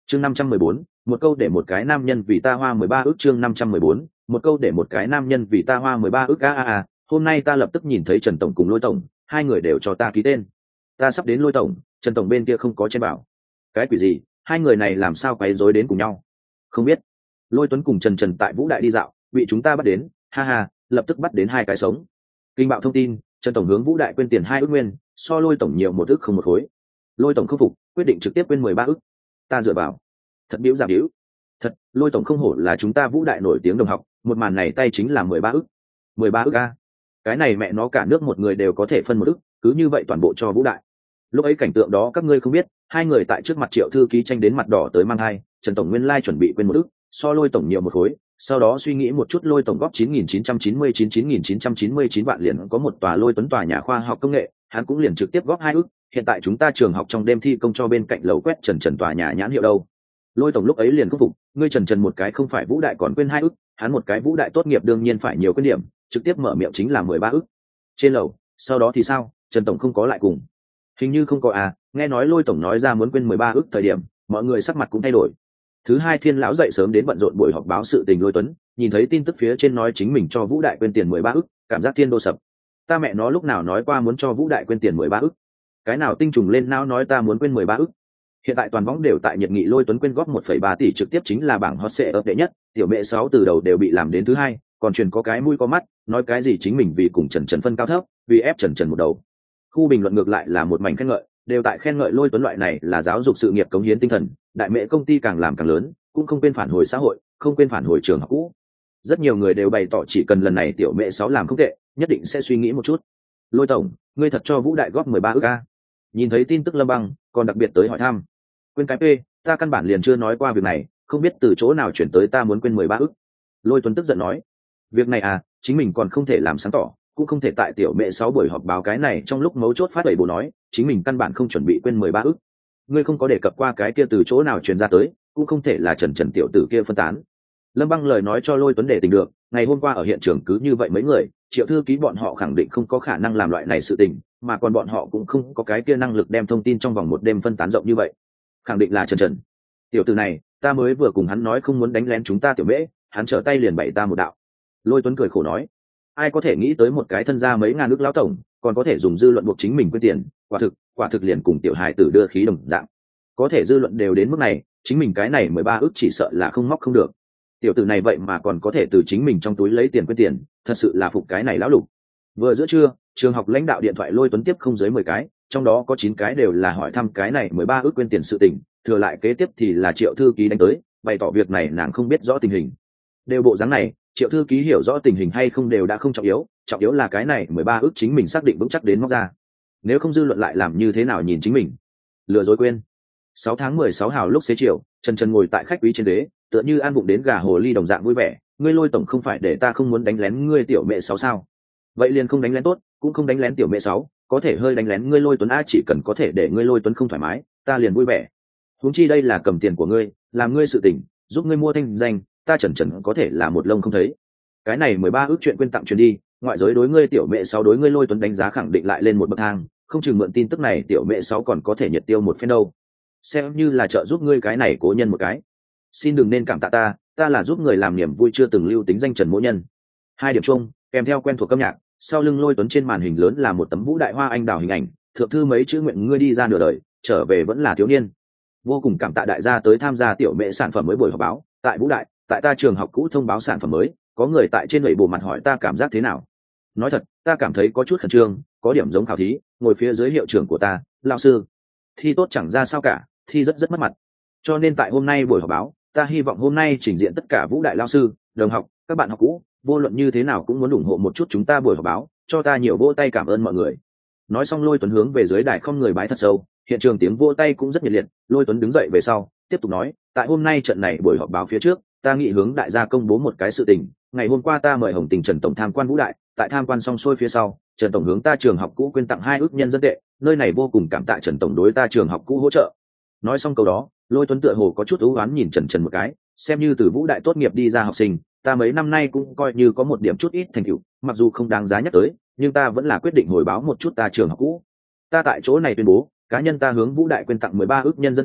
chương 514, một câu để một cái nam nhân vì ta hoa 13 ức. Chương 514, một câu để một cái nam nhân vì ta hoa 13 ức. Hôm nay ta lập tức nhìn thấy Trần tổng cùng Lôi tổng, hai người đều cho ta ký tên. Ta sắp đến Lôi tổng, Trần tổng bên kia không có chen bảo. Cái quỷ gì, hai người này làm sao quấy rối đến cùng nhau? Không biết. Lôi Tuấn cùng Trần tại Vũ Đại đi dạo, bị chúng ta bắt đến, ha ha, lập tức bắt đến hai cái sống. Kinh bạo thông tin, Trần tổng hướng Vũ Đại quên tiền 2 ức nguyên, so Lôi tổng nhiều 1 ức không một khối. Lôi tổng không phục, quyết định trực tiếp quên 13 ức. Ta dựa vào. Thật biếu giả biếu. Thật, Lôi tổng không hổ là chúng ta Vũ Đại nổi tiếng đồng học, một màn này tay chính là 13 ức. 13 ức a. Cái này mẹ nó cả nước một người đều có thể phân 1 ức, cứ như vậy toàn bộ cho Vũ Đại. Lúc ấy cảnh tượng đó các ngươi không biết, hai người tại trước mặt Triệu thư ký tranh đến mặt đỏ tới mang hai, Trần tổng nguyên lai chuẩn bị quên 1 ức, so Lôi tổng nhiều 1 khối, sau đó suy nghĩ một chút Lôi tổng góp 9.999 vạn liền có một tòa Lôi Tuấn tòa nhà khoa học công nghệ, hắn cũng liền trực tiếp góp 2 ức, hiện tại chúng ta trường học trong đêm thi công cho bên cạnh lầu quét Trần tòa nhà nhãn hiệu đâu. Lôi tổng lúc ấy liền khắc phục, ngươi Trần một cái không phải Vũ Đại còn quên 2 ức, hắn một cái Vũ Đại tốt nghiệp đương nhiên phải nhiều quên điểm, trực tiếp mở miệng chính là 13 ức. Trên lầu, sau đó thì sao, Trần tổng không có lại cùng. Hình như không có à, nghe nói Lôi tổng nói ra muốn quên 13 ức thời điểm, mọi người sắc mặt cũng thay đổi. Thứ hai Thiên lão dậy sớm đến bận rộn buổi họp báo sự tình Lôi Tuấn, nhìn thấy tin tức phía trên nói chính mình cho Vũ Đại quên tiền 13 ức, cảm giác thiên đô sập. Ta mẹ nó lúc nào nói qua muốn cho Vũ Đại quên tiền 13 ức? Cái nào tinh trùng lên não nói ta muốn quên 13 ức? Hiện tại toàn võng đều tại nhiệt nghị Lôi Tuấn quyên góp 1,3 tỷ trực tiếp chính là bảng hot search đệ nhất, tiểu mẹ 6 từ đầu đều bị làm đến thứ hai, còn truyền có cái mũi có mắt, nói cái gì chính mình vì cùng Trần phân cao thấp, vì ép Trần một đầu. Khu bình luận ngược lại là một mảnh khen ngợi, đều tại khen ngợi Lôi Tuấn loại này là giáo dục sự nghiệp cống hiến tinh thần, đại mẹ công ty càng làm càng lớn, cũng không quên phản hồi xã hội, không quên phản hồi trường học cũ. Rất nhiều người đều bày tỏ chỉ cần lần này tiểu mẹ 6 làm không tệ, nhất định sẽ suy nghĩ một chút. Lôi tổng, ngươi thật cho Vũ Đại góp 13 ức a? Nhìn thấy tin tức Lâm Băng, còn đặc biệt tới hỏi thăm. Quên cái P, ta căn bản liền chưa nói qua việc này, không biết từ chỗ nào chuyển tới ta muốn quên 13 ức. Lôi Tuấn tức giận nói, việc này à, chính mình còn không thể làm sáng tỏ, cũng không thể tại tiểu mẹ 6 buổi họp báo cái này trong lúc mấu chốt phát đẩy bộ nói, chính mình căn bản không chuẩn bị quên 13 ức. Ngươi không có đề cập qua cái kia từ chỗ nào truyền ra tới, cũng không thể là Trần tiểu tử kia phân tán. Lâm Băng lời nói cho Lôi Tuấn để tình được, ngày hôm qua ở hiện trường cứ như vậy mấy người, Triệu thư ký bọn họ khẳng định không có khả năng làm loại này sự tình, mà còn bọn họ cũng không có cái kia năng lực đem thông tin trong vòng một đêm phân tán rộng như vậy. Khẳng định là Trần. Tiểu tử này, ta mới vừa cùng hắn nói không muốn đánh lén chúng ta tiểu mễ, hắn trở tay liền bày ta một đạo. Lôi Tuấn cười khổ nói, ai có thể nghĩ tới một cái thân gia mấy ngàn nước lão tổng, còn có thể dùng dư luận buộc chính mình quên tiền, quả thực liền cùng tiểu hài tử đưa khí đồng dạng. Có thể dư luận đều đến mức này, chính mình cái này 13 ức chỉ sợ là không móc không được. Tiểu tử này vậy mà còn có thể từ chính mình trong túi lấy tiền quên tiền, thật sự là phục cái này lão lục. Vừa giữa trưa, trường học lãnh đạo điện thoại Lôi Tuấn tiếp không dưới 10 cái, trong đó có 9 cái đều là hỏi thăm cái này 13 ức quên tiền sự tình, thừa lại kế tiếp thì là Triệu thư ký đánh tới, bày tỏ việc này nàng không biết rõ tình hình. Đều bộ dáng này, Triệu thư ký hiểu rõ tình hình hay không đều đã không trọng yếu là cái này 13 ức chính mình xác định vững chắc đến móc ra. Nếu không dư luận lại làm như thế nào nhìn chính mình. Lừa dối quên. 6 tháng 16 hào lúc xế chiều, Trần ngồi tại khách quý trên ghế, tựa như ăn bụng đến gà hồ ly đồng dạng vui vẻ, ngươi Lôi tổng không phải để ta không muốn đánh lén ngươi tiểu mẹ 6 sao? Vậy liền không đánh lén tốt, cũng không đánh lén tiểu mẹ 6, có thể hơi đánh lén ngươi Lôi Tuấn a, chỉ cần có thể để ngươi Lôi Tuấn không thoải mái, ta liền vui vẻ. Huống chi đây là cầm tiền của ngươi, làm ngươi sự tình, giúp ngươi mua thanh danh, ta Trần có thể là một lông không thấy. Cái này 13 ước chuyện quên tặng truyền đi, ngoại giới đối ngươi tiểu mẹ 6 đối ngươi Lôi Tuấn đánh giá khẳng định lại lên một bậc thang, không chừng mượn tin tức này tiểu mẹ 6 còn có thể nhiệt tiêu một phen đâu. Xem như là trợ giúp ngươi cái này cố nhân một cái. Xin đừng nên cảm tạ ta là giúp người làm niềm vui chưa từng lưu tính danh Trần Mỗ Nhân. 2 điểm chung, kèm theo quen thuộc âm nhạc, sau lưng Lôi Tuấn trên màn hình lớn là một tấm Vũ Đại hoa anh đào hình ảnh, thượng thư mấy chữ nguyện ngươi đi ra nửa đời, trở về vẫn là thiếu niên. Vô cùng cảm tạ đại gia tới tham gia tiểu mẹ sản phẩm mới buổi họp báo, tại Vũ Đại, tại ta trường học cũ thông báo sản phẩm mới, có người tại trên lưỡi bổ mặt hỏi ta cảm giác thế nào. Nói thật, ta cảm thấy có chút khẩn trương, có điểm giống khảo thí, ngồi phía dưới hiệu trưởng của ta, lão sư. Thi tốt chẳng ra sao cả, thi rất mất mặt. Cho nên tại hôm nay buổi họp báo, ta hy vọng hôm nay trình diện tất cả Vũ Đại lão sư, đồng học, các bạn học cũ, vô luận như thế nào cũng muốn ủng hộ một chút chúng ta buổi họp báo, cho ta nhiều vỗ tay cảm ơn mọi người. Nói xong Lôi Tuấn hướng về dưới đài không người bái thật sâu, hiện trường tiếng vỗ tay cũng rất nhiệt liệt. Lôi Tuấn đứng dậy về sau, tiếp tục nói, tại hôm nay trận này buổi họp báo phía trước, ta nghĩ hướng đại gia công bố một cái sự tình. Ngày hôm qua ta mời Hồng Tình Trần tổng tham quan Vũ Đại, tại tham quan xong xuôi phía sau, Trần tổng hướng ta trường học cũ quyên tặng 2 ức nhân dân tệ, nơi này vô cùng cảm tạ Trần tổng đối ta trường học cũ hỗ trợ. Nói xong câu đó, Lôi Tuấn tựa hồ có chút ưu oán nhìn Trần một cái, xem như từ Vũ Đại tốt nghiệp đi ra học sinh, ta mấy năm nay cũng coi như có một điểm chút ít thành tựu, mặc dù không đáng giá nhắc tới, nhưng ta vẫn là quyết định hồi báo một chút ta trường học cũ. Ta tại chỗ này tuyên bố, cá nhân ta hướng Vũ Đại quyên tặng 13 ức nhân dân tệ,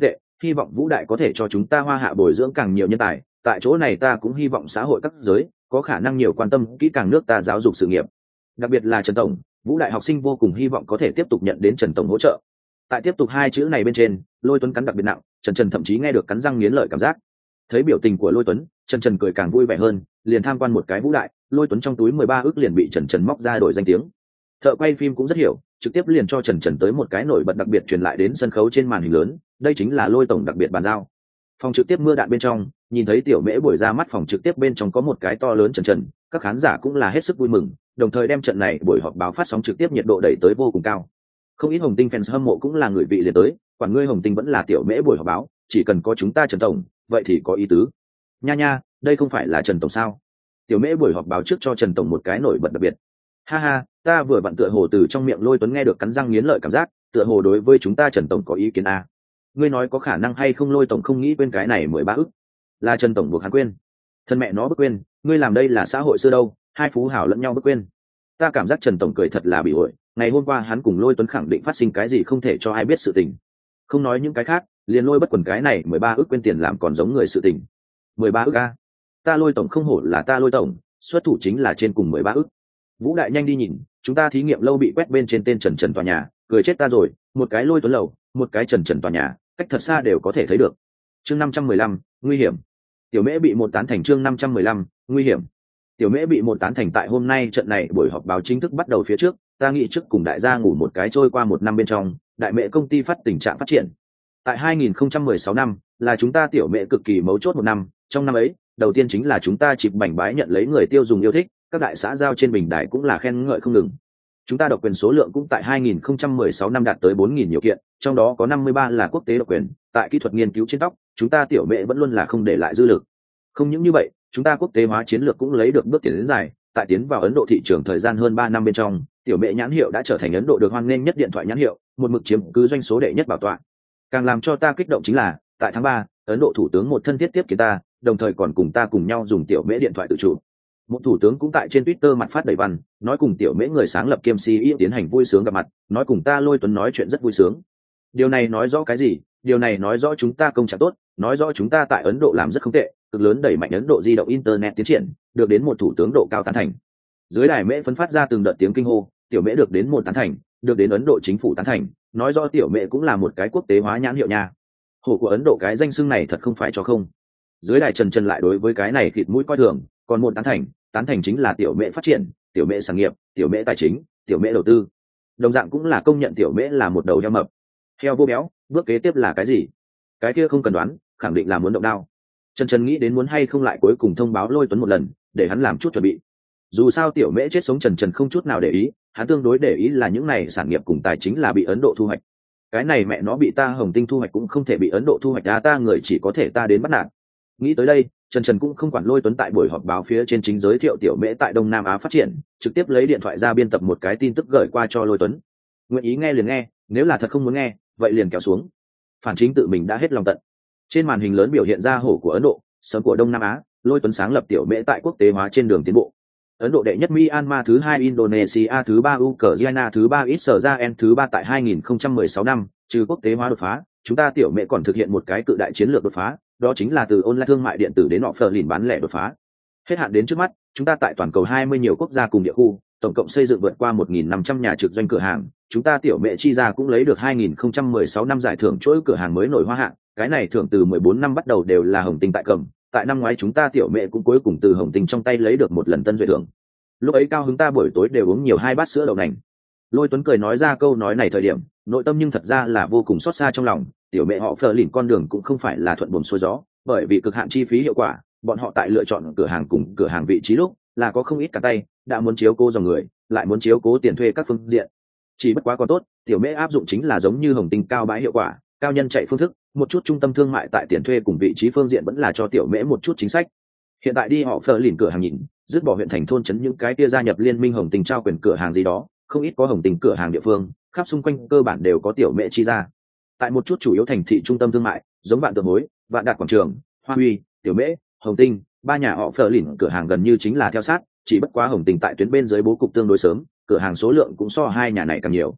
hy vọng Vũ Đại có thể cho chúng ta Hoa Hạ bồi dưỡng càng nhiều nhân tài. Tại chỗ này ta cũng hy vọng xã hội các giới có khả năng nhiều quan tâm kỹ càng nước ta giáo dục sự nghiệp, đặc biệt là Trần Tổng. Vũ Đại học sinh vô cùng hy vọng có thể tiếp tục nhận đến Trần Tổng hỗ trợ. Tại tiếp tục hai chữ này bên trên, Lôi Tuấn cắn đặc biệt nặng, Trần thậm chí nghe được cắn răng nghiến lợi cảm giác. Thấy biểu tình của Lôi Tuấn, Trần cười càng vui vẻ hơn, liền tham quan một cái Vũ Đại. Lôi Tuấn trong túi 13 ức liền bị Trần móc ra đổi danh tiếng. Thợ quay phim cũng rất hiểu, trực tiếp liền cho Trần tới một cái nổi bật đặc biệt truyền lại đến sân khấu trên màn hình lớn. Đây chính là Lôi Tổng đặc biệt bàn giao. Phòng trực tiếp mưa đạn bên trong, nhìn thấy Tiểu Mễ buổi ra mắt phòng trực tiếp bên trong có một cái to lớn Trần, các khán giả cũng là hết sức vui mừng, đồng thời đem trận này buổi họp báo phát sóng trực tiếp nhiệt độ đẩy tới vô cùng cao. Không ít Hồng Tinh fans hâm mộ cũng là người vị liền tới, quản ngươi Hồng Tinh vẫn là Tiểu Mễ buổi họp báo, chỉ cần có chúng ta Trần Tổng, vậy thì có ý tứ. Nha, đây không phải là Trần Tổng sao? Tiểu Mễ buổi họp báo trước cho Trần Tổng một cái nổi bật đặc biệt. Ha, ta vừa vặn tựa hồ từ trong miệng Lôi Tuấn nghe được cắn răng nghiến lợi cảm giác, tựa hồ đối với chúng ta Trần Tổng có ý kiến à? Ngươi nói có khả năng hay không Lôi Tổng không nghĩ quên cái này 13 ức? Là Trần Tổng buộc hắn quên. Thân mẹ nó bức quên, ngươi làm đây là xã hội xưa đâu, hai phú hảo lẫn nhau bức quên. Ta cảm giác Trần Tổng cười thật là bị ổi, ngày hôm qua hắn cùng Lôi Tuấn khẳng định phát sinh cái gì không thể cho ai biết sự tình. Không nói những cái khác, liền Lôi bất quần cái này 13 ức quên tiền làm còn giống người sự tình. 13 ức a. Ta Lôi Tổng không hổ là ta Lôi Tổng, xuất thủ chính là trên cùng 13 ức. Vũ Đại nhanh đi nhìn, chúng ta thí nghiệm lâu bị quét bên trên tên Trần tòa nhà, cười chết ta rồi, một cái Lôi Tuấn lầu, một cái Trần tòa nhà, cách thật xa đều có thể thấy được. Chương 515, nguy hiểm. Tiểu Mễ bị một tán thành. Chương 515, nguy hiểm. Tiểu Mễ bị một tán thành. Tại hôm nay trận này buổi họp báo chính thức bắt đầu phía trước, ta nghĩ trước cùng đại gia ngủ một cái trôi qua một năm bên trong, Đại Mễ công ty tình trạng phát triển. Tại 2016 năm, là chúng ta Tiểu Mễ cực kỳ mấu chốt một năm, trong năm ấy, đầu tiên chính là chúng ta chịp bảnh bái nhận lấy người tiêu dùng yêu thích, các đại xã giao trên bình đài cũng là khen ngợi không ngừng. Chúng ta độc quyền số lượng cũng tại 2016 năm đạt tới 4.000 nhiều kiện, trong đó có 53 là quốc tế độc quyền. Tại kỹ thuật nghiên cứu trên tóc, chúng ta Tiểu Mễ vẫn luôn là không để lại dư lực. Không những như vậy, chúng ta quốc tế hóa chiến lược cũng lấy được bước tiến đến dài. Tại tiến vào Ấn Độ thị trường thời gian hơn 3 năm bên trong, Tiểu Mễ nhãn hiệu đã trở thành Ấn Độ được hoan nghênh nhất điện thoại nhãn hiệu, một mực chiếm cứ doanh số đệ nhất bảo tọa. Càng làm cho ta kích động chính là, tại tháng 3, Ấn Độ thủ tướng một thân thiết tiếp kiến ta, đồng thời còn cùng ta cùng nhau dùng Tiểu Mễ điện thoại tự chủ. Một thủ tướng cũng tại trên Twitter mặt phát đầy văn, nói cùng Tiểu Mễ người sáng lập kiêm CEO tiến hành vui sướng gặp mặt, nói cùng ta Lôi Tuấn nói chuyện rất vui sướng. Điều này nói rõ cái gì? Điều này nói rõ chúng ta công trạng tốt, nói rõ chúng ta tại Ấn Độ làm rất không tệ, cực lớn đẩy mạnh Ấn Độ di động internet tiến triển, được đến một thủ tướng độ cao tán thành. Dưới đài Mễ phấn phát ra từng đợt tiếng kinh hô, Tiểu Mễ được đến một tán thành, được đến Ấn Độ chính phủ tán thành, nói rõ Tiểu Mễ cũng là một cái quốc tế hóa nhãn hiệu nha. Hổ của Ấn Độ cái danh xưng này thật không phải cho không. Dưới đài Trần lại đối với cái này khịt mũi coi thường, còn một tán thành chính là Tiểu Mễ phát triển, Tiểu Mễ sản nghiệp, Tiểu Mễ tài chính, Tiểu Mễ đầu tư. Đồng dạng cũng là công nhận Tiểu Mễ là một đầu heo mập. Heo vô béo, bước kế tiếp là cái gì? Cái kia không cần đoán, khẳng định là muốn động đao. Trần nghĩ đến muốn hay không lại cuối cùng thông báo Lôi Tuấn một lần, để hắn làm chút chuẩn bị. Dù sao Tiểu Mễ chết sống Trần không chút nào để ý, hắn tương đối để ý là những này sản nghiệp cùng tài chính là bị Ấn Độ thu hoạch. Cái này mẹ nó bị ta Hồng Tinh thu hoạch cũng không thể bị Ấn Độ thu hoạch, ta người chỉ có thể ta đến bắt nạt. Nghĩ tới đây, Trần cũng không quản Lôi Tuấn tại buổi họp báo phía trên chính giới thiệu Tiểu Mễ tại Đông Nam Á phát triển, trực tiếp lấy điện thoại ra biên tập một cái tin tức gửi qua cho Lôi Tuấn. Nguyện ý nghe liền nghe, nếu là thật không muốn nghe, vậy liền kéo xuống. Phản chính tự mình đã hết lòng tận. Trên màn hình lớn biểu hiện ra hổ của Ấn Độ, sớm của Đông Nam Á, Lôi Tuấn sáng lập Tiểu Mễ tại quốc tế hóa trên đường tiến bộ. Ấn Độ đệ nhất Myanmar, thứ hai Indonesia, thứ ba Ukraine, thứ ba Israel, thứ ba tại 2016 năm, trừ quốc tế hóa đột phá, chúng ta Tiểu Mễ còn thực hiện một cái cự đại chiến lược đột phá, đó chính là từ online thương mại điện tử đến offline bán lẻ đột phá. Hết hạn đến trước mắt, chúng ta tại toàn cầu 20 nhiều quốc gia cùng địa khu, tổng cộng xây dựng vượt qua 1.500 nhà trực doanh cửa hàng. Chúng ta Tiểu Mễ chi ra cũng lấy được 2016 năm giải thưởng chuỗi cửa hàng mới nổi hoa hạng, cái này thưởng từ 14 năm bắt đầu đều là Hồng Tinh tại cầm. Tại năm ngoái chúng ta Tiểu Mễ cũng cuối cùng từ Hồng Tinh trong tay lấy được một lần tân duyệt thưởng. Lúc ấy cao hứng ta buổi tối đều uống nhiều 2 bát sữa đậu nành. Lôi Tuấn cười nói ra câu nói này thời điểm, nội tâm nhưng thật ra là vô cùng xót xa trong lòng. Tiểu Mễ họ phờ lìn con đường cũng không phải là thuận buồm xuôi gió, bởi vì cực hạn chi phí hiệu quả, bọn họ tại lựa chọn cửa hàng cùng cửa hàng vị trí lúc là có không ít cả tay, đã muốn chiếu cố dòng người, lại muốn chiếu cố tiền thuê các phương diện. Chỉ bất quá còn tốt, Tiểu Mễ áp dụng chính là giống như Hồng Tinh cao bãi hiệu quả, cao nhân chạy phương thức, một chút trung tâm thương mại tại tiền thuê cùng vị trí phương diện vẫn là cho Tiểu Mễ một chút chính sách. Hiện tại đi họ phờ lìn cửa hàng nhìn, dứt bỏ huyện thành thôn trấn những cái kia gia nhập liên minh Hồng Tinh trao quyền cửa hàng gì đó, không ít có Hồng Tinh cửa hàng địa phương, khắp xung quanh cơ bản đều có Tiểu Mễ chi ra. Tại một chút chủ yếu thành thị trung tâm thương mại, giống Vạn Tượng Hối, Vạn Đạt quảng trường, Hoa Huy, Tiểu Mễ, Hồng Tinh, ba nhà họ phờ lìn cửa hàng gần như chính là theo sát, chỉ bất quá Hồng Tinh tại tuyến bên dưới bố cục tương đối sớm, cửa hàng số lượng cũng so hai nhà này càng nhiều.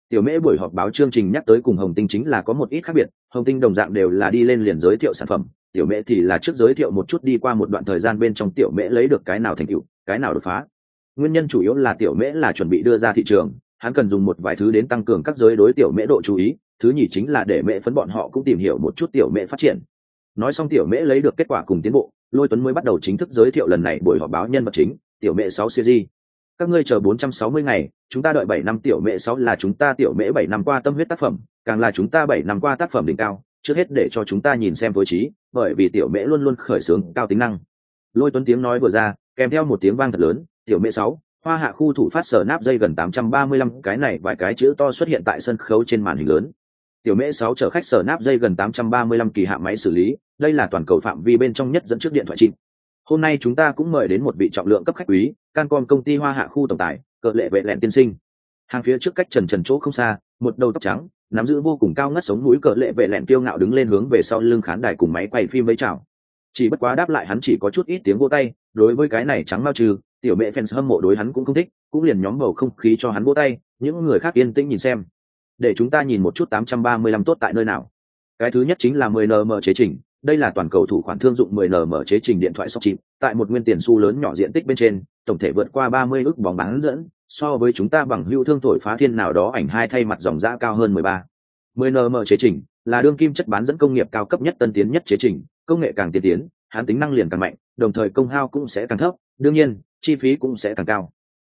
Tiểu mễ buổi họp báo chương trình nhắc tới cùng Hồng Tinh chính là có một ít khác biệt, Hồng Tinh đồng dạng đều là đi lên liền giới thiệu sản phẩm, tiểu mễ thì là trước giới thiệu một chút đi qua một đoạn thời gian bên trong tiểu mễ lấy được cái nào thành tựu, cái nào đột phá. Nguyên nhân chủ yếu là tiểu mễ là chuẩn bị đưa ra thị trường, hắn cần dùng một vài thứ đến tăng cường các giới đối tiểu mễ độ chú ý, thứ nhì chính là để mễ phấn bọn họ cũng tìm hiểu một chút tiểu mễ phát triển. Nói xong tiểu mễ lấy được kết quả cùng tiến bộ, Lôi Tuấn mới bắt đầu chính thức giới thiệu lần này buổi họp báo nhân vật chính, tiểu mễ 6 series. Các ngươi chờ 460 ngày, chúng ta đợi 7 năm tiểu mễ 6 là chúng ta tiểu mễ 7 năm qua tâm huyết tác phẩm, càng là chúng ta 7 năm qua tác phẩm đỉnh cao, trước hết để cho chúng ta nhìn xem phối trí, bởi vì tiểu mễ luôn luôn khởi xướng cao tính năng. Lôi Tuấn tiếng nói vừa ra, kèm theo một tiếng vang thật lớn, tiểu mễ 6, Hoa Hạ khu thủ phát sở nắp dây gần 835, cái này vài cái chữ to xuất hiện tại sân khấu trên màn hình lớn. Tiểu mễ 6 chở khách sở nắp dây gần 835 kỳ hạ máy xử lý, đây là toàn cầu phạm vi bên trong nhất dẫn trước điện thoại chip. Hôm nay chúng ta cũng mời đến một vị trọng lượng cấp khách quý, Cancom công ty Hoa Hạ khu tổng tài, Cờ Lệ Vệ Lẹn tiên sinh. Hàng phía trước cách trần chỗ không xa, một đầu tóc trắng, nắm giữ vô cùng cao ngất sống mũi Cờ Lệ Vệ Lẹn kiêu ngạo đứng lên hướng về sau lưng khán đài cùng máy quay phim với chào. Chỉ bất quá đáp lại hắn chỉ có chút ít tiếng vỗ tay, đối với cái này trắng mau trừ, tiểu mẹ fans hâm mộ đối hắn cũng không thích, cũng liền nhóm bầu không khí cho hắn vỗ tay, những người khác yên tĩnh nhìn xem. Để chúng ta nhìn một chút 835 tốt tại nơi nào. Cái thứ nhất chính là 10nm chế trình, đây là toàn cầu thủ khoản thương dụng 10nm chế trình điện thoại sóc chip, tại một nguyên tiền xu lớn nhỏ diện tích bên trên, tổng thể vượt qua 30 ức bóng bán dẫn, so với chúng ta bằng hữu thương thổi phá thiên nào đó ảnh hai thay mặt dòng dã cao hơn 13. 10nm chế trình là đương kim chất bán dẫn công nghiệp cao cấp nhất tân tiến nhất chế trình, công nghệ càng tiên tiến, hắn tính năng liền càng mạnh, đồng thời công hao cũng sẽ càng thấp, đương nhiên, chi phí cũng sẽ càng cao.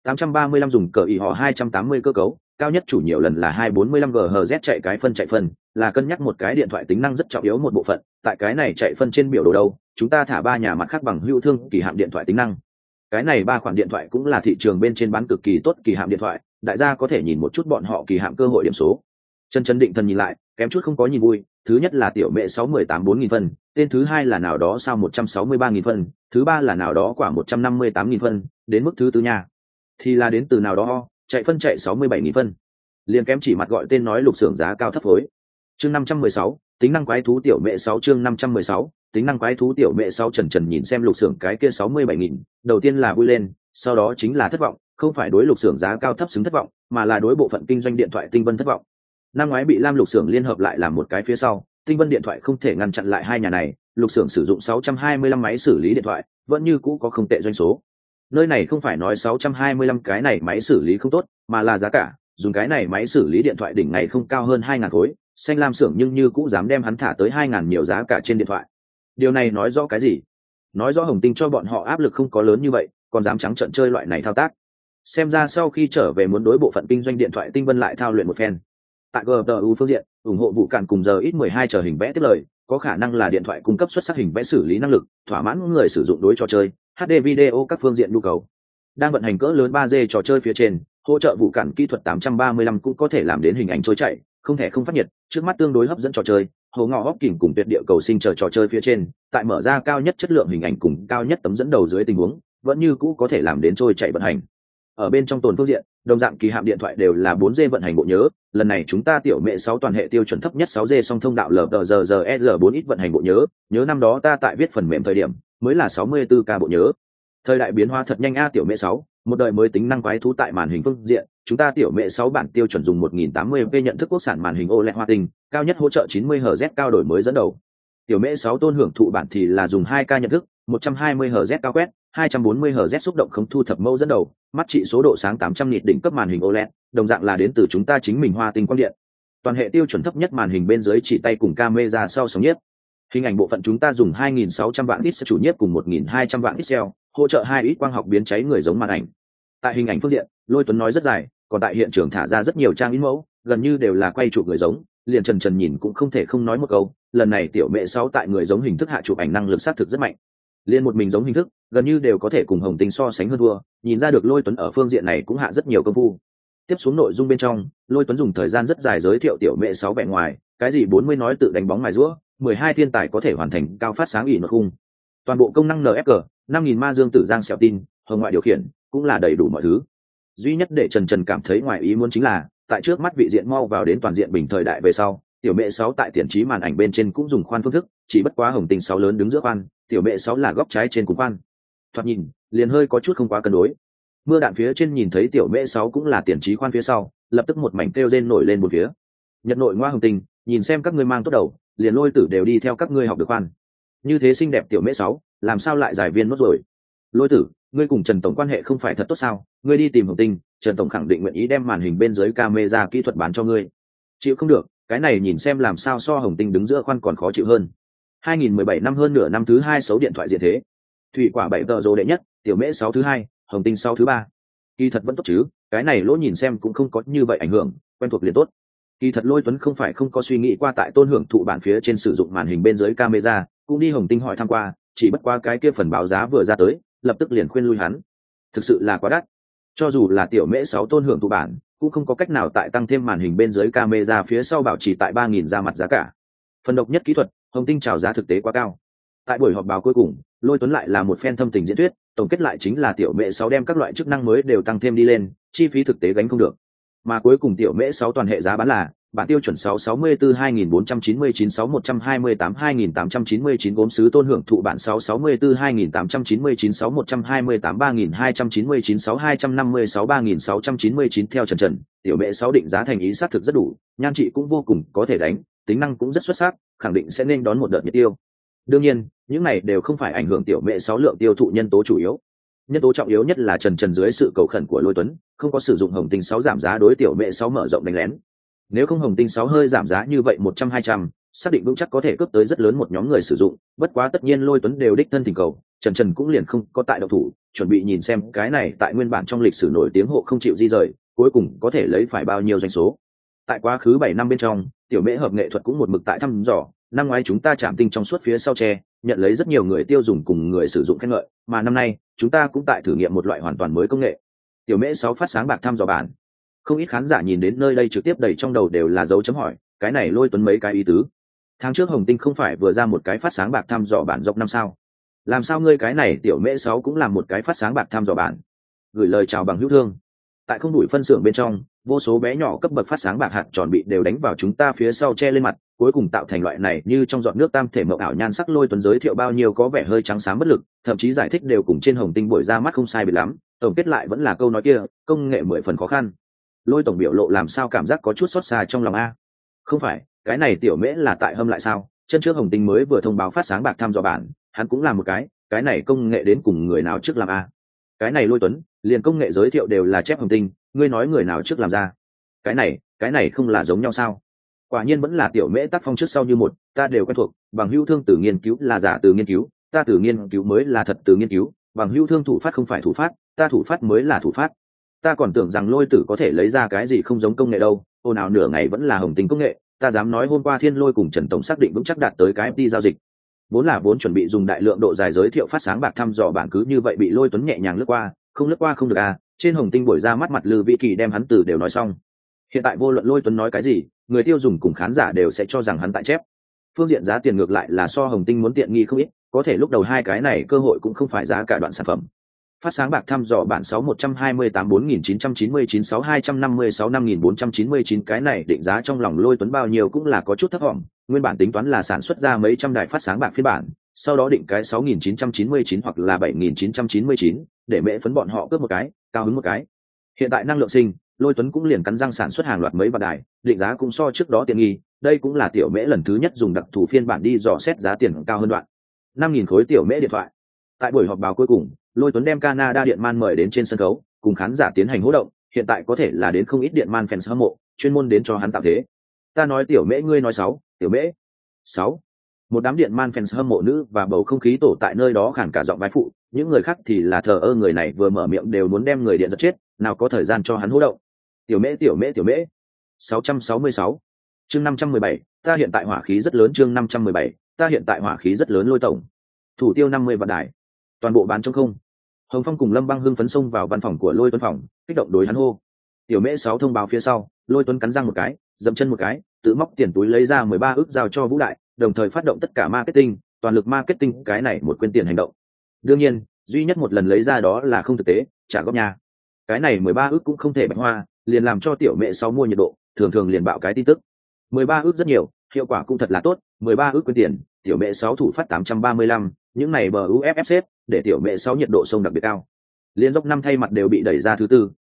835 dùng cỡ ỉ họ 280 cơ cấu, cao nhất chủ nhiều lần là 245 GHz chạy cái phân chạy phân, là cân nhắc một cái điện thoại tính năng rất trọng yếu một bộ phận, tại cái này chạy phân trên biểu đồ đâu, chúng ta thả ba nhà mặt khác bằng hữu thương kỳ hạm điện thoại tính năng. Cái này ba khoản điện thoại cũng là thị trường bên trên bán cực kỳ tốt kỳ hạm điện thoại, đại gia có thể nhìn một chút bọn họ kỳ hạm cơ hội điểm số. Chân định thần nhìn lại, kém chút không có nhìn vui, thứ nhất là tiểu mẹ 618 4000 phân, tên thứ hai là nào đó sao 163.000 phân, thứ ba là nào đó quả 158.000 phân, đến mức thứ tư nha thì là đến từ nào đó chạy phân chạy 67.000 phân, liền kém chỉ mặt gọi tên nói lục xưởng giá cao thấp phối. Chương 516, tính năng quái thú tiểu mẹ 6 chương 516, tính năng quái thú tiểu mẹ 6 trần nhìn xem lục xưởng cái kia 67.000, đầu tiên là vui lên, sau đó chính là thất vọng, không phải đối lục xưởng giá cao thấp xứng thất vọng, mà là đối bộ phận kinh doanh điện thoại Tinh Vân thất vọng. Năm ngoái bị Lam lục xưởng liên hợp lại làm một cái phía sau, Tinh Vân điện thoại không thể ngăn chặn lại hai nhà này, lục xưởng sử dụng 625 máy xử lý điện thoại, vẫn như cũ có không tệ doanh số. Nơi này không phải nói 625 cái này máy xử lý không tốt, mà là giá cả, dùng cái này máy xử lý điện thoại đỉnh ngày không cao hơn 2.000 khối, xanh lam xưởng nhưng như cũ dám đem hắn thả tới 2.000 nhiều giá cả trên điện thoại. Điều này nói rõ cái gì? Nói rõ Hồng Tinh cho bọn họ áp lực không có lớn như vậy, còn dám trắng trợn chơi loại này thao tác. Xem ra sau khi trở về muốn đối bộ phận kinh doanh điện thoại Tinh Vân lại thao luyện một phen. Tại GTU phương diện, ủng hộ vụ cản cùng giờ ít 12 chờ hình vẽ tiếp lời, có khả năng là điện thoại cung cấp xuất sắc hình vẽ xử lý năng lực, thỏa mãn người sử dụng đối trò chơi, HD video các phương diện nhu cầu. Đang vận hành cỡ lớn 3G trò chơi phía trên, hỗ trợ vụ cản kỹ thuật 835 cũng có thể làm đến hình ảnh trôi chảy, không thể không phát nhiệt, trước mắt tương đối hấp dẫn trò chơi, hồ ngọ hóc kỉnh cùng tuyệt địa cầu sinh chờ trò chơi phía trên, tại mở ra cao nhất chất lượng hình ảnh cùng cao nhất tấm dẫn đầu dưới tình huống, vẫn như cũ có thể làm đến trôi chảy vận hành. Ở bên trong tồn phương diện, đồng dạng kỳ hạm điện thoại đều là 4G vận hành bộ nhớ, lần này chúng ta tiểu mẹ 6 toàn hệ tiêu chuẩn thấp nhất 6G song thông đạo LTZR4X vận hành bộ nhớ năm đó ta tại viết phần mềm thời điểm, mới là 64K bộ nhớ. Thời đại biến hóa thật nhanh a tiểu mẹ 6, một đời mới tính năng quái thú tại màn hình phương diện, chúng ta tiểu mẹ 6 bản tiêu chuẩn dùng 1080p nhận thức quốc sản màn hình OLED hoa tinh, cao nhất hỗ trợ 90Hz cao đổi mới dẫn đầu. Tiểu mẹ 6 tôn hưởng thụ bản thì là dùng 2K nhận thức, 120Hz cao quét, 240Hz xúc động không thu thập mẫu dẫn đầu, mắt trị số độ sáng 800 nit đỉnh cấp màn hình OLED, đồng dạng là đến từ chúng ta chính mình hoa tinh quang điện. Toàn hệ tiêu chuẩn thấp nhất màn hình bên dưới chỉ tay cùng camera sau sóng nhiếp. Hình ảnh bộ phận chúng ta dùng 2600 vạn pixel chủ nhiếp cùng 1200 vạn pixel, hỗ trợ 2 ít quang học biến cháy người giống màn ảnh. Tại hình ảnh phương diện, Lôi Tuấn nói rất dài, còn tại hiện trường thả ra rất nhiều trang in mẫu, gần như đều là quay chụp người giống, liền Trần nhìn cũng không thể không nói một câu, lần này tiểu mẹ 6 tại người giống hình thức hạ chụp ảnh năng lực xác thực rất mạnh. Liên một mình giống hình thức, gần như đều có thể cùng Hồng Tinh so sánh hơn thua, nhìn ra được Lôi Tuấn ở phương diện này cũng hạ rất nhiều công phu. Tiếp xuống nội dung bên trong, Lôi Tuấn dùng thời gian rất dài giới thiệu tiểu mẹ 6 vẻ ngoài, cái gì 40 nói tự đánh bóng mài giũa, 12 thiên tài có thể hoàn thành cao phát sáng ỉ nội khung. Toàn bộ công năng NFG, 5000 ma dương tử giang xẹo tin, hồng ngoại điều khiển, cũng là đầy đủ mọi thứ. Duy nhất để Trần cảm thấy ngoài ý muốn chính là, tại trước mắt vị diện mau vào đến toàn diện bình thời đại về sau, tiểu mẹ 6 tại tiền trí màn ảnh bên trên cũng dùng khoan phương thức, chỉ bất quá Hồng Tinh 6 lớn đứng giữa khoan, tiểu mẹ 6 là góc trái trên cùng khoan. Thoạt nhìn, liền hơi có chút không quá cân đối. Mưa đạn phía trên nhìn thấy tiểu mẹ 6 cũng là tiền trí khoan phía sau, lập tức một mảnh kêu rên nổi lên một phía. Nhật nội ngoa Hồng Tinh, nhìn xem các ngươi mang tốt đầu, liền Lôi Tử đều đi theo các ngươi học được khoan. Như thế xinh đẹp tiểu mễ 6, làm sao lại giải viên nốt rồi? Lôi Tử, ngươi cùng Trần tổng quan hệ không phải thật tốt sao? Ngươi đi tìm Hồng Tinh, Trần tổng khẳng định nguyện ý đem màn hình bên dưới camera kỹ thuật bán cho ngươi. Chịu không được, cái này nhìn xem làm sao so Hồng Tinh đứng giữa khoan còn khó chịu hơn. 2017 năm hơn nửa năm thứ hai xấu điện thoại diện thế. Thủy Quả 7 tờ rồ đệ nhất, tiểu mễ 6 thứ hai, Hồng Tinh 6 thứ ba. Kỳ thật vẫn tốt chứ, cái này lỗ nhìn xem cũng không có như vậy ảnh hưởng, quen thuộc liền tốt. Kỳ thật Lôi Tuấn không phải không có suy nghĩ qua tại tôn hưởng thụ bản phía trên sử dụng màn hình bên dưới camera, cũng đi Hồng Tinh hỏi thăm qua, chỉ bất qua cái kia phần báo giá vừa ra tới, lập tức liền khuyên lui hắn. Thực sự là quá đắt. Cho dù là tiểu mễ 6 tôn hưởng thụ bản, cũng không có cách nào tại tăng thêm màn hình bên dưới camera phía sau bảo trì tại 3.000 ra mặt giá cả. Phần độc nhất kỹ thuật, Hồng Tinh chào giá thực tế quá cao. Tại buổi họp báo cuối cùng, Lôi Tuấn lại là một fan thâm tình diễn thuyết, tổng kết lại chính là tiểu mễ 6 đem các loại chức năng mới đều tăng thêm đi lên, chi phí thực tế gánh không được. Mà cuối cùng tiểu mễ 6 toàn hệ giá bán là bản tiêu chuẩn 664 2499 6128 2899 gốm sứ tôn hưởng thụ bản 664 2899 6128 3299 6256 3699 theo Trần, tiểu mễ 6 định giá thành ý xác thực rất đủ, nhan trị cũng vô cùng có thể đánh, tính năng cũng rất xuất sắc, khẳng định sẽ nên đón một đợt nhiệt tiêu. Đương nhiên, những này đều không phải ảnh hưởng tiểu mễ 6 lượng tiêu thụ nhân tố chủ yếu. Nhân tố trọng yếu nhất là Trần dưới sự cầu khẩn của Lôi Tuấn, không có sử dụng Hồng Tinh 6 giảm giá đối tiểu mễ 6 mở rộng đánh lén. Nếu không Hồng Tinh 6 hơi giảm giá như vậy 100-200, xác định vững chắc có thể cướp tới rất lớn một nhóm người sử dụng, bất quá tất nhiên Lôi Tuấn đều đích thân thỉnh cầu, Trần cũng liền không có tại động thủ, chuẩn bị nhìn xem cái này tại nguyên bản trong lịch sử nổi tiếng hộ không chịu di rời, cuối cùng có thể lấy phải bao nhiêu doanh số. Tại quá khứ 7 năm bên trong, tiểu mễ hợp nghệ thuật cũng một mực tại thăm dò, năm ngoái chúng ta chạm tinh trong suốt phía sau tre, nhận lấy rất nhiều người tiêu dùng cùng người sử dụng khen ngợi, mà năm nay chúng ta cũng tại thử nghiệm một loại hoàn toàn mới công nghệ. Tiểu mễ 6 phát sáng bạc thăm dò bản. Không ít khán giả nhìn đến nơi đây trực tiếp đầy trong đầu đều là dấu chấm hỏi, cái này Lôi Tuấn mấy cái ý tứ. Tháng trước Hồng Tinh không phải vừa ra một cái phát sáng bạc thăm dò bản dọc năm sao? Làm sao ngươi cái này tiểu mễ 6 cũng làm một cái phát sáng bạc thăm dò bản? Gửi lời chào bằng hữu thương. Tại không đuổi phân xưởng bên trong, vô số bé nhỏ cấp bậc phát sáng bạc hạt tròn bị đều đánh vào chúng ta phía sau che lên mặt, cuối cùng tạo thành loại này như trong giọt nước tam thể mộng ảo nhan sắc. Lôi Tuấn giới thiệu bao nhiêu có vẻ hơi trắng xám bất lực, thậm chí giải thích đều cùng trên Hồng Tinh buổi ra mắt không sai biệt lắm, tổng kết lại vẫn là câu nói kia, công nghệ 10 phần khó khăn. Lôi tổng biểu lộ làm sao cảm giác có chút xót xa trong lòng a. Không phải, cái này tiểu mễ là tại hâm lại sao? Chân trước Hồng Tinh mới vừa thông báo phát sáng bạc thăm dò bản, hắn cũng làm một cái này công nghệ đến cùng người nào trước làm a? Cái này Lôi Tuấn, liền công nghệ giới thiệu đều là chép Hồng Tinh, ngươi nói người nào trước làm ra? Cái này không là giống nhau sao? Quả nhiên vẫn là tiểu mễ tác phong trước sau như một, ta đều quen thuộc, bằng hữu thương từ nghiên cứu là giả từ nghiên cứu, ta từ nghiên cứu mới là thật từ nghiên cứu, bằng hữu thương thủ phát không phải thủ phát, ta thủ phát mới là thủ phát. Ta còn tưởng rằng Lôi Tử có thể lấy ra cái gì không giống công nghệ đâu, ồn ào nửa ngày vẫn là Hồng Tinh công nghệ, ta dám nói hôm qua Thiên Lôi cùng Trần tổng xác định vững chắc đạt tới cái FT giao dịch. Vốn chuẩn bị dùng đại lượng độ dài giới thiệu phát sáng bạc thăm dò bản cứ như vậy bị Lôi Tuấn nhẹ nhàng lướt qua không được à, trên Hồng Tinh buổi ra mắt mặt Lư Vĩ Kỳ đem hắn từ đều nói xong. Hiện tại vô luận Lôi Tuấn nói cái gì, người tiêu dùng cùng khán giả đều sẽ cho rằng hắn tại chép. Phương diện giá tiền ngược lại là so Hồng Tinh muốn tiện nghi không ít, có thể lúc đầu hai cái này cơ hội cũng không phải giá cả đoạn sản phẩm. Phát sáng bạc thăm dò bản 6128 4999 6256 5499 cái này định giá trong lòng Lôi Tuấn bao nhiêu cũng là có chút thấp vọng, nguyên bản tính toán là sản xuất ra mấy trăm đài phát sáng bạc phiên bản, sau đó định cái 6999 hoặc là 7999, để mẹ phấn bọn họ cướp một cái, cao hứng một cái. Hiện tại năng lượng sinh, Lôi Tuấn cũng liền cắn răng sản xuất hàng loạt mấy vạn đài, định giá cũng so trước đó tiện nghi, đây cũng là tiểu mễ lần thứ nhất dùng đặc thù phiên bản đi dò xét giá tiền cao hơn đoạn. 5000 khối tiểu mễ điện thoại. Tại buổi họp báo cuối cùng, Lôi Tuấn đem Canada Điện Man mời đến trên sân khấu, cùng khán giả tiến hành hô động, hiện tại có thể là đến không ít Điện Man fans hâm mộ, chuyên môn đến cho hắn tạo thế. Ta nói tiểu mễ ngươi nói 6, tiểu mễ. 6. Một đám Điện Man fans hâm mộ nữ và bầu không khí tổ tại nơi đó khản cả giọng vai phụ, những người khác thì là thờ ơ, người này vừa mở miệng đều muốn đem người điện giật chết, nào có thời gian cho hắn hô động. Tiểu mễ. 666. Chương 517, ta hiện tại hỏa khí rất lớn. Chương 517, ta hiện tại hỏa khí rất lớn. Lôi tổng. Thủ tiêu 50 vạn đài. Toàn bộ bán trống không. Hồng Phong cùng Lâm Băng hưng phấn xông vào văn phòng của Lôi Tuấn phòng, kích động đối hắn hô. Tiểu mễ 6 thông báo phía sau, Lôi Tuấn cắn răng một cái, dậm chân một cái, tự móc tiền túi lấy ra 13 ức giao cho Vũ Đại, đồng thời phát động tất cả marketing, toàn lực marketing cái này một quyên tiền hành động. Đương nhiên, duy nhất một lần lấy ra đó là không thực tế, trả góp nhà. Cái này 13 ức cũng không thể bạch hoa, liền làm cho tiểu mễ 6 mua nhiệt độ, thường liền bạo cái tin tức. 13 ức rất nhiều, hiệu quả cũng thật là tốt, 13 ức quyên tiền, tiểu mễ 6 thủ phát 835, những này bờ UFF xếp, để tiểu mễ 6 nhiệt độ sông đặc biệt cao. Liên dốc năm thay mặt đều bị đẩy ra thứ tư,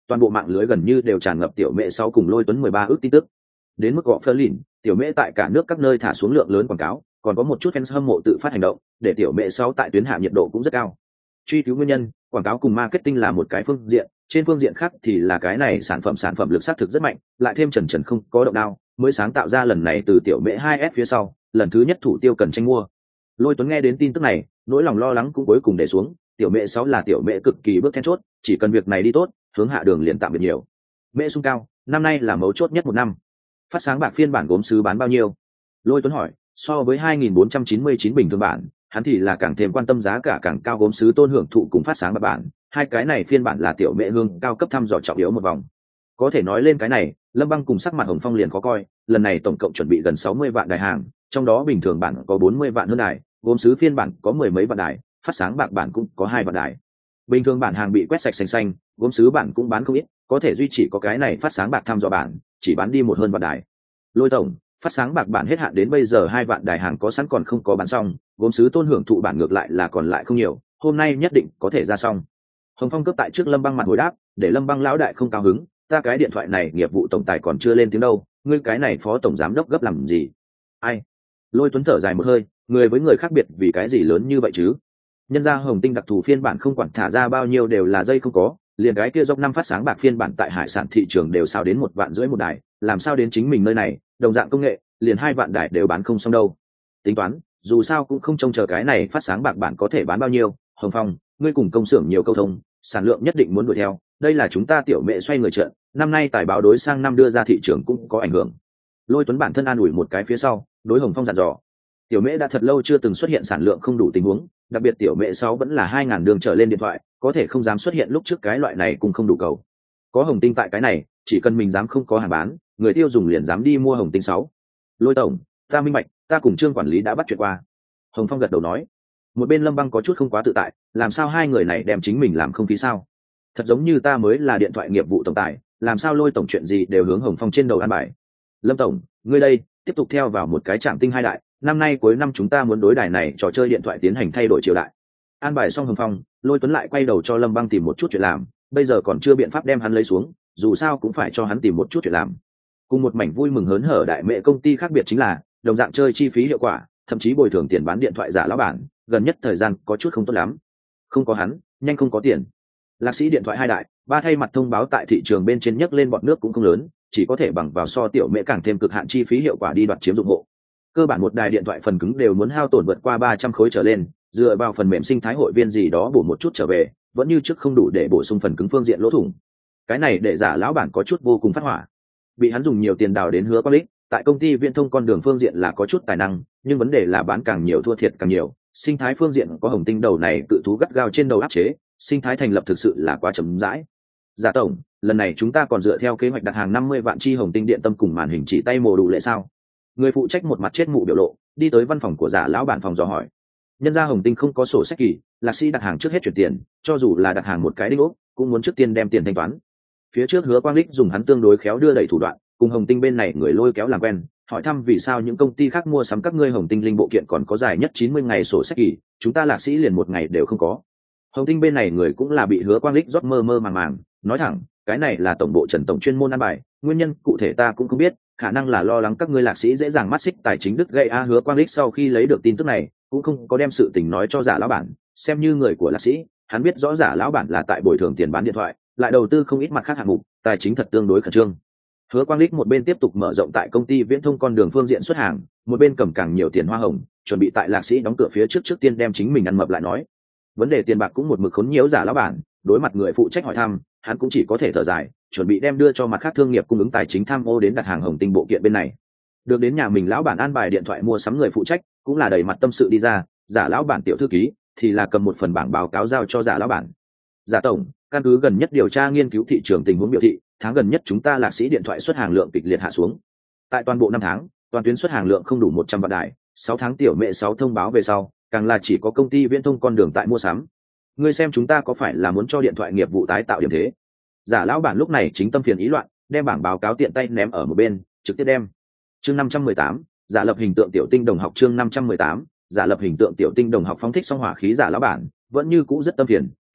toàn bộ mạng lưới gần như đều tràn ngập tiểu mẹ 6 cùng Lôi Tuấn 13 ước tin tức. Đến mức gọ phơ lìn, tiểu mẹ tại cả nước các nơi thả xuống lượng lớn quảng cáo, còn có một chút fans hâm mộ tự phát hành động, để tiểu mẹ 6 tại tuyến hạ nhiệt độ cũng rất cao. Truy cứu nguyên nhân, quảng cáo cùng marketing là một cái phương diện, trên phương diện khác thì là cái này sản phẩm lực sát thực rất mạnh, lại thêm Trần không có động đao, mới sáng tạo ra lần này từ tiểu mẹ 2S phía sau, lần thứ nhất thủ tiêu cần tranh mua. Lôi Tuấn nghe đến tin tức này, nỗi lòng lo lắng cũng cuối cùng để xuống, tiểu mẹ 6 là tiểu mẹ cực kỳ bước then chốt, chỉ cần việc này đi tốt, hướng hạ đường liền tạm biệt nhiều. Mẹ sung cao, năm nay là mấu chốt nhất một năm. Phát sáng bạc phiên bản gốm sứ bán bao nhiêu? Lôi Tuấn hỏi, so với 2.499 bình thường bản, hắn thì là càng thêm quan tâm giá cả càng cao gốm sứ tôn hưởng thụ cùng phát sáng bạc bản, hai cái này phiên bản là tiểu mẹ hương cao cấp thăm dò trọng yếu một vòng. Có thể nói lên cái này, Lâm Băng cùng sắc mặt Hồng Phong liền khó coi, lần này tổng cộng chuẩn bị gần 60 vạn đài hàng, trong đó bình thường bản có 40 vạn hơn đài, gốm sứ phiên bản có mười mấy vạn đài, phát sáng bạc bản cũng có 2 vạn đài. Bình thường bản hàng bị quét sạch xanh xanh, gốm sứ bản cũng bán không ít, có thể duy trì có cái này phát sáng bạc thăm dò bản, chỉ bán đi một hơn vạn đài. Lôi tổng, phát sáng bạc bản hết hạn đến bây giờ 2 vạn đài hàng có sẵn còn không có bán xong, gốm sứ tôn hưởng thụ bản ngược lại là còn lại không nhiều, hôm nay nhất định có thể ra xong. Hồng Phong cướp tại trước Lâm Băng mặt hồi đáp, để Lâm Băng lão đại không cao hứng, ta cái điện thoại này nghiệp vụ tổng tài còn chưa lên tiếng đâu, ngươi cái này phó tổng giám đốc gấp làm gì? Ai? Lôi Tuấn thở dài một hơi, người với người khác biệt vì cái gì lớn như vậy chứ? Nhân ra Hồng Tinh đặc thù phiên bản không quản thả ra bao nhiêu đều là dây không có, liền cái kia dốc năm phát sáng bạc phiên bản tại hải sản thị trường đều sao đến 1,5 vạn một đài, làm sao đến chính mình nơi này, đồng dạng công nghệ, liền 2 vạn đài đều bán không xong đâu. Tính toán, dù sao cũng không trông chờ cái này phát sáng bạc bản có thể bán bao nhiêu. Hồng Phong, ngươi cùng công xưởng nhiều câu thông, sản lượng nhất định muốn đuổi theo, đây là chúng ta tiểu mẹ xoay người trận, năm nay tài báo đối sang năm đưa ra thị trường cũng có ảnh hưởng. Lôi Tuấn bản thân an ủi một cái phía sau, đối Hồng Phong dặn dò, tiểu mẹ đã thật lâu chưa từng xuất hiện sản lượng không đủ tình huống, đặc biệt tiểu mẹ 6 vẫn là 2.000 đường trở lên điện thoại, có thể không dám xuất hiện lúc trước cái loại này cùng không đủ cầu. Có Hồng Tinh tại cái này, chỉ cần mình dám không có hàng bán, người tiêu dùng liền dám đi mua Hồng Tinh 6. Lôi tổng, ta minh bạch, ta cùng Trương quản lý đã bắt chuyện qua. Hồng Phong gật đầu nói. Một bên Lâm Băng có chút không quá tự tại, làm sao hai người này đem chính mình làm không khí sao? Thật giống như ta mới là điện thoại nghiệp vụ tổng tài, làm sao Lôi tổng chuyện gì đều hướng Hồng Phong trên đầu ăn bài. Lâm tổng, ngươi đây, tiếp tục theo vào một cái trạm tinh hai đại, năm nay cuối năm chúng ta muốn đối đài này trò chơi điện thoại tiến hành thay đổi triều đại. An bài xong Hồng Phong, Lôi Tuấn lại quay đầu cho Lâm Băng tìm một chút chuyện làm, bây giờ còn chưa biện pháp đem hắn lấy xuống, dù sao cũng phải cho hắn tìm một chút chuyện làm. Cùng một mảnh vui mừng hớn hở đại mẹ công ty khác biệt chính là, đồng dạng chơi chi phí hiệu quả, thậm chí bồi thường tiền bán điện thoại giả lão bản, gần nhất thời gian có chút không tốt lắm. Không có hắn, nhanh không có tiền. Lạc Sĩ điện thoại hai đại, ba thay mặt thông báo tại thị trường bên trên nhấc lên bọn nước cũng không lớn, chỉ có thể bằng vào so tiểu mẹ càng thêm cực hạn chi phí hiệu quả đi đoạt chiếm dụng hộ. Cơ bản một đài điện thoại phần cứng đều muốn hao tổn vượt qua 300 khối trở lên, dựa vào phần mềm sinh thái hội viên gì đó bổ một chút trở về, vẫn như trước không đủ để bổ sung phần cứng phương diện lỗ thủng. Cái này để giả lão bản có chút vô cùng phát hỏa. Bị hắn dùng nhiều tiền đào đến Hứa Quang Lích, tại công ty viễn thông con đường phương diện là có chút tài năng, nhưng vấn đề là bán càng nhiều thua thiệt càng nhiều. Sinh thái phương diện có Hồng Tinh đầu này tự thú gắt gao trên đầu áp chế, sinh thái thành lập thực sự là quá chậm rãi. Giả tổng, lần này chúng ta còn dựa theo kế hoạch đặt hàng 50 vạn chi Hồng Tinh điện tâm cùng màn hình chỉ tay mồ đủ lệ sao? Người phụ trách một mặt chết mụ biểu lộ, đi tới văn phòng của giả lão bản phòng dò hỏi. Nhân ra Hồng Tinh không có sổ sách kỳ, Lạc Sĩ đặt hàng trước hết chuyển tiền, cho dù là đặt hàng một cái đinh ốc, cũng muốn trước tiên đem tiền thanh toán. Phía trước Hứa Quang Lích dùng hắn tương đối khéo đưa đẩy thủ đoạn, cùng Hồng Tinh bên này người lôi kéo làm quen, hỏi thăm vì sao những công ty khác mua sắm các ngươi Hồng Tinh linh bộ kiện còn có dài nhất 90 ngày sổ sách kỳ, chúng ta Lạc Sĩ liền một ngày đều không có. Hồng Tinh bên này người cũng là bị Hứa Quang Lích rót mơ mơ màng màng, nói thẳng, cái này là tổng bộ Trần tổng chuyên môn ăn bài, nguyên nhân cụ thể ta cũng không biết, khả năng là lo lắng các ngươi Lạc Sĩ dễ dàng mắt xích tài chính đứt gãy. Hứa Quang Lích sau khi lấy được tin tức này, cũng không có đem sự tình nói cho giả lão bản, xem như người của Lạc Sĩ, hắn biết rõ giả lão bản là tại bồi thường tiền bán điện thoại, lại đầu tư không ít mặt khác hạng mục, tài chính thật tương đối khẩn trương. Hứa Quang Lích một bên tiếp tục mở rộng tại công ty viễn thông con đường phương diện xuất hàng, một bên cầm càng nhiều tiền hoa hồng, chuẩn bị tại Lạc Sĩ đóng cửa phía trước tiên đem chính mình ăn mập lại nói. Vấn đề tiền bạc cũng một mực khốn nhiễu giả lão bản, đối mặt người phụ trách hỏi thăm, hắn cũng chỉ có thể thở dài, chuẩn bị đem đưa cho mặt khác thương nghiệp cung ứng tài chính tham ô đến đặt hàng Hồng Tinh bộ kiện bên này. Được đến nhà mình lão bản an bài điện thoại mua sắm người phụ trách, cũng là đầy mặt tâm sự đi ra, giả lão bản tiểu thư ký thì là cầm một phần bảng báo cáo giao cho giả lão bản. Giả tổng, căn cứ gần nhất điều tra nghiên cứu thị trường tình huống biểu thị, tháng gần nhất chúng ta Lạc Sĩ điện thoại xuất hàng lượng kịch liệt hạ xuống. Tại toàn bộ năm tháng, toàn tuyến xuất hàng lượng không đủ 100 vạn đài, 6 tháng tiểu mẹ 6 thông báo về sau, càng là chỉ có công ty viễn thông con đường tại mua sắm. Ngươi xem chúng ta có phải là muốn cho điện thoại nghiệp vụ tái tạo điểm thế? Giả lão bản lúc này chính tâm phiền ý loạn, đem bảng báo cáo tiện tay ném ở một bên, trực tiếp đem. Chương 518, giả lập hình tượng tiểu tinh đồng học. Chương 518, giả lập hình tượng tiểu tinh đồng học. Phóng thích xong hỏa khí giả lão bản, vẫn như cũ rất tâm phiền,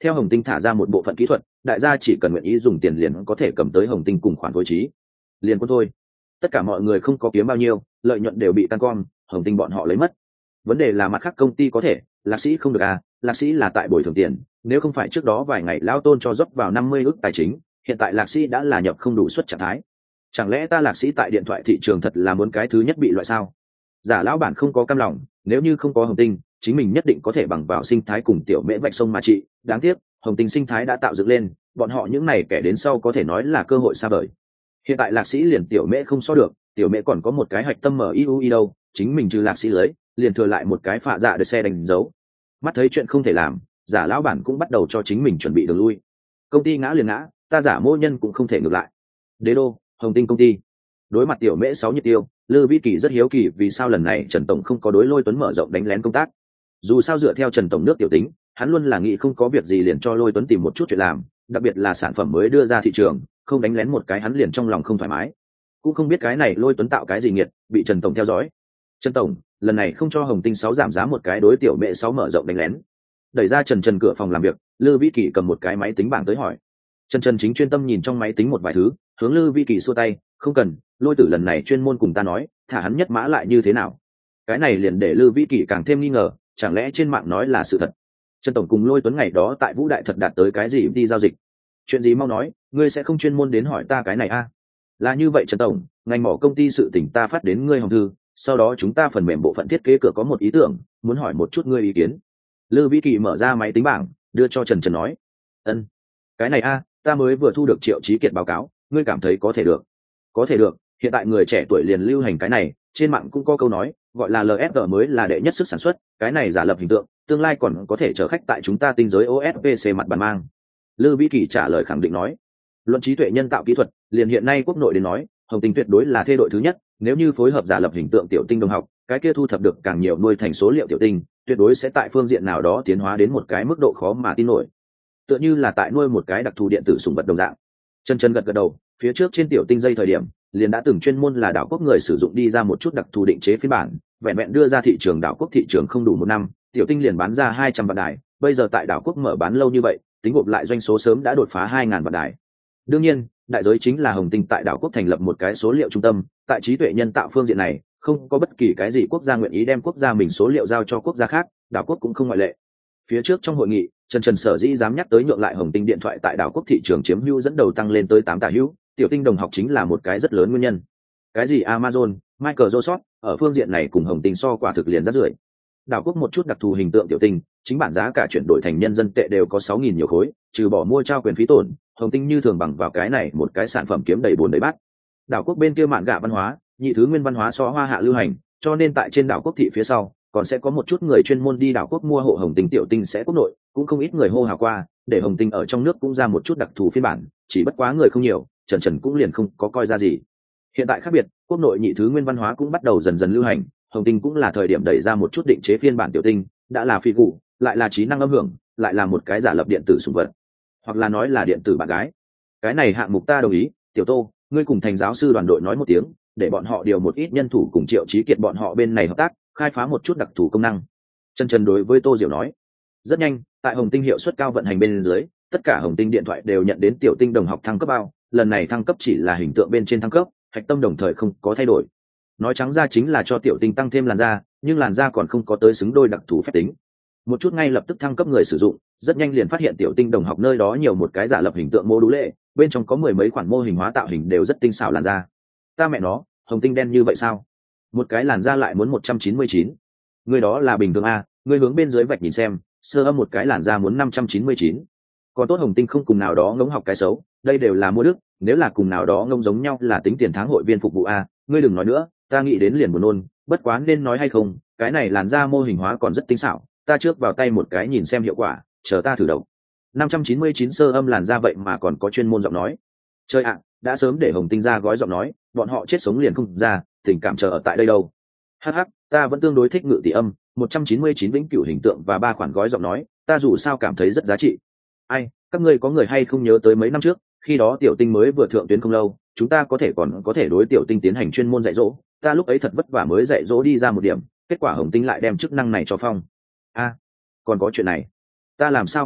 theo Hồng Tinh thả ra một bộ phận kỹ thuật, đại gia chỉ cần nguyện ý dùng tiền liền có thể cầm tới Hồng Tinh cùng khoản phối trí liền quân thôi. Tất cả mọi người không có kiếm bao nhiêu, lợi nhuận đều bị tan con, Hồng Tinh bọn họ lấy mất. Vấn đề là mặt khác công ty có thể, Lạc Sĩ không được à, Lạc Sĩ là tại bồi thường tiền, nếu không phải trước đó vài ngày Lão Tôn cho dốc vào 50 ức tài chính, hiện tại Lạc Sĩ đã là nhập không đủ suất trạng thái. Chẳng lẽ ta Lạc Sĩ tại điện thoại thị trường thật là muốn cái thứ nhất bị loại sao? Giả lão bản không có cam lòng, nếu như không có Hồng Tinh, chính mình nhất định có thể bằng vào sinh thái cùng tiểu mễ vạch sông mà trị. Đáng tiếc, Hồng Tinh sinh thái đã tạo dựng lên, bọn họ những này kẻ đến sau có thể nói là cơ hội xa vời. Hiện tại Lạc Sĩ liền tiểu mễ không so được, tiểu mễ còn có một cái hạch tâm mở iui đâu, chính mình trừ Lạc Sĩ lưới, liền thừa lại một cái phạ dạ để xe đánh dấu. Mắt thấy chuyện không thể làm, giả lão bản cũng bắt đầu cho chính mình chuẩn bị đường lui. Công ty ngã liền ngã, ta giả mô nhân cũng không thể ngược lại. Đế đô, Hồng Tinh công ty. Đối mặt tiểu mễ 6 nhiệt tiêu, Lư Vĩ Kỳ rất hiếu kỳ vì sao lần này Trần tổng không có đối Lôi Tuấn mở rộng đánh lén công tác. Dù sao dựa theo Trần tổng nước tiểu tính, hắn luôn là nghĩ không có việc gì liền cho Lôi Tuấn tìm một chút chuyện làm, đặc biệt là sản phẩm mới đưa ra thị trường, không đánh lén một cái hắn liền trong lòng không thoải mái. Cũng không biết cái này Lôi Tuấn tạo cái gì nghiệt, bị Trần tổng theo dõi. Trần tổng, lần này không cho Hồng Tinh 6 giảm giá một cái đối tiểu mễ 6 mở rộng đánh lén. Đẩy ra Trần cửa phòng làm việc, Lư Vĩ Kỳ cầm một cái máy tính bảng tới hỏi. Trần chính chuyên tâm nhìn trong máy tính một vài thứ, hướng Lư Vĩ Kỳ xua tay, không cần, Lôi tử lần này chuyên môn cùng ta nói, thả hắn nhất mã lại như thế nào. Cái này liền để Lư Vĩ Kỳ càng thêm nghi ngờ, chẳng lẽ trên mạng nói là sự thật. Trần tổng cùng Lôi Tuấn ngày đó tại Vũ Đại thật đạt tới cái gì đi giao dịch. Chuyện gì mau nói, ngươi sẽ không chuyên môn đến hỏi ta cái này à? Là như vậy Trần tổng, ngành mỏ công ty sự tình ta phát đến ngươi Hồng thư, sau đó chúng ta phần mềm bộ phận thiết kế cửa có một ý tưởng, muốn hỏi một chút ngươi ý kiến. Lư Vĩ Kỳ mở ra máy tính bảng, đưa cho Trần nói. Ân, cái này a, ta mới vừa thu được Triệu Chí Kiệt báo cáo, ngươi cảm thấy có thể được? Có thể được, hiện tại người trẻ tuổi liền lưu hành cái này, trên mạng cũng có câu nói, gọi là LFG mới là đệ nhất sức sản xuất, cái này giả lập hình tượng, tương lai còn có thể chở khách tại chúng ta tinh giới OSPC mặt bàn mang. Lư Vĩ Kỳ trả lời khẳng định nói. Luận trí tuệ nhân tạo kỹ thuật, liền hiện nay quốc nội đến nói, Hồng Tinh tuyệt đối là thê đội thứ nhất, nếu như phối hợp giả lập hình tượng tiểu tinh đồng học, cái kia thu thập được càng nhiều nuôi thành số liệu tiểu tinh, tuyệt đối sẽ tại phương diện nào đó tiến hóa đến một cái mức độ khó mà tin nổi. Tựa như là tại nuôi một cái đặc thù điện tử sùng vật đồng dạng. Chân gật đầu, phía trước trên tiểu tinh dây thời điểm, liền đã từng chuyên môn là đảo quốc người sử dụng đi ra một chút đặc thù định chế phiên bản, vẹn vẹn đưa ra thị trường đảo quốc thị trường không đủ một năm, tiểu tinh liền bán ra 200 vạn đài, bây giờ tại đảo quốc mở bán lâu như vậy, tính gộp lại doanh số sớm đã đột phá 2000 vạn đài. Đương nhiên, đại giới chính là Hồng Tinh tại đảo quốc thành lập một cái số liệu trung tâm, tại trí tuệ nhân tạo phương diện này, không có bất kỳ cái gì quốc gia nguyện ý đem quốc gia mình số liệu giao cho quốc gia khác, đảo quốc cũng không ngoại lệ. Phía trước trong hội nghị, Trần sở dĩ dám nhắc tới nhượng lại Hồng Tinh điện thoại tại đảo quốc thị trường chiếm hữu dẫn đầu tăng lên tới 8 tả hữu, tiểu tinh đồng học chính là một cái rất lớn nguyên nhân. Cái gì Amazon, Microsoft, ở phương diện này cùng Hồng Tinh so quả thực liền rất rưởi. Đảo quốc một chút đặc thù hình tượng tiểu tinh, chính bản giá cả chuyển đổi thành nhân dân tệ đều có 6000 nhiều khối, trừ bỏ mua trao quyền phí tổn, Hồng Tinh như thường bằng vào cái này một cái sản phẩm kiếm đầy 4 đầy bát. Đảo quốc bên kia mạn gạ văn hóa, nhị thứ nguyên văn hóa so hoa hạ lưu hành, cho nên tại trên đảo quốc thị phía sau, còn sẽ có một chút người chuyên môn đi đảo quốc mua hộ Hồng Tinh tiểu tinh sẽ quốc nội, cũng không ít người hô hào qua, để Hồng Tinh ở trong nước cũng ra một chút đặc thù phiên bản, chỉ bất quá người không nhiều, Trần cũng liền không có coi ra gì. Hiện tại khác biệt, quốc nội nhị thứ nguyên văn hóa cũng bắt đầu dần dần lưu hành, Hồng Tinh cũng là thời điểm đẩy ra một chút định chế phiên bản tiểu tinh, đã là phi cụ, lại là trí năng âm hưởng, lại là một cái giả lập điện tử sủng vật, hoặc là nói là điện tử bạn gái. Cái này hạng mục ta đồng ý, Tiểu Tô, ngươi cùng thành giáo sư đoàn đội nói một tiếng, để bọn họ điều một ít nhân thủ cùng Triệu Chí Kiệt bọn họ bên này hợp tác, khai phá một chút đặc thù công năng. Trần đối với Tô Diệu nói. Rất nhanh, tại Hồng Tinh hiệu suất cao vận hành bên dưới, tất cả Hồng Tinh điện thoại đều nhận đến tiểu tinh đồng học thăng cấp bao, lần này thăng cấp chỉ là hình tượng bên trên thăng cấp, hạch tâm đồng thời không có thay đổi. Nói trắng ra chính là cho tiểu tinh tăng thêm làn da, nhưng làn da còn không có tới xứng đôi đặc thù phép tính. Một chút ngay lập tức thăng cấp người sử dụng, rất nhanh liền phát hiện tiểu tinh đồng học nơi đó nhiều một cái giả lập hình tượng mô đũ lệ, bên trong có mười mấy khoản mô hình hóa tạo hình đều rất tinh xảo làn da. Ta mẹ nó, Hồng Tinh đen như vậy sao? Một cái làn da lại muốn 199. Người đó là bình thường a, người hướng bên dưới vạch nhìn xem, sơ âm một cái làn da muốn 599. Còn tốt Hồng Tinh không cùng nào đó ngỗng học cái xấu, đây đều là mua đức, nếu là cùng nào đó ngông giống nhau là tính tiền tháng hội viên phục vụ a, ngươi đừng nói nữa, ta nghĩ đến liền buồn nôn, bất quá nên nói hay không, cái này làn da mô hình hóa còn rất tinh xảo, ta trước vào tay một cái nhìn xem hiệu quả, chờ ta thử đầu. 599 sơ âm làn da vậy mà còn có chuyên môn giọng nói. Chơi ạ, đã sớm để Hồng Tinh ra gói giọng nói, bọn họ chết sống liền không ra, tình cảm chờ ở tại đây đâu. Hắc, ta vẫn tương đối thích ngự tỷ âm, 199 vĩnh cửu hình tượng và 3 khoản gói giọng nói, ta dù sao cảm thấy rất giá trị. Ai, các ngươi có người hay không nhớ tới mấy năm trước, khi đó tiểu tinh mới vừa thượng tuyến không lâu, chúng ta còn có thể đối tiểu tinh tiến hành chuyên môn dạy dỗ, ta lúc ấy thật vất vả mới dạy dỗ đi ra một điểm, kết quả Hồng Tinh lại đem chức năng này cho phong. Còn có chuyện này, ta làm sao không biết,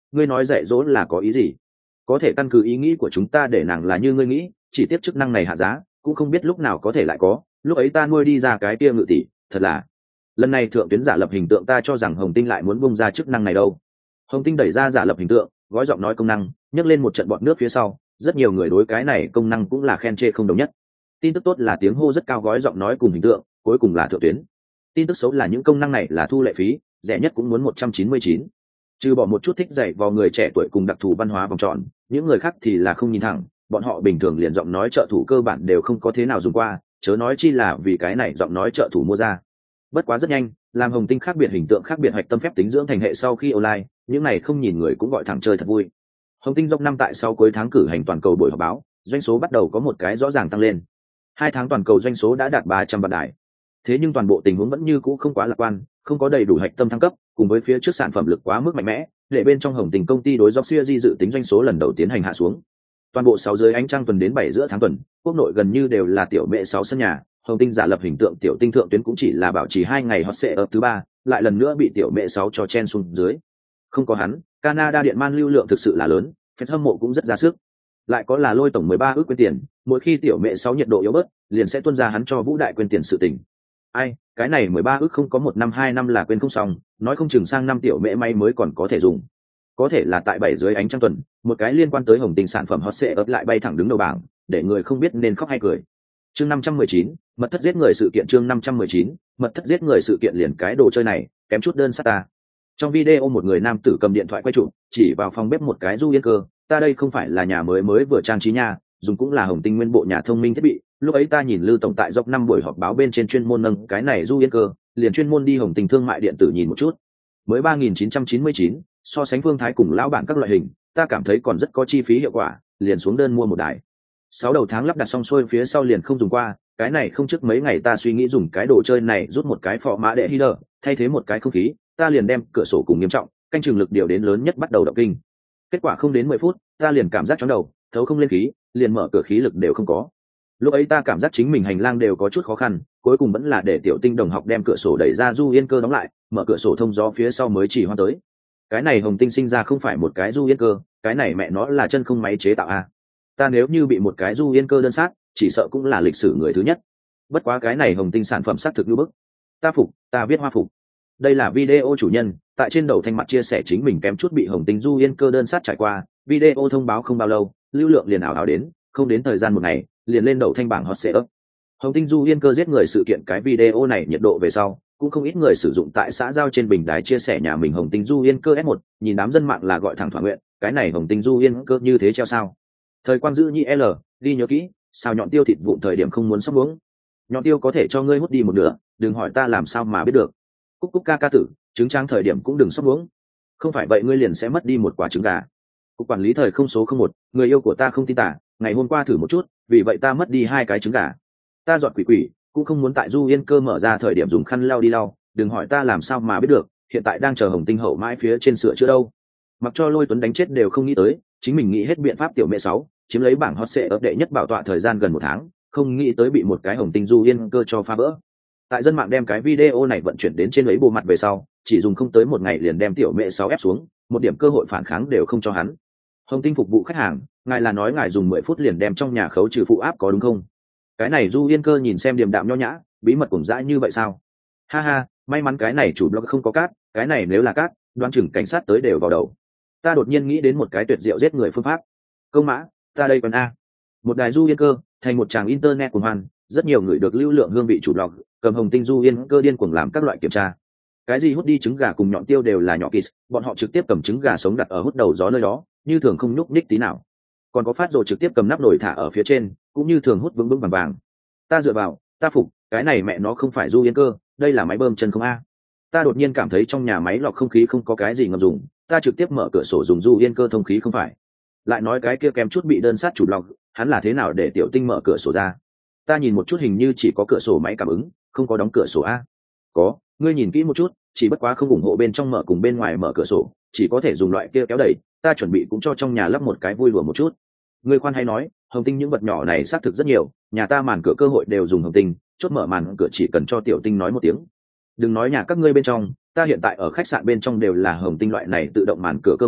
ngươi nói dạy dỗ là có ý gì? Có thể căn cứ ý nghĩ của chúng ta để nàng là như ngươi nghĩ, chỉ tiếp chức năng này hạ giá cũng không biết lúc nào có thể lại có, lúc ấy ta nuôi đi ra cái kia ngự tỷ, thật là lần này thượng tuyến giả lập hình tượng ta cho rằng Hồng Tinh lại muốn bung ra chức năng này đâu. Hồng Tinh đẩy ra giả lập hình tượng, gói giọng nói công năng, nhấc lên một trận bọt nước phía sau, rất nhiều người đối cái này công năng cũng là khen chê không đồng nhất. Tin tức tốt là tiếng hô rất cao gói giọng nói cùng hình tượng, cuối cùng là thượng tuyến. Tin tức xấu là những công năng này là thu lệ phí, rẻ nhất cũng muốn 199. Trừ bỏ một chút thích dạy vào người trẻ tuổi cùng đặc thù văn hóa vòng tròn, những người khác thì là không nhìn thẳng, bọn họ bình thường liền giọng nói trợ thủ cơ bản đều không có thế nào dùng qua, chớ nói chi là vì cái này giọng nói trợ thủ mua ra. Bất quá rất nhanh, làm Hồng Tinh khác biệt hình tượng khác biệt hạch tâm phép tính dưỡng thành hệ sau khi online, những này không nhìn người cũng gọi thẳng chơi thật vui. Hồng Tinh dốc năm tại sau cuối tháng cử hành toàn cầu buổi họp báo, doanh số bắt đầu có một cái rõ ràng tăng lên. 2 tháng toàn cầu doanh số đã đạt 300 vạn đài. Thế nhưng toàn bộ tình huống vẫn như cũ không quá lạc quan, không có đầy đủ hạch tâm thăng cấp, cùng với phía trước sản phẩm lực quá mức mạnh mẽ, để bên trong Hồng Tinh công ty đối Joxia di dự tính doanh số lần đầu tiến hành hạ xuống. Toàn bộ 6 dưới ánh trăng tuần đến 7 giữa tháng tuần, quốc nội gần như đều là tiểu mẹ 6 sân nhà, Hồng Tinh giả lập hình tượng tiểu tinh thượng tuyến cũng chỉ là bảo trì 2 ngày hot sẽ ở thứ 3, lại lần nữa bị tiểu mẹ 6 cho chen xuống dưới. Không có hắn, Canada điện man lưu lượng thực sự là lớn, fan hâm mộ cũng rất ra sức. Lại có là Lôi tổng 13 ước quyên tiền, mỗi khi tiểu mẹ 6 nhiệt độ yếu bớt, liền sẽ tuôn ra hắn cho Vũ Đại quyên tiền sự tình. Ai, cái này 13 ước không có 1 năm 2 năm là quên không xong, nói không chừng sang năm tiểu mẹ may mới còn có thể dùng. Có thể là tại 7 dưới ánh trăng tuần, một cái liên quan tới Hồng Tinh sản phẩm hot sẽ ấp lại bay thẳng đứng đầu bảng, để người không biết nên khóc hay cười. Chương 519, mật thất giết người sự kiện. Chương 519, mật thất giết người sự kiện. Liền cái đồ chơi này kém chút đơn sát ta. Trong video một người nam tử cầm điện thoại quay chụp, chỉ vào phòng bếp một cái du yên cơ, ta đây không phải là nhà mới vừa trang trí nha, dùng cũng là Hồng Tinh nguyên bộ nhà thông minh thiết bị. Lúc ấy ta nhìn Lưu tổng tại dọc 5 buổi họp báo bên trên chuyên môn nâng cái này du yên cơ, liền chuyên môn đi Hồng Tinh thương mại điện tử nhìn một chút. Mới 3999, so sánh Phương Thái cùng lão bản các loại hình, ta cảm thấy còn rất có chi phí hiệu quả, liền xuống đơn mua một đài. 6 đầu tháng lắp đặt xong xuôi phía sau liền không dùng qua, cái này không trước mấy ngày ta suy nghĩ dùng cái đồ chơi này rút một cái phò mã để header, thay thế một cái không khí, ta liền đem cửa sổ cùng nghiêm trọng, canh chừng lực điều đến lớn nhất bắt đầu động kinh. Kết quả không đến 10 phút, ta liền cảm giác chóng đầu, thấu không lên khí, liền mở cửa khí lực đều không có. Lúc ấy ta cảm giác chính mình hành lang đều có chút khó khăn, cuối cùng vẫn là để tiểu tinh đồng học đem cửa sổ đẩy ra du yên cơ đóng lại, mở cửa sổ thông gió phía sau mới chỉ hoan tới. Cái này Hồng Tinh sinh ra không phải một cái du yên cơ, cái này mẹ nó là chân không máy chế tạo a. Ta nếu như bị một cái du yên cơ đơn sát, chỉ sợ cũng là lịch sử người thứ nhất. Bất quá cái này Hồng Tinh sản phẩm xác thực như bức. Ta phục, ta viết hoa phục. Đây là video chủ nhân tại trên đầu thanh mặt chia sẻ chính mình kém chút bị Hồng Tinh du yên cơ đơn sát trải qua, video thông báo không bao lâu, lưu lượng liền ảo đến, không đến thời gian một ngày, liền lên đầu thanh bảng hot search. Hồng Tinh du yên cơ giết người sự kiện cái video này nhiệt độ về sau, cũng không ít người sử dụng tại xã giao trên bình đài chia sẻ nhà mình Hồng Tinh du yên cơ S1, nhìn đám dân mạng là gọi thẳng thỏa nguyện, cái này Hồng Tinh du yên cơ như thế treo sao? Thời quan giữ nhị L, đi nhớ kỹ, sao nhọn tiêu thịt vụn thời điểm không muốn sắp uống. Nhọn tiêu có thể cho ngươi hút đi một nửa, đừng hỏi ta làm sao mà biết được. Cúc cúc ca ca tử, trứng tráng thời điểm cũng đừng sắp uống. Không phải vậy ngươi liền sẽ mất đi một quả trứng gà. Cục quản lý thời không số 01, người yêu của ta không tin tả, ngày hôm qua thử một chút, vì vậy ta mất đi 2 cái trứng gà. Ta dọn quỷ, cũng không muốn tại du yên cơ mở ra thời điểm dùng khăn lau đi lau, đừng hỏi ta làm sao mà biết được, hiện tại đang chờ Hồng Tinh hậu mãi phía trên sửa chữa đâu. Mặc cho Lôi Tuấn đánh chết đều không nghĩ tới, chính mình nghĩ hết biện pháp tiểu mẹ 6, chiếm lấy bảng hot sẽ ấp đệ nhất bảo tọa thời gian gần 1 tháng, không nghĩ tới bị một cái Hồng Tinh du yên cơ cho phá vỡ. Tại dân mạng đem cái video này vận chuyển đến trên ấy bộ mặt về sau, chỉ dùng không tới 1 ngày liền đem tiểu mẹ 6 ép xuống, một điểm cơ hội phản kháng đều không cho hắn. Hồng Tinh phục vụ khách hàng, ngài là nói ngài dùng 10 phút liền đem trong nhà khấu trừ phụ áp có đúng không? Cái này du yên cơ nhìn xem điềm đạm nho nhã, bí mật cùng dã như vậy sao? Ha ha, may mắn cái này chủ blog không có cát, cái này nếu là cát, đoán chừng cảnh sát tới đều vào đầu. Ta đột nhiên nghĩ đến một cái tuyệt diệu giết người phương pháp. Công mã, ta đây còn a. Một đài du yên cơ, thành một tràng internet cuồng hoan, rất nhiều người được lưu lượng hương vị chủ blog, cầm Hồng Tinh du yên cơ điên cuồng làm các loại kiểm tra. Cái gì hút đi trứng gà cùng nhọn tiêu đều là nhỏ kiss, bọn họ trực tiếp cầm trứng gà sống đặt ở hút đầu gió nơi đó, như thường không nhúc nhích tí nào. Còn có phát rồi trực tiếp cầm nắp nồi thả ở phía trên, cũng như thường hút vững vững vàng vàng. Ta dựa vào, ta phục, cái này mẹ nó không phải du yên cơ, đây là máy bơm chân không a. Ta đột nhiên cảm thấy trong nhà máy lọc không khí không có cái gì ngầm dùng, ta trực tiếp mở cửa sổ dùng du yên cơ thông khí không phải. Lại nói cái kia kém chút bị đơn sát chủ lọc, hắn là thế nào để tiểu tinh mở cửa sổ ra? Ta nhìn một chút hình như chỉ có cửa sổ máy cảm ứng, không có đóng cửa sổ a. Có, ngươi nhìn kỹ một chút, chỉ bất quá không ủng hộ bên trong mở cùng bên ngoài mở cửa sổ, chỉ có thể dùng loại kia kéo đẩy, ta chuẩn bị cũng cho trong nhà lắp một cái vui lùa một chút. Ngươi khoan hay nói, Hồng Tinh những vật nhỏ này xác thực rất nhiều, nhà ta màn cửa cơ hội đều dùng Hồng Tinh, chốt mở màn cửa chỉ cần cho tiểu tinh nói một tiếng. Đừng nói nhà các ngươi bên trong, ta hiện tại ở khách sạn bên trong đều là Hồng Tinh loại này tự động màn cửa cơ hội,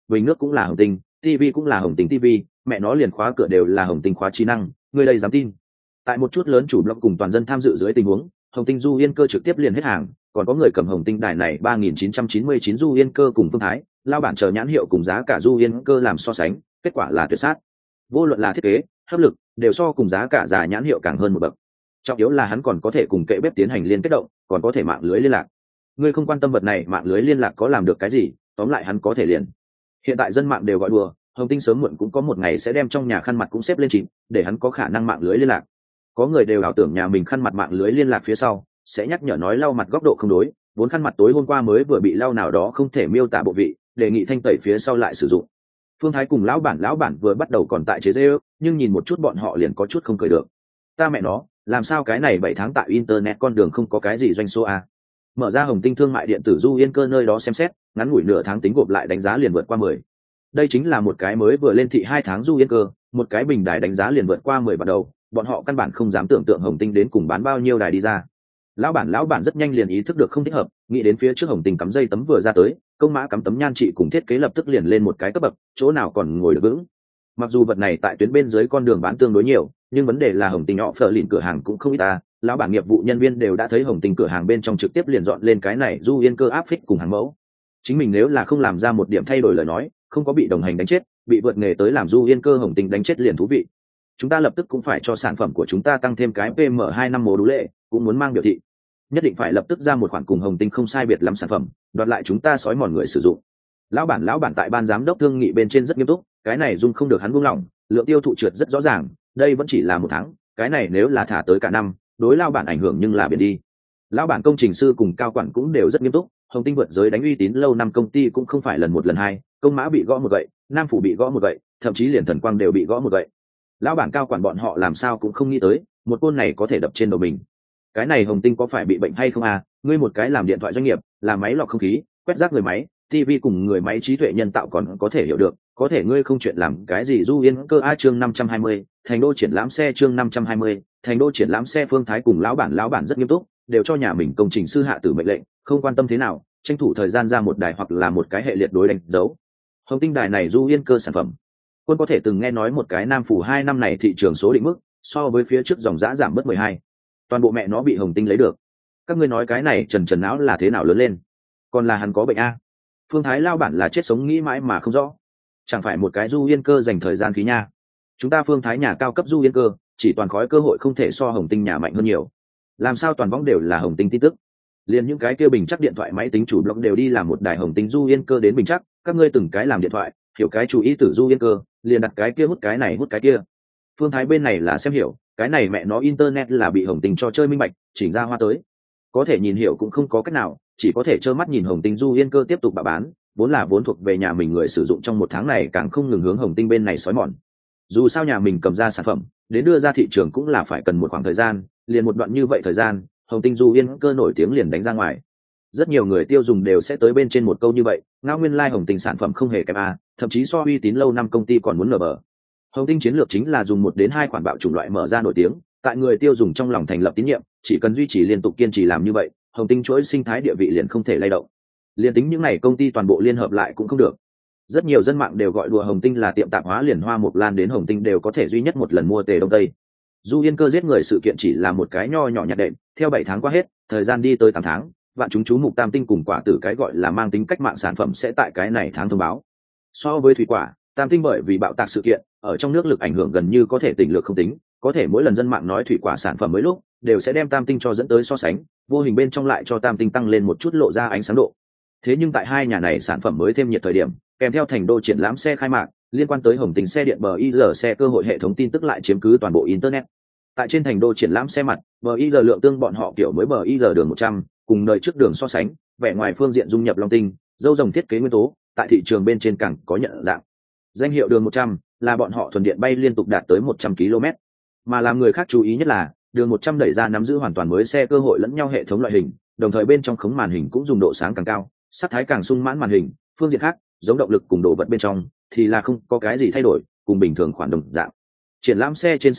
bình nước cũng là Hồng Tinh, TV cũng là Hồng Tinh TV, mẹ nó liền khóa cửa đều là Hồng Tinh khóa trí năng, người đây dám tin? Tại một chút lớn chủ blog cùng toàn dân tham dự dưới tình huống, Hồng Tinh Du Yên Cơ trực tiếp liền hết hàng, còn có người cầm Hồng Tinh đài này 3999 Du Yên Cơ cùng Phương Thái, lao bản chờ nhãn hiệu cùng giá cả Du Yên Cơ làm so sánh, kết quả là tuyệt sát. Vô luận là thiết kế, hấp lực, đều so cùng giá cả giả nhãn hiệu càng hơn một bậc. Trọng yếu là hắn còn có thể cùng kệ bếp tiến hành liên kết động, còn có thể mạng lưới liên lạc. Ngươi không quan tâm vật này mạng lưới liên lạc có làm được cái gì, tóm lại hắn có thể liền. Hiện tại dân mạng đều gọi đùa, Hồng Tinh sớm muộn cũng có một ngày sẽ đem trong nhà khăn mặt cũng xếp lên chìm, để hắn có khả năng mạng lưới liên lạc. Có người đều ảo tưởng nhà mình khăn mặt mạng lưới liên lạc phía sau sẽ nhắc nhở nói lau mặt góc độ không đối, vốn khăn mặt tối hôm qua mới vừa bị lau nào đó không thể miêu tả bộ vị, đề nghị thanh tẩy phía sau lại sử dụng. Phương Thái cùng lão bản vừa bắt đầu còn tại chế giễu, nhưng nhìn một chút bọn họ liền có chút không cười được. Ta mẹ nó, làm sao cái này 7 tháng tại internet con đường không có cái gì doanh số a? Mở ra Hồng Tinh thương mại điện tử Du Yên Cơ nơi đó xem xét, ngắn ngủi nửa tháng tính gộp lại đánh giá liền vượt qua 10. Đây chính là một cái mới vừa lên thị 2 tháng Du Yên Cơ, một cái bình đài đánh giá liền vượt qua 10 bắt đầu, bọn họ căn bản không dám tưởng tượng Hồng Tinh đến cùng bán bao nhiêu đài đi ra. Lão bản rất nhanh liền ý thức được không thích hợp, nghĩ đến phía trước Hồng Tinh cắm dây tấm vừa ra tới, công mã cắm tấm nhan trị cùng thiết kế lập tức liền lên một cái cấp bậc, chỗ nào còn ngồi được vững. Mặc dù vật này tại tuyến bên dưới con đường bán tương đối nhiều, nhưng vấn đề là Hồng Tinh nhỏ phở lìn cửa hàng cũng không ít ta. Lão bản nghiệp vụ nhân viên đều đã thấy Hồng Tinh cửa hàng bên trong trực tiếp liền dọn lên cái này Du Yên Cơ áp phích cùng hàng mẫu. Chính mình nếu là không làm ra một điểm thay đổi lời nói, không có bị đồng hành đánh chết, bị vượt nghề tới làm Du Yên Cơ Hồng Tinh đánh chết liền thú vị. Chúng ta lập tức cũng phải cho sản phẩm của chúng ta tăng thêm cái PM2 năm mô đũ lệ, cũng muốn mang biểu thị. Nhất định phải lập tức ra một khoản cùng Hồng Tinh không sai biệt lắm sản phẩm, đoạt lại chúng ta sói mòn người sử dụng. Lão bản tại ban giám đốc thương nghị bên trên rất nghiêm túc, cái này dung không được hắn buông lỏng, lượng tiêu thụ trượt rất rõ ràng, đây vẫn chỉ là 1 tháng, cái này nếu là thả tới cả năm, đối lão bản ảnh hưởng nhưng là biển đi. Lão bản công trình sư cùng cao quản cũng đều rất nghiêm túc, Hồng Tinh vượt giới đánh uy tín lâu năm công ty cũng không phải lần 1 lần 2, công mã bị gõ một gậy, nam phủ bị gõ một gậy, thậm chí liền thần quang đều bị gõ một gậy. Lão bản cao quản bọn họ làm sao cũng không nghĩ tới, một côn này có thể đập trên đầu mình. Cái này Hồng Tinh có phải bị bệnh hay không à? Ngươi một cái làm điện thoại doanh nghiệp, làm máy lọc không khí, quét rác người máy, TV cùng người máy trí tuệ nhân tạo còn có thể hiểu được, có thể ngươi không chuyện làm cái gì Du Yên Cơ a chương 520, thành đô triển lãm xe chương 520, thành đô triển lãm xe. Phương Thái cùng lão bản rất nghiêm túc, đều cho nhà mình công trình sư hạ tử mệnh lệnh, không quan tâm thế nào, tranh thủ thời gian ra một đài hoặc là một cái hệ liệt đối đánh dấu. Hồng Tinh đài này Du Yên Cơ sản phẩm. Quân có thể từng nghe nói một cái nam phủ 2 năm này thị trường số định mức, so với phía trước dòng giá giảm bớt 12. Toàn bộ mẹ nó bị Hồng Tinh lấy được. Các ngươi nói cái này trần não là thế nào lớn lên? Còn là hắn có bệnh a? Phương Thái lao bản là chết sống nghĩ mãi mà không rõ. Chẳng phải một cái Du Yên Cơ dành thời gian khí nha. Chúng ta Phương Thái nhà cao cấp Du Yên Cơ, chỉ toàn khói cơ hội không thể so Hồng Tinh nhà mạnh hơn nhiều. Làm sao toàn võng đều là Hồng Tinh tin tức? Liền những cái kia bình chắc điện thoại máy tính chủ blog đều đi làm một đài Hồng Tinh Du Yên Cơ đến bình chắc, các ngươi từng cái làm điện thoại, hiểu cái chủ ý tử Du Yên Cơ, liền đặt cái kia hút cái này hút cái kia. Phương Thái bên này là xem hiểu, cái này mẹ nó internet là bị Hồng Tinh cho chơi minh bạch, chỉnh ra hoa tới. Có thể nhìn hiểu cũng không có cách nào, chỉ có thể trơ mắt nhìn Hồng Tinh Du Yên Cơ tiếp tục bạ bán, vốn là vốn thuộc về nhà mình người sử dụng trong 1 tháng này càng không ngừng hướng Hồng Tinh bên này xói mòn. Dù sao nhà mình cầm ra sản phẩm, đến đưa ra thị trường cũng là phải cần một khoảng thời gian, liền một đoạn như vậy thời gian, Hồng Tinh Du Yên Cơ nổi tiếng liền đánh ra ngoài. Rất nhiều người tiêu dùng đều sẽ tới bên trên một câu như vậy, ngao nguyên lai Hồng Tinh sản phẩm không hề kém a, thậm chí so uy tín lâu năm công ty còn muốn nở bờ. Hồng Tinh chiến lược chính là dùng 1 đến 2 khoản bạo chủng loại mở ra nổi tiếng, tại người tiêu dùng trong lòng thành lập tín nhiệm, chỉ cần duy trì liên tục kiên trì làm như vậy, Hồng Tinh chuỗi sinh thái địa vị liền không thể lay động. Liên tính những này công ty toàn bộ liên hợp lại cũng không được. Rất nhiều dân mạng đều gọi đùa Hồng Tinh là tiệm tạp hóa liền Hoa Mộc Lan đến Hồng Tinh đều có thể duy nhất một lần mua tề đông tây. Du Yên Cơ giết người sự kiện chỉ là một cái nho nhỏ nhặt đệm, theo 7 tháng qua hết, thời gian đi tới 8 tháng, vạn chúng chú mục tam tinh cùng quả tử cái gọi là mang tính cách mạng sản phẩm sẽ tại cái này tháng thông báo. So với thủy quả, tam tinh bởi vì bạo tạc sự kiện, ở trong nước lực ảnh hưởng gần như có thể tỉnh lược không tính, có thể mỗi lần dân mạng nói thủy quả sản phẩm mới lúc, đều sẽ đem tam tinh cho dẫn tới so sánh, vô hình bên trong lại cho tam tinh tăng lên một chút lộ ra ánh sáng độ. Thế nhưng tại hai nhà này sản phẩm mới thêm nhiệt thời điểm, kèm theo thành đô triển lãm xe khai mạc, liên quan tới Hồng Tinh xe điện BIR xe cơ hội hệ thống tin tức lại chiếm cứ toàn bộ internet. Tại trên thành đô triển lãm xe mặt, BIR lượng tương bọn họ kiểu mới BIR đường 100, cùng đời trước đường so sánh, vẻ ngoài phương diện dung nhập long tinh, dâu rồng thiết kế nguyên tố, tại thị trường bên trên càng có nhận dạng. Danh hiệu đường 100 là bọn họ thuần điện bay liên tục đạt tới 100 km. Mà làm người khác chú ý nhất là, đường 100 đẩy ra nắm giữ hoàn toàn mới xe cơ hội lẫn nhau hệ thống loại hình, đồng thời bên trong khống màn hình cũng dùng độ sáng càng cao, sắc thái càng sung mãn màn hình, phương diện khác, giống động lực cùng đồ vật bên trong thì là không có cái gì thay đổi, cùng bình thường khoản đồng dạng. Triển lãm xe trên sân khấu,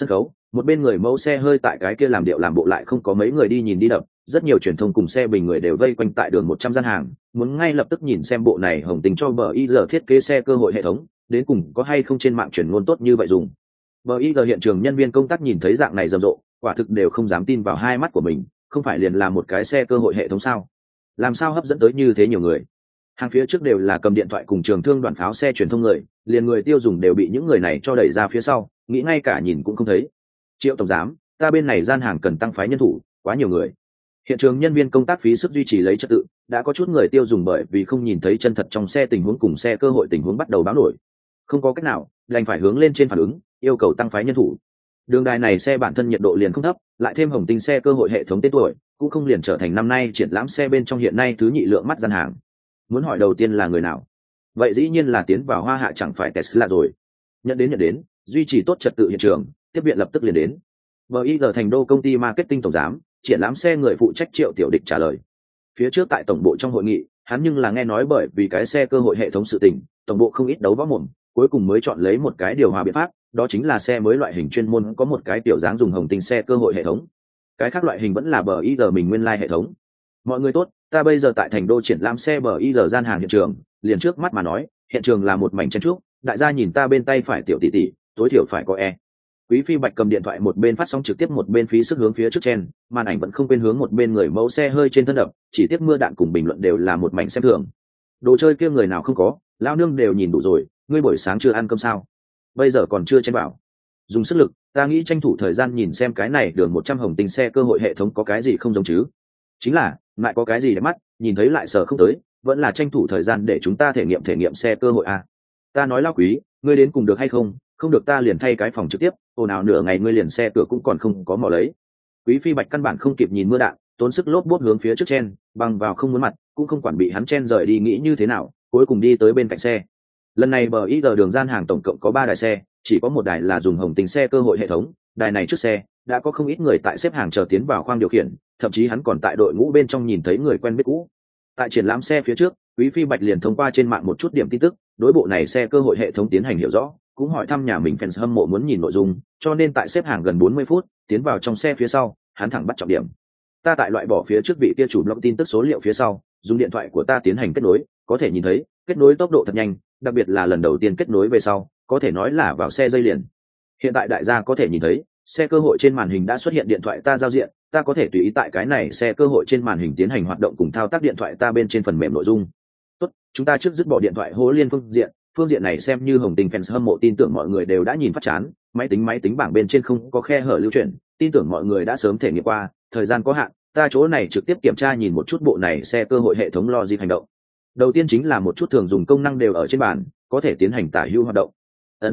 một bên người mẫu xe hơi tại cái kia làm điệu làm bộ lại không có mấy người đi nhìn đi đập, rất nhiều truyền thông cùng xe bình người đều vây quanh tại đường 100 gian hàng, muốn ngay lập tức nhìn xem bộ này Hồng Tình cho BIR thiết kế xe cơ hội hệ thống, đến cùng có hay không trên mạng truyền ngôn tốt như vậy dùng. BIR hiện trường nhân viên công tác nhìn thấy dạng này rầm rộ, quả thực đều không dám tin vào hai mắt của mình, không phải liền là một cái xe cơ hội hệ thống sao? Làm sao hấp dẫn tới như thế nhiều người? Hàng phía trước đều là cầm điện thoại cùng trường thương đoàn pháo xe truyền thông người, liền người tiêu dùng đều bị những người này cho đẩy ra phía sau, nghĩ ngay cả nhìn cũng không thấy. Triệu tổng giám, ta bên này gian hàng cần tăng phái nhân thủ, quá nhiều người. Hiện trường nhân viên công tác phí sức duy trì lấy trật tự, đã có chút người tiêu dùng bởi vì không nhìn thấy chân thật trong xe tình huống cùng xe cơ hội tình huống bắt đầu báo nổi. Không có cách nào, đành phải hướng lên trên phản ứng, yêu cầu tăng phái nhân thủ. Đường đài này xe bản thân nhiệt độ liền không thấp, lại thêm Hồng Tinh xe cơ hội hệ thống tên tuổi, cũng không liền trở thành năm nay triển lãm xe bên trong hiện nay thứ nhị lượng mắt gian hàng. Muốn hỏi đầu tiên là người nào? Vậy dĩ nhiên là tiến vào Hoa Hạ chẳng phải Tesla rồi. Nhận đến, duy trì tốt trật tự hiện trường, tiếp viện lập tức liền đến. BIR Thành Đô công ty marketing tổng giám, triển lãm xe người phụ trách Triệu Tiểu Địch trả lời. Phía trước tại tổng bộ trong hội nghị, hắn nhưng là nghe nói bởi vì cái xe cơ hội hệ thống sự tình, tổng bộ không ít đấu võ mồm, cuối cùng mới chọn lấy một cái điều hòa biện pháp, đó chính là xe mới loại hình chuyên môn có một cái tiểu dáng dùng Hồng Tinh xe cơ hội hệ thống. Cái khác loại hình vẫn là BIR mình nguyên lai hệ thống. Mọi người tốt, ta bây giờ tại Thành Đô triển lãm xe BIR gian hàng hiện trường, liền trước mắt mà nói, hiện trường là một mảnh chen trúc, đại gia nhìn ta bên tay phải tiểu tỷ tỷ, tối thiểu phải có e. Quý Phi Bạch cầm điện thoại một bên phát sóng trực tiếp một bên phí sức hướng phía trước chen, màn ảnh vẫn không quên hướng một bên người mẫu xe hơi trên thân đập, chỉ tiếc mưa đạn cùng bình luận đều là một mảnh xem thường. Đồ chơi kia người nào không có, lão nương đều nhìn đủ rồi, ngươi buổi sáng chưa ăn cơm sao? Bây giờ còn chưa chen bảo. Dùng sức lực, ta nghĩ tranh thủ thời gian nhìn xem cái này đường 100 Hồng Tinh xe cơ hội hệ thống có cái gì không giống chứ? Chính là, lại có cái gì để mắt, nhìn thấy lại sợ không tới, vẫn là tranh thủ thời gian để chúng ta thể nghiệm xe cơ hội à? Ta nói lão quý, ngươi đến cùng được hay không? Không được ta liền thay cái phòng trực tiếp, ồn ào nửa ngày ngươi liền xe cửa cũng còn không có mò lấy. Quý Phi Bạch căn bản không kịp nhìn mưa đạn, tốn sức lốp bốt hướng phía trước chen, băng vào không muốn mặt, cũng không quản bị hắn chen rời đi nghĩ như thế nào, cuối cùng đi tới bên cạnh xe. Lần này BIR đường gian hàng tổng cộng có 3 đài xe, chỉ có một đài là dùng Hồng Tinh xe cơ hội hệ thống, đài này trước xe đã có không ít người tại xếp hàng chờ tiến vào khoang điều khiển, thậm chí hắn còn tại đội ngũ bên trong nhìn thấy người quen biết cũ. Tại triển lãm xe phía trước, Quý Phi Bạch liền thông qua trên mạng một chút điểm tin tức, đối bộ này xe cơ hội hệ thống tiến hành hiểu rõ, cũng hỏi thăm nhà mình fans hâm mộ muốn nhìn nội dung, cho nên tại xếp hàng gần 40 phút, tiến vào trong xe phía sau, hắn thẳng bắt trọng điểm. Ta tại loại bỏ phía trước vị kia chủ blog tin tức số liệu phía sau, dùng điện thoại của ta tiến hành kết nối, có thể nhìn thấy, kết nối tốc độ thật nhanh, đặc biệt là lần đầu tiên kết nối về sau, có thể nói là vào xe dây liền. Hiện tại đại gia có thể nhìn thấy, xe cơ hội trên màn hình đã xuất hiện điện thoại ta giao diện, ta có thể tùy ý tại cái này xe cơ hội trên màn hình tiến hành hoạt động cùng thao tác điện thoại ta bên trên phần mềm nội dung. Tốt, chúng ta trước dứt bỏ điện thoại hố liên phương diện này xem như Hồng Tinh fans hâm mộ tin tưởng mọi người đều đã nhìn phát chán, máy tính bảng bên trên không có khe hở lưu chuyển, tin tưởng mọi người đã sớm thể nghiệm qua, thời gian có hạn, ta chỗ này trực tiếp kiểm tra nhìn một chút bộ này xe cơ hội hệ thống logic hành động. Đầu tiên chính là một chút thường dùng công năng đều ở trên bàn, có thể tiến hành tả hữu hoạt động.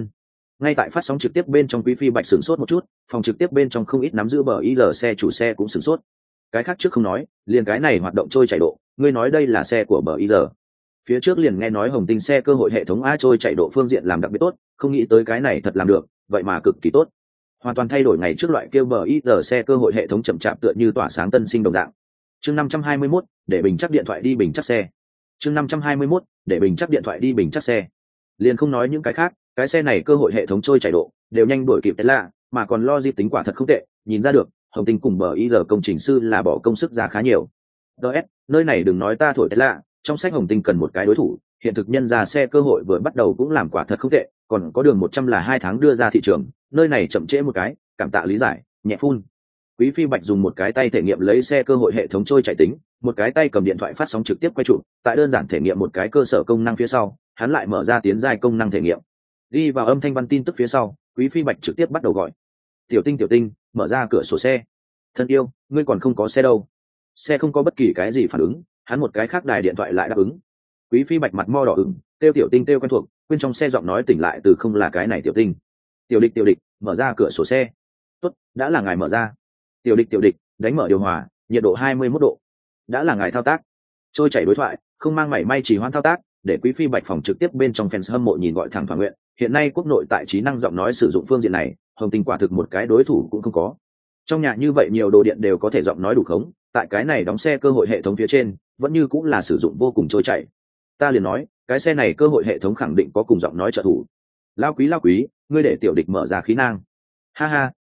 Ngay tại phát sóng trực tiếp bên trong Quý Phi Bạch sửng sốt một chút, phòng trực tiếp bên trong không ít nắm giữ BIR xe chủ xe cũng sửng sốt. Cái khác trước không nói, liền cái này hoạt động trôi chảy độ, ngươi nói đây là xe của BIR. Phía trước liền nghe nói Hồng Tinh xe cơ hội hệ thống A trôi chạy độ phương diện làm đặc biệt tốt, không nghĩ tới cái này thật làm được, vậy mà cực kỳ tốt. Hoàn toàn thay đổi ngày trước loại kêu BIR xe cơ hội hệ thống chậm chạp tựa như tỏa sáng tân sinh đồng dạng. Chương 521, để bình chắc điện thoại đi bình chắc xe. Chương 521, để bình chắc điện thoại đi bình chắc xe. Liền không nói những cái khác, cái xe này cơ hội hệ thống trôi chảy độ đều nhanh đuổi kịp Tesla, mà còn logic tính quả thật không tệ, nhìn ra được, Hồng Tinh cùng BIR công trình sư là bỏ công sức ra khá nhiều. DS, nơi này đừng nói ta thổi Tesla, trong sách Hồng Tinh cần một cái đối thủ, hiện thực nhân ra xe cơ hội vừa bắt đầu cũng làm quả thật không tệ, còn có đường 100 là 2 tháng đưa ra thị trường, nơi này chậm trễ một cái, cảm tạ lý giải, nhẹ phun. Quý Phi Bạch dùng một cái tay thể nghiệm lấy xe cơ hội hệ thống trôi chạy tính, một cái tay cầm điện thoại phát sóng trực tiếp quay chụp, tại đơn giản thể nghiệm một cái cơ sở công năng phía sau, hắn lại mở ra tiến giai công năng thể nghiệm. Đi vào âm thanh văn tin tức phía sau, Quý Phi Bạch trực tiếp bắt đầu gọi. Tiểu Tinh, mở ra cửa sổ xe. Thân yêu, ngươi còn không có xe đâu. Xe không có bất kỳ cái gì phản ứng, hắn một cái khác đài điện thoại lại đáp ứng. Quý Phi Bạch mặt mo đỏ ửng, kêu Tiểu Tinh kêu quen thuộc, quên trong xe giọng nói tỉnh lại từ không là cái này Tiểu Tinh. Tiểu Địch, mở ra cửa sổ xe. Tốt, đã là ngài mở ra. Tiểu Địch, đánh mở điều hòa, nhiệt độ 21 độ. Đã là ngài thao tác. Trôi chảy đối thoại, không mang mảy may chỉ hoãn thao tác, để Quý Phi Bạch phòng trực tiếp bên trong fans hâm mộ nhìn gọi thẳng thỏa nguyện. Hiện nay quốc nội tại trí năng giọng nói sử dụng phương diện này, Hồng Tinh quả thực một cái đối thủ cũng không có. Trong nhà như vậy nhiều đồ điện đều có thể giọng nói đủ khống, tại cái này đóng xe cơ hội hệ thống phía trên, vẫn như cũng là sử dụng vô cùng trôi chảy. Ta liền nói, cái xe này cơ hội hệ thống khẳng định có cùng giọng nói trợ thủ. Lao quý, ngươi để Tiểu Địch mở ra khí nang. Ha ha,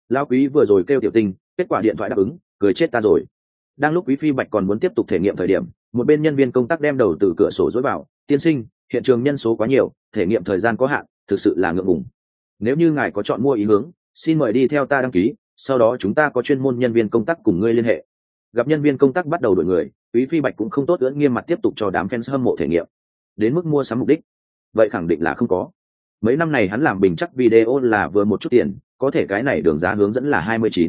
Lão Quý vừa rồi kêu Tiểu Tinh, kết quả điện thoại đáp ứng, cười chết ta rồi. Đang lúc Quý Phi Bạch còn muốn tiếp tục thể nghiệm thời điểm, một bên nhân viên công tác đem đầu từ cửa sổ dối vào. Tiên sinh, hiện trường nhân số quá nhiều, thể nghiệm thời gian có hạn, thực sự là ngượng ngùng. Nếu như ngài có chọn mua ý hướng, xin mời đi theo ta đăng ký, sau đó chúng ta có chuyên môn nhân viên công tác cùng ngươi liên hệ. Gặp nhân viên công tác bắt đầu đổi người, Quý Phi Bạch cũng không tốt ưỡn nghiêm mặt tiếp tục cho đám fans hâm mộ thể nghiệm. Đến mức mua sắm mục đích, vậy khẳng định là không có. Mấy năm này hắn làm bình chắc video là vừa một chút tiền, có thể cái này đường giá hướng dẫn là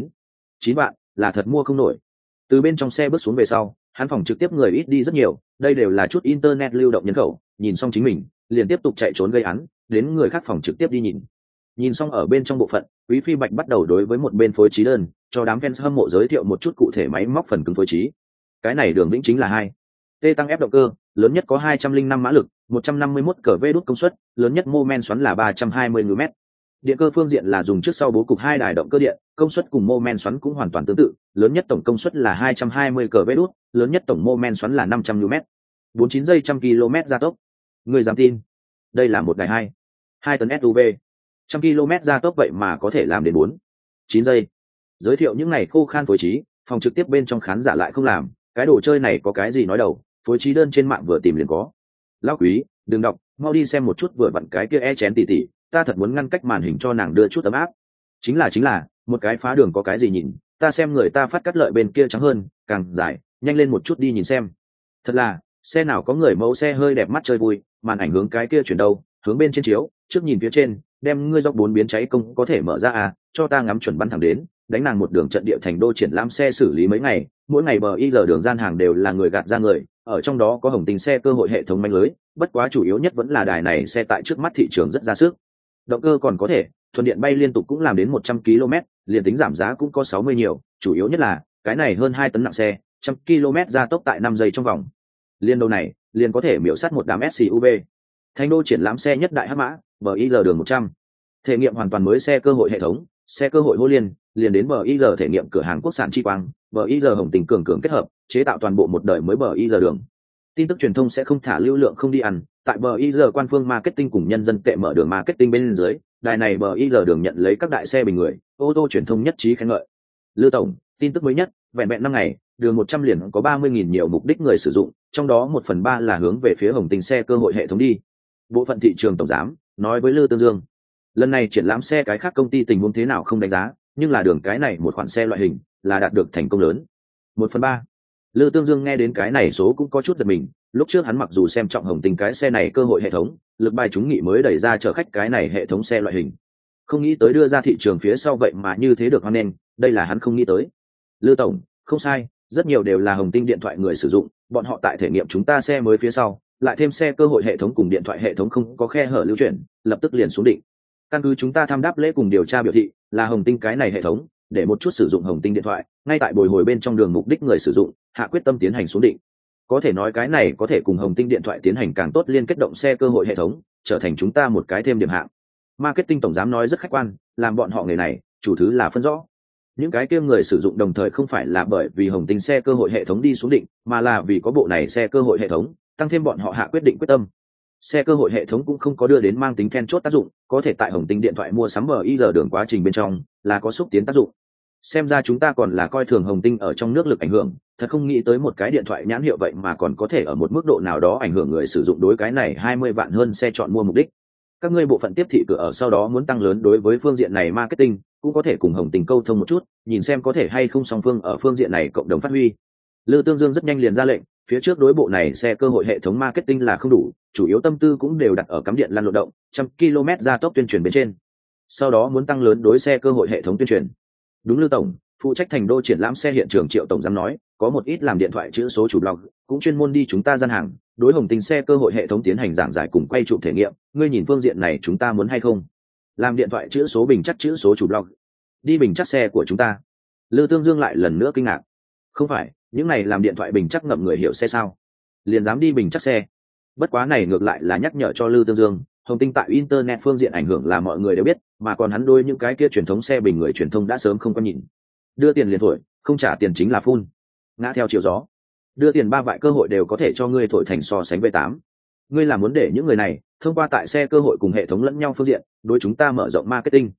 29 vạn, là thật mua không nổi. Từ bên trong xe bước xuống về sau, hắn phòng trực tiếp người ít đi rất nhiều, đây đều là chút internet lưu động nhân khẩu, nhìn xong chính mình liền tiếp tục chạy trốn gây án, đến người khác phòng trực tiếp đi nhìn xong ở bên trong bộ phận, Quý Phi Bạch bắt đầu đối với một bên phối trí đơn, cho đám fans hâm mộ giới thiệu một chút cụ thể máy móc phần cứng phối trí. Cái này đường lĩnh chính là 2T tăng ép động cơ, lớn nhất có 205 mã lực, 151 cv đốt công suất, lớn nhất mô men xoắn là 320 Nm. Điện cơ phương diện là dùng trước sau bố cục hai đài động cơ điện, công suất cùng mô men xoắn cũng hoàn toàn tương tự, lớn nhất tổng công suất là 220 cv đốt, lớn nhất tổng mô men xoắn là 500 Nm. 49 giây 100 km gia tốc. Người dám tin? Đây là một đài 2 tấn SUV. 100 km gia tốc vậy mà có thể làm đến 9 giây. Giới thiệu những này khô khan phối trí, phòng trực tiếp bên trong khán giả lại không làm, cái đồ chơi này có cái gì nói đầu, phối trí đơn trên mạng vừa tìm liền có. Lão Quý, đừng đọc, mau đi xem một chút vừa vặn cái kia chén tỉ tỉ, ta thật muốn ngăn cách màn hình cho nàng đưa chút ấm áp. Chính là, một cái phá đường có cái gì nhìn, ta xem người ta phát cắt lợi bên kia trắng hơn, càng dài, nhanh lên một chút đi nhìn xem. Thật là, xe nào có người mẫu xe hơi đẹp mắt chơi vui, màn ảnh hướng cái kia chuyển đâu, hướng bên trên chiếu, trước nhìn phía trên, đem ngươi dọc 4 biến cháy công có thể mở ra à, cho ta ngắm chuẩn bắn thẳng đến, đánh nàng một đường trận địa thành đô triển lãm xe xử lý mấy ngày, mỗi ngày bờ y giờ đường gian hàng đều là người gạt ra người, ở trong đó có hồng tình xe cơ hội hệ thống manh lưới, bất quá chủ yếu nhất vẫn là đài này xe tại trước mắt thị trường rất ra sức. Động cơ còn có thể, thuần điện bay liên tục cũng làm đến 100 km, liền tính giảm giá cũng có 60 nhiều, chủ yếu nhất là cái này hơn 2 tấn nặng xe, 100 km gia tốc tại 5 giây trong vòng. Liên đầu này, liền có thể miểu sát một đám SUV. Thành đô triển lãm xe nhất đại hắc mã, bờ y giờ đường 100. Thể nghiệm hoàn toàn mới xe cơ hội hệ thống, xe cơ hội hô liền đến bờ y giờ thể nghiệm cửa hàng quốc sản chi quang, bờ y giờ hồng tình cường kết hợp, chế tạo toàn bộ một đời mới bờ y giờ đường. Tin tức truyền thông sẽ không thả lưu lượng không đi ăn, tại bờ y giờ quan phương marketing cùng nhân dân tệ mở đường marketing bên dưới, đài này bờ y giờ đường nhận lấy các đại xe bình người, ô tô truyền thông nhất trí khen ngợi. Lưu tổng, tin tức mới nhất, vẹn 5 ngày, đường 100 liền có 30.000 nhiều mục đích người sử dụng, trong đó 1/3 là hướng về phía hồng tình xe cơ hội hệ thống đi. Bộ phận thị trường tổng giám nói với Lư Tương Dương, lần này triển lãm xe cái khác công ty tình huống thế nào không đánh giá, nhưng là đường cái này một khoản xe loại hình là đạt được thành công lớn. 1/3. Lư Tương Dương nghe đến cái này số cũng có chút giật mình, lúc trước hắn mặc dù xem trọng hồng tình cái xe này cơ hội hệ thống, lực bài trúng nghị mới đẩy ra chở khách cái này hệ thống xe loại hình, không nghĩ tới đưa ra thị trường phía sau vậy mà như thế được hoan nghênh, đây là hắn không nghĩ tới. Lư tổng, không sai, rất nhiều đều là hồng tinh điện thoại người sử dụng, bọn họ tại thể nghiệm chúng ta xe mới phía sau, lại thêm xe cơ hội hệ thống cùng điện thoại hệ thống không có khe hở lưu chuyển, lập tức liền xuống định. Căn cứ chúng ta tham đáp lễ cùng điều tra biểu thị, là hồng tinh cái này hệ thống, để một chút sử dụng hồng tinh điện thoại, ngay tại bồi hồi bên trong đường mục đích người sử dụng, hạ quyết tâm tiến hành xuống định. Có thể nói cái này có thể cùng hồng tinh điện thoại tiến hành càng tốt liên kết động xe cơ hội hệ thống, trở thành chúng ta một cái thêm điểm hạng. Marketing tổng giám nói rất khách quan, làm bọn họ người này, chủ thứ là phân rõ. Những cái kia người sử dụng đồng thời không phải là bởi vì hồng tinh xe cơ hội hệ thống đi xuống định, mà là vì có bộ này xe cơ hội hệ thống, tăng thêm bọn họ hạ quyết định quyết tâm. Xe cơ hội hệ thống cũng không có đưa đến mang tính then chốt tác dụng, có thể tại hồng tinh điện thoại mua sắm BI giờ đường quá trình bên trong là có xúc tiến tác dụng. Xem ra chúng ta còn là coi thường hồng tinh ở trong nước lực ảnh hưởng, thật không nghĩ tới một cái điện thoại nhãn hiệu vậy mà còn có thể ở một mức độ nào đó ảnh hưởng người sử dụng đối cái này 20 vạn hơn xe chọn mua mục đích. Các ngươi bộ phận tiếp thị cửa ở sau đó muốn tăng lớn đối với phương diện này marketing, cũng có thể cùng hồng tinh câu thông một chút, nhìn xem có thể hay không song phương ở phương diện này cộng đồng phát huy. Lư Tương Dương rất nhanh liền ra lệnh, phía trước đối bộ này xe cơ hội hệ thống marketing là không đủ, chủ yếu tâm tư cũng đều đặt ở cắm điện lăn lộn động, 100 km gia tốc tuyên truyền bên trên. Sau đó muốn tăng lớn đối xe cơ hội hệ thống tuyên truyền. Đúng Lư tổng, phụ trách thành đô triển lãm xe hiện trường Triệu tổng giám nói, có một ít làm điện thoại chữ số chủ blog, cũng chuyên môn đi chúng ta gian hàng, đối hồng tinh xe cơ hội hệ thống tiến hành giảng giải cùng quay chụp thể nghiệm, ngươi nhìn phương diện này chúng ta muốn hay không? Làm điện thoại chữ số bình chắc chữ số chủ blog, đi bình chắc xe của chúng ta. Lư Tương Dương lại lần nữa kinh ngạc. Không phải, những này làm điện thoại bình chắc ngậm người hiểu xe sao? Liền dám đi bình chắc xe. Bất quá này ngược lại là nhắc nhở cho Lư Tương Dương, hồng tinh tại internet phương diện ảnh hưởng là mọi người đều biết, mà còn hắn đôi những cái kia truyền thống xe bình người truyền thông đã sớm không có nhìn. Đưa tiền liền thổi, không trả tiền chính là phun. Ngã theo chiều gió. Đưa tiền 3 vại cơ hội đều có thể cho ngươi thổi thành so sánh V8. Ngươi làm muốn để những người này thông qua tại xe cơ hội cùng hệ thống lẫn nhau phương diện, đối chúng ta mở rộng marketing.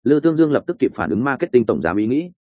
Lư Tương Dương lập tức kịp phản ứng marketing tổng giám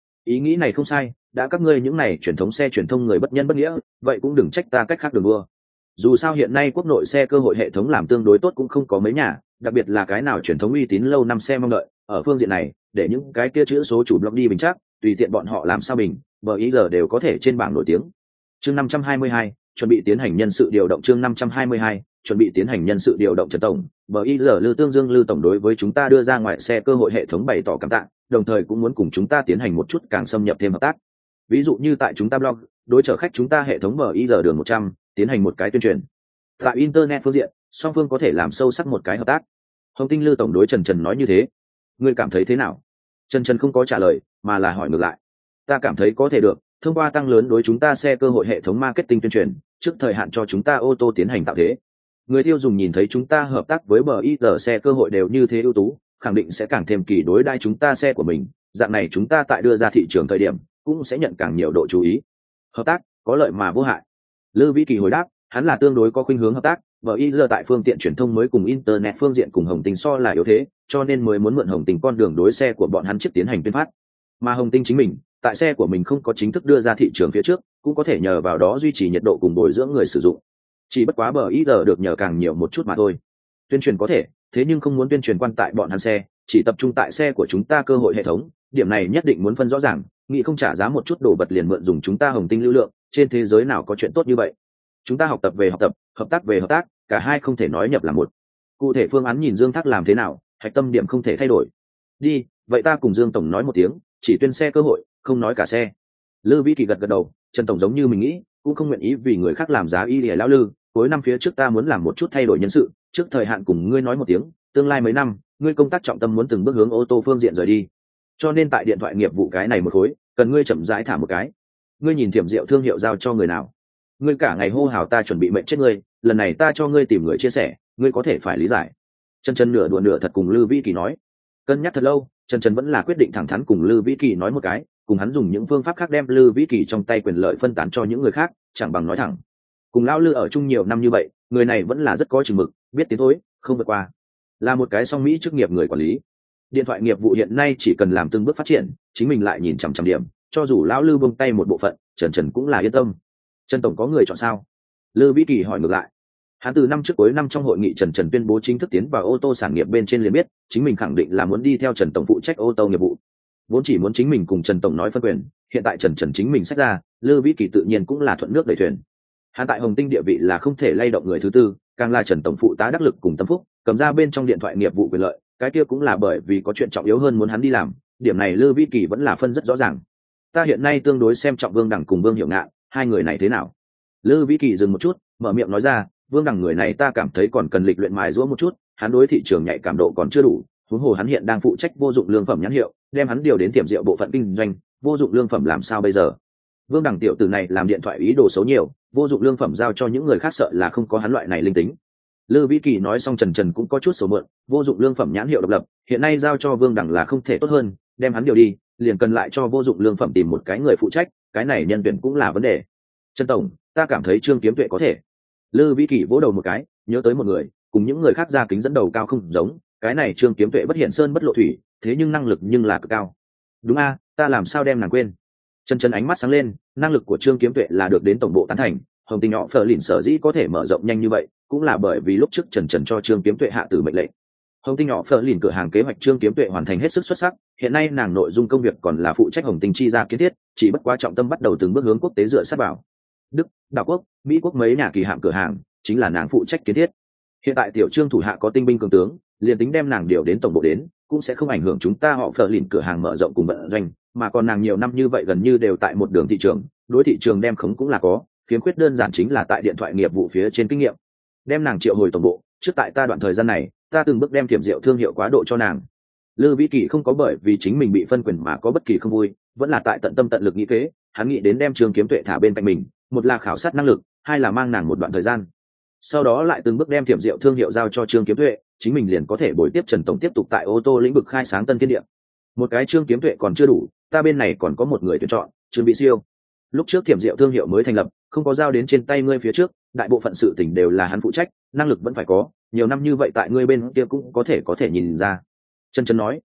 ý nghĩ này không sai, đã các ngươi những này truyền thống xe truyền thông người bất nhân bất nghĩa, vậy cũng đừng trách ta cách khác đường đua. Dù sao hiện nay quốc nội xe cơ hội hệ thống làm tương đối tốt cũng không có mấy nhà, đặc biệt là cái nào truyền thống uy tín lâu năm xe mong đợi, ở phương diện này, để những cái kia chữ số chủ blog đi bình chắc, tùy tiện bọn họ làm sao bình, bây giờ đều có thể trên bảng nổi tiếng. Chương 522, chuẩn bị tiến hành nhân sự điều động. Chương 522, chuẩn bị tiến hành nhân sự điều động. Trần tổng, bây giờ Lư Tương Dương Lư tổng đối với chúng ta đưa ra ngoài xe cơ hội hệ thống bày tỏ cảm tạ, đồng thời cũng muốn cùng chúng ta tiến hành một chút càng xâm nhập thêm hợp tác. Ví dụ như tại chúng ta blog, đối chở khách chúng ta hệ thống bây giờ đường 100, tiến hành một cái tuyên truyền. Tại internet phương diện, song phương có thể làm sâu sắc một cái hợp tác. Hồng Tinh Lư tổng đối Trần Trần nói như thế, ngươi cảm thấy thế nào? Trần Trần không có trả lời, mà là hỏi ngược lại. Ta cảm thấy có thể được, thông qua tăng lớn đối chúng ta xe cơ hội hệ thống marketing tuyên truyền, trước thời hạn cho chúng ta ô tô tiến hành tạo thế. Người tiêu dùng nhìn thấy chúng ta hợp tác với BIZ xe cơ hội đều như thế ưu tú, khẳng định sẽ càng thêm kỳ đối đãi chúng ta xe của mình, dạng này chúng ta tại đưa ra thị trường thời điểm cũng sẽ nhận càng nhiều độ chú ý. Hợp tác có lợi mà vô hại. Lư Vĩ Kỳ hồi đáp, hắn là tương đối có khuynh hướng hợp tác, BIZ tại phương tiện truyền thông mới cùng internet phương diện cùng Hồng Tinh so là yếu thế, cho nên mới muốn mượn Hồng Tinh con đường đối xe của bọn hắn trước tiến hành tuyên phát. Mà Hồng Tinh chính mình, tại xe của mình không có chính thức đưa ra thị trường phía trước, cũng có thể nhờ vào đó duy trì nhiệt độ cùng bồi dưỡng người sử dụng. Chỉ bất quá BIZ được nhờ càng nhiều một chút mà thôi. Tuyên truyền có thể, thế nhưng không muốn tuyên truyền quan tại bọn hắn xe, chỉ tập trung tại xe của chúng ta cơ hội hệ thống, điểm này nhất định muốn phân rõ ràng, nghĩ không trả giá một chút đồ vật liền mượn dùng chúng ta Hồng Tinh lưu lượng, trên thế giới nào có chuyện tốt như vậy. Chúng ta học tập về học tập, hợp tác về hợp tác, cả hai không thể nói nhập là một. Cụ thể phương án nhìn Dương Thác làm thế nào, hạch tâm điểm không thể thay đổi. Đi, vậy ta cùng Dương tổng nói một tiếng, chỉ tuyên xe cơ hội, không nói cả xe. Lư Vĩ Kỳ gật gật đầu, Trần tổng giống như mình nghĩ, cũng không nguyện ý vì người khác làm giá y để lão Lư, cuối năm phía trước ta muốn làm một chút thay đổi nhân sự, trước thời hạn cùng ngươi nói một tiếng, tương lai mấy năm, ngươi công tác trọng tâm muốn từng bước hướng ô tô phương diện rời đi. Cho nên tại điện thoại nghiệp vụ cái này một khối, cần ngươi chậm rãi thả một cái. Ngươi nhìn Thiểm Diệu thương hiệu giao cho người nào? Ngươi cả ngày hô hào ta chuẩn bị mệnh chết ngươi, lần này ta cho ngươi tìm người chia sẻ, ngươi có thể phải lý giải. Chân chân nửa đùa nửa thật cùng Lư Vĩ Kỳ nói. Cân nhắc thật lâu, chân chân vẫn là quyết định thẳng thắn cùng Lư Vĩ Kỳ nói một cái, cùng hắn dùng những phương pháp khác đem Lư Vĩ Kỳ trong tay quyền lợi phân tán cho những người khác, chẳng bằng nói thẳng. Cùng lão Lư ở chung nhiều năm như vậy, người này vẫn là rất có chừng mực, biết tiến thối, không vượt qua. Là một cái song mỹ chức nghiệp người quản lý. Điện thoại nghiệp vụ hiện nay chỉ cần làm từng bước phát triển, chính mình lại nhìn chằm chằm điểm, cho dù lão Lư buông tay một bộ phận, Trần Trần cũng là yên tâm. Trần tổng có người chọn sao? Lư Vĩ Kỳ hỏi ngược lại. Hắn từ năm trước cuối năm trong hội nghị Trần Trần tuyên bố chính thức tiến vào ô tô sản nghiệp bên trên liền biết, chính mình khẳng định là muốn đi theo Trần tổng phụ trách ô tô nghiệp vụ. Vốn chỉ muốn chính mình cùng Trần tổng nói phân quyền, hiện tại Trần Trần chính mình sách ra, Lư Vĩ Kỳ tự nhiên cũng là thuận nước đẩy thuyền. Hắn tại Hồng Tinh địa vị là không thể lay động người thứ tư, càng là Trần tổng phụ tá đắc lực cùng tâm phúc, cầm ra bên trong điện thoại nghiệp vụ quyền lợi, cái kia cũng là bởi vì có chuyện trọng yếu hơn muốn hắn đi làm, điểm này Lư Vĩ Kỳ vẫn là phân rất rõ ràng. Ta hiện nay tương đối xem trọng Vương Đẳng cùng Vương Hiểu Ngạn, hai người này thế nào? Lư Vĩ Kỳ dừng một chút, mở miệng nói ra, Vương Đẳng người này ta cảm thấy còn cần lịch luyện mài giũa một chút, hắn đối thị trường nhạy cảm độ còn chưa đủ, huống hồ hắn hiện đang phụ trách vô dụng lương phẩm nhãn hiệu, đem hắn điều đến tiệm rượu bộ phận kinh doanh, vô dụng lương phẩm làm sao bây giờ? Vương Đẳng tiểu tử này làm điện thoại ý đồ xấu nhiều, vô dụng lương phẩm giao cho những người khác sợ là không có hắn loại này linh tính. Lư Vĩ Kỳ nói xong Trần Trần cũng có chút sầu mượn, vô dụng lương phẩm nhãn hiệu độc lập, hiện nay giao cho Vương Đẳng là không thể tốt hơn, đem hắn điều đi, liền cần lại cho vô dụng lương phẩm tìm một cái người phụ trách, cái này nhân tuyển cũng là vấn đề. Trần tổng, ta cảm thấy Trương Kiếm Tuệ có thể. Lư Vĩ Kỳ vỗ đầu một cái, nhớ tới một người, cùng những người khác ra kính dẫn đầu cao không giống, cái này Trương Kiếm Tuệ bất hiện sơn bất lộ thủy, thế nhưng năng lực nhưng là cực cao. Đúng a, ta làm sao đem nàng quên. Trần Trần ánh mắt sáng lên, năng lực của Trương Kiếm Tuệ là được đến tổng bộ tán thành, Hồng Tinh nhỏ phở lìn sở dĩ có thể mở rộng nhanh như vậy, cũng là bởi vì lúc trước Trần Trần cho Trương Kiếm Tuệ hạ tử mệnh lệnh. Hồng Tinh nhỏ phở lìn cửa hàng kế hoạch Trương Kiếm Tuệ hoàn thành hết sức xuất sắc, hiện nay nàng nội dung công việc còn là phụ trách Hồng Tinh chi ra kiến thiết, chỉ bất quá trọng tâm bắt đầu từng bước hướng quốc tế dựa sát vào. Đức, Đảo quốc, Mỹ quốc mấy nhà kỳ hạm cửa hàng, chính là nàng phụ trách kiến thiết. Hiện tại tiểu Trương thủ hạ có tinh binh cường tướng, liền tính đem nàng điều đến tổng bộ đến, cũng sẽ không ảnh hưởng chúng ta họ phở lìn cửa hàng mở rộng cùng vận doanh, mà còn nàng nhiều năm như vậy gần như đều tại một đường thị trường, đối thị trường đem khống cũng là có, khiếm khuyết đơn giản chính là tại điện thoại nghiệp vụ phía trên kinh nghiệm. Đem nàng triệu hồi tổng bộ, trước tại ta đoạn thời gian này, ta từng bước đem Thiểm Diệu thương hiệu quá độ cho nàng. Lư Vĩ Kỳ không có bởi vì chính mình bị phân quyền mà có bất kỳ không vui, vẫn là tại tận tâm tận lực nghĩ kế, hắn nghĩ đến đem Trương Kiếm Tuệ thả bên cạnh mình, một là khảo sát năng lực, hai là mang nàng một đoạn thời gian. Sau đó lại từng bước đem Thiểm Diệu thương hiệu giao cho Trương Kiếm Tuệ, chính mình liền có thể bồi tiếp Trần tổng tiếp tục tại ô tô lĩnh vực khai sáng tân thiên địa. Một cái Trương Kiếm Tuệ còn chưa đủ, ta bên này còn có một người tuyển chọn, Trương Bị Siêu. Lúc trước Thiểm Diệu thương hiệu mới thành lập, không có giao đến trên tay ngươi phía trước, đại bộ phận sự tình đều là hắn phụ trách, năng lực vẫn phải có, nhiều năm như vậy tại ngươi bên kia cũng có thể nhìn ra. Trần Trần nói,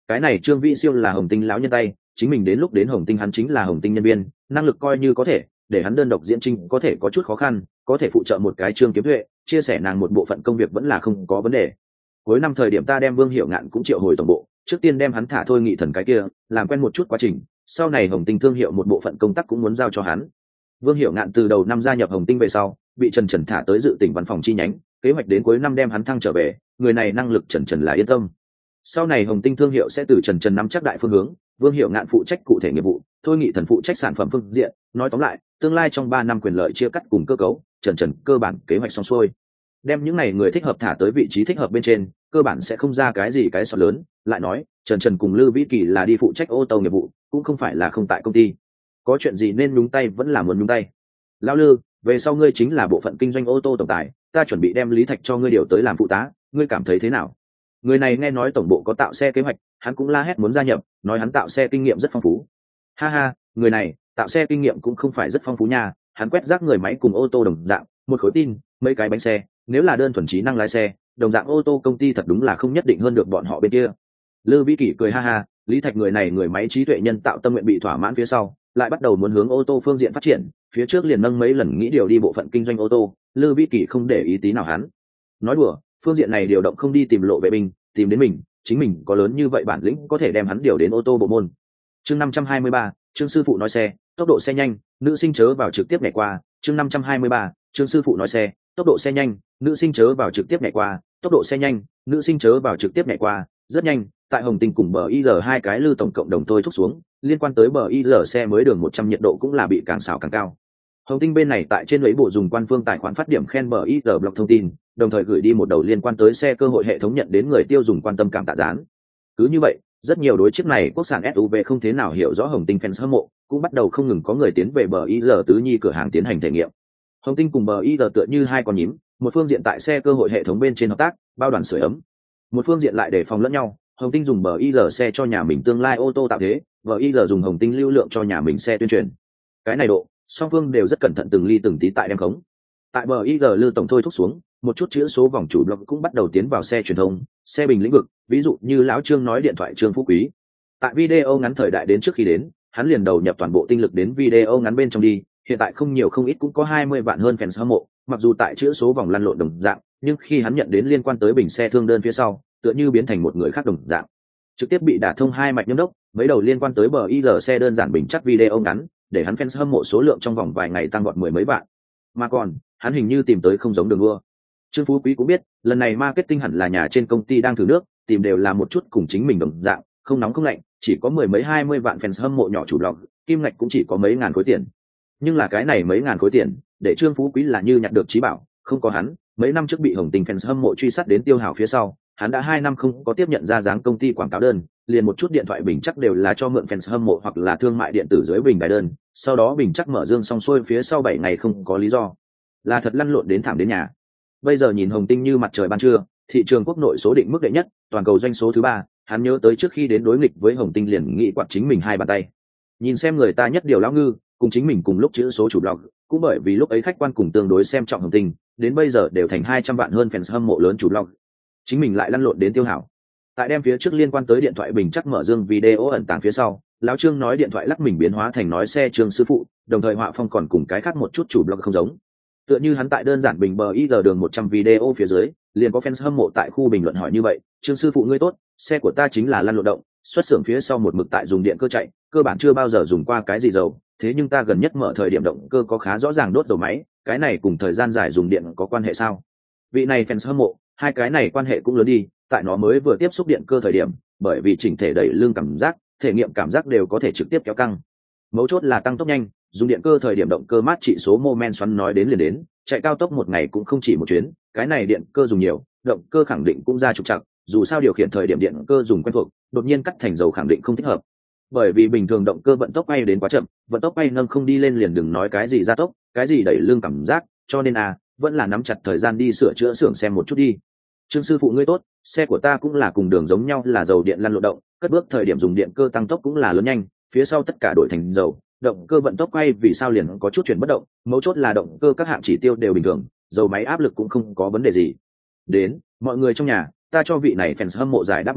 Cái này Trương Vĩ Siêu là Hồng Tinh lão nhân tay, chính mình đến lúc đến Hồng Tinh hắn chính là Hồng Tinh nhân viên, năng lực coi như có thể, để hắn đơn độc diễn trinh có thể có chút khó khăn, có thể phụ trợ một cái Trương Kiếm Huệ, chia sẻ nàng một bộ phận công việc vẫn là không có vấn đề. Cuối năm thời điểm ta đem Vương Hiểu Ngạn cũng triệu hồi tổng bộ, trước tiên đem hắn thả thôi nghị thần cái kia, làm quen một chút quá trình, sau này Hồng Tinh thương hiệu một bộ phận công tác cũng muốn giao cho hắn. Vương Hiểu Ngạn từ đầu năm gia nhập Hồng Tinh về sau, bị Trần thả tới dự tỉnh văn phòng chi nhánh, kế hoạch đến cuối năm đem hắn thăng trở về, người này năng lực Trần là yên tâm. Sau này Hồng Tinh thương hiệu sẽ từ Trần nắm chắc đại phương hướng, Vương Hiểu Ngạn phụ trách cụ thể nghiệp vụ, thôi nghị thần phụ trách sản phẩm phương diện, nói tóm lại, tương lai trong 3 năm quyền lợi chia cắt cùng cơ cấu, Trần cơ bản kế hoạch xong xuôi. Đem những này người thích hợp thả tới vị trí thích hợp bên trên, cơ bản sẽ không ra cái gì cái sọt lớn, lại nói, Trần cùng Lư Vĩ Kỳ là đi phụ trách ô tô nghiệp vụ, cũng không phải là không tại công ty. Có chuyện gì nên nhúng tay vẫn là muốn nhúng tay. Lão Lư, về sau ngươi chính là bộ phận kinh doanh ô tô tổng tài, ta chuẩn bị đem Lý Thạch cho ngươi điều tới làm phụ tá, ngươi cảm thấy thế nào? Người này nghe nói tổng bộ có tạo xe kế hoạch, hắn cũng la hét muốn gia nhập, nói hắn tạo xe kinh nghiệm rất phong phú. Ha ha, người này tạo xe kinh nghiệm cũng không phải rất phong phú nha, hắn quét rác người máy cùng ô tô đồng dạng, một khối tin, mấy cái bánh xe, nếu là đơn thuần trí năng lái xe, đồng dạng ô tô công ty thật đúng là không nhất định hơn được bọn họ bên kia. Lư Vĩ Kỳ cười ha ha, Lý Thạch người này người máy trí tuệ nhân tạo tâm nguyện bị thỏa mãn phía sau, lại bắt đầu muốn hướng ô tô phương diện phát triển, phía trước liền nâng mấy lần nghĩ điều đi bộ phận kinh doanh ô tô, Lư Vĩ Kỳ không để ý tí nào hắn. Nói đùa, phương diện này điều động không đi tìm lộ vệ binh, tìm đến mình, chính mình có lớn như vậy bản lĩnh có thể đem hắn điều đến ô tô bộ môn. Chương 523, Trương sư phụ nói xe, tốc độ xe nhanh, nữ sinh chớ vào trực tiếp nhảy qua. Chương 523, Trương sư phụ nói xe, tốc độ xe nhanh, nữ sinh chớ vào trực tiếp nhảy qua, tốc độ xe nhanh, nữ sinh chớ vào trực tiếp nhảy qua, rất nhanh, tại Hồng Tinh cùng bờ IR hai cái lư tổng cộng đồng thôi thúc xuống, liên quan tới bờ IR xe mới đường 100 nhiệt độ cũng là bị càng xào càng cao. Hồng Tinh bên này tại trên lấy bộ dùng quan phương tài khoản phát điểm khen bờ IR blog thông tin, đồng thời gửi đi một đầu liên quan tới xe cơ hội hệ thống nhận đến người tiêu dùng quan tâm cảm tạ dán. Cứ như vậy, rất nhiều đối chiếc này quốc sản SUV không thế nào hiểu rõ Hồng Tinh fans hâm mộ, cũng bắt đầu không ngừng có người tiến về bờ IR tứ nhi cửa hàng tiến hành thể nghiệm. Hồng Tinh cùng bờ IR tựa như hai con nhím, một phương diện tại xe cơ hội hệ thống bên trên hợp tác, bao đoàn sưởi ấm. Một phương diện lại đề phòng lẫn nhau, Hồng Tinh dùng bờ IR xe cho nhà mình tương lai ô tô tạo thế, bờ IR dùng Hồng Tinh lưu lượng cho nhà mình xe tuyên truyền. Cái này độ, song phương đều rất cẩn thận từng ly từng tí tại đem khống. Tại bờ IR lưu tổng thôi thúc xuống, một chút chữ số vòng chủ blog cũng bắt đầu tiến vào xe truyền thông, xe bình lĩnh vực, ví dụ như lão Trương nói điện thoại Trương Phú Quý. Tại video ngắn thời đại đến trước khi đến, hắn liền đầu nhập toàn bộ tinh lực đến video ngắn bên trong đi, hiện tại không nhiều không ít cũng có 20 vạn hơn fans hâm mộ, mặc dù tại chữ số vòng lăn lộn đồng dạng, nhưng khi hắn nhận đến liên quan tới bình xe thương đơn phía sau, tựa như biến thành một người khác đồng dạng. Trực tiếp bị đả thông hai mạch nhâm đốc, mấy đầu liên quan tới bờ IR xe đơn giản bình chắc video ngắn, để hắn fans hâm mộ số lượng trong vòng vài ngày tăng vọt 10 mấy vạn. Mà còn, hắn hình như tìm tới không giống đường đua. Trương Phú Quý cũng biết, lần này marketing hẳn là nhà trên công ty đang thử nước, tìm đều là một chút cùng chính mình đồng dạng, không nóng không lạnh, chỉ có 10 mấy 20 vạn fans hâm mộ nhỏ chủ blog, kim ngạch cũng chỉ có mấy ngàn khối tiền. Nhưng là cái này mấy ngàn khối tiền, để Trương Phú Quý là như nhặt được trí bảo, không có hắn, mấy năm trước bị Hồng Tinh fans hâm mộ truy sát đến tiêu hào phía sau, hắn đã 2 năm không có tiếp nhận ra dáng công ty quảng cáo đơn, liền một chút điện thoại bình chắc đều là cho mượn fans hâm mộ hoặc là thương mại điện tử dưới bình đài đơn, sau đó bình chắc mở dương xong xuôi phía sau 7 ngày không có lý do, là thật lăn lộn đến thảm đến nhà. Bây giờ nhìn Hồng Tinh như mặt trời ban trưa, thị trường quốc nội số định mức đệ nhất, toàn cầu doanh số thứ 3, hắn nhớ tới trước khi đến đối nghịch với Hồng Tinh liền nghĩ quạt chính mình hai bàn tay. Nhìn xem người ta nhất điều lão ngư, cùng chính mình cùng lúc chữ số chủ blog, cũng bởi vì lúc ấy khách quan cùng tương đối xem trọng Hồng Tinh, đến bây giờ đều thành 200 vạn hơn fans hâm mộ lớn chủ blog. Chính mình lại lăn lộn đến tiêu hảo. Tại đem phía trước liên quan tới điện thoại bình chắc mở dương video ẩn tàng phía sau, lão Trương nói điện thoại lắc mình biến hóa thành nói xe Trương sư phụ, đồng thời họa phong còn cùng cái khác một chút chủ blog không giống. Tựa như hắn tại đơn giản bình bờ IR đường 100 video phía dưới, liền có fans hâm mộ tại khu bình luận hỏi như vậy, Trương sư phụ ngươi tốt, xe của ta chính là lăn lộn động, xuất xưởng phía sau một mực tại dùng điện cơ chạy, cơ bản chưa bao giờ dùng qua cái gì dầu, thế nhưng ta gần nhất mở thời điểm động cơ có khá rõ ràng đốt dầu máy, cái này cùng thời gian dài dùng điện có quan hệ sao? Vị này fans hâm mộ, hai cái này quan hệ cũng lớn đi, tại nó mới vừa tiếp xúc điện cơ thời điểm, bởi vì chỉnh thể đẩy lưng cảm giác, thể nghiệm cảm giác đều có thể trực tiếp kéo căng. Mấu chốt là tăng tốc nhanh, dùng điện cơ thời điểm động cơ mát trị số mô men xoắn nói đến liền đến, chạy cao tốc một ngày cũng không chỉ một chuyến, cái này điện cơ dùng nhiều, động cơ khẳng định cũng ra trục trặc, dù sao điều khiển thời điểm điện cơ dùng quen thuộc, đột nhiên cắt thành dầu khẳng định không thích hợp. Bởi vì bình thường động cơ vận tốc bay đến quá chậm, vận tốc bay nâng không đi lên liền đừng nói cái gì gia tốc, cái gì đẩy lưng cảm giác, cho nên vẫn là nắm chặt thời gian đi sửa chữa xưởng xem một chút đi. Trương sư phụ ngươi tốt, xe của ta cũng là cùng đường giống nhau là dầu điện lăn lộn động, cất bước thời điểm dùng điện cơ tăng tốc cũng là lớn nhanh, phía sau tất cả đổi thành dầu, động cơ vận tốc quay vì sao liền có chút chuyển bất động, mấu chốt là động cơ các hạng chỉ tiêu đều bình thường, dầu máy áp lực cũng không có vấn đề gì. Đến, mọi người trong nhà, ta cho vị này fans hâm mộ giải đáp một cái,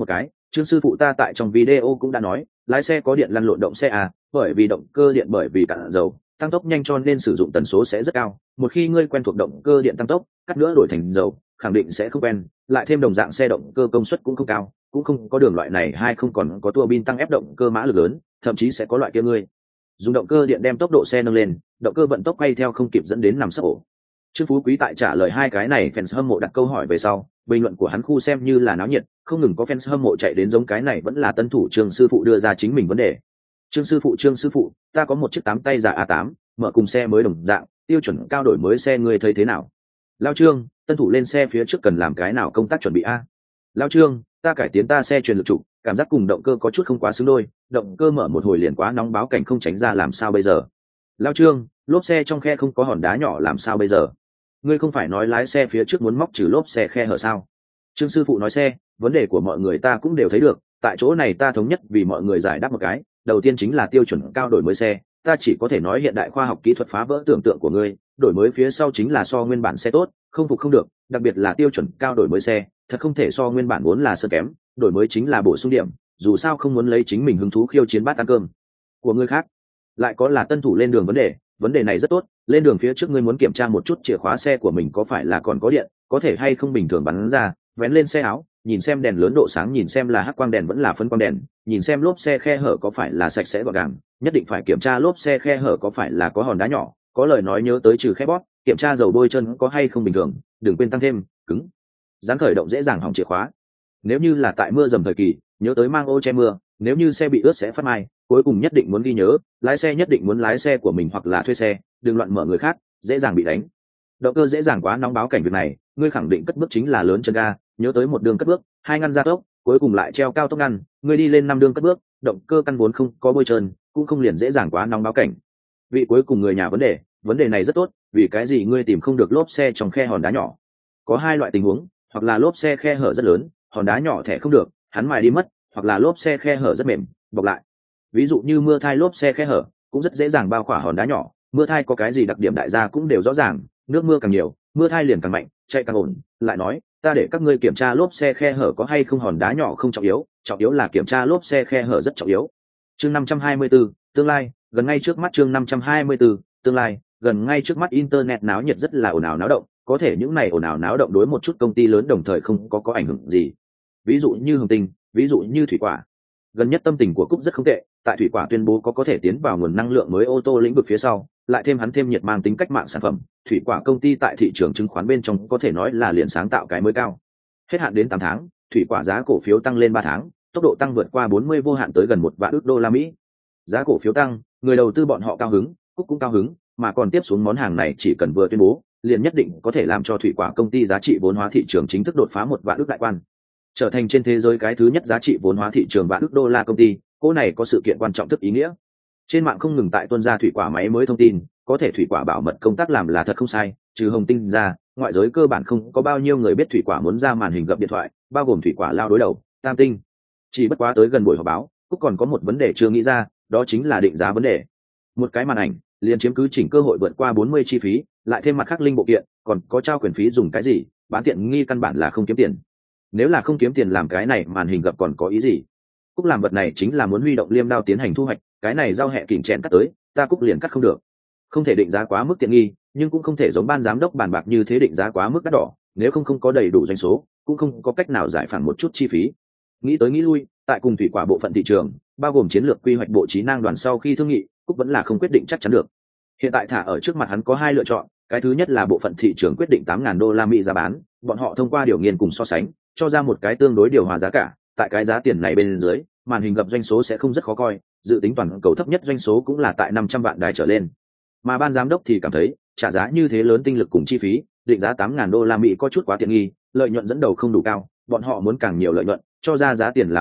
Trương sư phụ ta tại trong video cũng đã nói, lái xe có điện lăn lộn động xe à, bởi vì động cơ điện bởi vì cạn dầu tăng tốc nhanh cho nên sử dụng tần số sẽ rất cao. Một khi ngươi quen thuộc động cơ điện tăng tốc, cắt nữa đổi thành dầu, khẳng định sẽ không quen. Lại thêm đồng dạng xe động cơ công suất cũng không cao, cũng không có đường loại này hay không còn có tua bin tăng ép động cơ mã lực lớn, thậm chí sẽ có loại kia ngươi dùng động cơ điện đem tốc độ xe nâng lên, động cơ vận tốc quay theo không kịp dẫn đến nằm sấp ổ. Trương Phú Quý tại trả lời hai cái này fans hâm mộ đặt câu hỏi về sau, bình luận của hắn khu xem như là náo nhiệt, không ngừng có fans hâm mộ chạy đến giống cái này vẫn là tân thủ Trương sư phụ đưa ra chính mình vấn đề. Trương sư phụ, ta có một chiếc 8 tay giả A8, mở cùng xe mới đồng dạng, tiêu chuẩn cao đổi mới xe ngươi thấy thế nào? Lao Trương, tân thủ lên xe phía trước cần làm cái nào công tác chuẩn bị a? Lao Trương, ta cải tiến ta xe truyền lực trụ, cảm giác cùng động cơ có chút không quá xứng đôi, động cơ mở một hồi liền quá nóng báo cảnh không tránh ra làm sao bây giờ? Lao Trương, lốp xe trong khe không có hòn đá nhỏ làm sao bây giờ? Ngươi không phải nói lái xe phía trước muốn móc trừ lốp xe khe hở sao? Trương sư phụ nói xe, vấn đề của mọi người ta cũng đều thấy được, tại chỗ này ta thống nhất vì mọi người giải đáp một cái, đầu tiên chính là tiêu chuẩn cao đổi mới xe, ta chỉ có thể nói hiện đại khoa học kỹ thuật phá vỡ tưởng tượng của ngươi, đổi mới phía sau chính là so nguyên bản xe tốt, không phục không được, đặc biệt là tiêu chuẩn cao đổi mới xe, thật không thể so nguyên bản vốn là sơ kém, đổi mới chính là bổ sung điểm, dù sao không muốn lấy chính mình hứng thú khiêu chiến bát ăn cơm của người khác. Lại có là tân thủ lên đường vấn đề này rất tốt, lên đường phía trước ngươi muốn kiểm tra một chút chìa khóa xe của mình có phải là còn có điện, có thể hay không bình thường bắn ra, vén lên xe áo, nhìn xem đèn lớn độ sáng, nhìn xem là hắc quang đèn vẫn là phân quang đèn, nhìn xem lốp xe khe hở có phải là sạch sẽ gọn gàng, nhất định phải kiểm tra lốp xe khe hở có phải là có hòn đá nhỏ, có lời nói nhớ tới trừ khép bóp, kiểm tra dầu bôi chân có hay không bình thường, đừng quên tăng thêm cứng dán khởi động dễ dàng hỏng chìa khóa. Nếu như là tại mưa dầm thời kỳ, nhớ tới mang ô che mưa, nếu như xe bị ướt sẽ phát mai. Cuối cùng nhất định muốn ghi nhớ, lái xe nhất định muốn lái xe của mình hoặc là thuê xe, đừng loạn mở người khác, dễ dàng bị đánh. Động cơ dễ dàng quá nóng báo cảnh việc này, ngươi khẳng định cất bước chính là lớn chân ga, nhớ tới một đường cất bước, hai ngăn gia tốc, cuối cùng lại treo cao tốc ngăn, ngươi đi lên 5 đường cất bước, động cơ căn vốn không có bôi trơn, cũng không liền dễ dàng quá nóng báo cảnh. Vị cuối cùng người nhà vấn đề này rất tốt, vì cái gì ngươi tìm không được lốp xe trong khe hòn đá nhỏ? Có hai loại tình huống, hoặc là lốp xe khe hở rất lớn, hòn đá nhỏ thẻ không được, hắn mài đi mất, hoặc là lốp xe khe hở rất mềm, bọc lại. Ví dụ như mưa thai lốp xe khe hở, cũng rất dễ dàng bao khỏa hòn đá nhỏ. Mưa thai có cái gì đặc điểm đại gia cũng đều rõ ràng, nước mưa càng nhiều, mưa thai liền càng mạnh, chạy càng ổn. Lại nói, ta để các ngươi kiểm tra lốp xe khe hở có hay không hòn đá nhỏ không trọng yếu là kiểm tra lốp xe khe hở rất trọng yếu. Chương 524, tương lai, gần ngay trước mắt. Chương 524, tương lai, gần ngay trước mắt. Internet náo nhiệt rất là ồn ào náo động, có thể những này ồn ào náo động đối một chút công ty lớn đồng thời không có ảnh hưởng gì. Ví dụ như Hồng Tinh, ví dụ như Thủy Quả. Gần nhất tâm tình của Cúc rất không tệ, tại Thủy Quả tuyên bố có thể tiến vào nguồn năng lượng mới ô tô lĩnh vực phía sau, lại thêm hắn thêm nhiệt mang tính cách mạng sản phẩm, Thủy Quả công ty tại thị trường chứng khoán bên trong có thể nói là liền sáng tạo cái mới cao. Hết hạn đến 8 tháng, Thủy Quả giá cổ phiếu tăng lên 3 tháng, tốc độ tăng vượt qua 40 vô hạn tới gần 1 vạn đô la Mỹ. Giá cổ phiếu tăng, người đầu tư bọn họ cao hứng, Cúc cũng cao hứng, mà còn tiếp xuống món hàng này chỉ cần vừa tuyên bố, liền nhất định có thể làm cho Thủy Quả công ty giá trị vốn hóa thị trường chính thức đột phá 1 vạn đại quan, trở thành trên thế giới cái thứ nhất giá trị vốn hóa thị trường vạn đô la công ty. Cô này có sự kiện quan trọng thức ý nghĩa. Trên mạng không ngừng tại tuân ra Thủy Quả máy mới thông tin, có thể Thủy Quả bảo mật công tác làm là thật không sai, trừ Hồng Tinh ra, ngoại giới cơ bản không có bao nhiêu người biết Thủy Quả muốn ra màn hình gập điện thoại, bao gồm Thủy Quả lao đối đầu, Tam Tinh. Chỉ bất quá tới gần buổi họp báo, Cúc còn có một vấn đề chưa nghĩ ra, đó chính là định giá vấn đề. Một cái màn ảnh liền chiếm cứ chỉnh cơ hội vượt qua 40 chi phí, lại thêm mặt khác linh bộ kiện, còn có trao quyền phí dùng cái gì, bán tiện nghi căn bản là không kiếm tiền. Nếu là không kiếm tiền làm cái này màn hình gập còn có ý gì? Cúc làm vật này chính là muốn huy động liêm đao tiến hành thu hoạch, cái này giao hẹ kỉnh chèn cắt tới, ta Cúc liền cắt không được. Không thể định giá quá mức tiện nghi, nhưng cũng không thể giống ban giám đốc bàn bạc như thế định giá quá mức đắt đỏ, nếu không có đầy đủ doanh số, cũng không có cách nào giải phản một chút chi phí. Nghĩ tới nghĩ lui, tại cùng Thủy Quả bộ phận thị trường, bao gồm chiến lược quy hoạch bộ trí năng đoàn sau khi thương nghị, Cúc vẫn là không quyết định chắc chắn được. Hiện tại thả ở trước mặt hắn có hai lựa chọn, cái thứ nhất là bộ phận thị trường quyết định 8.000 đô la Mỹ giá bán, bọn họ thông qua điều nghiên cùng so sánh, cho ra một cái tương đối điều hòa giá cả, tại cái giá tiền này bên dưới, màn hình gập doanh số sẽ không rất khó coi, dự tính toàn cầu thấp nhất doanh số cũng là tại 500 vạn đài trở lên. Mà ban giám đốc thì cảm thấy, trả giá như thế lớn tinh lực cùng chi phí, định giá 8.000 đô la Mỹ có chút quá tiện nghi, lợi nhuận dẫn đầu không đủ cao, bọn họ muốn càng nhiều lợi nhuận, cho ra giá tiền là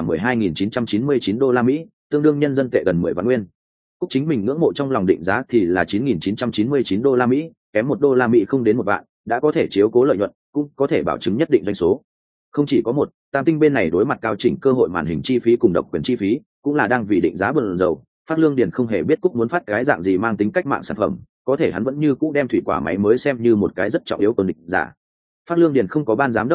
12.999 đô la Mỹ, tương đương nhân dân tệ gần 10 vạn nguyên. Cúc chính mình ngưỡng mộ trong lòng định giá thì là 9.999 đô la Mỹ, kém 1 đô la Mỹ không đến 1 vạn, đã có thể chiếu cố lợi nhuận, cũng có thể bảo chứng nhất định doanh số. Không chỉ có một, Tam Tinh bên này đối mặt cao chỉnh cơ hội màn hình chi phí cùng độc quyền chi phí, cũng là đang vì định giá bần dầu. Phát Lương Điền không hề biết Cúc muốn phát cái dạng gì mang tính cách mạng sản phẩm, có thể hắn vẫn như cũ đem Thủy Quả máy mới xem như một cái rất trọng yếu của định giá. Phát Lương Điền không có ban giám đốc áp lực,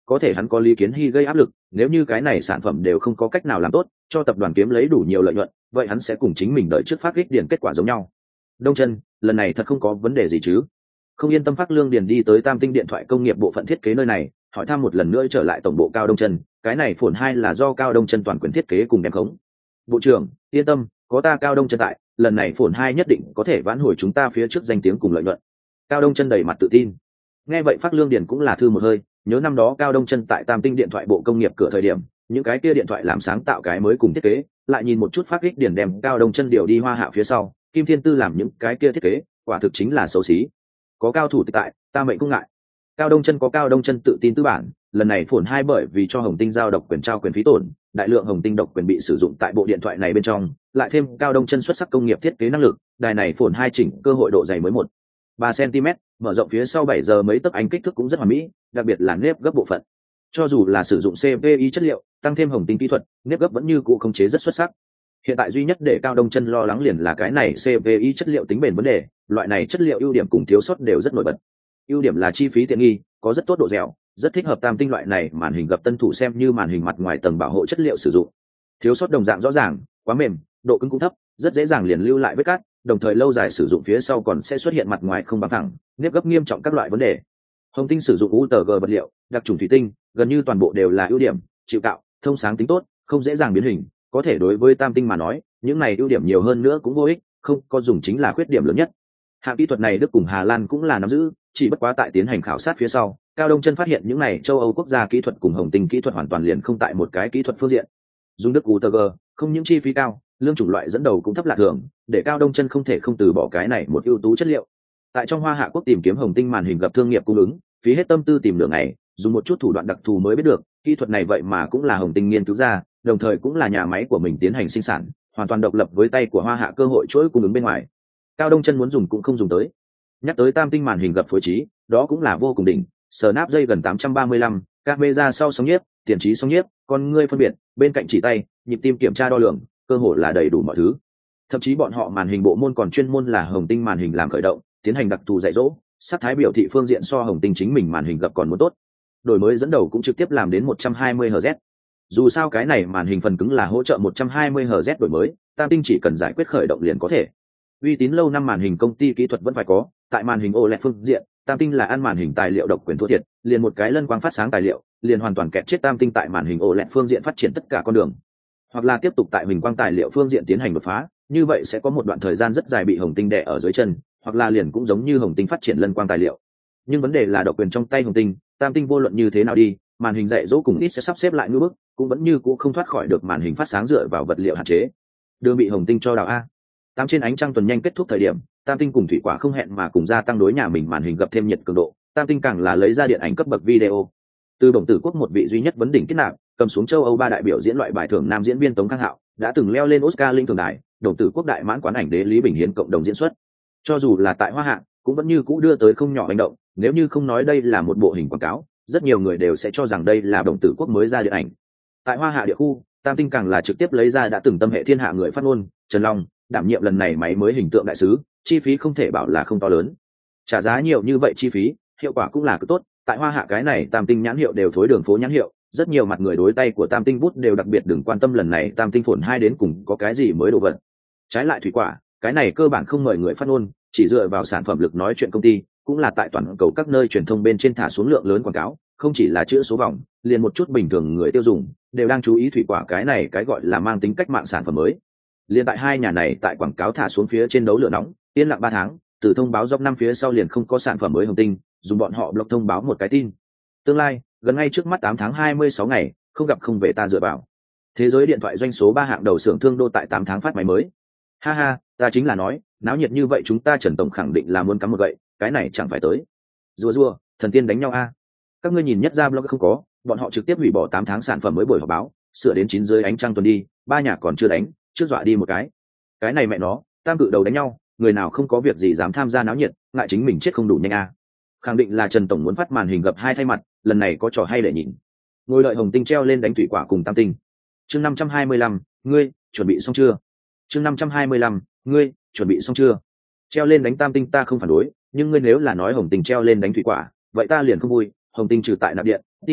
có thể hắn có Lý Kiến Hy gây áp lực, nếu như cái này sản phẩm đều không có cách nào làm tốt, cho tập đoàn kiếm lấy đủ nhiều lợi nhuận, vậy hắn sẽ cùng chính mình đợi trước phát kích điển kết quả giống nhau. Đông Chân, lần này thật không có vấn đề gì chứ? Không yên tâm, Phác Lương Điền đi tới Tam Tinh điện thoại công nghiệp bộ phận thiết kế nơi này, hỏi thăm một lần nữa trở lại tổng bộ Cao Đông Chân, cái này phồn 2 là do Cao Đông Chân toàn quyền thiết kế cùng đem khống. Bộ trưởng, yên tâm, có ta Cao Đông Chân tại, lần này phồn 2 nhất định có thể vãn hồi chúng ta phía trước danh tiếng cùng lợi nhuận. Cao Đông Chân đầy mặt tự tin. Nghe vậy Phác Lương Điền cũng là thư một hơi, nhớ năm đó Cao Đông Chân tại Tam Tinh điện thoại bộ công nghiệp cửa thời điểm, những cái kia điện thoại làm sáng tạo cái mới cùng thiết kế, lại nhìn một chút Phác Ích Điền đem Cao Đông Chân điều đi Hoa Hạ phía sau, Kim Thiên Tư làm những cái kia thiết kế, quả thực chính là xấu xí. Có cao thủ tại, ta mệnh cũng ngại. Cao Đông Chân có Cao Đông Chân tự tin tư bản, lần này phồn 2 bởi vì cho Hồng Tinh giao độc quyền trao quyền phí tổn, đại lượng Hồng Tinh độc quyền bị sử dụng tại bộ điện thoại này bên trong, lại thêm Cao Đông Chân xuất sắc công nghiệp thiết kế năng lực, đài này phồn 2 chỉnh cơ hội độ dày mới 1.3 cm, mở rộng phía sau 7 giờ mấy tấc, ánh kích thước cũng rất hoàn mỹ, đặc biệt là nếp gấp bộ phận. Cho dù là sử dụng CPI chất liệu, tăng thêm Hồng Tinh kỹ thuật, nếp gấp vẫn như cũ khống chế rất xuất sắc. Hiện tại duy nhất để Cao Đông Chân lo lắng liền là cái này CPI chất liệu tính bền vấn đề, loại này chất liệu ưu điểm cùng thiếu sót đều rất nổi bật. Ưu điểm là chi phí tiện nghi, có rất tốt độ dẻo, rất thích hợp Tam Tinh loại này màn hình gập tân thủ xem như màn hình mặt ngoài tầng bảo hộ chất liệu sử dụng. Thiếu sót đồng dạng rõ ràng, quá mềm, độ cứng cũng thấp, rất dễ dàng liền lưu lại vết cắt, đồng thời lâu dài sử dụng phía sau còn sẽ xuất hiện mặt ngoài không bằng thẳng, nếp gấp nghiêm trọng các loại vấn đề. Hồng Tinh sử dụng UTG vật liệu, đặc trùng thủy tinh, gần như toàn bộ đều là ưu điểm, chịu cạo, thông sáng tính tốt, không dễ dàng biến hình, có thể đối với Tam Tinh mà nói, những này ưu điểm nhiều hơn nữa cũng vô ích, không có dùng chính là khuyết điểm lớn nhất. Hạng kỹ thuật này Đức cùng Hà Lan cũng là nắm giữ, chỉ bất quá tại tiến hành khảo sát phía sau, Cao Đông Chân phát hiện những này châu Âu quốc gia kỹ thuật cùng Hồng Tinh kỹ thuật hoàn toàn liền không tại một cái kỹ thuật phương diện. Dùng Đức UTG, không những chi phí cao, lương chủng loại dẫn đầu cũng thấp lạ thường, để Cao Đông Chân không thể không từ bỏ cái này một ưu tú chất liệu. Tại trong Hoa Hạ quốc tìm kiếm Hồng Tinh màn hình gặp thương nghiệp cung ứng, phí hết tâm tư tìm nửa ngày, dùng một chút thủ đoạn đặc thù mới biết được, kỹ thuật này vậy mà cũng là Hồng Tinh nghiên cứu ra, đồng thời cũng là nhà máy của mình tiến hành sinh sản, hoàn toàn độc lập với tay của Hoa Hạ cơ hội chuỗi cung ứng bên ngoài. Cao Đông Chân muốn dùng cũng không dùng tới. Nhắc tới Tam Tinh màn hình gập phối trí, đó cũng là vô cùng đỉnh, Snapdragon 835, camera sau sóng nhiếp, tiền trí sóng nhiếp, con ngươi phân biệt, bên cạnh chỉ tay, nhịp tim kiểm tra đo lường, cơ hội là đầy đủ mọi thứ. Thậm chí bọn họ màn hình bộ môn còn chuyên môn là Hồng Tinh màn hình làm khởi động, tiến hành đặc thù dạy dỗ, sắc thái biểu thị phương diện so Hồng Tinh chính mình màn hình gập còn muốn tốt. Đổi mới dẫn đầu cũng trực tiếp làm đến 120 Hz. Dù sao cái này màn hình phần cứng là hỗ trợ 120 Hz đổi mới, Tam Tinh chỉ cần giải quyết khởi động liền có thể. Uy tín lâu năm màn hình công ty kỹ thuật vẫn phải có, tại màn hình OLED phương diện, Tam Tinh là ăn màn hình tài liệu độc quyền thua thiệt, liền một cái lân quang phát sáng tài liệu, liền hoàn toàn kẹt chết Tam Tinh tại màn hình OLED phương diện phát triển tất cả con đường. Hoặc là tiếp tục tại huỳnh quang tài liệu phương diện tiến hành đột phá, như vậy sẽ có một đoạn thời gian rất dài bị Hồng Tinh đè ở dưới chân, hoặc là liền cũng giống như Hồng Tinh phát triển lân quang tài liệu. Nhưng vấn đề là độc quyền trong tay Hồng Tinh, Tam Tinh vô luận như thế nào đi, màn hình dạy dỗ cùng ít sẽ sắp xếp lại ngưỡng bức, cũng vẫn như cũ không thoát khỏi được màn hình phát sáng dựa vào vật liệu hạn chế. Đưa bị Hồng Tinh cho đào a. Tám trên ánh trăng tuần nhanh kết thúc thời điểm, Tam Tinh cùng Thủy Quả không hẹn mà cùng gia tăng đối nhà mình màn hình gập thêm nhiệt cường độ, Tam Tinh càng là lấy ra điện ảnh cấp bậc video. Từ Đồng Tử Quốc một vị duy nhất vấn đỉnh kết nạp, cầm xuống châu Âu 3 đại biểu diễn loại bài thưởng nam diễn viên Tống Khang Hạo, đã từng leo lên Oscar linh thường đài, Đồng Tử Quốc đại mãn quán ảnh đế Lý Bình Hiến cộng đồng diễn xuất. Cho dù là tại Hoa Hạ, cũng vẫn như cũ đưa tới không nhỏ hành động, nếu như không nói đây là một bộ hình quảng cáo, rất nhiều người đều sẽ cho rằng đây là Đồng Tử Quốc mới ra điện ảnh. Tại Hoa Hạ địa khu, Tam Tinh càng là trực tiếp lấy ra đã từng tâm hệ thiên hạ người phát ngôn, Trần Long, đảm nhiệm lần này máy mới hình tượng đại sứ, chi phí không thể bảo là không to lớn. Trả giá nhiều như vậy chi phí, hiệu quả cũng là cực tốt, tại Hoa Hạ cái này Tam Tinh nhãn hiệu đều thối đường phố nhãn hiệu, rất nhiều mặt người đối tay của Tam Tinh bút đều đặc biệt đừng quan tâm lần này Tam Tinh phồn 2 đến cùng có cái gì mới đồ vật. Trái lại Thủy Quả, cái này cơ bản không mời người phát ngôn, chỉ dựa vào sản phẩm lực nói chuyện công ty, cũng là tại toàn cầu các nơi truyền thông bên trên thả xuống lượng lớn quảng cáo, không chỉ là chữa số vòng, liền một chút bình thường người tiêu dùng đều đang chú ý Thủy Quả cái này cái gọi là mang tính cách mạng sản phẩm mới. Liên tại hai nhà này tại quảng cáo thả xuống phía trên đấu lửa nóng, yên lặng 3 tháng, từ thông báo dọc năm phía sau liền không có sản phẩm mới Hồng Tinh, dùng bọn họ blog thông báo một cái tin. Tương lai, gần ngay trước mắt 8 tháng 26 ngày, không gặp không về ta dựa vào. Thế giới điện thoại doanh số 3 hạng đầu xưởng thương đô tại 8 tháng phát máy mới. Ha ha, ta chính là nói, náo nhiệt như vậy chúng ta Trần tổng khẳng định là muốn cắm một gậy, cái này chẳng phải tới. Rùa, thần tiên đánh nhau a. Các ngươi nhìn nhất ra blog không có, bọn họ trực tiếp hủy bỏ 8 tháng sản phẩm mới buổi họp báo, sửa đến 9 dưới ánh trăng tuần đi, 3 nhà còn chưa đánh, trước dọa đi một cái. Cái này mẹ nó, tam cự đầu đánh nhau, người nào không có việc gì dám tham gia náo nhiệt, ngại chính mình chết không đủ nhanh a. Khẳng định là Trần tổng muốn phát màn hình gập hai thay mặt, lần này có trò hay để nhìn. Ngồi đợi Hồng Tinh treo lên đánh Thủy Quả cùng Tam Tinh. Chương 525, ngươi chuẩn bị xong chưa? Chương 525, ngươi chuẩn bị xong chưa? Treo lên đánh Tam Tinh ta không phản đối, nhưng ngươi nếu là nói Hồng Tinh treo lên đánh Thủy Quả, vậy ta liền không vui. Hồng Tinh trừ tại nạp điện, tin,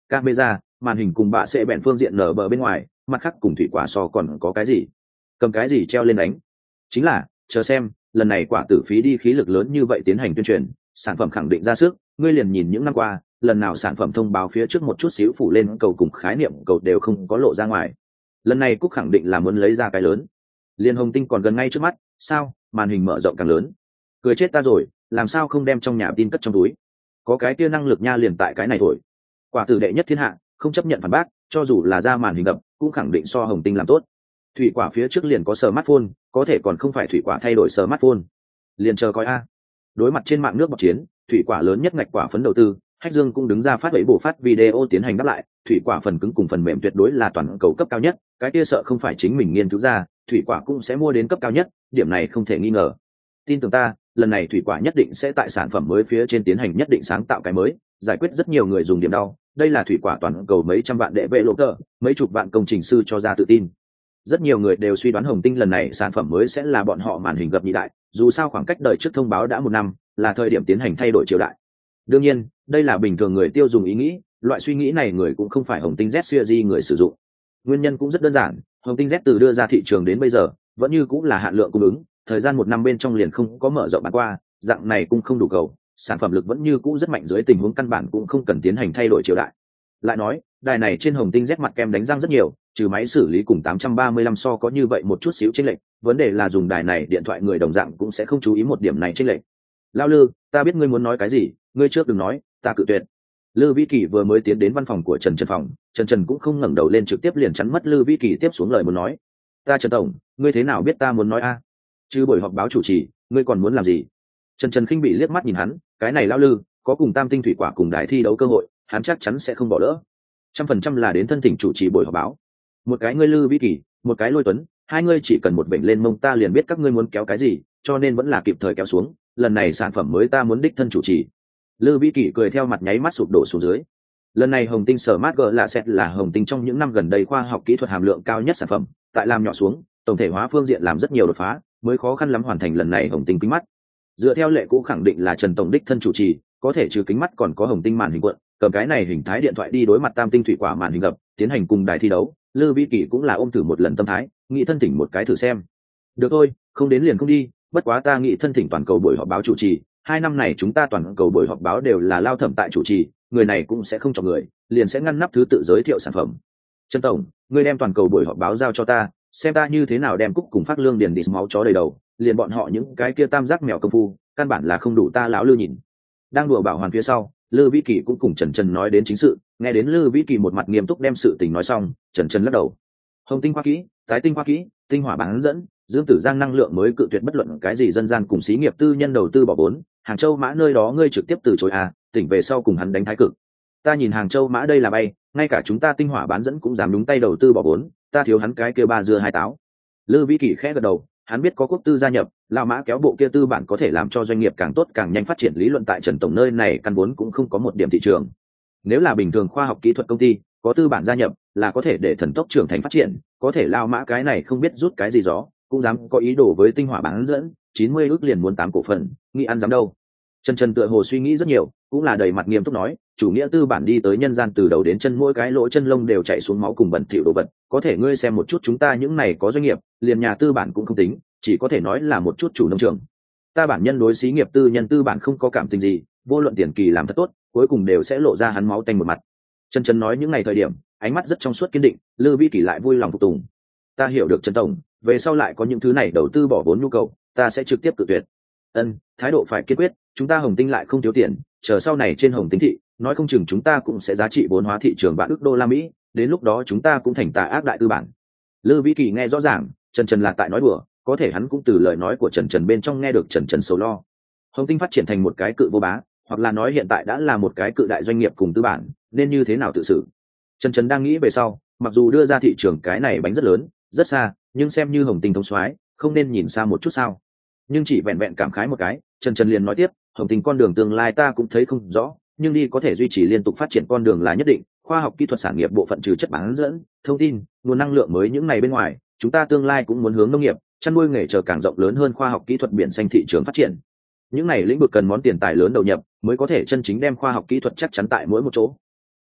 camera, màn hình cùng bạ sẽ bẹn phương diện nở bờ bên ngoài, mặt khác cùng thủy quả so còn có cái gì? Cầm cái gì treo lên đánh? Chính là, chờ xem, lần này quả tử phí đi khí lực lớn như vậy tiến hành tuyên truyền, sản phẩm khẳng định ra sức, ngươi liền nhìn những năm qua, lần nào sản phẩm thông báo phía trước một chút xíu phủ lên cầu cùng khái niệm cầu đều không có lộ ra ngoài. Lần này Cúc khẳng định là muốn lấy ra cái lớn. Liên Hồng Tinh còn gần ngay trước mắt, sao? Màn hình mở rộng càng lớn. Cười chết ta rồi, làm sao không đem trong nhà tin cất trong túi? Có cái kia năng lực nha liền tại cái này thôi. Quả tử đệ nhất thiên hạ, không chấp nhận phản bác, cho dù là ra màn hình gập, cũng khẳng định so Hồng Tinh làm tốt. Thủy quả phía trước liền có smartphone, có thể còn không phải thủy quả thay đổi smartphone. Liền chờ coi a. Đối mặt trên mạng nước bọc chiến, thủy quả lớn nhất ngạch quả phấn đầu tư, Hách Dương cũng đứng ra phát bẫy bổ phát video tiến hành đáp lại, thủy quả phần cứng cùng phần mềm tuyệt đối là toàn cầu cấp cao nhất, cái kia sợ không phải chính mình nghiên cứu ra, thủy quả cũng sẽ mua đến cấp cao nhất, điểm này không thể nghi ngờ. Tin tưởng ta, lần này thủy quả nhất định sẽ tại sản phẩm mới phía trên tiến hành nhất định sáng tạo cái mới, giải quyết rất nhiều người dùng điểm đau, đây là thủy quả toàn cầu mấy trăm vạn đệ vệ lộ tờ, mấy chục vạn công trình sư cho ra tự tin. Rất nhiều người đều suy đoán Hồng Tinh lần này sản phẩm mới sẽ là bọn họ màn hình gập nhị đại, dù sao khoảng cách đời trước thông báo đã 1 năm, là thời điểm tiến hành thay đổi triều đại. Đương nhiên, đây là bình thường người tiêu dùng ý nghĩ, loại suy nghĩ này người cũng không phải Hồng Tinh Z series người sử dụng. Nguyên nhân cũng rất đơn giản, Hồng Tinh Z từ đưa ra thị trường đến bây giờ, vẫn như cũng là hạn lượng cung ứng, thời gian 1 năm bên trong liền không có mở rộng bán qua, dạng này cũng không đủ cầu, sản phẩm lực vẫn như cũ rất mạnh dưới tình huống căn bản cũng không cần tiến hành thay đổi triều đại. Lại nói, đài này trên Hồng Tinh Z mặt kem đánh răng rất nhiều, trừ máy xử lý cùng 835 so có như vậy một chút xíu chênh lệch, vấn đề là dùng đài này điện thoại người đồng dạng cũng sẽ không chú ý một điểm này chênh lệch. Lao Lư, ta biết ngươi muốn nói cái gì, ngươi trước đừng nói, ta cự tuyệt. Lư Vĩ Kỳ vừa mới tiến đến văn phòng của Trần Trần phòng, Trần cũng không ngẩng đầu lên trực tiếp liền chắn mất Lư Vĩ Kỳ tiếp xuống lời muốn nói. Ta Trần tổng, ngươi thế nào biết ta muốn nói a? Chứ buổi họp báo chủ trì, ngươi còn muốn làm gì? Trần khinh bị liếc mắt nhìn hắn, cái này Lao Lư, có cùng Tam Tinh thủy quả cùng đài thi đấu cơ hội, hắn chắc chắn sẽ không bỏ lỡ. 100% là đến thân thỉnh chủ trì buổi họp báo. Một cái ngươi Lư Vĩ Kỳ, một cái Lôi Tuấn, hai ngươi chỉ cần một bệnh lên mông ta liền biết các ngươi muốn kéo cái gì, cho nên vẫn là kịp thời kéo xuống, lần này sản phẩm mới ta muốn đích thân chủ trì. Lư Vĩ Kỳ cười theo mặt nháy mắt sụp đổ xuống dưới. Lần này Hồng Tinh Smart Glasses là Hồng Tinh trong những năm gần đây khoa học kỹ thuật hàm lượng cao nhất sản phẩm, tại làm nhỏ xuống, tổng thể hóa phương diện làm rất nhiều đột phá, mới khó khăn lắm hoàn thành lần này Hồng Tinh kính mắt. Dựa theo lệ cũ khẳng định là Trần tổng đích thân chủ trì, có thể trừ kính mắt còn có Hồng Tinh màn hình cuộn, cầm cái này hình thái điện thoại đi đối mặt Tam Tinh thủy quả màn hình gập, tiến hành cùng đài thi đấu. Lư Vĩ Kỳ cũng là ôm thử một lần tâm thái, nghĩ thân thỉnh một cái thử xem. Được thôi, không đến liền không đi, bất quá ta nghĩ thân thỉnh toàn cầu buổi họp báo chủ trì, 2 năm này chúng ta toàn cầu buổi họp báo đều là Lao Thẩm tại chủ trì, người này cũng sẽ không chọn người, liền sẽ ngăn nắp thứ tự giới thiệu sản phẩm. Trần tổng, ngươi đem toàn cầu buổi họp báo giao cho ta, xem ta như thế nào đem Cúc cùng Phát Lương điền đi máu chó đầy đầu, liền bọn họ những cái kia tam giác mèo công phu, căn bản là không đủ ta lão Lư nhìn. Đang đùa bảo hoàn phía sau, Lư Vĩ Kỳ cũng cùng Trần nói đến chính sự, nghe đến Lư Vĩ Kỳ một mặt nghiêm túc đem sự tình nói xong, Trần lắc đầu. Hồng Tinh khoa kỹ, tái tinh khoa kỹ, tinh hỏa bán dẫn, Dương Tử Giang năng lượng mới cự tuyệt bất luận cái gì dân gian cùng xí nghiệp tư nhân đầu tư bỏ vốn, Hàng Châu Mã nơi đó ngươi trực tiếp từ chối à, tỉnh về sau cùng hắn đánh thái cực. Ta nhìn Hàng Châu Mã đây là bay, ngay cả chúng ta tinh hỏa bán dẫn cũng dám đúng tay đầu tư bỏ vốn, ta thiếu hắn cái kia ba dưa hai táo. Lư Vĩ Kỳ khẽ gật đầu, hắn biết có quốc tư gia nhập, lão Mã kéo bộ kia tư bản có thể làm cho doanh nghiệp càng tốt càng nhanh phát triển, lý luận tại Trần tổng nơi này căn vốn cũng không có một điểm thị trường. Nếu là bình thường khoa học kỹ thuật công ty, có tư bản gia nhập là có thể để thần tốc trưởng thành phát triển, có thể lão Mã cái này không biết rút cái gì gió, cũng dám có ý đồ với tinh hỏa bán dẫn, 90 ước liền muốn 8 cổ phần, nghĩ ăn dám đâu. Trần tựa hồ suy nghĩ rất nhiều, cũng là đầy mặt nghiêm túc nói, chủ nghĩa tư bản đi tới nhân gian từ đầu đến chân mỗi cái lỗ chân lông đều chảy xuống máu cùng bẩn thỉu đồ vật, có thể ngươi xem một chút chúng ta những này có doanh nghiệp, liền nhà tư bản cũng không tính, chỉ có thể nói là một chút chủ nông trường. Ta bản nhân đối xí nghiệp tư nhân tư bản không có cảm tình gì, vô luận tiền kỳ làm thật tốt, cuối cùng đều sẽ lộ ra hắn máu tanh một mặt. Trần nói những ngày thời điểm, ánh mắt rất trong suốt kiên định, Lư Vĩ Kỳ lại vui lòng phục tùng. Ta hiểu được Trần tổng, về sau lại có những thứ này đầu tư bỏ vốn nhu cầu, ta sẽ trực tiếp cự tuyệt. Thái độ phải kiên quyết, chúng ta Hồng Tinh lại không thiếu tiền, chờ sau này trên Hồng Tinh thị, nói không chừng chúng ta cũng sẽ giá trị vốn hóa thị trường vạn ức đô la Mỹ, đến lúc đó chúng ta cũng thành tà ác đại tư bản. Lư Vĩ Kỳ nghe rõ ràng, Trần là tại nói đùa, có thể hắn cũng từ lời nói của Trần bên trong nghe được Trần sầu lo. Hồng Tinh phát triển thành một cái cự vô bá, hoặc là nói hiện tại đã là một cái cự đại doanh nghiệp cùng tư bản, nên như thế nào tự xử. Trần đang nghĩ về sau, mặc dù đưa ra thị trường cái này bánh rất lớn, rất xa, nhưng xem như Hồng Tinh thông soái, không nên nhìn xa một chút sao? Nhưng chỉ vẹn vẹn cảm khái một cái, Trần liền nói tiếp, Hồng Tinh con đường tương lai ta cũng thấy không rõ, nhưng đi có thể duy trì liên tục phát triển con đường là nhất định. Khoa học kỹ thuật sản nghiệp bộ phận trừ chất bán dẫn, thông tin, nguồn năng lượng mới những này bên ngoài, chúng ta tương lai cũng muốn hướng nông nghiệp, chăn nuôi nghề chờ càng rộng lớn hơn khoa học kỹ thuật biển xanh thị trường phát triển. Những này lĩnh vực cần món tiền tài lớn đầu nhập, mới có thể chân chính đem khoa học kỹ thuật chắc chắn tại mỗi một chỗ.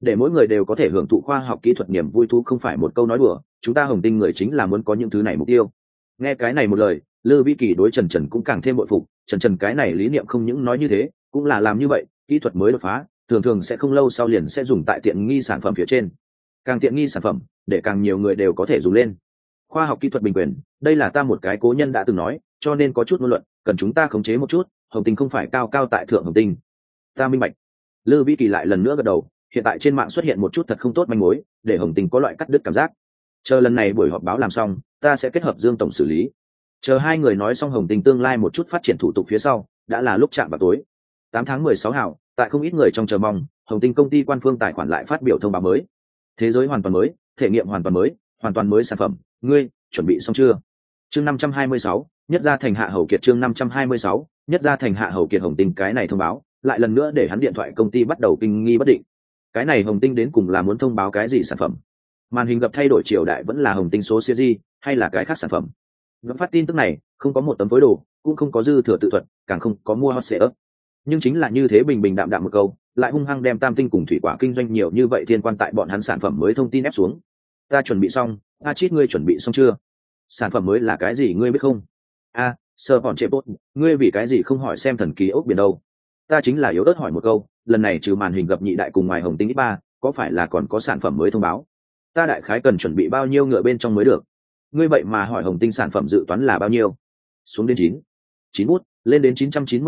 để mỗi người đều có thể hưởng thụ khoa học kỹ thuật niềm vui thú không phải một câu nói đùa, chúng ta Hồng Tinh người chính là muốn có những thứ này mục tiêu. Nghe cái này một lời, Lư Vĩ Kỳ đối Trần Trần cũng càng thêm bội phục. Trần Trần cái này lý niệm không những nói như thế, cũng là làm như vậy, kỹ thuật mới đột phá thường thường sẽ không lâu sau liền sẽ dùng tại tiện nghi sản phẩm phía trên, càng tiện nghi sản phẩm để càng nhiều người đều có thể dùng lên. Khoa học kỹ thuật bình quyền, đây là ta một cái cố nhân đã từng nói, cho nên có chút ngôn luận cần chúng ta khống chế một chút. Hồng Tinh không phải cao cao tại thượng Hồng Tinh. Ta minh bạch. Lư Vĩ Kỳ lại lần nữa gật đầu. Hiện tại trên mạng xuất hiện một chút thật không tốt manh mối, để Hồng Tinh có loại cắt đứt cảm giác. Chờ lần này buổi họp báo làm xong, ta sẽ kết hợp Dương tổng xử lý. Chờ hai người nói xong Hồng Tinh tương lai một chút phát triển thủ tục phía sau, đã là lúc chạm vào tối. 8 tháng 16 hảo, tại không ít người trong chờ mong, Hồng Tinh công ty quan phương tài khoản lại phát biểu thông báo mới. Thế giới hoàn toàn mới, thể nghiệm hoàn toàn mới sản phẩm, ngươi chuẩn bị xong chưa? Chương 526, nhất gia thành hạ hầu kiệt. Chương 526, nhất gia thành hạ hầu kiệt. Hồng Tinh cái này thông báo, lại lần nữa để hắn điện thoại công ty bắt đầu kinh nghi bất định. Cái này Hồng Tinh đến cùng là muốn thông báo cái gì sản phẩm? Màn hình gập thay đổi triều đại vẫn là Hồng Tinh số series hay là cái khác sản phẩm? Gấp phát tin tức này, không có một tấm phối đồ, cũng không có dư thừa tự thuật, càng không có mua hot sale. Nhưng chính là như thế bình bình đạm đạm một câu, lại hung hăng đem Tam Tinh cùng thủy quả kinh doanh nhiều như vậy thiên quan tại bọn hắn sản phẩm mới thông tin ép xuống. Ta chuẩn bị xong, Chít ngươi chuẩn bị xong chưa? Sản phẩm mới là cái gì ngươi biết không? Sơ bọn trệ bốt, ngươi vì cái gì không hỏi xem thần kỳ ốc biển đâu? Ta chính là yếu ớt hỏi một câu, lần này trừ màn hình gặp nhị đại cùng ngoài Hồng Tinh X3, có phải là còn có sản phẩm mới thông báo? Ta đại khái cần chuẩn bị bao nhiêu ngựa bên trong mới được? Ngươi vậy mà hỏi Hồng Tinh sản phẩm dự toán là bao nhiêu? Xuống đến 9 bút, lên đến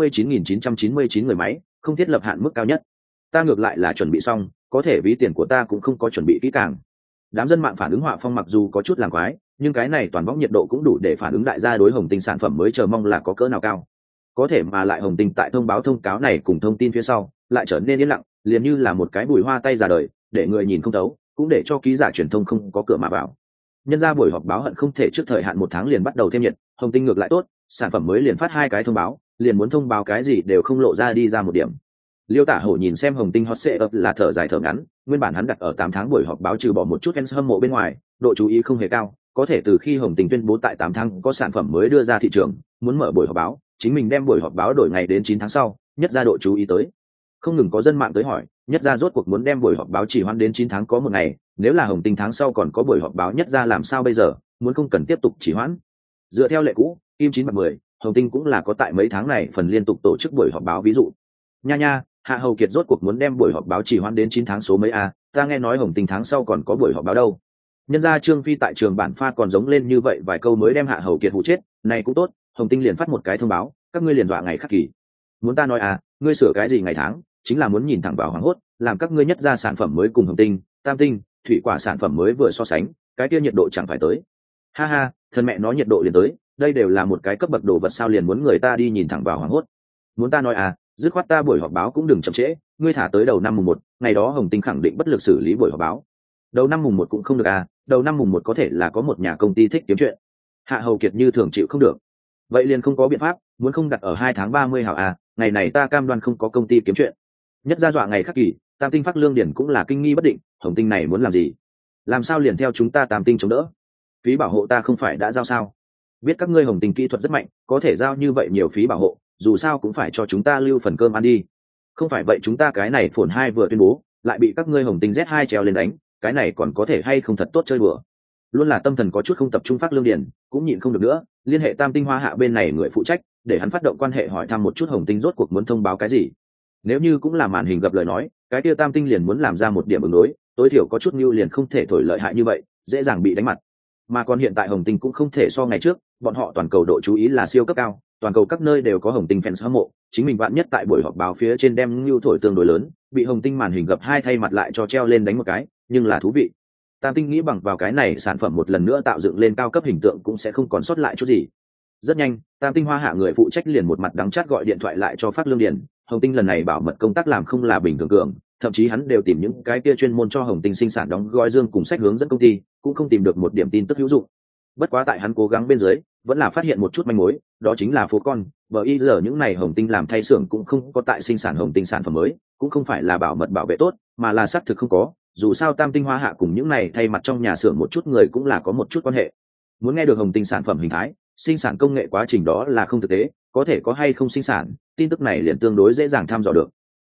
999.999 người máy, không thiết lập hạn mức cao nhất. Ta ngược lại là chuẩn bị xong, có thể ví tiền của ta cũng không có chuẩn bị kỹ càng. Đám dân mạng phản ứng họa phong mặc dù có chút làm quái, nhưng cái này toàn võng nhiệt độ cũng đủ để phản ứng đại gia đối Hồng Tinh sản phẩm mới chờ mong là có cỡ nào cao. Có thể mà lại Hồng Tinh tại thông báo thông cáo này cùng thông tin phía sau, lại trở nên yên lặng, liền như là một cái bùi hoa tay ra đời, để người nhìn không thấu, cũng để cho ký giả truyền thông không có cửa mà vào. Nhân ra buổi họp báo hận không thể trước thời hạn 1 tháng liền bắt đầu thêm nhiệt, Hồng Tinh ngược lại tốt, sản phẩm mới liền phát 2 cái thông báo, liền muốn thông báo cái gì đều không lộ ra đi ra một điểm. Liêu Tả Hổ nhìn xem Hồng Tinh hot sale là thở dài thở ngắn, nguyên bản hắn đặt ở 8 tháng buổi họp báo trừ bỏ một chút fans hâm mộ bên ngoài, độ chú ý không hề cao, có thể từ khi Hồng Tinh tuyên bố tại 8 tháng có sản phẩm mới đưa ra thị trường, muốn mở buổi họp báo, chính mình đem buổi họp báo đổi ngày đến 9 tháng sau, nhất ra độ chú ý tới. Không ngừng có dân mạng tới hỏi, nhất ra rốt cuộc muốn đem buổi họp báo chỉ hoãn đến 9 tháng có một ngày, nếu là Hồng Tinh tháng sau còn có buổi họp báo nhất ra làm sao bây giờ, muốn không cần tiếp tục chỉ hoãn. Dựa theo lệ cũ, Kim 9 mặt 10, Hồng Tinh cũng là có tại mấy tháng này phần liên tục tổ chức buổi họp báo ví dụ. Nha, Hạ Hầu Kiệt rốt cuộc muốn đem buổi họp báo chỉ hoãn đến 9 tháng số mấy a, ta nghe nói Hồng Tinh tháng sau còn có buổi họp báo đâu. Nhân ra Trương Phi tại trường bản pha còn giống lên như vậy vài câu mới đem Hạ Hầu Kiệt hù chết, này cũng tốt, Hồng Tinh liền phát một cái thông báo, các ngươi liền dọa ngày khắc kỳ. Muốn ta nói ngươi sửa cái gì ngày tháng, chính là muốn nhìn thẳng vào hoảng hốt, làm các ngươi nhất ra sản phẩm mới cùng Hồng Tinh, Tam Tinh, thủy quả sản phẩm mới vừa so sánh, cái kia nhiệt độ chẳng phải tới. Ha, thân mẹ nói nhiệt độ liền tới, đây đều là một cái cấp bậc đồ vật sao liền muốn người ta đi nhìn thẳng vào hoảng hốt. Muốn ta nói dứt khoát ta buổi họp báo cũng đừng chậm trễ, ngươi thả tới đầu năm mùng 1, ngày đó Hồng Tinh khẳng định bất lực xử lý buổi họp báo. Đầu năm mùng 1 cũng không được đầu năm mùng 1 có thể là có một nhà công ty thích kiếm chuyện. Hạ Hầu Kiệt như thường chịu không được. Vậy liền không có biện pháp, muốn không đặt ở 2 tháng 30 hảo ngày này ta cam đoan không có công ty kiếm chuyện. Nhất ra dọa ngày khắc kỳ, Tam Tinh phát lương điển cũng là kinh nghi bất định, Hồng Tinh này muốn làm gì? Làm sao liền theo chúng ta Tam Tinh chống đỡ? Phí bảo hộ ta không phải đã giao sao? Biết các ngươi Hồng Tinh kỹ thuật rất mạnh, có thể giao như vậy nhiều phí bảo hộ, dù sao cũng phải cho chúng ta lưu phần cơm ăn đi. Không phải vậy chúng ta cái này phồn 2 vừa tuyên bố, lại bị các ngươi Hồng Tinh Z2 treo lên đánh, cái này còn có thể hay không thật tốt chơi bừa. Luôn là tâm thần có chút không tập trung phát lương điển, cũng nhịn không được nữa, liên hệ Tam Tinh Hoa Hạ bên này người phụ trách, để hắn phát động quan hệ hỏi thăm một chút Hồng Tinh rốt cuộc muốn thông báo cái gì. Nếu như cũng là màn hình gặp lời nói, cái kia Tam Tinh liền muốn làm ra một điểm ứng đối, tối thiểu có chút như liền không thể thổi lợi hại như vậy, dễ dàng bị đánh mặt. Mà còn hiện tại Hồng Tinh cũng không thể so ngày trước, bọn họ toàn cầu độ chú ý là siêu cấp cao, toàn cầu các nơi đều có Hồng Tinh fans hâm mộ, chính mình bạn nhất tại buổi họp báo phía trên đem lưu thổi tương đối lớn, bị Hồng Tinh màn hình gặp 2 thay mặt lại cho treo lên đánh một cái, nhưng là thú vị. Tam Tinh nghĩ bằng vào cái này sản phẩm một lần nữa tạo dựng lên cao cấp hình tượng cũng sẽ không còn sót lại chút gì. Rất nhanh, Tam Tinh Hoa Hạ người phụ trách liền một mặt đắng chát gọi điện thoại lại cho Phát Lương Điền, Hồng Tinh lần này bảo mật công tác làm không là bình thường cường, thậm chí hắn đều tìm những cái kia chuyên môn cho Hồng Tinh sinh sản đóng gói dương cùng sách hướng dẫn công ty, cũng không tìm được một điểm tin tức hữu dụng. Bất quá tại hắn cố gắng bên dưới, vẫn là phát hiện một chút manh mối, đó chính là phố con, bởi giờ những này Hồng Tinh làm thay xưởng cũng không có tại sinh sản Hồng Tinh sản phẩm mới, cũng không phải là bảo mật bảo vệ tốt, mà là xác thực không có, dù sao Tam Tinh Hoa Hạ cùng những này thay mặt trong nhà xưởng một chút người cũng là có một chút quan hệ. Muốn nghe được Hồng Tinh sản phẩm hình thái, sinh sản công nghệ quá trình đó là không thực tế, có thể có hay không sinh sản, tin tức này liền tương đối dễ dàng thăm dò được.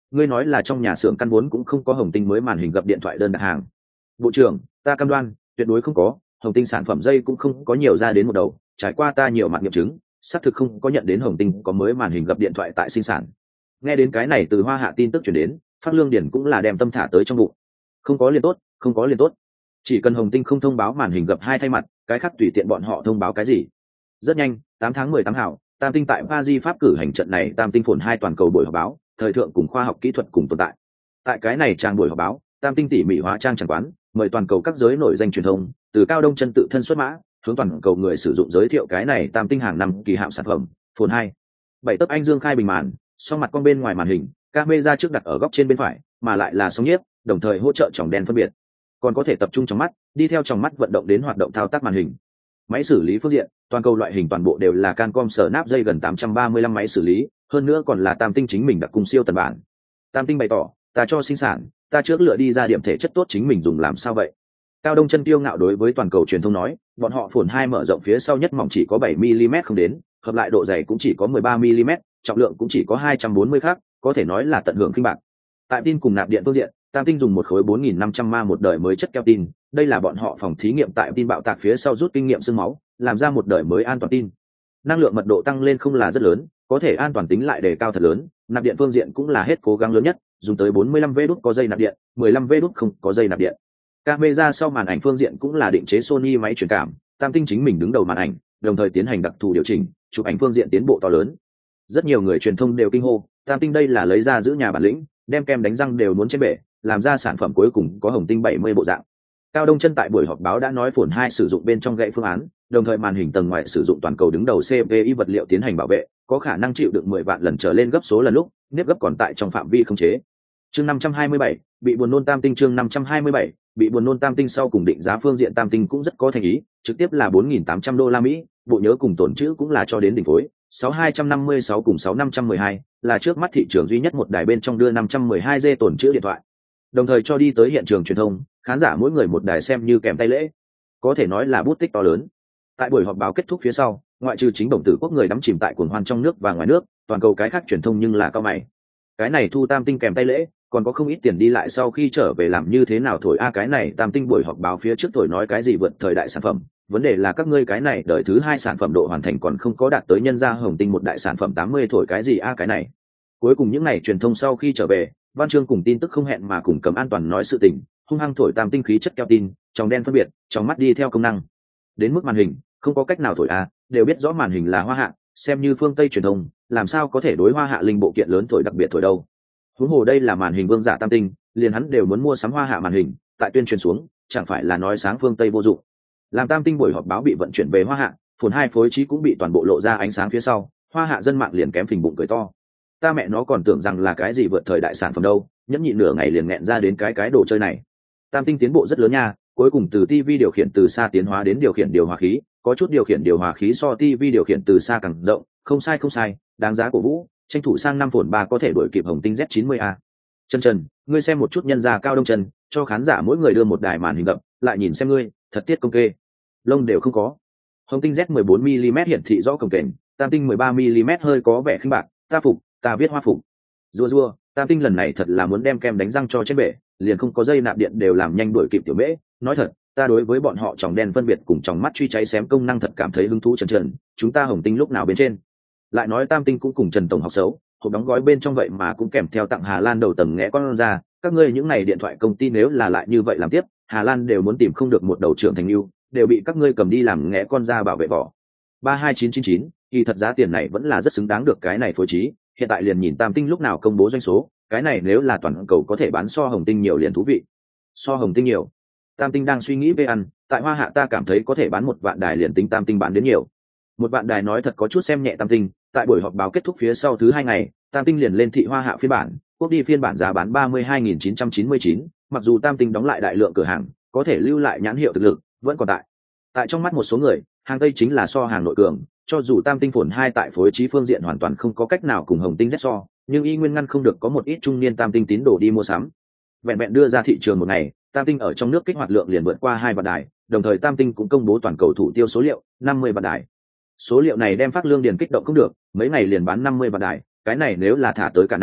ngươi nói là trong nhà xưởng căn vốn cũng không có Hồng Tinh mới màn hình gập điện thoại đơn đặt hàng? Bộ trưởng, ta cam đoan tuyệt đối không có. Hồng Tinh sản phẩm dây cũng không có nhiều ra đến một đầu, trải qua ta nhiều mặt nghiệm chứng, xác thực không có nhận đến Hồng Tinh có mới màn hình gập điện thoại tại sinh sản. Nghe đến cái này từ Hoa Hạ tin tức chuyển đến, Phát Lương Điển cũng là đem tâm thả tới trong bụng. Không có liền tốt, không có liền tốt, chỉ cần Hồng Tinh không thông báo màn hình gập hai thay mặt, cái khác tùy tiện bọn họ thông báo cái gì. Rất nhanh, 8 tháng 18 hảo, Tam Tinh tại Paris Pháp cử hành trận này Tam Tinh phồn 2 toàn cầu buổi họp báo, thời thượng cùng khoa học kỹ thuật cùng tồn tại. Tại cái này trang buổi họp báo, Tam Tinh tỉ mỉ hóa trang chẳng quán, mời toàn cầu các giới nổi danh truyền thông, từ Cao Đông Chân tự thân xuất mã, hướng toàn cầu người sử dụng giới thiệu cái này Tam Tinh hàng năm kỳ hạm sản phẩm, phồn 2. 7 tấc anh dương khai bình màn, song mặt con bên ngoài màn hình, camera trước đặt ở góc trên bên phải, mà lại là sóng nhiếp, đồng thời hỗ trợ tròng đèn phân biệt. Còn có thể tập trung trong mắt, đi theo trong mắt vận động đến hoạt động thao tác màn hình. Máy xử lý phương diện, toàn cầu loại hình toàn bộ đều là Cancom sở nắp dây gần 835 máy xử lý, hơn nữa còn là Tam Tinh chính mình đặc cung siêu tần bản. Tam Tinh bày tỏ, ta cho sinh sản, ta trước lựa đi ra điểm thể chất tốt chính mình dùng làm sao vậy? Cao Đông Chân tiêu ngạo đối với toàn cầu truyền thông nói, bọn họ phồn 2 mở rộng phía sau nhất mỏng chỉ có 7 mm không đến, hợp lại độ dày cũng chỉ có 13 mm, trọng lượng cũng chỉ có 240 khác, có thể nói là tận hưởng khinh bạc. Tại tin cùng nạp điện phương diện, Tam Tinh dùng một khối 4.500 ma một đời mới chất keo tin, đây là bọn họ phòng thí nghiệm tại tin bạo tạc phía sau rút kinh nghiệm xương máu, làm ra một đời mới an toàn tin. Năng lượng mật độ tăng lên không là rất lớn, có thể an toàn tính lại đề cao thật lớn, nạp điện phương diện cũng là hết cố gắng lớn nhất, dùng tới 45V đút có dây nạp điện, 15V đút không có dây nạp điện. Camera sau màn ảnh phương diện cũng là định chế Sony máy truyền cảm, Tam Tinh chính mình đứng đầu màn ảnh, đồng thời tiến hành đặc thù điều chỉnh, chụp ảnh phương diện tiến bộ to lớn. Rất nhiều người truyền thông đều kinh hô, Tam Tinh đây là lấy ra giữ nhà bản lĩnh, đem kem đánh răng đều muốn trên bể, làm ra sản phẩm cuối cùng có Hồng Tinh 70 bộ dạng. Cao Đông Chân tại buổi họp báo đã nói phồn 2 sử dụng bên trong gậy phương án, đồng thời màn hình tầng ngoài sử dụng toàn cầu đứng đầu CPI vật liệu tiến hành bảo vệ, có khả năng chịu đựng 10 vạn lần trở lên gấp số lần lúc, nếp gấp còn tại trong phạm vi khống chế. Chương 527, bị buồn nôn Tam Tinh. Chương 527, bị buồn nôn Tam Tinh. Sau cùng định giá phương diện Tam Tinh cũng rất có thành ý, trực tiếp là 4.800 đô la Mỹ, bộ nhớ cùng tổn trữ cũng là cho đến đỉnh phối, 6256 cùng 6512, là trước mắt thị trường duy nhất một đài bên trong đưa 512G tổn trữ điện thoại. Đồng thời cho đi tới hiện trường truyền thông, khán giả mỗi người một đài xem như kèm tay lễ, có thể nói là bút tích to lớn. Tại buổi họp báo kết thúc phía sau, ngoại trừ chính đồng tử quốc người đắm chìm tại cuồng hoan trong nước và ngoài nước, toàn cầu cái khác truyền thông nhưng là cao mày. Cái này thu Tam Tinh kèm tay lễ, còn có không ít tiền đi lại sau khi trở về làm như thế nào thổi cái này Tam Tinh buổi họp báo phía trước thổi nói cái gì vượt thời đại sản phẩm, vấn đề là các ngươi cái này đời thứ 2 sản phẩm độ hoàn thành còn không có đạt tới nhân ra Hồng Tinh một đại sản phẩm 80 thổi cái gì cái này. Cuối cùng những ngày truyền thông sau khi trở về, văn chương cùng tin tức không hẹn mà cùng cầm an toàn nói sự tình, hung hăng thổi Tam Tinh khí chất keo tin, trong đen phân biệt, trong mắt đi theo công năng. Đến mức màn hình, không có cách nào thổi đều biết rõ màn hình là Hoa Hạ, xem như phương Tây truyền thông, làm sao có thể đối Hoa Hạ linh bộ kiện lớn thổi đặc biệt thổi đâu. Huống hồ đây là màn hình vương giả Tam Tinh, liền hắn đều muốn mua sắm Hoa Hạ màn hình, tại tuyên truyền xuống, chẳng phải là nói sáng phương Tây vô dụng. Làm Tam Tinh buổi họp báo bị vận chuyển về Hoa Hạ, phồn 2 phối trí cũng bị toàn bộ lộ ra ánh sáng phía sau, Hoa Hạ dân mạng liền kém phình bụng cười to. Ta mẹ nó còn tưởng rằng là cái gì vượt thời đại sản phẩm đâu, nhẫn nhịn nửa ngày liền nghẹn ra đến cái đồ chơi này. Tam Tinh tiến bộ rất lớn nha, cuối cùng từ TV điều khiển từ xa tiến hóa đến điều khiển điều hòa khí, có chút điều khiển điều hòa khí so TV điều khiển từ xa càng rộng, không sai, đáng giá cổ vũ, tranh thủ sang năm phồn 3 có thể đuổi kịp Hồng Tinh Z90A. Trần, ngươi xem một chút nhân gia Cao Đông Chân, cho khán giả mỗi người đưa một đài màn hình gập, lại nhìn xem ngươi, thật tiết công kê. Lông đều không có. Hồng Tinh Z14 mm hiển thị rõ cồng kềnh, Tam Tinh 13 mm hơi có vẻ khinh bạc, ta phục, ta viết hoa phục. Rua, Tam Tinh lần này thật là muốn đem kem đánh răng cho trên bể, liền không có dây nạp điện đều làm nhanh đuổi kịp tiểu mễ. Nói thật, ta đối với bọn họ tròng đen phân biệt cùng tròng mắt truy cháy xém công năng thật cảm thấy hứng thú. Trần, chúng ta Hồng Tinh lúc nào bên trên. Lại nói Tam Tinh cũng cùng Trần tổng học xấu, hộp đóng gói bên trong vậy mà cũng kèm theo tặng Hà Lan đầu tầng ngẽ con ra, các ngươi những này điện thoại công ty nếu là lại như vậy làm tiếp, Hà Lan đều muốn tìm không được một đầu trưởng thành yêu, đều bị các ngươi cầm đi làm ngẽ con ra bảo vệ vỏ. 32999, thì thật giá tiền này vẫn là rất xứng đáng được cái này phối trí, hiện tại liền nhìn Tam Tinh lúc nào công bố doanh số, cái này nếu là toàn cầu có thể bán so Hồng Tinh nhiều liền thú vị. So Hồng Tinh nhiều. Tam Tinh đang suy nghĩ về ăn, tại Hoa Hạ ta cảm thấy có thể bán 1 vạn đài liền tính Tam Tinh bán đến nhiều. 1 vạn đài nói thật có chút xem nhẹ Tam Tinh, tại buổi họp báo kết thúc phía sau thứ 2 ngày, Tam Tinh liền lên thị Hoa Hạ phiên bản, quốc đi phiên bản giá bán 32.999, mặc dù Tam Tinh đóng lại đại lượng cửa hàng, có thể lưu lại nhãn hiệu thực lực, vẫn còn tại. Tại trong mắt một số người, hàng Tây chính là so hàng nội cường, cho dù Tam Tinh phồn 2 tại phối trí phương diện hoàn toàn không có cách nào cùng Hồng Tinh Z so, nhưng y nguyên ngăn không được có một ít trung niên Tam Tinh tín đồ đi mua sắm. Vẹn đưa ra thị trường một ngày, Tam Tinh ở trong nước kích hoạt lượng liền vượt qua 2 vạn đài, đồng thời Tam Tinh cũng công bố toàn cầu thủ tiêu số liệu, 50 vạn đài. Số liệu này đem Phát Lương Điền kích động không được, mấy ngày liền bán 50 vạn đài, cái này nếu là thả tới cả năm,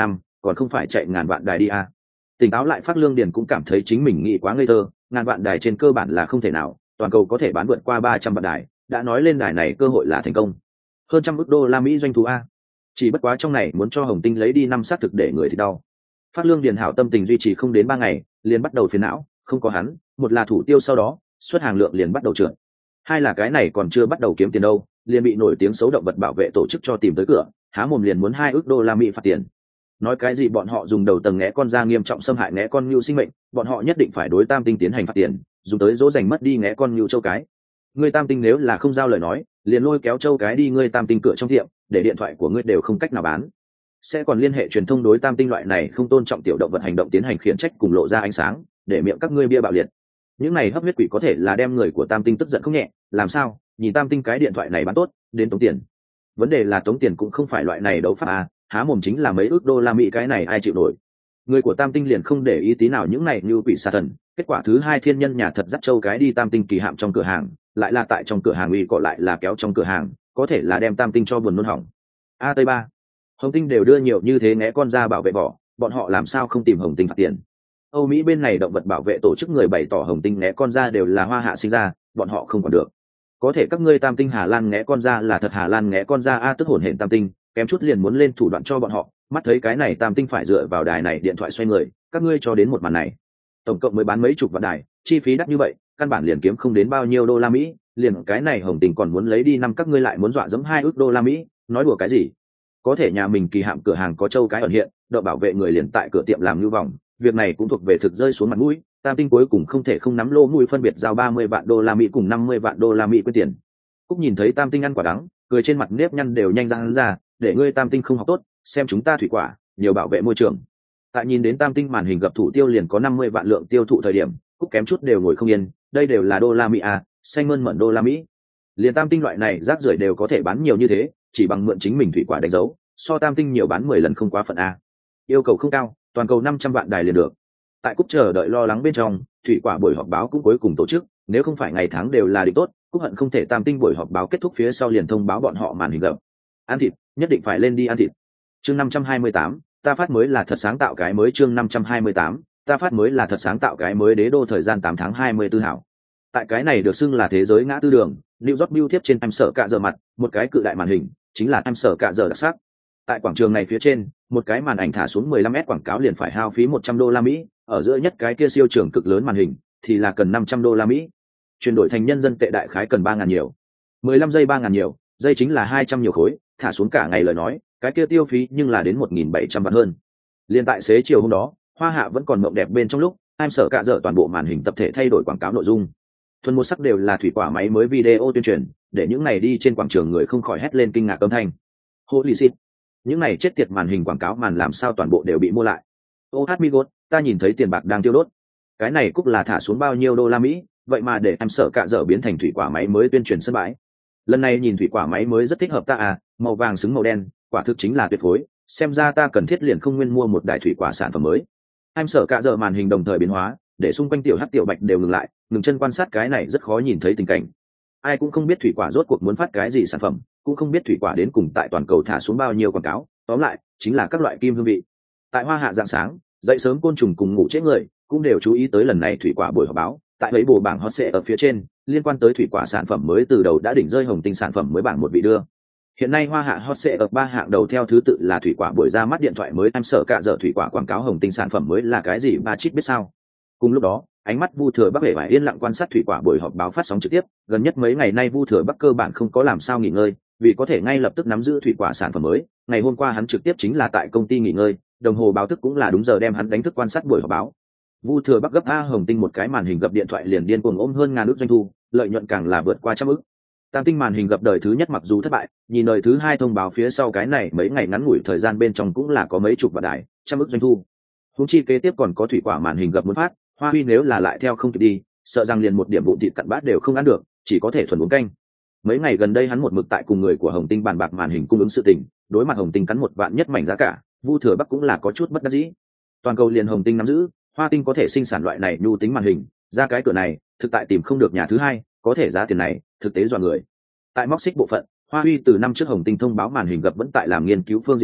còn không phải chạy ngàn vạn đài đi à. Tỉnh táo lại Phát Lương Điền cũng cảm thấy chính mình nghĩ quá ngây thơ, ngàn vạn đài trên cơ bản là không thể nào, toàn cầu có thể bán vượt qua 300 vạn đài, đã nói lên đài này cơ hội là thành công. Hơn trăm ức đô la Mỹ doanh thu a. Chỉ bất quá trong này muốn cho Hồng Tinh lấy đi năm xác thực để người thì đau. Phát Lương Điền hảo tâm tình duy trì không đến 3 ngày, liền bắt đầu phiền não, không có hắn, một là thủ tiêu sau đó, xuất hàng lượng liền bắt đầu trượt. Hai là cái này còn chưa bắt đầu kiếm tiền đâu, liền bị nổi tiếng xấu động vật bảo vệ tổ chức cho tìm tới cửa, há mồm liền muốn 2 ức đô la Mỹ phạt tiền. Nói cái gì bọn họ dùng đầu tầng ngẽ con ra nghiêm trọng xâm hại ngẽ con nhu sinh mệnh, bọn họ nhất định phải đối Tam Tinh tiến hành phạt tiền, dùng tới dỗ dành mất đi ngẽ con nhu châu cái. Ngươi Tam Tinh nếu là không giao lời nói, liền lôi kéo châu cái đi ngươi Tam Tinh cửa trong tiệm, để điện thoại của ngươi đều không cách nào bán. Sẽ còn liên hệ truyền thông đối Tam Tinh loại này không tôn trọng tiểu động vật hành động tiến hành khiển trách cùng lộ ra ánh sáng, để miệng các ngươi bia bạo liệt. Những này hấp huyết quỷ có thể là đem người của Tam Tinh tức giận không nhẹ, làm sao? Nhìn Tam Tinh cái điện thoại này bán tốt, đến tống tiền. Vấn đề là tống tiền cũng không phải loại này đấu pháp à, há mồm chính là mấy ức đô la Mỹ, cái này ai chịu nổi. Người của Tam Tinh liền không để ý tí nào những này như quỷ xà thần. Kết quả thứ hai thiên nhân nhà thật dắt châu cái đi Tam Tinh kỳ hạm trong cửa hàng, lại là tại trong cửa hàng uy cọ lại là kéo trong cửa hàng, có thể là đem Tam Tinh cho buồn nôn hỏng. A Tây Ba, Hồng Tinh đều đưa nhiều như thế né con ra bảo vệ bỏ, bọn họ làm sao không tìm Hồng Tinh phạt tiền. Âu Mỹ bên này động vật bảo vệ tổ chức người bày tỏ Hồng Tinh né con ra đều là Hoa Hạ sinh ra, bọn họ không còn được. Có thể các ngươi Tam Tinh Hà Lan né con ra là thật Hà Lan né con ra a, tức hồn hển Tam Tinh, kém chút liền muốn lên thủ đoạn cho bọn họ. Mắt thấy cái này Tam Tinh phải dựa vào đài này điện thoại xoay người, các ngươi cho đến một màn này, tổng cộng mới bán mấy chục vạn đài, chi phí đắt như vậy, căn bản liền kiếm không đến bao nhiêu đô la Mỹ, liền cái này Hồng Tinh còn muốn lấy đi năm, các ngươi lại muốn dọa dẫm 2 ức đô la Mỹ, nói đùa cái gì? Có thể nhà mình kỳ hạm cửa hàng có châu cái ẩn hiện, đợi bảo vệ người liền tại cửa tiệm làm như vòng, việc này cũng thuộc về thực rơi xuống mặt mũi. Tam Tinh cuối cùng không thể không nắm lô mũi phân biệt giao 30 vạn đô la Mỹ cùng 50 vạn đô la Mỹ quyên tiền. Cúc nhìn thấy Tam Tinh ăn quả đắng, cười trên mặt nếp nhăn đều nhanh răng ra, để ngươi Tam Tinh không học tốt, xem chúng ta thủy quả, nhiều bảo vệ môi trường. Tại nhìn đến Tam Tinh màn hình gặp thủ tiêu liền có 50 vạn lượng tiêu thụ thời điểm, Cúc kém chút đều ngồi không yên, đây đều là đô la Mỹ à, xanh mơn mởn đô la Mỹ. Liền Tam Tinh loại này rác rưởi đều có thể bán nhiều như thế, chỉ bằng mượn chính mình thủy quả đánh dấu, so Tam Tinh nhiều bán 10 lần không quá phận a. Yêu cầu không cao, toàn cầu 500 vạn đài liền được. Tại Cúc chờ đợi lo lắng bên trong, thủy quả buổi họp báo cũng cuối cùng tổ chức, nếu không phải ngày tháng đều là định tốt, Cúc hận không thể Tam Tinh buổi họp báo kết thúc phía sau liền thông báo bọn họ màn hình gập. Ăn thịt, nhất định phải lên đi ăn thịt. Chương 528, ta phát mới là thật sáng tạo cái mới. Chương 528, ta phát mới là thật sáng tạo cái mới. Đế đô thời gian 8 tháng 24 hảo. Tại cái này được xưng là thế giới ngã tư đường, New York Bill tiếp trên em sở cạ giờ mặt, một cái cự đại màn hình, chính là em sở cạ giờ đặc sắc. Tại quảng trường này phía trên, một cái màn ảnh thả xuống 15m quảng cáo liền phải hao phí 100 đô la Mỹ, ở giữa nhất cái kia siêu trường cực lớn màn hình thì là cần 500 đô la Mỹ. Chuyển đổi thành nhân dân tệ đại khái cần 3.000 nhiều. 15 giây 3.000 nhiều, giây chính là 200 nhiều khối, thả xuống cả ngày lời nói, cái kia tiêu phí nhưng là đến 1.700 vạn hơn. Liên tại xế chiều hôm đó, Hoa Hạ vẫn còn mộng đẹp bên trong lúc, em sở cạ dở toàn bộ màn hình tập thể thay đổi quảng cáo nội dung. Thuần một sắc đều là thủy quả máy mới video tuyên truyền, để những này đi trên quảng trường người không khỏi hét lên kinh ngạc âm thanh. Holy shit, những này chết tiệt màn hình quảng cáo màn làm sao toàn bộ đều bị mua lại. Oh my god, ta nhìn thấy tiền bạc đang tiêu đốt. Cái này Cúc là thả xuống bao nhiêu đô la Mỹ, vậy mà để em sở cạ dở biến thành thủy quả máy mới tuyên truyền sân bãi. Lần này nhìn thủy quả máy mới rất thích hợp ta à, màu vàng xứng màu đen, quả thực chính là tuyệt phối, xem ra ta cần thiết liền không nguyên mua một đài thủy quả sản phẩm mới. Em sở cạ dở màn hình đồng thời biến hóa, để xung quanh tiểu hắc tiểu bạch đều ngừng lại, ngừng chân quan sát cái này rất khó nhìn thấy tình cảnh. Ai cũng không biết thủy quả rốt cuộc muốn phát cái gì sản phẩm, cũng không biết thủy quả đến cùng tại toàn cầu thả xuống bao nhiêu quảng cáo, tóm lại chính là các loại kim hương vị. Tại Hoa Hạ dạng sáng, dậy sớm côn trùng cùng ngủ chết người cũng đều chú ý tới lần này thủy quả buổi họp báo. Tại lấy bộ bảng hot sệ ở phía trên, liên quan tới thủy quả sản phẩm mới từ đầu đã đỉnh rơi Hồng Tinh sản phẩm mới bảng một vị đưa. Hiện nay Hoa Hạ hot sệ ở 3 hạng đầu theo thứ tự là thủy quả buổi ra mắt điện thoại mới, em sở cạ dở thủy quả quảng cáo Hồng Tinh sản phẩm mới là cái gì ba chít biết sao. Cùng lúc đó, ánh mắt Vu Thừa Bắc vẻ vải yên lặng quan sát thủy quả buổi họp báo phát sóng trực tiếp. Gần nhất mấy ngày nay Vu Thừa Bắc cơ bản không có làm sao nghỉ ngơi, vì có thể ngay lập tức nắm giữ thủy quả sản phẩm mới. Ngày hôm qua hắn trực tiếp chính là tại công ty nghỉ ngơi, đồng hồ báo thức cũng là đúng giờ đem hắn đánh thức quan sát buổi họp báo. Vu Thừa Bắc gấp a Hồng Tinh một cái màn hình gập điện thoại liền điên cuồng ôm hơn ngàn ước doanh thu, lợi nhuận càng là vượt qua trăm ức. Tam Tinh màn hình gập đời thứ nhất mặc dù thất bại, nhìn đời thứ hai thông báo phía sau cái này mấy ngày ngắn ngủi thời gian bên trong cũng là có mấy chục vạn đài, trăm ức doanh thu. Huống chi kế tiếp còn có thủy quả màn hình gập muốn phát, Hoa Huy nếu là lại theo không kịp đi, sợ rằng liền một điểm vụn thịt cặn bát đều không ăn được, chỉ có thể thuần uống canh. Mấy ngày gần đây hắn một mực tại cùng người của Hồng Tinh bàn bạc màn hình cung ứng sự tình, đối mặt Hồng Tinh cắn 1 vạn nhất mảnh giá cả, Vu Thừa Bắc cũng là có chút bất đắc dĩ. Toàn cầu liền Hồng Tinh nắm giữ, Hoa Tinh có thể sinh sản loại này nhu tính màn hình, ra cái cửa này, thực tại tìm không được nhà thứ hai, có thể giá tiền này, thực tế dọa người. Tại móc xích bộ phận, Hoa Huy từ năm trước Hồng Tinh thông báo màn hình gập vẫn tại làm nghiên cứu phương diện này,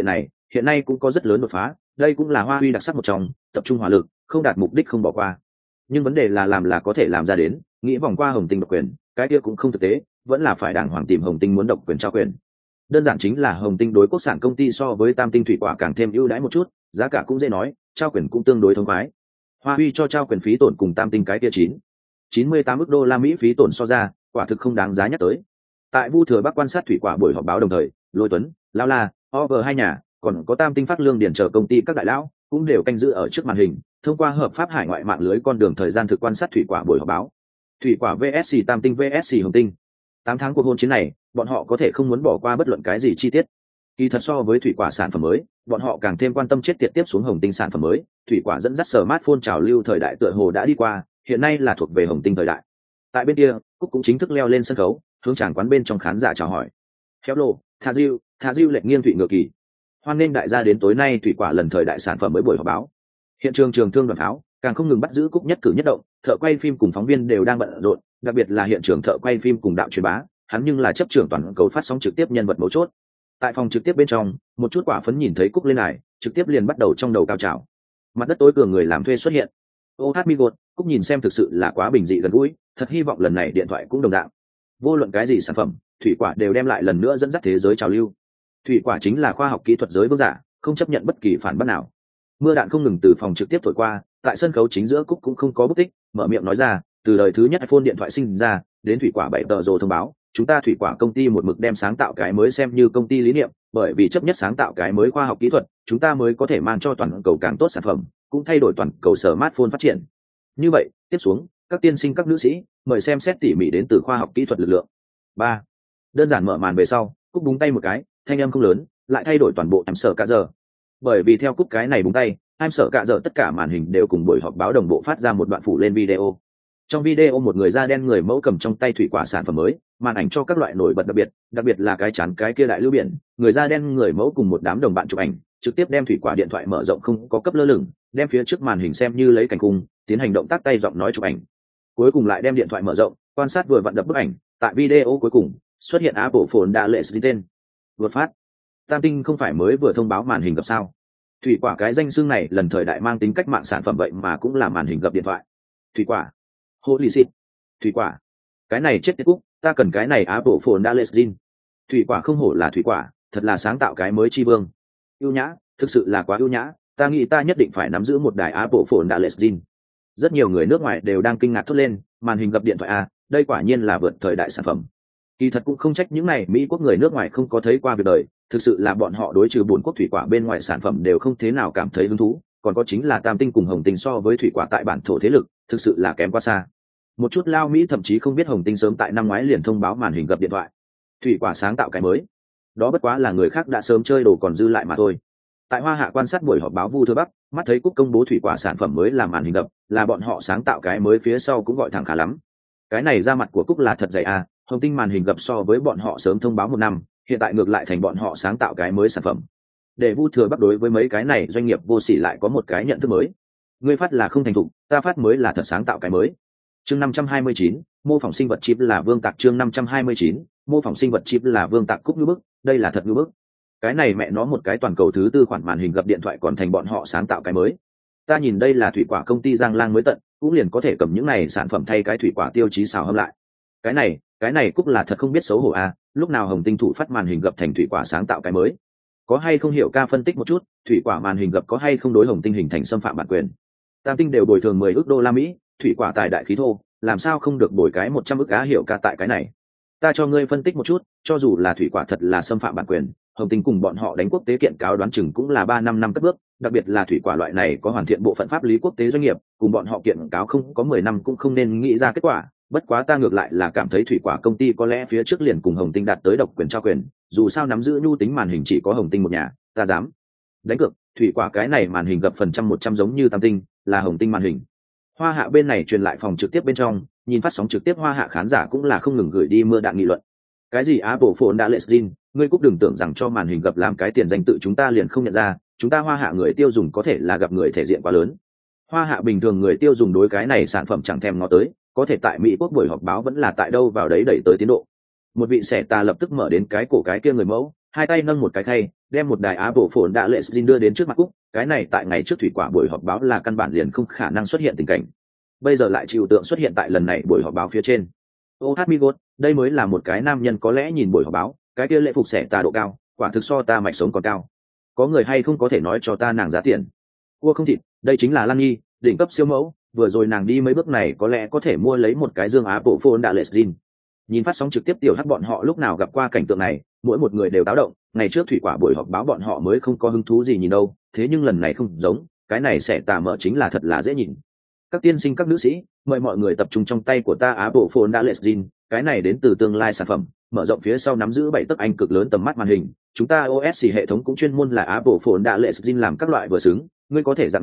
hiện nay cũng có rất lớn đột phá, đây cũng là Hoa Huy đặc sắc một trong, tập trung hỏa lực, không đạt mục đích không bỏ qua. Nhưng vấn đề là làm là có thể làm ra đến, nghĩ vòng qua Hồng Tinh độc quyền, cái kia cũng không thực tế, vẫn là phải đàng hoàng tìm Hồng Tinh muốn độc quyền trao quyền. Đơn giản chính là Hồng Tinh đối quốc sản công ty so với Tam Tinh thủy quả càng thêm ưu đãi một chút, giá cả cũng dễ nói, trao quyền cũng tương đối thông khoái. Hoa Huy cho trao quyền phí tổn cùng Tam Tinh cái kia 98 ức đô la Mỹ phí tổn so ra, quả thực không đáng giá nhắc tới. Tại Vu Thừa Bắc quan sát thủy quả buổi họp báo đồng thời, Lôi Tuấn, Lao La, Over hai nhà, còn có Tam Tinh Phát Lương điển chờ công ty các đại lão cũng đều canh giữ ở trước màn hình, thông qua hợp pháp hải ngoại mạng lưới con đường thời gian thực quan sát thủy quả buổi họp báo. Thủy quả VSC Tam Tinh VSC Hồng Tinh. 8 tháng cuộc hôn chiến này, bọn họ có thể không muốn bỏ qua bất luận cái gì chi tiết. Kỳ thật so với thủy quả sản phẩm mới, bọn họ càng thêm quan tâm chết tiệt tiếp xuống Hồng Tinh sản phẩm mới. Thủy quả dẫn dắt smartphone trào lưu thời đại tựa hồ đã đi qua, hiện nay là thuộc về Hồng Tinh thời đại. Tại bên kia, Cúc cũng chính thức leo lên sân khấu, hướng chàng quán bên trong khán giả chào hỏi. Hello, Tha Diêu lệch nghiêng thủy ngựa kỳ. Hoan nghênh đại gia đến tối nay thủy quả lần thời đại sản phẩm mới buổi họp báo. Hiện trường trường thương đoàn pháo càng không ngừng bắt giữ Cúc nhất cử nhất động, thợ quay phim cùng phóng viên đều đang bận rộn, đặc biệt là hiện trường thợ quay phim cùng đạo truyền bá, hắn nhưng là chấp trưởng toàn cầu phát sóng trực tiếp nhân vật mấu chốt. Tại phòng trực tiếp bên trong, một chút quả phấn nhìn thấy Cúc lên này, trực tiếp liền bắt đầu trong đầu cao trào. Mặt đất tối cường người làm thuê xuất hiện. Oh my god, Cúc nhìn xem thực sự là quá bình dị gần gũi, thật hy vọng lần này điện thoại cũng đồng dạng. Vô luận cái gì sản phẩm, thủy quả đều đem lại lần nữa dẫn dắt thế giới trào lưu. Thủy quả chính là khoa học kỹ thuật giới vương giả, không chấp nhận bất kỳ phản bác nào. Mưa đạn không ngừng từ phòng trực tiếp thổi qua, tại sân khấu chính giữa Cúc cũng không có bút tích, mở miệng nói ra, từ đời thứ nhất iPhone điện thoại sinh ra, đến thủy quả 7 tờ rồ thông báo, chúng ta thủy quả công ty một mực đem sáng tạo cái mới xem như công ty lý niệm, bởi vì chấp nhất sáng tạo cái mới khoa học kỹ thuật, chúng ta mới có thể mang cho toàn cầu càng tốt sản phẩm, cũng thay đổi toàn cầu smartphone phát triển. Như vậy, tiếp xuống, các tiên sinh các nữ sĩ, mời xem xét tỉ mỉ đến từ khoa học kỹ thuật lực lượng. 3. Đơn giản mở màn về sau, Cúc búng tay một cái, thanh âm không lớn, lại thay đổi toàn bộ em sở cả giờ. Bởi vì theo Cúc cái này búng tay, em sở cả giờ tất cả màn hình đều cùng buổi họp báo đồng bộ phát ra một đoạn phủ lên video. Trong video một người da đen người mẫu cầm trong tay thủy quả sản phẩm mới, màn ảnh cho các loại nổi bật đặc biệt là cái chán cái kia đại lưu biển, người da đen người mẫu cùng một đám đồng bạn chụp ảnh, trực tiếp đem thủy quả điện thoại mở rộng không có cấp lơ lửng, đem phía trước màn hình xem như lấy cảnh cung, tiến hành động tác tay giọng nói chụp ảnh. Cuối cùng lại đem điện thoại mở rộng, quan sát vừa vặn đập bức ảnh, tại video cuối cùng xuất hiện Apple Phone đã lệ tên. Vượt phát. Tam Tinh không phải mới vừa thông báo màn hình gặp sao? Thủy quả cái danh xưng này lần thời đại mang tính cách mạng sản phẩm vậy mà cũng là màn hình gặp điện thoại. Thủy quả. Holy shit. Thủy quả. Cái này chết tiệt Cúc, ta cần cái này Apple Phone đã lệ zin. Thủy quả không hổ là thủy quả, thật là sáng tạo cái mới chi vương. Ưu nhã, thực sự là quá ưu nhã, ta nghĩ ta nhất định phải nắm giữ một đài Apple Phone đã lệ zin. Rất nhiều người nước ngoài đều đang kinh ngạc thốt lên, màn hình gặp điện thoại a, đây quả nhiên là vượt thời đại sản phẩm. Kỳ thật cũng không trách những này Mỹ quốc người nước ngoài không có thấy qua việc đời, thực sự là bọn họ đối trừ buồn quốc thủy quả bên ngoài sản phẩm đều không thế nào cảm thấy hứng thú, còn có chính là Tam Tinh cùng Hồng Tinh so với thủy quả tại bản thổ thế lực, thực sự là kém quá xa. Một chút lao Mỹ thậm chí không biết Hồng Tinh sớm tại năm ngoái liền thông báo màn hình gặp điện thoại. Thủy quả sáng tạo cái mới, đó bất quá là người khác đã sớm chơi đồ còn dư lại mà thôi. Tại Hoa Hạ quan sát buổi họp báo Vu Thừa Bắc, mắt thấy Cúc công bố thủy quả sản phẩm mới là màn hình gặp, là bọn họ sáng tạo cái mới phía sau cũng gọi thẳng khá lắm. Cái này ra mặt của Cúc là thật dày à, Hồng Tinh màn hình gặp so với bọn họ sớm thông báo 1 năm, hiện tại ngược lại thành bọn họ sáng tạo cái mới sản phẩm. Để Vu Thừa Bắc đối với mấy cái này doanh nghiệp vô sỉ lại có một cái nhận thức mới. Ngươi phát là không thành thục, ta phát mới là thật sáng tạo cái mới. Chương 529, mô phỏng sinh vật chip là vương tạc. Chương 529, mô phỏng sinh vật chip là vương tạc. Cúc như bức, đây là thật như bức. Cái này mẹ nó một cái toàn cầu thứ tư khoản màn hình gặp điện thoại còn thành bọn họ sáng tạo cái mới. Ta nhìn đây là thủy quả công ty Giang Lang mới tận, cũng liền có thể cầm những này sản phẩm thay cái thủy quả tiêu chí xào hâm lại. Cái này Cúc là thật không biết xấu hổ à, lúc nào Hồng Tinh thủ phát màn hình gặp thành thủy quả sáng tạo cái mới. Có hay không hiểu ca phân tích một chút, thủy quả màn hình gặp có hay không đối Hồng Tinh hình thành xâm phạm bản quyền. Tam Tinh đều bồi thường 10 ức đô la Mỹ, thủy quả tài đại khí thô, làm sao không được bồi cái 100 ức á hiểu ca tại cái này. Ta cho ngươi phân tích một chút, cho dù là thủy quả thật là xâm phạm bản quyền, Hồng Tinh cùng bọn họ đánh quốc tế kiện cáo đoán chừng cũng là 3-5 năm cất bước, đặc biệt là thủy quả loại này có hoàn thiện bộ phận pháp lý quốc tế doanh nghiệp, cùng bọn họ kiện cáo không có 10 năm cũng không nên nghĩ ra kết quả. Bất quá ta ngược lại là cảm thấy thủy quả công ty có lẽ phía trước liền cùng Hồng Tinh đạt tới độc quyền trao quyền, dù sao nắm giữ nhu tính màn hình chỉ có Hồng Tinh một nhà, ta dám đánh cược thủy quả cái này màn hình gặp phần trăm 100 giống như Tam Tinh, là Hồng Tinh màn hình. Hoa Hạ bên này truyền lại phòng trực tiếp bên trong, nhìn phát sóng trực tiếp Hoa Hạ khán giả cũng là không ngừng gửi đi mưa đạn nghị luận. Cái gì Apple Phone đã lệ zin, ngươi cũng đừng tưởng rằng cho màn hình gặp làm cái tiền danh tự chúng ta liền không nhận ra, chúng ta Hoa Hạ người tiêu dùng có thể là gặp người thể diện quá lớn. Hoa Hạ bình thường người tiêu dùng đối cái này sản phẩm chẳng thèm ngó tới, có thể tại Mỹ quốc buổi họp báo vẫn là tại đâu vào đấy đẩy tới tiến độ. Một vị xẻ tà lập tức mở đến cái cổ cái kia người mẫu, hai tay nâng một cái khay, đem một đài Apple phồn đã lệ xin đưa đến trước mặt Cúc. Cái này tại ngày trước thủy quả buổi họp báo là căn bản liền không khả năng xuất hiện tình cảnh, bây giờ lại chịu tượng xuất hiện tại lần này buổi họp báo phía trên. Ô hát migot, đây mới là một cái nam nhân có lẽ nhìn buổi họp báo, cái kia lễ phục xẻ tà độ cao, quả thực so ta mạch sống còn cao. Có người hay không có thể nói cho ta nàng giá tiền? Cua không thịt, đây chính là Lan Nhi, đỉnh cấp siêu mẫu, vừa rồi nàng đi mấy bước này có lẽ có thể mua lấy một cái dương Apple phone đã lệ xin. Nhìn phát sóng trực tiếp tiểu hắc bọn họ lúc nào gặp qua cảnh tượng này, mỗi một người đều táo động. Ngày trước thủy quả buổi họp báo bọn họ mới không có hứng thú gì nhìn đâu, thế nhưng lần này không giống, cái này sẽ tà mở chính là thật là dễ nhìn. Các tiên sinh các nữ sĩ, mời mọi người tập trung trong tay của ta Apple phone đã lệ xin, cái này đến từ tương lai sản phẩm, mở rộng phía sau nắm giữ 7 tấc anh cực lớn tầm mắt màn hình. Chúng ta OS hệ thống cũng chuyên môn là Apple phone đã lệ xin làm các loại vừa xứng, ngươi có thể dạng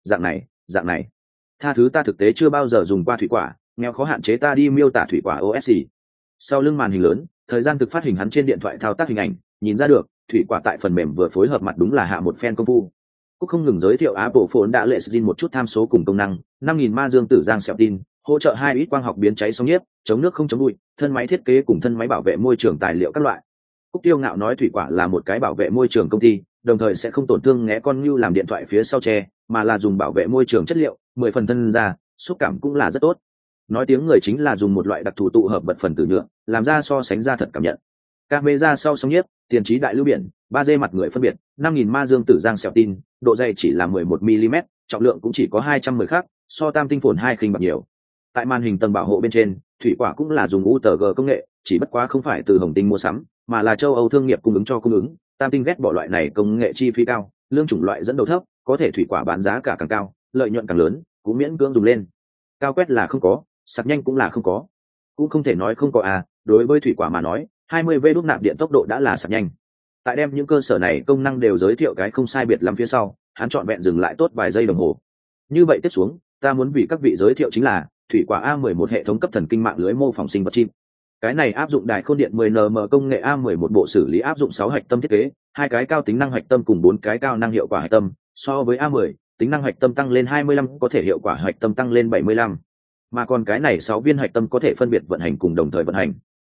này. Tha thứ ta thực tế chưa bao giờ dùng qua thủy quả, nghèo khó hạn chế ta đi miêu tả thủy quả OS. Sau lưng màn hình lớn, thời gian thực phát hình hắn trên điện thoại thao tác hình ảnh, nhìn ra được, thủy quả tại phần mềm vừa phối hợp mặt đúng là hạ một phen công phu. Cúc không ngừng giới thiệu Apple phone đã lệ xin một chút tham số cùng công năng, 5000 ma dương tử giang xẹo tin, hỗ trợ 2 ít quang học biến cháy sóng nhiếp, chống nước không chống bụi, thân máy thiết kế cùng thân máy bảo vệ môi trường tài liệu các loại. Cúc tiêu ngạo nói thủy quả là một cái bảo vệ môi trường công ty, đồng thời sẽ không tổn thương ngẽ con như làm điện thoại phía sau che, mà là dùng bảo vệ môi trường chất liệu, 10 phần thân ra, xúc cảm cũng là rất tốt. Nói tiếng người chính là dùng một loại đặc thù tụ hợp vật phần tử nhựa, làm ra so sánh ra thật cảm nhận. Camera sau sóng nhiếp, tiền trí đại lưu biển, 3D mặt người phân biệt, 5000 ma dương tử giang xẹo tin, độ dày chỉ là 11 mm, trọng lượng cũng chỉ có 210 克, so tam tinh phồn 2 khinh bạc nhiều. Tại màn hình tầng bảo hộ bên trên, thủy quả cũng là dùng UTG công nghệ, chỉ bất quá không phải từ Hồng Tinh mua sắm, mà là châu Âu thương nghiệp cung ứng cho cung ứng. Tam tinh ghét bỏ loại này công nghệ chi phí cao, lương chủng loại dẫn đầu thấp, có thể thủy quả bán giá cả càng cao, lợi nhuận càng lớn, cũng miễn cưỡng dùng lên. Cao quét là không có, sạc nhanh cũng là không có, cũng không thể nói không có à. Đối với thủy quả mà nói, 20V đúc nạp điện tốc độ đã là sạc nhanh. Tại đem những cơ sở này công năng đều giới thiệu cái không sai biệt lắm phía sau, hắn chọn vẹn dừng lại tốt vài giây đồng hồ. Như vậy tiếp xuống, ta muốn vì các vị giới thiệu chính là thủy quả A11 hệ thống cấp thần kinh mạng lưới mô phỏng sinh vật chip. Cái này áp dụng đài khôn điện 10nm công nghệ A11 bộ xử lý, áp dụng 6 hạch tâm thiết kế, 2 cái cao tính năng hạch tâm cùng 4 cái cao năng hiệu quả hạch tâm. So với A10, tính năng hạch tâm tăng lên 25, có thể hiệu quả hạch tâm tăng lên 75. Mà còn cái này 6 viên hạch tâm có thể phân biệt vận hành cùng đồng thời vận hành.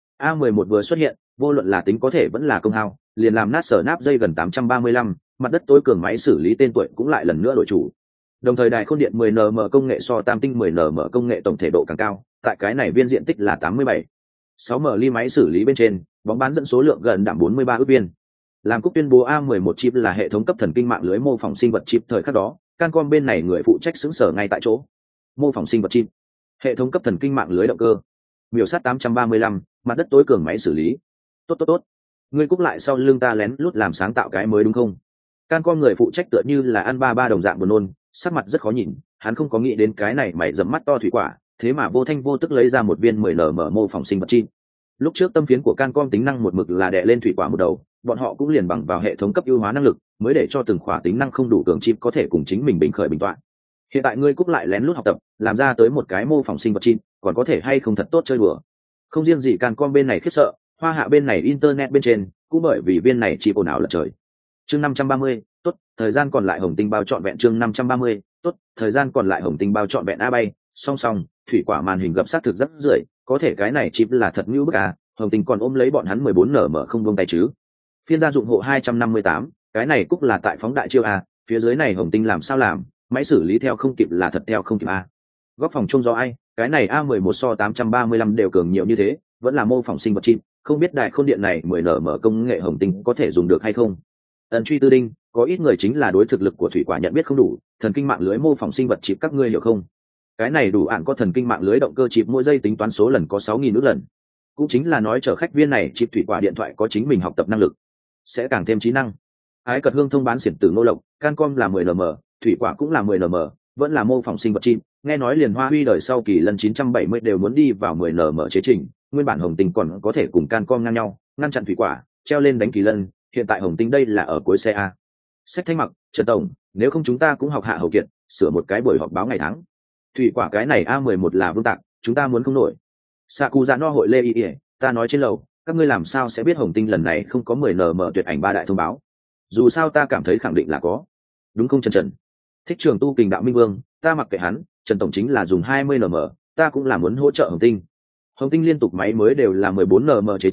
A11 vừa xuất hiện, vô luận là tính có thể vẫn là công hao, liền làm nát sở nắp dây gần 835, mặt đất tối cường máy xử lý tên tuổi cũng lại lần nữa đổi chủ. Đồng thời đài khôn điện 10nm công nghệ so tam tinh 10nm công nghệ tổng thể độ càng cao, tại cái này viên diện tích là 87. 6M ly máy xử lý bên trên, bóng bán dẫn số lượng gần đạm 43 ước viên. Làm Cúc tuyên bố A11 chip là hệ thống cấp thần kinh mạng lưới mô phỏng sinh vật chip thời khắc đó, Cancom bên này người phụ trách xứng sở ngay tại chỗ. Mô phỏng sinh vật chip, hệ thống cấp thần kinh mạng lưới động cơ, miểu sát 835, mặt đất tối cường máy xử lý. Tốt. Ngươi Cúc lại sau lưng ta lén lút làm sáng tạo cái mới đúng không? Cancom người phụ trách tựa như là ăn ba đồng dạng buồn nôn, sắc mặt rất khó nhìn, hắn không có nghĩ đến cái này mày dẫm mắt to thủy quả, thế mà vô thanh vô tức lấy ra một viên 10nm mô phỏng sinh vật chip. Lúc trước tâm phiến của Cancom tính năng một mực là đè lên thủy quả một đầu, bọn họ cũng liền bằng vào hệ thống cấp ưu hóa năng lực, mới để cho từng khỏa tính năng không đủ cường chip có thể cùng chính mình bình khởi bình toạn. Hiện tại ngươi Cúc lại lén lút học tập, làm ra tới một cái mô phỏng sinh vật chip, còn có thể hay không thật tốt chơi đùa. Không riêng gì Cancom bên này khiếp sợ, Hoa Hạ bên này internet bên trên cũng bởi vì viên này chip ồn ào là trời. Chương 530, tốt, thời gian còn lại Hồng Tinh bao trọn vẹn. Chương 530, tốt, thời gian còn lại Hồng Tinh bao trọn vẹn. A bay, song song, thủy quả màn hình gập sát thực rất rưởi, có thể cái này chip là thật như bức à, Hồng Tinh còn ôm lấy bọn hắn 14nm không buông tay chứ. Phiên gia dụng hộ 258, cái này Cúc là tại phóng đại chiêu à, phía dưới này Hồng Tinh làm sao làm, máy xử lý theo không kịp là thật theo không kịp à. Góc phòng chung do ai, cái này A11 so 835 đều cường nhiều như thế, vẫn là mô phỏng sinh vật chip, không biết đại khôn điện này 10nm công nghệ Hồng Tinh có thể dùng được hay không. Ấn truy tư đinh, có ít người chính là đối thực lực của thủy quả nhận biết không đủ, thần kinh mạng lưới mô phỏng sinh vật chip các ngươi hiểu không? Cái này đủ ạn có thần kinh mạng lưới động cơ chip mỗi giây tính toán số lần có 6.000 ước lần, cũng chính là nói chở khách viên này chip thủy quả điện thoại có chính mình học tập năng lực, sẽ càng thêm trí năng. Ái cật hương thông bán xiển tử nô lộc, Cancom là 10nm, thủy quả cũng là 10nm, vẫn là mô phỏng sinh vật chip, nghe nói liền Hoa Huy đời sau kỳ lần 970 đều muốn đi vào 10nm chế trình, nguyên bản Hồng Tinh còn có thể cùng Cancom ngang nhau, ngăn chặn thủy quả, treo lên đánh kỳ lân, hiện tại Hồng Tinh đây là ở cuối xe a. Sách Thanh Mặc, Trần tổng, nếu không chúng ta cũng học hạ hầu kiện, sửa một cái buổi họp báo ngày tháng. Thủy quả cái này A11 là vương tạc, chúng ta muốn không nổi. Sakuza no hội lê y, ta nói trên lầu, các ngươi làm sao sẽ biết Hồng Tinh lần này không có 10nm tuyệt ảnh ba đại thông báo? Dù sao ta cảm thấy khẳng định là có. Đúng không Trần? Thích Trường Tu Kình Đạo Minh Vương, ta mặc kệ hắn, Trần tổng chính là dùng 20nm, ta cũng là muốn hỗ trợ Hồng Tinh. Hồng Tinh liên tục máy mới đều là 14nm chế trình,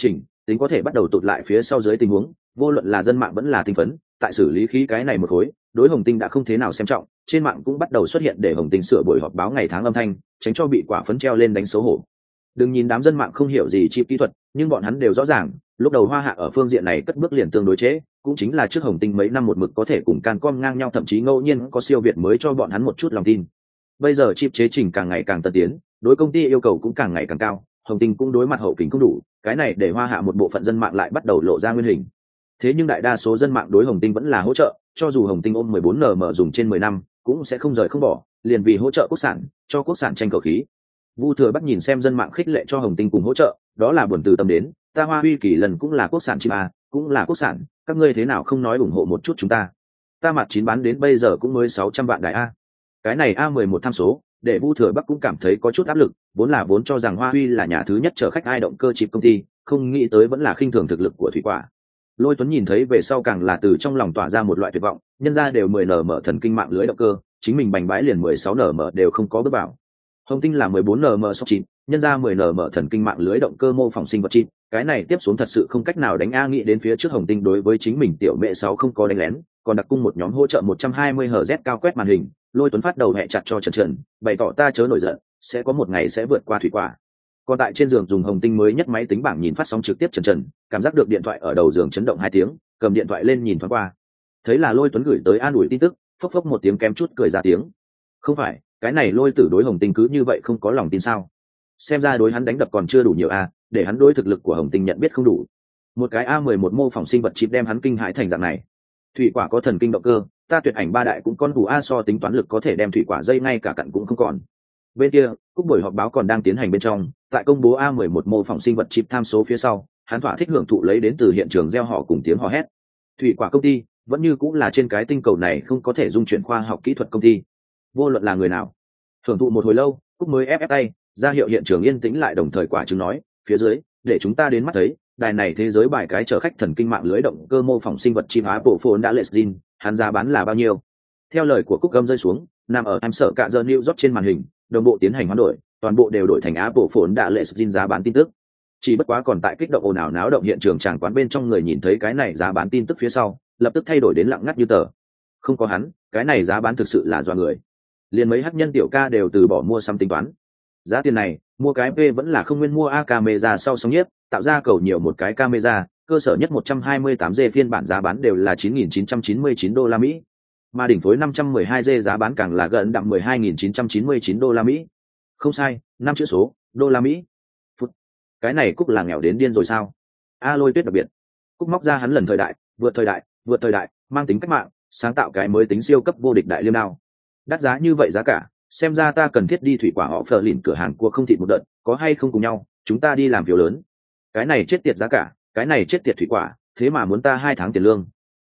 tính có thể bắt đầu tụt lại phía sau dưới tình huống, vô luận là dân mạng vẫn là tinh phấn, tại xử lý khí cái này một khối, đối Hồng Tinh đã không thế nào xem trọng, trên mạng cũng bắt đầu xuất hiện để Hồng Tinh sửa buổi họp báo ngày tháng âm thanh, tránh cho bị quả phấn treo lên đánh xấu hổ. Đừng nhìn đám dân mạng không hiểu gì chip kỹ thuật, nhưng bọn hắn đều rõ ràng, lúc đầu Hoa Hạ ở phương diện này cất bước liền tương đối chế, cũng chính là trước Hồng Tinh mấy năm một mực có thể cùng Cancom ngang nhau, thậm chí ngẫu nhiên có siêu việt mới cho bọn hắn một chút lòng tin. Bây giờ chip chế trình càng ngày càng tân tiến, đối công ty yêu cầu cũng càng ngày càng cao, Hồng Tinh cũng đối mặt hậu kính không đủ, cái này để Hoa Hạ một bộ phận dân mạng lại bắt đầu lộ ra nguyên hình. Thế nhưng đại đa số dân mạng đối Hồng Tinh vẫn là hỗ trợ, cho dù Hồng Tinh ôm 14nm dùng trên 10 năm, cũng sẽ không rời không bỏ, liền vì hỗ trợ quốc sản, cho quốc sản tranh cầu khí. Vu Thừa Bắc nhìn xem dân mạng khích lệ cho Hồng Tinh cùng hỗ trợ, đó là buồn từ tâm đến, ta Hoa Huy kỳ lần cũng là quốc sản chip a, cũng là quốc sản, các ngươi thế nào không nói ủng hộ một chút chúng ta? Ta mặt 9 bán đến bây giờ cũng mới 600 vạn đại a. Cái này A11 tham số, để Vu Thừa Bắc cũng cảm thấy có chút áp lực, vốn cho rằng Hoa Huy là nhà thứ nhất chở khách ai động cơ chip công ty, không nghĩ tới vẫn là khinh thường thực lực của thủy quả. Lôi Tuấn nhìn thấy về sau càng là từ trong lòng tỏa ra một loại tuyệt vọng, nhân ra đều 10nm thần kinh mạng lưới động cơ, chính mình bành bãi liền 16nm đều không có bước vào. Hồng Tinh là 14nm sóc chip, nhân ra 10nm thần kinh mạng lưới động cơ mô phỏng sinh vật chip, cái này tiếp xuống thật sự không cách nào đánh nghĩ đến phía trước Hồng Tinh đối với chính mình tiểu mẹ 6 không có đánh lén, còn đặc cung một nhóm hỗ trợ 120 Hz cao quét màn hình, Lôi Tuấn phát đầu hẹ chặt cho Trần, bày tỏ ta chớ nổi giận, sẽ có một ngày sẽ vượt qua thủy quả. Còn tại trên giường dùng Hồng Tinh mới nhất máy tính bảng nhìn phát sóng trực tiếp Trần, cảm giác được điện thoại ở đầu giường chấn động 2 tiếng, cầm điện thoại lên nhìn thoáng qua, thấy là Lôi Tuấn gửi tới an ủi tin tức, phốc phốc một tiếng kém chút cười ra tiếng. Không phải, cái này Lôi Tử đối Hồng Tinh cứ như vậy không có lòng tin sao? Xem ra đối hắn đánh đập còn chưa đủ nhiều a, để hắn đối thực lực của Hồng Tinh nhận biết không đủ. Một cái A11 mô phỏng sinh vật chip đem hắn kinh hãi thành dạng này. Thủy quả có thần kinh động cơ, ta Tuyệt Ảnh ba đại cũng con đủ a, so tính toán lực có thể đem thủy quả dây ngay cả cặn cũng không còn. Bên kia, cúc buổi họp báo còn đang tiến hành bên trong, tại công bố A11 mô phỏng sinh vật chip tham số phía sau, hắn thỏa thích hưởng thụ lấy đến từ hiện trường gieo họ cùng tiếng hò hét. Thủy quả công ty vẫn như cũng là trên cái tinh cầu này không có thể dung chuyển khoa học kỹ thuật công ty. Vô luận là người nào, hưởng thụ một hồi lâu, cúc mới ép tay, ra hiệu hiện trường yên tĩnh lại, đồng thời quả chứng nói, phía dưới, để chúng ta đến mắt thấy, đài này thế giới bài cái chở khách thần kinh mạng lưới động cơ mô phỏng sinh vật chip Apple phone đã lệ zin, hắn giá bán là bao nhiêu? Theo lời của cúc gâm rơi xuống, nằm ở em sợ cả giờ New York trên màn hình, đồng bộ tiến hành hoán đổi, toàn bộ đều đổi thành Apple phone đã lệ zin giá bán tin tức. Chỉ bất quá còn tại kích động ồn ào náo động hiện trường tràng quán bên trong người nhìn thấy cái này giá bán tin tức phía sau, lập tức thay đổi đến lặng ngắt như tờ. Không có hắn, cái này giá bán thực sự là do người. Liền mấy hắc nhân tiểu ca đều từ bỏ mua xăm tính toán. Giá tiền này, mua cái P vẫn là không nguyên mua A camera sau sóng nhiếp, tạo ra cầu nhiều một cái camera, cơ sở nhất 128G phiên bản giá bán đều là 9.999 đô la Mỹ. Mà đỉnh phối 512G giá bán càng là gần đậm 12.999 đô la Mỹ. Không sai, 5 chữ số, đô la Mỹ. Phút. Cái này Cúc là nghèo đến điên rồi sao? A Lôi Tuyết đặc biệt. Cúc móc ra hắn lần thời đại, vượt thời đại, mang tính cách mạng, sáng tạo cái mới tính siêu cấp vô địch đại liêm đao. Đắt giá như vậy giá cả, xem ra ta cần thiết đi thủy quả họ phờ lìn cửa hàng cua không thịt một đợt, có hay không cùng nhau, chúng ta đi làm phiếu lớn. Cái này chết tiệt giá cả, cái này chết tiệt thủy quả, thế mà muốn ta 2 tháng tiền lương.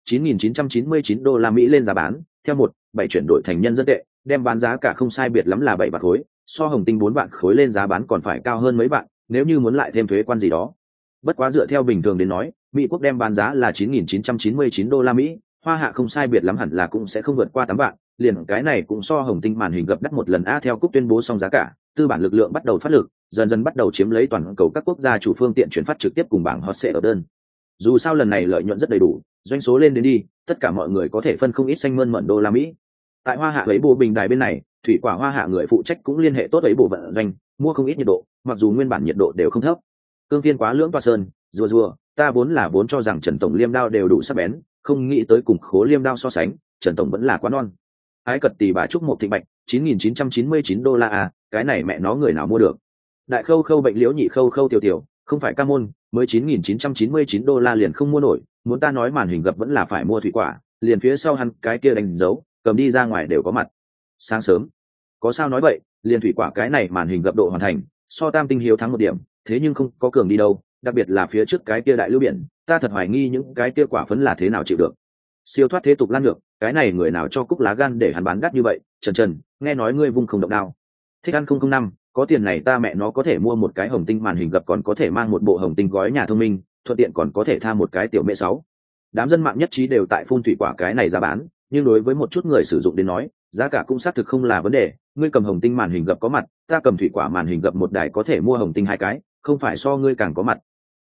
9.999 đô la Mỹ lên giá bán, theo 1.7 chuyển đổi thành nhân dân tệ, đem bán giá cả không sai biệt lắm là 7 vạn khối, so Hồng Tinh 4 vạn khối lên giá bán còn phải cao hơn mấy bạn, nếu như muốn lại thêm thuế quan gì đó. Bất quá dựa theo bình thường đến nói, Mỹ quốc đem bán giá là 9.999 đô la Mỹ, Hoa Hạ không sai biệt lắm hẳn là cũng sẽ không vượt qua 8 vạn, liền cái này cũng so Hồng Tinh màn hình gập đắt một lần a. Theo Cúc tuyên bố xong giá cả, tư bản lực lượng bắt đầu phát lực, dần dần bắt đầu chiếm lấy toàn cầu các quốc gia chủ phương tiện chuyển phát trực tiếp cùng bảng hot sale ở đơn. Dù sao lần này lợi nhuận rất đầy đủ, doanh số lên đến đi, tất cả mọi người có thể phân không ít xanh mơn mởn đô la Mỹ. Tại Hoa Hạ ấy bộ bình đài bên này, thủy quả Hoa Hạ người phụ trách cũng liên hệ tốt ấy bộ vận doanh, mua không ít nhiệt độ, mặc dù nguyên bản nhiệt độ đều không thấp. Cương phiên quá lưỡng toa sơn, rùa, ta vốn cho rằng Trần tổng liêm đao đều đủ sắc bén, không nghĩ tới cùng khố liêm đao so sánh, Trần tổng vẫn là quá non. Ái cật tỷ bà trúc một thịnh bạch, 9.999 đô la à, cái này mẹ nó người nào mua được? Đại khâu khâu bệnh liễu nhị khâu khâu tiểu, không phải ca môn, mới 9.999 đô la liền không mua nổi, muốn ta nói màn hình gập vẫn là phải mua thủy quả, liền phía sau hắn cái kia đánh dấu, cầm đi ra ngoài đều có mặt. Sáng sớm, có sao nói vậy, liền thủy quả cái này màn hình gập độ hoàn thành, so Tam Tinh Hiếu thắng 1 điểm, thế nhưng không có cường đi đâu, đặc biệt là phía trước cái kia đại lưu biển, ta thật hoài nghi những cái kia quả phấn là thế nào chịu được. Siêu thoát thế tục lan được, cái này người nào cho Cúc lá gan để hắn bán đắt như vậy? Trần, nghe nói ngươi vung không động đao. Thích ăn 005, có tiền này ta mẹ nó có thể mua một cái Hồng Tinh màn hình gập, còn có thể mang một bộ Hồng Tinh gói nhà thông minh, thuận tiện còn có thể tha một cái tiểu mẹ 6. Đám dân mạng nhất trí đều tại phun thủy quả cái này giá bán, nhưng đối với một chút người sử dụng đến nói, giá cả cũng xác thực không là vấn đề. Ngươi cầm Hồng Tinh màn hình gập có mặt, ta cầm thủy quả màn hình gập một đài có thể mua Hồng Tinh 2 cái, không phải so ngươi càng có mặt.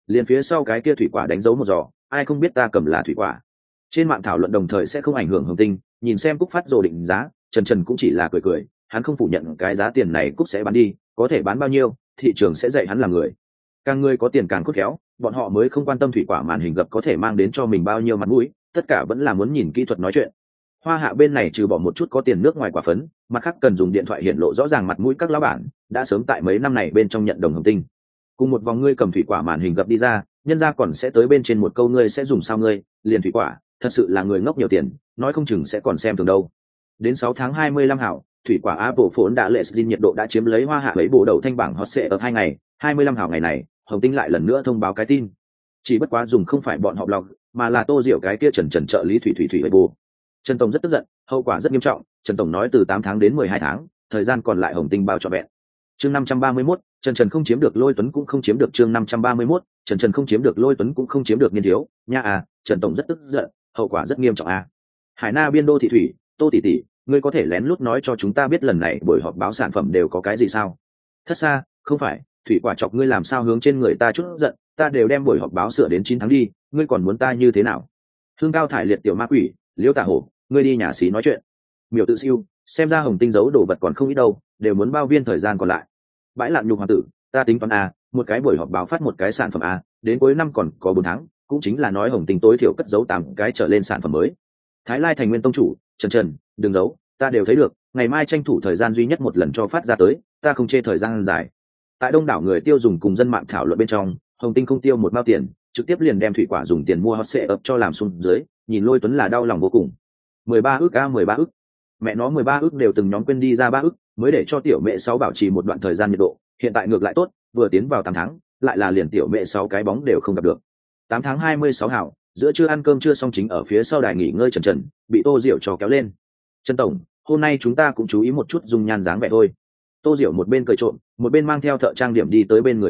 liền phía sau cái kia thủy quả đánh dấu một giò, ai không biết ta cầm là thủy quả. Trên mạng thảo luận đồng thời sẽ không ảnh hưởng Hồng Tinh, nhìn xem Cúc phát rồ định giá, Trần cũng chỉ là cười cười, hắn không phủ nhận cái giá tiền này Cúc sẽ bán đi, có thể bán bao nhiêu, thị trường sẽ dạy hắn làm người. Càng người có tiền càng cốt khéo, bọn họ mới không quan tâm thủy quả màn hình gập có thể mang đến cho mình bao nhiêu mặt mũi, tất cả vẫn là muốn nhìn kỹ thuật nói chuyện. Hoa Hạ bên này trừ bỏ một chút có tiền nước ngoài quả phấn, mặt khác cần dùng điện thoại hiện lộ rõ ràng mặt mũi các lão bản, đã sớm tại mấy năm này bên trong nhận đồng Hồng Tinh. Cùng một vòng ngươi cầm thủy quả màn hình gập đi ra, nhân ra còn sẽ tới bên trên một câu ngươi sẽ dùng sao ngươi, liền thủy quả, thật sự là người ngốc nhiều tiền, nói không chừng sẽ còn xem thường đâu. Đến 6 tháng 25 hảo, thủy quả Apple phone đã lệ xin nhiệt độ đã chiếm lấy Hoa Hạ lấy bộ đầu thanh bảng hot sale ở 2 ngày, 25 hảo ngày này, Hồng Tinh lại lần nữa thông báo cái tin. Chỉ bất quá dùng không phải bọn họ blog, mà là Tô Diệu cái kia Trần trợ lý thủy ở bù. Trần tổng rất tức giận, hậu quả rất nghiêm trọng, Trần tổng nói từ 8 tháng đến 12 tháng, thời gian còn lại Hồng Tinh bao trọn vẹn. Chương 531, Trần không chiếm được Lôi Tuấn cũng không chiếm được. Chương 531, Trần không chiếm được Lôi Tuấn cũng không chiếm được Niên thiếu, nha à, Trần tổng rất tức giận, hậu quả rất nghiêm trọng à. Hải Na biên đô thị thủy, Tô tỷ tỷ, ngươi có thể lén lút nói cho chúng ta biết lần này buổi họp báo sản phẩm đều có cái gì sao? Thất xa, không phải, thủy quả chọc ngươi làm sao hướng trên người ta chút giận, ta đều đem buổi họp báo sửa đến 9 tháng đi, ngươi còn muốn ta như thế nào? Hương cao thải liệt tiểu ma quỷ, Liễu Tả Hổ, ngươi đi nhà xí nói chuyện. Miểu tự siêu, xem ra Hồng Tinh giấu đồ vật còn không ít đâu, đều muốn bao viên thời gian còn lại. Bãi lạn nhục hoàng tử, ta tính toán a, một cái buổi họp báo phát một cái sản phẩm a, đến cuối năm còn có 4 tháng, cũng chính là nói Hồng Tinh tối thiểu cất giấu 8 cái trở lên sản phẩm mới. Thái Lai thành nguyên tông chủ, Trần, đừng giấu, ta đều thấy được, ngày mai tranh thủ thời gian duy nhất một lần cho phát ra tới, ta không chê thời gian dài. Tại đông đảo người tiêu dùng cùng dân mạng thảo luận bên trong, Hồng Tinh không tiêu một mao tiền, trực tiếp liền đem thủy quả dùng tiền mua hot sale ập cho làm xuống dưới, nhìn Lôi Tuấn là đau lòng vô cùng. 13 ức a 13 ức. Mẹ nó 13 ức đều từng nhóm quên đi ra 3 ức, mới để cho tiểu mẹ 6 bảo trì một đoạn thời gian nhiệt độ, hiện tại ngược lại tốt, vừa tiến vào 8 tháng, lại là liền tiểu mẹ 6 cái bóng đều không gặp được. 8 tháng 26 hảo, giữa trưa ăn cơm trưa xong chính ở phía sau đài nghỉ ngơi Trần, bị Tô Diệu cho kéo lên. Trần tổng, hôm nay chúng ta cũng chú ý một chút dung nhan dáng vẻ thôi. Tô Diệu một bên cười trộm, một bên mang theo thợ trang điểm đi tới bên người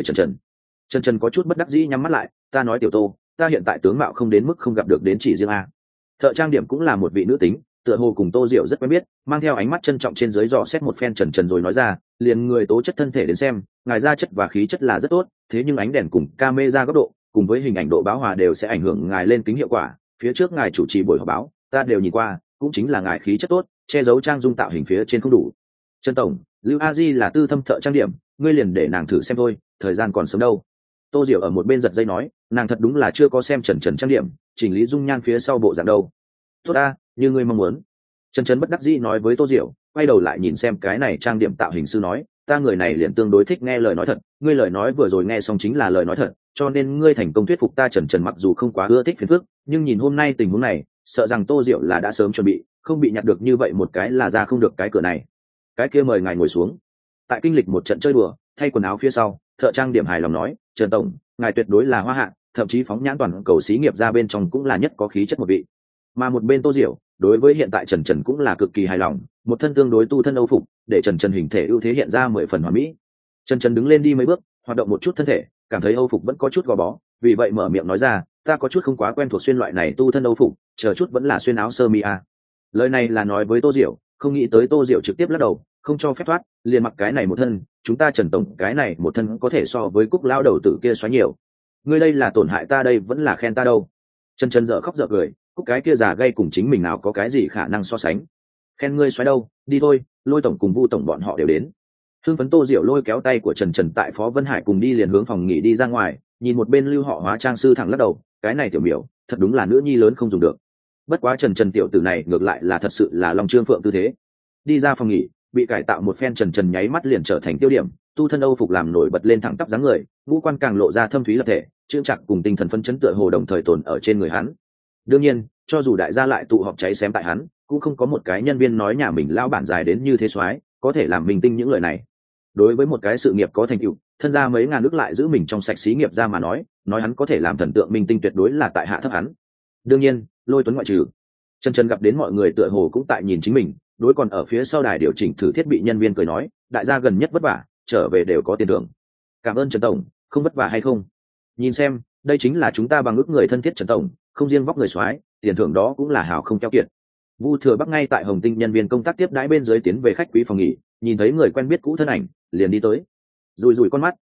Trần có chút bất đắc dĩ nhắm mắt lại, ta nói tiểu Tô, ta hiện tại tướng mạo không đến mức không gặp được đến chỉ riêng a. Thợ trang điểm cũng là một vị nữ tính, tựa hồ cùng Tô Diệu rất quen biết, mang theo ánh mắt trân trọng trên dưới dò xét một phen Trần rồi nói ra, liền người tố chất thân thể đến xem, ngài da chất và khí chất là rất tốt, thế nhưng ánh đèn cùng camera góc độ, cùng với hình ảnh độ báo hòa đều sẽ ảnh hưởng ngài lên kính hiệu quả. Phía trước ngài chủ trì buổi họp báo, ta đều nhìn qua, cũng chính là ngài khí chất tốt, che giấu trang dung tạo hình phía trên không đủ. Trần tổng, Lưu A Di là tư thâm thợ trang điểm, ngươi liền để nàng thử xem thôi, thời gian còn sớm đâu. Tô Diệu ở một bên giật dây nói, nàng thật đúng là chưa có xem Trần trang điểm, chỉnh lý dung nhan phía sau bộ dạng đâu. Tốt ta, như ngươi mong muốn. Trần bất đắc dĩ nói với Tô Diệu, quay đầu lại nhìn xem cái này trang điểm tạo hình sư nói, ta người này liền tương đối thích nghe lời nói thật, ngươi lời nói vừa rồi nghe xong chính là lời nói thật, cho nên ngươi thành công thuyết phục ta. Trần mặc dù không quá ưa thích phiền phức, nhưng nhìn hôm nay tình huống này, sợ rằng Tô Diệu là đã sớm chuẩn bị, không bị nhặt được như vậy một cái là ra không được cái cửa này. Cái kia mời ngài ngồi xuống. Tại kinh lịch một trận chơi đùa, thay quần áo phía sau, thợ trang điểm hài lòng nói, Trần tổng, ngài tuyệt đối là Hoa Hạ, thậm chí phóng nhãn toàn cầu xí nghiệp ra bên trong cũng là nhất có khí chất một vị. Mà một bên Tô Diệu, đối với hiện tại Trần cũng là cực kỳ hài lòng, một thân tương đối tu thân Âu phục, để Trần hình thể ưu thế hiện ra 10 phần hoàn mỹ. Trần đứng lên đi mấy bước, hoạt động một chút thân thể, cảm thấy Âu phục vẫn có chút gò bó, vì vậy mở miệng nói ra, ta có chút không quá quen thuộc xuyên loại này tu thân Âu phục, chờ chút vẫn là xuyên áo sơ mi a. Lời này là nói với Tô Diệu, không nghĩ tới Tô Diệu trực tiếp lắc đầu, không cho phép thoát, liền mặc cái này một thân, chúng ta Trần tổng cái này một thân có thể so với Cúc lão đầu tử kia xoáy nhiều. Ngươi đây là tổn hại ta đây vẫn là khen ta đâu. Trần dở khóc dở cười, Cúc cái kia già gây cùng chính mình nào có cái gì khả năng so sánh. Khen ngươi xoáy đâu, đi thôi, Lôi tổng cùng Vu tổng bọn họ đều đến. Hưng phấn Tô Diệu lôi kéo tay của Trần tại Phó Vân Hải cùng đi liền hướng phòng nghỉ đi ra ngoài, nhìn một bên Lưu họ hóa trang sư thẳng lắc đầu, cái này tiểu miểu, thật đúng là nữ nhi lớn không dùng được. Bất quá Trần tiểu tử này ngược lại là thật sự là lòng trương phượng tư thế. Đi ra phòng nghỉ, bị cải tạo một phen Trần nháy mắt liền trở thành tiêu điểm, tu thân Âu phục làm nổi bật lên thẳng tắp dáng người, ngũ quan càng lộ ra thâm thúy lập thể, chững chặt cùng tinh thần phấn chấn tựa hồ đồng thời tồn ở trên người hắn. Đương nhiên, cho dù đại gia lại tụ họp cháy xém tại hắn, cũng không có một cái nhân viên nói nhà mình lao bản dài đến như thế soái, có thể làm mình tinh những lời này. Đối với một cái sự nghiệp có thành tựu, thân gia mấy ngàn nước lại giữ mình trong sạch xí nghiệp ra mà nói hắn có thể làm thần tượng minh tinh tuyệt đối là tại hạ thấp hắn. Đương nhiên, Lôi Tuấn ngoại trừ. Trần gặp đến mọi người tựa hồ cũng tại nhìn chính mình, đối còn ở phía sau đài điều chỉnh thử thiết bị nhân viên cười nói, đại gia gần nhất vất vả, trở về đều có tiền thưởng. Cảm ơn Trần tổng, không vất vả hay không? Nhìn xem, đây chính là chúng ta bằng ước người thân thiết Trần tổng, không riêng vóc người soái, tiền thưởng đó cũng là hào không keo kiệt. Vu Thừa Bắc ngay tại Hồng Tinh nhân viên công tác tiếp đãi bên dưới tiến về khách quý phòng nghỉ, nhìn thấy người quen biết cũ thân ảnh, liền đi tới. Rùi con mắt,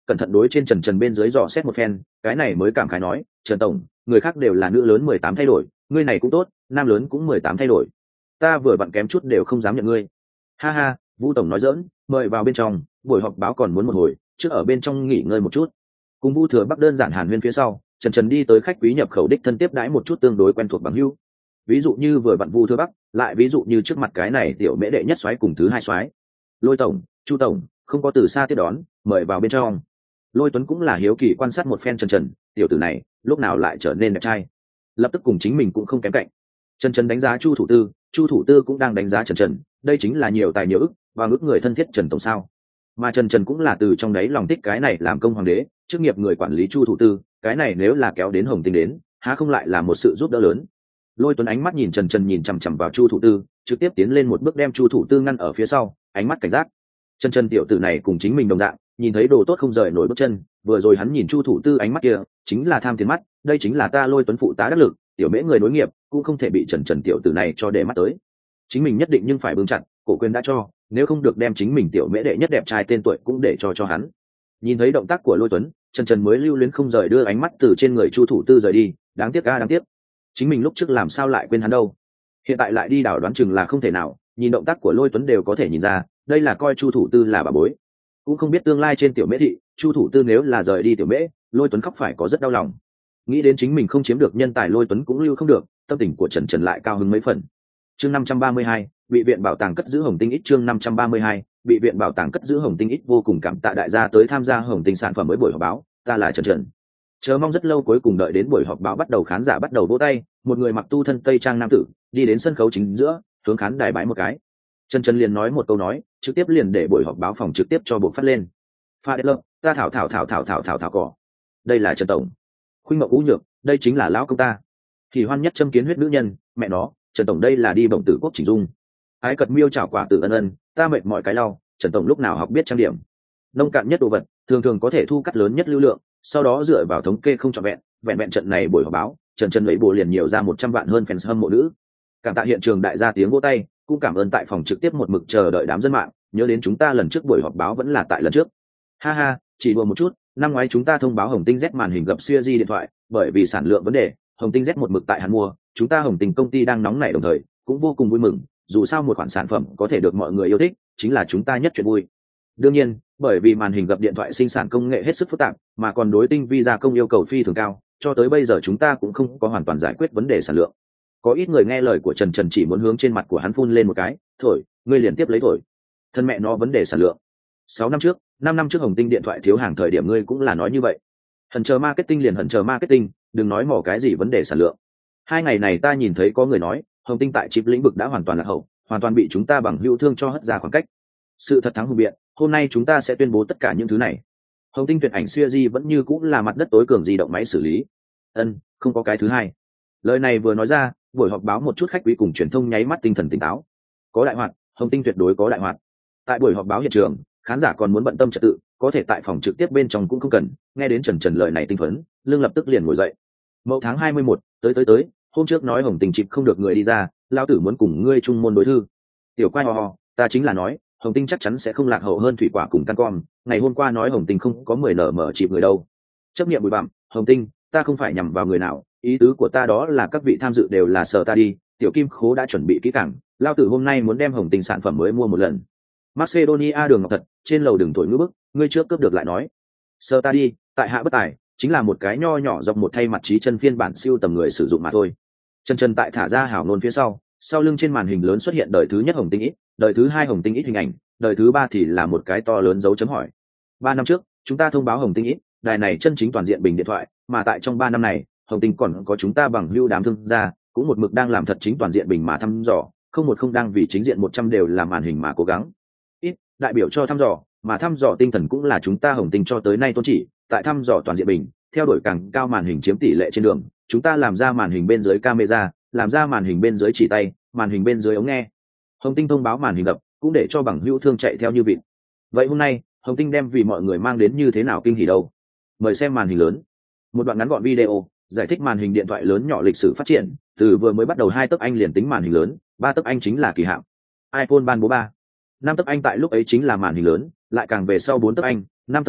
cẩn thận đối trên Trần Trần bên dưới dò xét một phen, cái này mới cảm khái nói, Trần tổng, người khác đều là nữ lớn 18 thay đổi, ngươi này cũng tốt, nam lớn cũng 18 thay đổi, ta vừa vặn kém chút đều không dám nhận ngươi. Ha ha, Vu tổng nói giỡn, mời vào bên trong, buổi họp báo còn muốn một hồi, trước ở bên trong nghỉ ngơi một chút. Cùng Vu Thừa Bắc đơn giản hàn huyên phía sau, Trần Trần đi tới khách quý nhập khẩu đích thân tiếp đãi một chút tương đối quen thuộc bằng hữu. Ví dụ như vừa vặn Vu Thừa Bắc, lại ví dụ như trước mặt cái này tiểu mễ đệ nhất soái cùng thứ hai soái. Lôi tổng, Chu tổng, không có từ xa tiếp đón, mời vào bên trong. Lôi Tuấn cũng là hiếu kỳ quan sát một phen Trần Trần, tiểu tử này lúc nào lại trở nên đẹp trai, lập tức cùng chính mình cũng không kém cạnh. Trần Trần đánh giá Chu thủ tư cũng đang đánh giá Trần Trần, đây chính là nhiều tài nhiều ức và ức người thân thiết Trần tổng sao. Mà Trần Trần cũng là từ trong đấy lòng thích cái này làm công hoàng đế, chức nghiệp người quản lý Chu thủ tư, cái này nếu là kéo đến Hồng Tinh đến, há không lại là một sự giúp đỡ lớn. Lôi Tuấn ánh mắt nhìn Trần Trần nhìn chằm chằm vào Chu thủ tư, trực tiếp tiến lên một bước đem Chu thủ tư ngăn ở phía sau, ánh mắt cảnh giác. Trần Trần tiểu tử này cùng chính mình đồng dạng, nhìn thấy đồ tốt không rời nổi bước chân, vừa rồi hắn nhìn Chu thủ tư ánh mắt kia, chính là tham tiền mắt, đây chính là ta Lôi Tuấn phụ tá đắc lực, tiểu mễ người nối nghiệp, cũng không thể bị Trần Trần tiểu tử này cho để mắt tới. Chính mình nhất định nhưng phải bưng chặt, cổ quyền đã cho, nếu không được đem chính mình tiểu mễ đệ nhất đẹp trai tên tuổi cũng để cho hắn. Nhìn thấy động tác của Lôi Tuấn, Trần Trần mới lưu luyến không rời đưa ánh mắt từ trên người Chu thủ tư rời đi, đáng tiếc đáng tiếc, chính mình lúc trước làm sao lại quên hắn đâu. Hiện tại lại đi đảo đoán chừng là không thể nào, nhìn động tác của Lôi Tuấn đều có thể nhìn ra, đây là coi Chu thủ tư là bà bối. Cũng không biết tương lai trên tiểu mễ thị, Chu thủ tư nếu là rời đi tiểu mễ, Lôi Tuấn khóc phải có rất đau lòng. Nghĩ đến chính mình không chiếm được nhân tài Lôi Tuấn cũng lưu không được, tâm tình của Trần Trần lại cao hứng mấy phần. Chương 532, bị viện bảo tàng cất giữ Hồng Tinh ít. Chương 532, bị viện bảo tàng cất giữ Hồng Tinh ít. Vô cùng cảm tạ đại gia tới tham gia Hồng Tinh sản phẩm mới buổi họp báo, ta là Trần Trần. Chờ mong rất lâu, cuối cùng đợi đến buổi họp báo bắt đầu, khán giả bắt đầu vỗ tay, một người mặc tu thân tây trang nam tử đi đến sân khấu chính giữa, hướng khán đài bái một cái. Trần Trần liền nói một câu nói, trực tiếp liền để buổi họp báo phòng trực tiếp cho buộc phát lên. Pha đẹp lơ, ta thảo cỏ. Đây là Trần tổng. Khuynh Mộng Vũ Nhược, đây chính là lão công ta. Thì hoan nhất châm kiến huyết nữ nhân, mẹ nó, Trần tổng đây là đi bổng tử quốc chỉnh dung. Ái cật miêu chảo quả tử ân ân, ta mệt mỏi cái lau, Trần tổng lúc nào học biết trang điểm. Nông cạn nhất đồ vật, thường thường có thể thu cắt lớn nhất lưu lượng, sau đó dựa vào thống kê không trọn vẹn trận này buổi họp báo, Trần Trần lấy bộ liền nhiều ra 100 vạn hơn fans hâm mộ nữ. Cảm tạ hiện trường đại gia tiếng vỗ tay, cũng cảm ơn tại phòng trực tiếp một mực chờ đợi đám dân mạng, nhớ đến chúng ta lần trước buổi họp báo vẫn là tại lần trước. Ha ha, chỉ đùa một chút, năm ngoái chúng ta thông báo Hồng Tinh Z màn hình gập series điện thoại, bởi vì sản lượng vấn đề, Hồng Tinh Z một mực tại Hàn mua, chúng ta Hồng Tinh công ty đang nóng nảy đồng thời, cũng vô cùng vui mừng, dù sao một khoản sản phẩm có thể được mọi người yêu thích, chính là chúng ta nhất chuyện vui. Đương nhiên, bởi vì màn hình gập điện thoại sinh sản công nghệ hết sức phức tạp, mà còn đối tinh vi gia công yêu cầu phi thường cao, cho tới bây giờ chúng ta cũng không có hoàn toàn giải quyết vấn đề sản lượng. Có ít người nghe lời của Trần Trần chỉ muốn hướng trên mặt của hắn phun lên một cái, thổi, ngươi liền tiếp lấy thổi. Thân mẹ nó vấn đề sản lượng. 6 năm trước, 5 năm trước Hồng Tinh điện thoại thiếu hàng thời điểm ngươi cũng là nói như vậy. Hận chờ marketing liền hận chờ marketing, đừng nói mỏ cái gì vấn đề sản lượng. 2 ngày này ta nhìn thấy có người nói, Hồng Tinh tại chip lĩnh vực đã hoàn toàn lạc hậu, hoàn toàn bị chúng ta bằng hữu thương cho hất ra khoảng cách. Sự thật thắng hùng biện, hôm nay chúng ta sẽ tuyên bố tất cả những thứ này. Hồng Tinh tuyệt ảnh series vẫn như cũng là mặt đất tối cường di động máy xử lý. Không có cái thứ hai. Lời này vừa nói ra, buổi họp báo một chút khách quý cùng truyền thông nháy mắt tinh thần tỉnh táo. Có đại hoạt, Hồng Tinh tuyệt đối có đại hoạt. Tại buổi họp báo hiện trường, khán giả còn muốn bận tâm trật tự, có thể tại phòng trực tiếp bên trong cũng không cần. Nghe đến Trần Trần lời này tinh phấn, lương lập tức liền ngồi dậy. Mậu tháng 21, tới, hôm trước nói Hồng Tinh chịp không được người đi ra, lão tử muốn cùng ngươi chung môn đối thư. Tiểu quay ho, ta chính là nói, Hồng Tinh chắc chắn sẽ không lạc hậu hơn Thủy Quả cùng Cancom. Ngày hôm qua nói Hồng Tinh không có 10 nở mở chịp người đâu. Chấp niệm bụi bặm, Hồng Tinh, ta không phải nhằm vào người nào, ý tứ của ta đó là các vị tham dự đều là sở ta đi. Tiểu Kim Khố đã chuẩn bị kỹ càng, lao tử hôm nay muốn đem Hồng Tinh sản phẩm mới mua một lần. Macedonia đường ngọc thật, trên lầu đừng thổi ngữ bức, ngươi trước cướp được lại nói. Sở ta đi, tại hạ bất tài, chính là một cái nho nhỏ dọc một thay mặt trí chân phiên bản siêu tầm người sử dụng mà thôi. Chân tại thả ra hảo nôn phía sau lưng trên màn hình lớn xuất hiện đời thứ nhất Hồng Tinh ít, đời thứ hai Hồng Tinh ít hình ảnh, đời thứ ba thì là một cái to lớn dấu chấm hỏi. 3 năm trước, chúng ta thông báo Hồng Tinh ít, đài này chân chính toàn diện bình điện thoại, mà tại trong 3 năm này, Hồng Tinh còn có chúng ta bằng hữu đám thương gia, cũng một mực đang làm thật chính toàn diện bình mà thăm dò, không đang vì chính diện 100 đều là màn hình mà cố gắng. Ít, đại biểu cho thăm dò, mà thăm dò tinh thần cũng là chúng ta Hồng Tinh cho tới nay tôn chỉ, tại thăm dò toàn diện bình, theo đuổi càng cao màn hình chiếm tỷ lệ trên đường, chúng ta làm ra màn hình bên dưới camera, làm ra màn hình bên dưới chỉ tay, màn hình bên dưới ống nghe. Hồng Tinh thông báo màn hình gập, cũng để cho bằng hữu thương chạy theo như vịt. Vậy hôm nay, Hồng Tinh đem vì mọi người mang đến như thế nào kinh hỉ đâu? Mời xem màn hình lớn. Một đoạn ngắn gọn video giải thích màn hình điện thoại lớn nhỏ lịch sử phát triển, từ vừa mới bắt đầu 2 tấc anh liền tính màn hình lớn, 3 tấc anh chính là kỳ hạn. iPhone ban bố 3. 5 tấc anh tại lúc ấy chính là màn hình lớn, lại càng về sau 4 tấc anh, 5 tấc anh,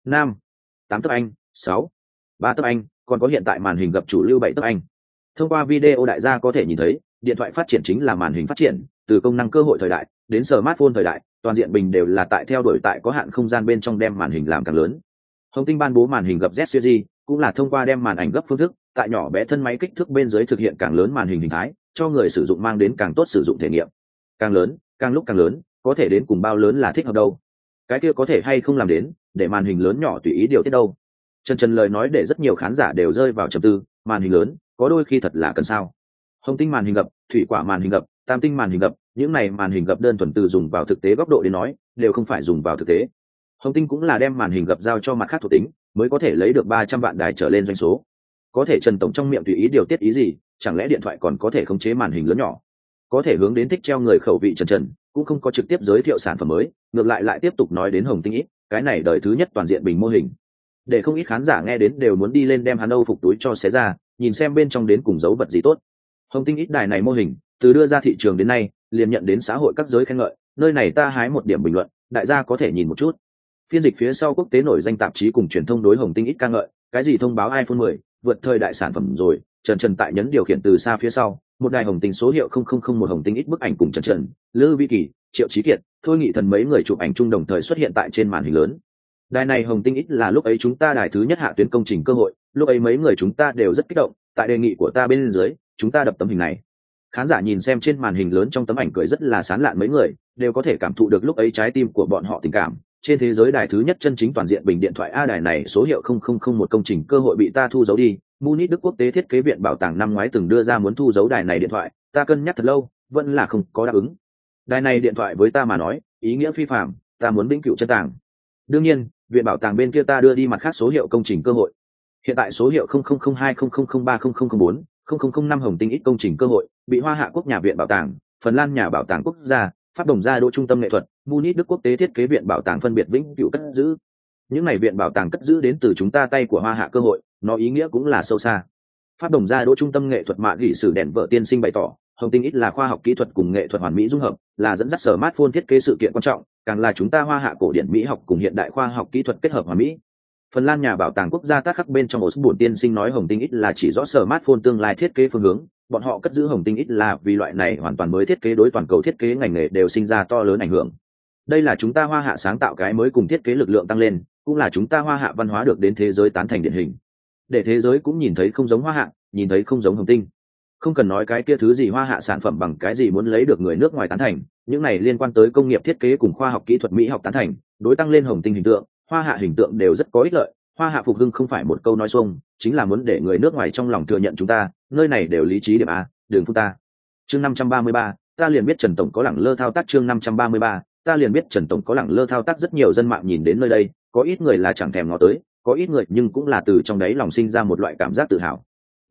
5, 8 tấc Anh, 6, 3 tấc Anh, còn có hiện tại màn hình gập chủ lưu 7 tấc Anh. Thông qua video đại gia có thể nhìn thấy, điện thoại phát triển chính là màn hình phát triển, từ công năng cơ hội thời đại đến smartphone thời đại, toàn diện bình đều là tại theo đuổi tại có hạn không gian bên trong đem màn hình làm càng lớn. Hồng Tinh ban bố màn hình gập Z series, cũng là thông qua đem màn ảnh gấp phương thức, tại nhỏ bé thân máy kích thước bên dưới thực hiện càng lớn màn hình hình thái, cho người sử dụng mang đến càng tốt sử dụng thể nghiệm. Càng lớn, càng lúc càng lớn, có thể đến cùng bao lớn là thích hợp đâu? Cái kia có thể hay không làm đến, để màn hình lớn nhỏ tùy ý điều tiết đâu? Trần lời nói để rất nhiều khán giả đều rơi vào trầm tư, màn hình lớn, có đôi khi thật là cần sao? Hồng Tinh màn hình gập, thủy quả màn hình gập, tam tinh màn hình gập, những này màn hình gập đơn thuần từ dùng vào thực tế góc độ đến nói, đều không phải dùng vào thực tế. Hồng Tinh cũng là đem màn hình gập giao cho mặt khác thuộc tính, mới có thể lấy được 300 vạn đài trở lên doanh số. Có thể Trần tổng trong miệng tùy ý điều tiết ý gì, chẳng lẽ điện thoại còn có thể khống chế màn hình lớn nhỏ? Có thể hướng đến thích treo người khẩu vị Trần cũng không có trực tiếp giới thiệu sản phẩm mới, ngược lại tiếp tục nói đến Hồng Tinh ít, cái này đời thứ nhất toàn diện bình mô hình. Để không ít khán giả nghe đến đều muốn đi lên đem hắn Âu phục túi cho xé ra, nhìn xem bên trong đến cùng dấu vật gì tốt. Hồng Tinh ít đài này mô hình, từ đưa ra thị trường đến nay, liền nhận đến xã hội các giới khen ngợi, nơi này ta hái một điểm bình luận, đại gia có thể nhìn một chút. Phiên dịch phía sau quốc tế nổi danh tạp chí cùng truyền thông đối Hồng Tinh ít ca ngợi, cái gì thông báo iPhone 10, vượt thời đại sản phẩm rồi, Trần tại nhấn điều khiển từ xa phía sau, một đài Hồng Tinh số hiệu 0001 Hồng Tinh ít bức ảnh cùng Trần, Lư Vi Kỳ, Triệu Chí Kiệt, Thôi Nghị Thần mấy người chụp ảnh chung đồng thời xuất hiện tại trên màn hình lớn. Đài này Hồng Tinh ít là lúc ấy chúng ta đài thứ nhất hạ tuyến công trình cơ hội, lúc ấy mấy người chúng ta đều rất kích động, tại đề nghị của ta bên dưới, chúng ta đập tấm hình này. Khán giả nhìn xem trên màn hình lớn trong tấm ảnh cười rất là sán lạn, mấy người đều có thể cảm thụ được lúc ấy trái tim của bọn họ tình cảm. Trên thế giới đài thứ nhất chân chính toàn diện bình điện thoại A, đài này số hiệu 0001 công trình cơ hội bị ta thu giấu đi. Munich Đức Quốc tế Thiết kế Viện Bảo tàng năm ngoái từng đưa ra muốn thu giấu đài này điện thoại, ta cân nhắc thật lâu, vẫn là không có đáp ứng. Đài này điện thoại với ta mà nói, ý nghĩa phi phàm, ta muốn vĩnh cửu chân tàng. Đương nhiên, Viện Bảo tàng bên kia ta đưa đi mặt khác số hiệu công trình cơ hội. Hiện tại số hiệu 0002 0003 0004 0005 Hồng Tinh ít công trình cơ hội bị Hoa Hạ Quốc Nhà Viện Bảo tàng, Phần Lan Nhà Bảo tàng Quốc gia, Pháp Đồng Gia Đỗ Trung tâm Nghệ thuật, Munich Đức Quốc tế Thiết kế Viện Bảo tàng phân biệt vĩnh cửu cất giữ. Những này viện bảo tàng cất giữ đến từ chúng ta tay của Hoa Hạ cơ hội, nó ý nghĩa cũng là sâu xa. Pháp Đồng Gia Đỗ Trung tâm Nghệ thuật Mạ Gỉ Sử đèn vợ tiên sinh bày tỏ, Hồng Tinh ít là khoa học kỹ thuật cùng nghệ thuật hoàn mỹ dung hợp, là dẫn dắt smartphone thiết kế sự kiện quan trọng, càng là chúng ta Hoa Hạ cổ điển mỹ học cùng hiện đại khoa học kỹ thuật kết hợp hoàn mỹ. Phần Lan Nhà Bảo tàng Quốc gia tác khắc bên trong Osborne tiên sinh nói Hồng Tinh ít là chỉ rõ smartphone tương lai thiết kế phương hướng, bọn họ cất giữ Hồng Tinh ít là vì loại này hoàn toàn mới thiết kế đối toàn cầu thiết kế ngành nghề đều sinh ra to lớn ảnh hưởng. Đây là chúng ta Hoa Hạ sáng tạo cái mới cùng thiết kế lực lượng tăng lên, cũng là chúng ta Hoa Hạ văn hóa được đến thế giới tán thành điển hình. Để thế giới cũng nhìn thấy không giống Hoa Hạ, nhìn thấy không giống Hồng Tinh. Không cần nói cái kia thứ gì Hoa Hạ sản phẩm bằng cái gì muốn lấy được người nước ngoài tán thành, những này liên quan tới công nghiệp thiết kế cùng khoa học kỹ thuật mỹ học tán thành, đối tăng lên Hồng Tinh hình tượng, Hoa Hạ hình tượng đều rất có ích lợi. Hoa Hạ phục hưng không phải một câu nói xuông, chính là muốn để người nước ngoài trong lòng thừa nhận chúng ta, nơi này đều lý trí điểm a, đường phu ta. Chương 533, ta liền biết Trần tổng có lẳng lơ thao tác. Chương 533, ta liền biết Trần tổng có lẳng lơ thao tác. Rất nhiều dân mạng nhìn đến nơi đây, có ít người là chẳng thèm ngó tới, có ít người nhưng cũng là từ trong đấy lòng sinh ra một loại cảm giác tự hào.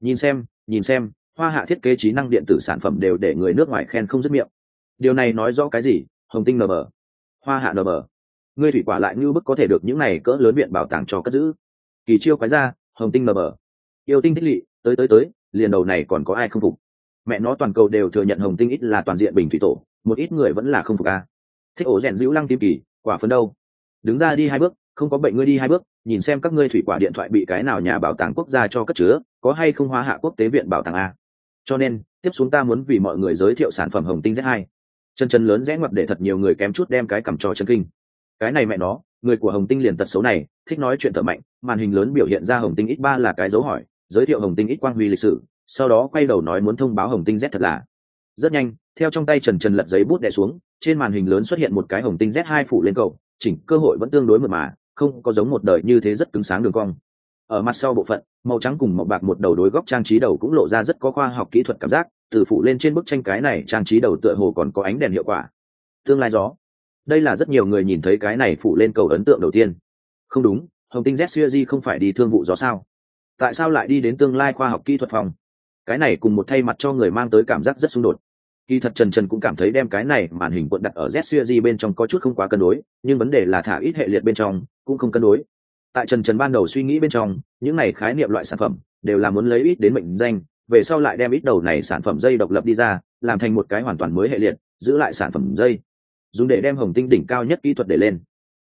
Nhìn xem, Hoa Hạ thiết kế trí năng điện tử sản phẩm đều để người nước ngoài khen không dứt miệng. Điều này nói rõ cái gì? Hồng Tinh NB, Hoa Hạ NB, ngươi thủy quả lại như bức có thể được những này cỡ lớn viện bảo tàng cho cất giữ. Kỳ chiêu quái ra, Hồng Tinh NB, yêu tinh thích lỵ, tới, liền đầu này còn có ai không phục? Mẹ nó toàn cầu đều thừa nhận Hồng Tinh ít là toàn diện bình thủy tổ, một ít người vẫn là không phục a. Thích ổ rèn dĩu lăng tim kỳ, quả phấn đâu? Đứng ra đi 2 bước, không có bệnh ngươi đi 2 bước, nhìn xem các ngươi thủy quả điện thoại bị cái nào nhà bảo tàng quốc gia cho cất chứa, có hay không Hoa Hạ Quốc tế Viện Bảo tàng a. Cho nên, tiếp xuống ta muốn vì mọi người giới thiệu sản phẩm Hồng Tinh Z2. Chân lớn rẽ ngoặt để thật nhiều người kém chút đem cái cầm trò chân kinh. Cái này mẹ nó, người của Hồng Tinh liền tật xấu này, thích nói chuyện thở mạnh, màn hình lớn biểu hiện ra Hồng Tinh X3 là cái dấu hỏi, giới thiệu Hồng Tinh X quang huy lịch sử, sau đó quay đầu nói muốn thông báo Hồng Tinh Z thật là. Rất nhanh, theo trong tay Trần lật giấy bút đè xuống, trên màn hình lớn xuất hiện một cái Hồng Tinh Z2 phủ lên cầu, chỉnh cơ hội vẫn tương đối mượt mà, không có giống một đời như thế rất cứng sáng đường cong. Ở mặt sau bộ phận, màu trắng cùng màu bạc một đầu đối góc trang trí đầu cũng lộ ra rất có khoa học kỹ thuật cảm giác, từ phủ lên trên bức tranh cái này trang trí đầu tựa hồ còn có ánh đèn hiệu quả. Tương lai gió. Đây là rất nhiều người nhìn thấy cái này phủ lên cầu ấn tượng đầu tiên. Không đúng, Hồng Tinh Z series không phải đi thương vụ gió sao? Tại sao lại đi đến tương lai khoa học kỹ thuật phòng? Cái này cùng một thay mặt cho người mang tới cảm giác rất xung đột. Kỳ thật Trần cũng cảm thấy đem cái này màn hình cuộn đặt ở Z series bên trong có chút không quá cân đối, nhưng vấn đề là thả ít hệ liệt bên trong cũng không cân đối. Tại Trần ban đầu suy nghĩ bên trong, những này khái niệm loại sản phẩm đều là muốn lấy ít đến mệnh danh, về sau lại đem ít đầu này sản phẩm dây độc lập đi ra, làm thành một cái hoàn toàn mới hệ liệt, giữ lại sản phẩm dây, dùng để đem Hồng Tinh đỉnh cao nhất kỹ thuật để lên.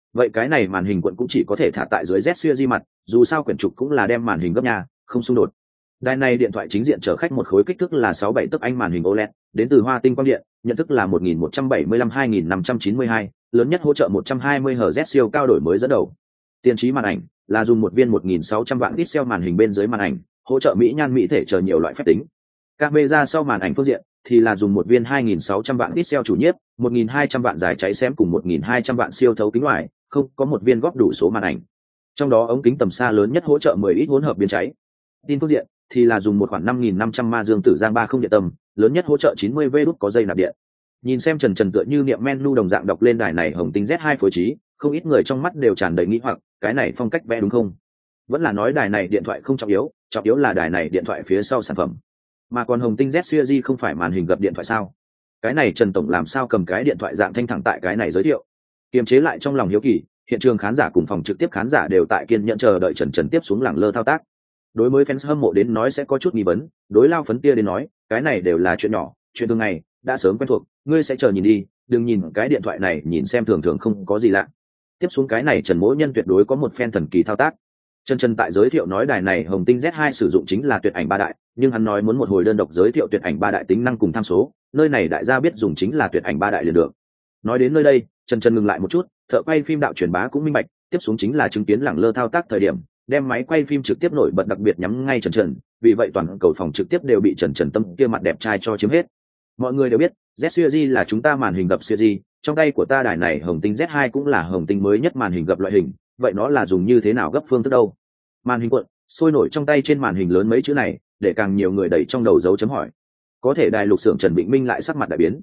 vậy cái này màn hình quận cũng chỉ có thể thả tại dưới Z series mặt, dù sao quyển trục cũng là đem màn hình gấp nhà, không xung đột. Đài này điện thoại chính diện chở khách một khối kích thước là 67 tấc anh màn hình OLED, đến từ Hoa Tinh Quang Điện, nhận thức là 1175-2592, lớn nhất hỗ trợ 120 Hz siêu cao đổi mới dẫn đầu. Tiền trí màn ảnh là dùng một viên 1600 vạn pixel màn hình bên dưới màn ảnh, hỗ trợ mỹ nhan mỹ thể chờ nhiều loại phép tính. Camera sau màn ảnh phương diện thì là dùng một viên 2600 vạn pixel chủ nhiếp, 1200 vạn dài cháy xém cùng 1200 vạn siêu thấu kính ngoài, không có một viên góp đủ số màn ảnh. Trong đó ống kính tầm xa lớn nhất hỗ trợ 10 ít hỗn hợp biến cháy. Tin phương diện thì là dùng một khoảng 5500 ma dương tử giang 30 điện tầm, lớn nhất hỗ trợ 90V đút có dây nạp điện. Nhìn xem Trần tựa như niệm menu đồng dạng đọc lên đài này Hồng Tinh Z2 phối trí, không ít người trong mắt đều tràn đầy nghi hoặc, cái này phong cách vẽ đúng không? Vẫn là nói đài này điện thoại không trọng yếu là đài này điện thoại phía sau sản phẩm. Mà còn Hồng Tinh Z series không phải màn hình gập điện thoại sao? Cái này Trần tổng làm sao cầm cái điện thoại dạng thanh thẳng tại cái này giới thiệu? Kiềm chế lại trong lòng hiếu kỳ, hiện trường khán giả cùng phòng trực tiếp khán giả đều tại kiên nhẫn chờ đợi Trần tiếp xuống lẳng lơ thao tác. Đối với fans hâm mộ đến nói sẽ có chút nghi vấn, đối lao phấn tia đến nói, cái này đều là chuyện nhỏ, chuyện thường ngày, đã sớm quen thuộc, ngươi sẽ chờ nhìn đi, đừng nhìn cái điện thoại này nhìn xem thường thường không có gì lạ. Tiếp xuống cái này Trần Mỗ Nhân tuyệt đối có một phen thần kỳ thao tác. Trần tại giới thiệu nói đài này Hồng Tinh Z2 sử dụng chính là tuyệt ảnh 3 đại, nhưng hắn nói muốn một hồi đơn độc giới thiệu tuyệt ảnh 3 đại tính năng cùng tham số, nơi này đại gia biết dùng chính là tuyệt ảnh 3 đại liền được. Nói đến nơi đây, Trần ngừng lại một chút, thợ quay phim đạo truyền bá cũng minh bạch, tiếp xuống chính là chứng kiến lẳng lơ thao tác thời điểm, đem máy quay phim trực tiếp nổi bật đặc biệt nhắm ngay Trần, vì vậy toàn cầu phòng trực tiếp đều bị Trần Tâm kia mặt đẹp trai cho chiếm hết. Mọi người đều biết, Z series là chúng ta màn hình gập series, trong tay của ta đài này Hồng Tinh Z2 cũng là Hồng Tinh mới nhất màn hình gập loại hình, vậy nó là dùng như thế nào gấp phương thức đâu? Màn hình cuộn, sôi nổi trong tay trên màn hình lớn mấy chữ này, để càng nhiều người đẩy trong đầu dấu chấm hỏi. Có thể đài lục xưởng Trần Vĩnh Minh lại sắc mặt đại biến.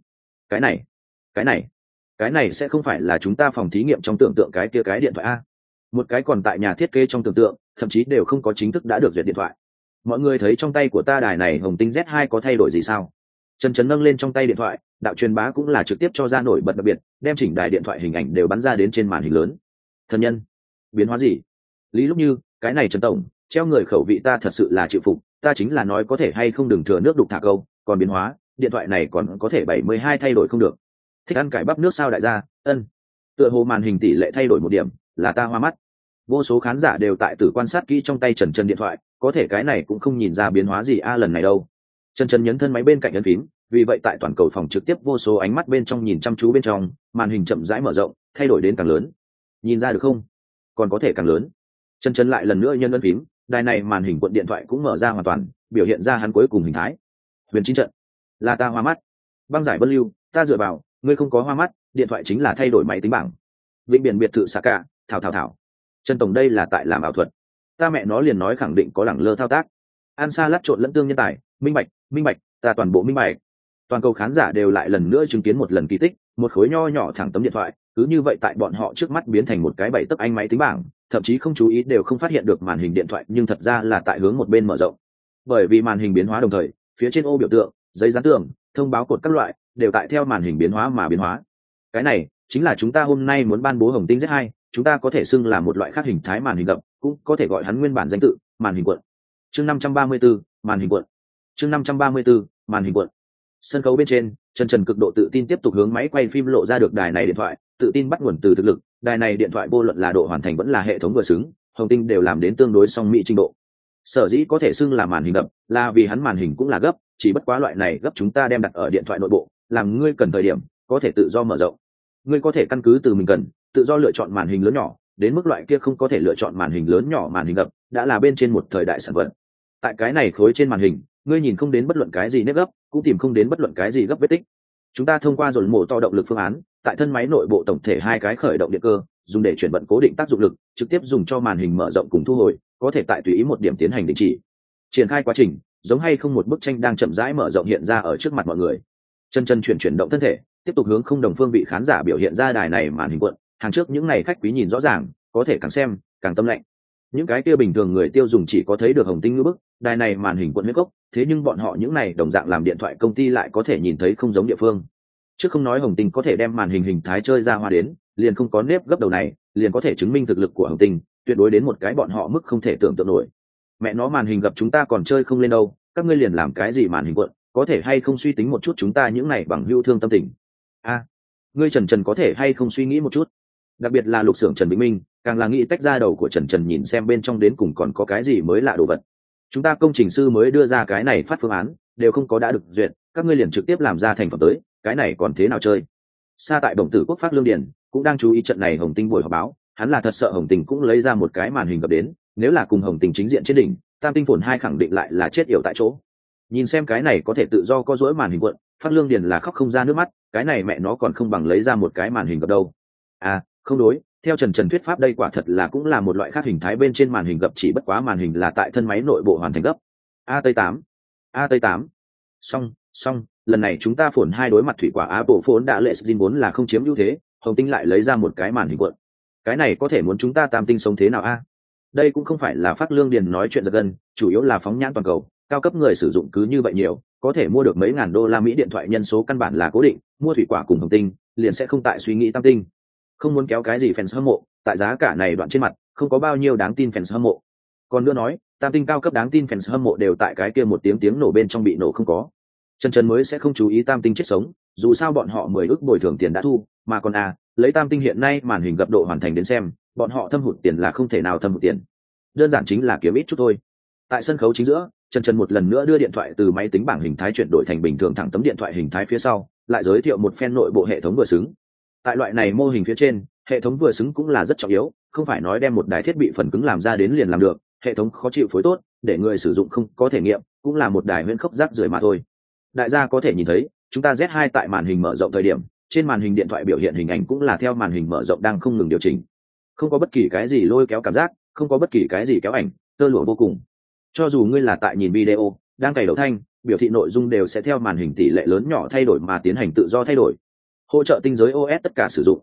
Cái này sẽ không phải là chúng ta phòng thí nghiệm trong tưởng tượng cái kia cái điện thoại a? Một cái còn tại nhà thiết kế trong tưởng tượng, thậm chí đều không có chính thức đã được duyệt điện thoại. Mọi người thấy trong tay của ta đài này Hồng Tinh Z2 có thay đổi gì sao? Trần nâng lên trong tay điện thoại, đạo truyền bá cũng là trực tiếp cho ra nổi bật đặc biệt, đem chỉnh đài điện thoại hình ảnh đều bắn ra đến trên màn hình lớn. Thân nhân, biến hóa gì? Lý Lúc Như, cái này Trần tổng, treo người khẩu vị ta thật sự là chịu phục, ta chính là nói có thể hay không đừng thừa nước đục thả câu, còn biến hóa, điện thoại này còn có thể 72 thay đổi không được. Thích ăn cải bắp nước sao đại gia? Ân. Tựa hồ màn hình tỷ lệ thay đổi một điểm, là ta hoa mắt. Vô số khán giả đều tại tử quan sát kỹ trong tay Trần điện thoại, có thể cái này cũng không nhìn ra biến hóa gì lần này đâu. Trần nhấn thân máy bên cạnh ấn phím, vì vậy tại toàn cầu phòng trực tiếp vô số ánh mắt bên trong nhìn chăm chú bên trong, màn hình chậm rãi mở rộng, thay đổi đến càng lớn. Nhìn ra được không? Còn có thể càng lớn. Trần lại lần nữa nhân ấn phím, đài này màn hình cuộn điện thoại cũng mở ra hoàn toàn, biểu hiện ra hắn cuối cùng hình thái. Huyền chính trận, là ta hoa mắt. Băng giải Vân Lưu, ta dựa vào, ngươi không có hoa mắt, điện thoại chính là thay đổi máy tính bảng. Vĩnh biển biệt thự xạ cả, thảo. Trần tổng đây là tại làm ảo thuật. Ta mẹ nó liền nói khẳng định có lẳng lơ thao tác. An sa lát trộn lẫn tương nhân tài, minh bạch, ta toàn bộ minh bạch. Toàn cầu khán giả đều lại lần nữa chứng kiến một lần kỳ tích, một khối nho nhỏ thẳng tấm điện thoại, cứ như vậy tại bọn họ trước mắt biến thành một cái 7 tấc anh máy tính bảng, thậm chí không chú ý đều không phát hiện được màn hình điện thoại, nhưng thật ra là tại hướng một bên mở rộng. Bởi vì màn hình biến hóa đồng thời, phía trên ô biểu tượng, giấy dán tường, thông báo cột các loại đều tại theo màn hình biến hóa mà biến hóa. Cái này chính là chúng ta hôm nay muốn ban bố Hồng Tinh Z2, chúng ta có thể xưng là một loại khác hình thái màn hình gập, cũng có thể gọi hắn nguyên bản danh tự, màn hình cuộn. Chương 534, màn hình cuộn. Chương 534, màn hình cuộn. Sân khấu bên trên, Trần cực độ tự tin tiếp tục hướng máy quay phim lộ ra được đài này điện thoại, tự tin bắt nguồn từ thực lực, đài này điện thoại vô luận là độ hoàn thành vẫn là hệ thống vừa xứng, Hồng Tinh đều làm đến tương đối song mỹ trình độ. Sở dĩ có thể xưng là màn hình gập, là vì hắn màn hình cũng là gấp, chỉ bất quá loại này gấp chúng ta đem đặt ở điện thoại nội bộ, làm ngươi cần thời điểm, có thể tự do mở rộng. Ngươi có thể căn cứ từ mình cần, tự do lựa chọn màn hình lớn nhỏ, đến mức loại kia không có thể lựa chọn màn hình lớn nhỏ màn hình gập, đã là bên trên một thời đại sản vật. Tại cái này khối trên màn hình, ngươi nhìn không đến bất luận cái gì nếp gấp, cũng tìm không đến bất luận cái gì gấp vết tích. Chúng ta thông qua dồn mổ to động lực phương án, tại thân máy nội bộ tổng thể hai cái khởi động điện cơ, dùng để chuyển vận cố định tác dụng lực, trực tiếp dùng cho màn hình mở rộng cùng thu hồi, có thể tại tùy ý một điểm tiến hành định chỉ. Triển khai quá trình, giống hay không một bức tranh đang chậm rãi mở rộng hiện ra ở trước mặt mọi người. Chân chuyển động thân thể, tiếp tục hướng không đồng phương vị khán giả biểu hiện ra đài này màn hình cuộn, hàng trước những ngày khách quý nhìn rõ ràng, có thể càng xem càng tâm lạnh. Những cái kia bình thường người tiêu dùng chỉ có thấy được Hồng Tinh ngữ bức, đài này màn hình cuộn huyết gốc, thế nhưng bọn họ những này đồng dạng làm điện thoại công ty lại có thể nhìn thấy không giống địa phương. Chứ không nói Hồng Tinh có thể đem màn hình hình thái chơi ra hoa đến, liền không có nếp gấp đầu này, liền có thể chứng minh thực lực của Hồng Tinh, tuyệt đối đến một cái bọn họ mức không thể tưởng tượng nổi. Mẹ nó màn hình gặp chúng ta còn chơi không lên đâu, các ngươi liền làm cái gì màn hình cuộn, có thể hay không suy tính một chút chúng ta những này bằng hữu thương tâm tình. Ngươi Trần có thể hay không suy nghĩ một chút. Đặc biệt là lục xưởng Trần Vĩnh Minh càng là nghĩ tách ra đầu của Trần nhìn xem bên trong đến cùng còn có cái gì mới lạ đồ vật. Chúng ta công trình sư mới đưa ra cái này phát phương án đều không có đã được duyệt, các ngươi liền trực tiếp làm ra thành phẩm tới, cái này còn thế nào chơi? Xa tại Đồng Tử Quốc Phát Lương Điền cũng đang chú ý trận này Hồng Tinh buổi họp báo, hắn là thật sợ Hồng Tinh cũng lấy ra một cái màn hình gặp đến, nếu là cùng Hồng Tinh chính diện trên đỉnh, Tam Tinh Phồn 2 khẳng định lại là chết yểu tại chỗ. Nhìn xem cái này có thể tự do có duỗi màn hình cuộn, Phát Lương Điền là khóc không ra nước mắt, cái này mẹ nó còn không bằng lấy ra một cái màn hình gặp đâu. À, không đối, theo Trần thuyết pháp đây quả thật là cũng là một loại khác hình thái bên trên màn hình gập, chỉ bất quá màn hình là tại thân máy nội bộ hoàn thành gấp. A8. Xong, lần này chúng ta Phồn 2 đối mặt thủy quả Apple Phone đã lệ Zin vốn là không chiếm ưu thế, Hồng Tinh lại lấy ra một cái màn hình cuộn. Cái này có thể muốn chúng ta Tam Tinh sống thế nào a? Đây cũng không phải là Phát Lương Điền nói chuyện giật gân, chủ yếu là phóng nhãn toàn cầu, cao cấp người sử dụng cứ như vậy nhiều, có thể mua được mấy ngàn đô la Mỹ điện thoại nhân số căn bản là cố định, mua thủy quả cùng Hồng Tinh, liền sẽ không tại suy nghĩ Tam Tinh. Không muốn kéo cái gì fans hâm mộ, tại giá cả này đoạn trên mặt, không có bao nhiêu đáng tin fans hâm mộ. Còn nữa nói, Tam Tinh cao cấp đáng tin fans hâm mộ đều tại cái kia một tiếng nổ bên trong bị nổ không có. Trần mới sẽ không chú ý Tam Tinh chết sống, dù sao bọn họ 10 ức bồi thường tiền đã thu, mà còn lấy Tam Tinh hiện nay màn hình gập độ hoàn thành đến xem, bọn họ thâm hụt tiền là không thể nào thâm hụt tiền. Đơn giản chính là kiếm ít chút thôi. Tại sân khấu chính giữa, Trần một lần nữa đưa điện thoại từ máy tính bảng hình thái chuyển đổi thành bình thường thẳng tấm điện thoại hình thái phía sau, lại giới thiệu một phen nội bộ hệ thống vừa xứng. Tại loại này mô hình phía trên, hệ thống vừa xứng cũng là rất trọng yếu, không phải nói đem một đài thiết bị phần cứng làm ra đến liền làm được, hệ thống khó chịu phối tốt, để người sử dụng không có thể nghiệm, cũng là một đài huyễn khốc rác rưởi mà thôi. Đại gia có thể nhìn thấy, chúng ta Z2 tại màn hình mở rộng thời điểm, trên màn hình điện thoại biểu hiện hình ảnh cũng là theo màn hình mở rộng đang không ngừng điều chỉnh. Không có bất kỳ cái gì lôi kéo cảm giác, không có bất kỳ cái gì kéo ảnh, tơ lụa vô cùng. Cho dù ngươi là tại nhìn video, đang cày đầu thanh, biểu thị nội dung đều sẽ theo màn hình tỷ lệ lớn nhỏ thay đổi mà tiến hành tự do thay đổi. Hỗ trợ tinh giới OS tất cả sử dụng.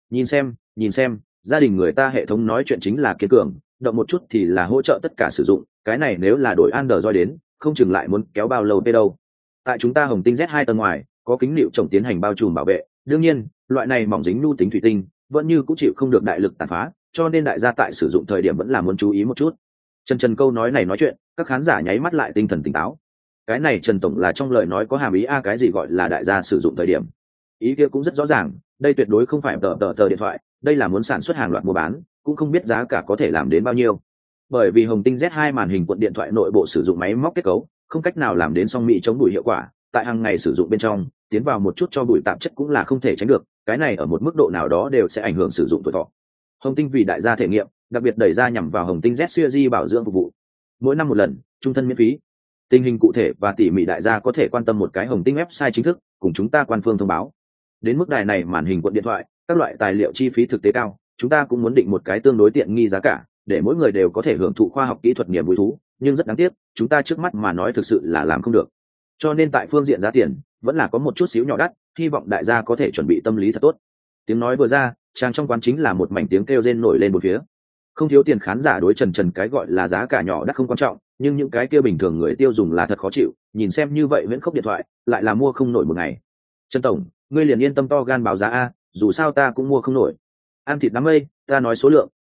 Nhìn xem, gia đình người ta hệ thống nói chuyện chính là kiên cường, động một chút thì là hỗ trợ tất cả sử dụng, cái này nếu là đổi Android đến, không chừng lại muốn kéo bao lâu đâu. Tại chúng ta Hồng Tinh Z2 tầng ngoài, có kính niệu trồng tiến hành bao trùm bảo vệ, đương nhiên, loại này mỏng dính nhu tính thủy tinh, vẫn như cũng chịu không được đại lực tàn phá, cho nên đại gia tại sử dụng thời điểm vẫn là muốn chú ý một chút. Trần câu nói này nói chuyện, các khán giả nháy mắt lại tinh thần tỉnh táo. Cái này Trần tổng là trong lời nói có hàm ý cái gì gọi là đại gia sử dụng thời điểm. Ý kia cũng rất rõ ràng, đây tuyệt đối không phải tờ điện thoại, đây là muốn sản xuất hàng loạt mua bán, cũng không biết giá cả có thể làm đến bao nhiêu. Bởi vì Hồng Tinh Z2 màn hình cuộn điện thoại nội bộ sử dụng máy móc kết cấu, không cách nào làm đến song mỹ chống bụi hiệu quả, tại hàng ngày sử dụng bên trong, tiến vào một chút cho bụi tạp chất cũng là không thể tránh được, cái này ở một mức độ nào đó đều sẽ ảnh hưởng sử dụng tuổi thọ. Hồng Tinh vì đại gia thể nghiệm, đặc biệt đẩy ra nhằm vào Hồng Tinh Z Series bảo dưỡng phục vụ. Mỗi năm một lần, trung thân miễn phí. Tình hình cụ thể và tỉ mỉ đại gia có thể quan tâm một cái Hồng Tinh website chính thức, cùng chúng ta quan phương thông báo. Đến mức đài này màn hình cuộn điện thoại, các loại tài liệu chi phí thực tế cao, chúng ta cũng muốn định một cái tương đối tiện nghi giá cả, để mỗi người đều có thể hưởng thụ khoa học kỹ thuật niềm vui thú, nhưng rất đáng tiếc, chúng ta trước mắt mà nói thực sự là làm không được. Cho nên tại phương diện giá tiền, vẫn là có một chút xíu nhỏ đắt, hy vọng đại gia có thể chuẩn bị tâm lý thật tốt. Tiếng nói vừa ra, trang trong quán chính là một mảnh tiếng kêu rên nổi lên một phía. Không thiếu tiền khán giả đối Trần cái gọi là giá cả nhỏ đắt không quan trọng, nhưng những cái kia bình thường người tiêu dùng là thật khó chịu, nhìn xem như vậy viễn khốc điện thoại, lại là mua không nổi một ngày. Trần tổng, ngươi liền yên tâm to gan báo giá a, dù sao ta cũng mua không nổi. Ăn thịt đám mây, ta nói số lượng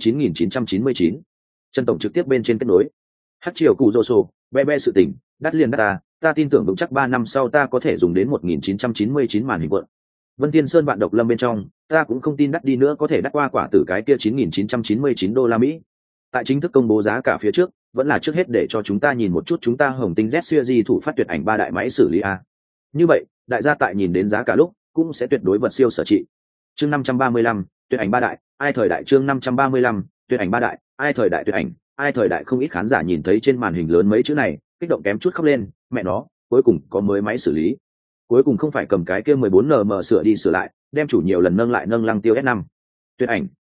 29.999. Trần tổng trực tiếp bên trên kết nối. Hát triều cụ rô sô, be sự tình, đắt liền đắt ta tin tưởng vững chắc 3 năm sau ta có thể dùng đến 1999 màn hình cuộn. Vân Thiên Sơn bạn độc lâm bên trong, ta cũng không tin đắt đi nữa có thể đắt qua quả tử cái kia 9.999 đô la Mỹ. Tại chính thức công bố giá cả phía trước, vẫn là trước hết để cho chúng ta nhìn một chút chúng ta Hồng Tinh Z Series thủ phát tuyệt ảnh 3 đại máy xử lý a. Như vậy, đại gia tại nhìn đến giá cả lúc, cũng sẽ tuyệt đối vật siêu sở trị. Chương 535, tuyệt ảnh 3 đại, ai thời đại chương 535, tuyệt ảnh 3 đại, ai thời đại tuyệt ảnh, ai thời đại không ít khán giả nhìn thấy trên màn hình lớn mấy chữ này, kích động kém chút khóc lên, mẹ nó, cuối cùng có mới máy xử lý. Cuối cùng không phải cầm cái kia 14nm sửa đi sửa lại, đem chủ nhiều lần nâng lại nâng lăng tiêu S5. Tuyệt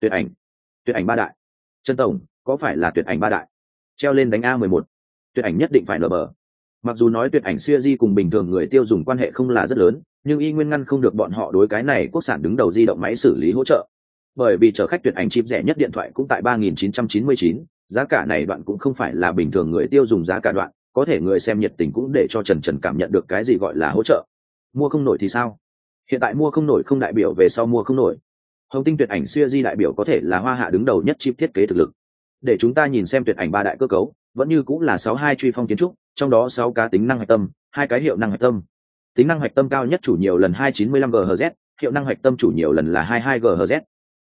ảnh 3 đại. Trần tổng, có phải là tuyệt ảnh 3 đại? Treo lên đánh A11. Tuyệt ảnh nhất định phải nở bờ. Mặc dù nói tuyệt ảnh series cùng bình thường người tiêu dùng quan hệ không là rất lớn, nhưng y nguyên ngăn không được bọn họ đối cái này quốc sản đứng đầu di động máy xử lý hỗ trợ. Bởi vì chở khách tuyệt ảnh chip rẻ nhất điện thoại cũng tại 3.999, giá cả này đoạn cũng không phải là bình thường người tiêu dùng giá cả đoạn, có thể người xem nhiệt tình cũng để cho Trần cảm nhận được cái gì gọi là hỗ trợ. Mua không nổi thì sao? Hiện tại mua không nổi không đại biểu về sau mua không nổi. Hồng Tinh tuyệt ảnh series đại biểu có thể là hoa hạ đứng đầu nhất chip thiết kế thực lực. Để chúng ta nhìn xem tuyệt ảnh 3 đại cơ cấu, vẫn như cũng là 62 truy phong kiến trúc, trong đó 6 cá tính năng hạch tâm, 2 cái hiệu năng hạch tâm. Tính năng hạch tâm cao nhất chủ nhiều lần 295 GHz, hiệu năng hạch tâm chủ nhiều lần là 22 GHz.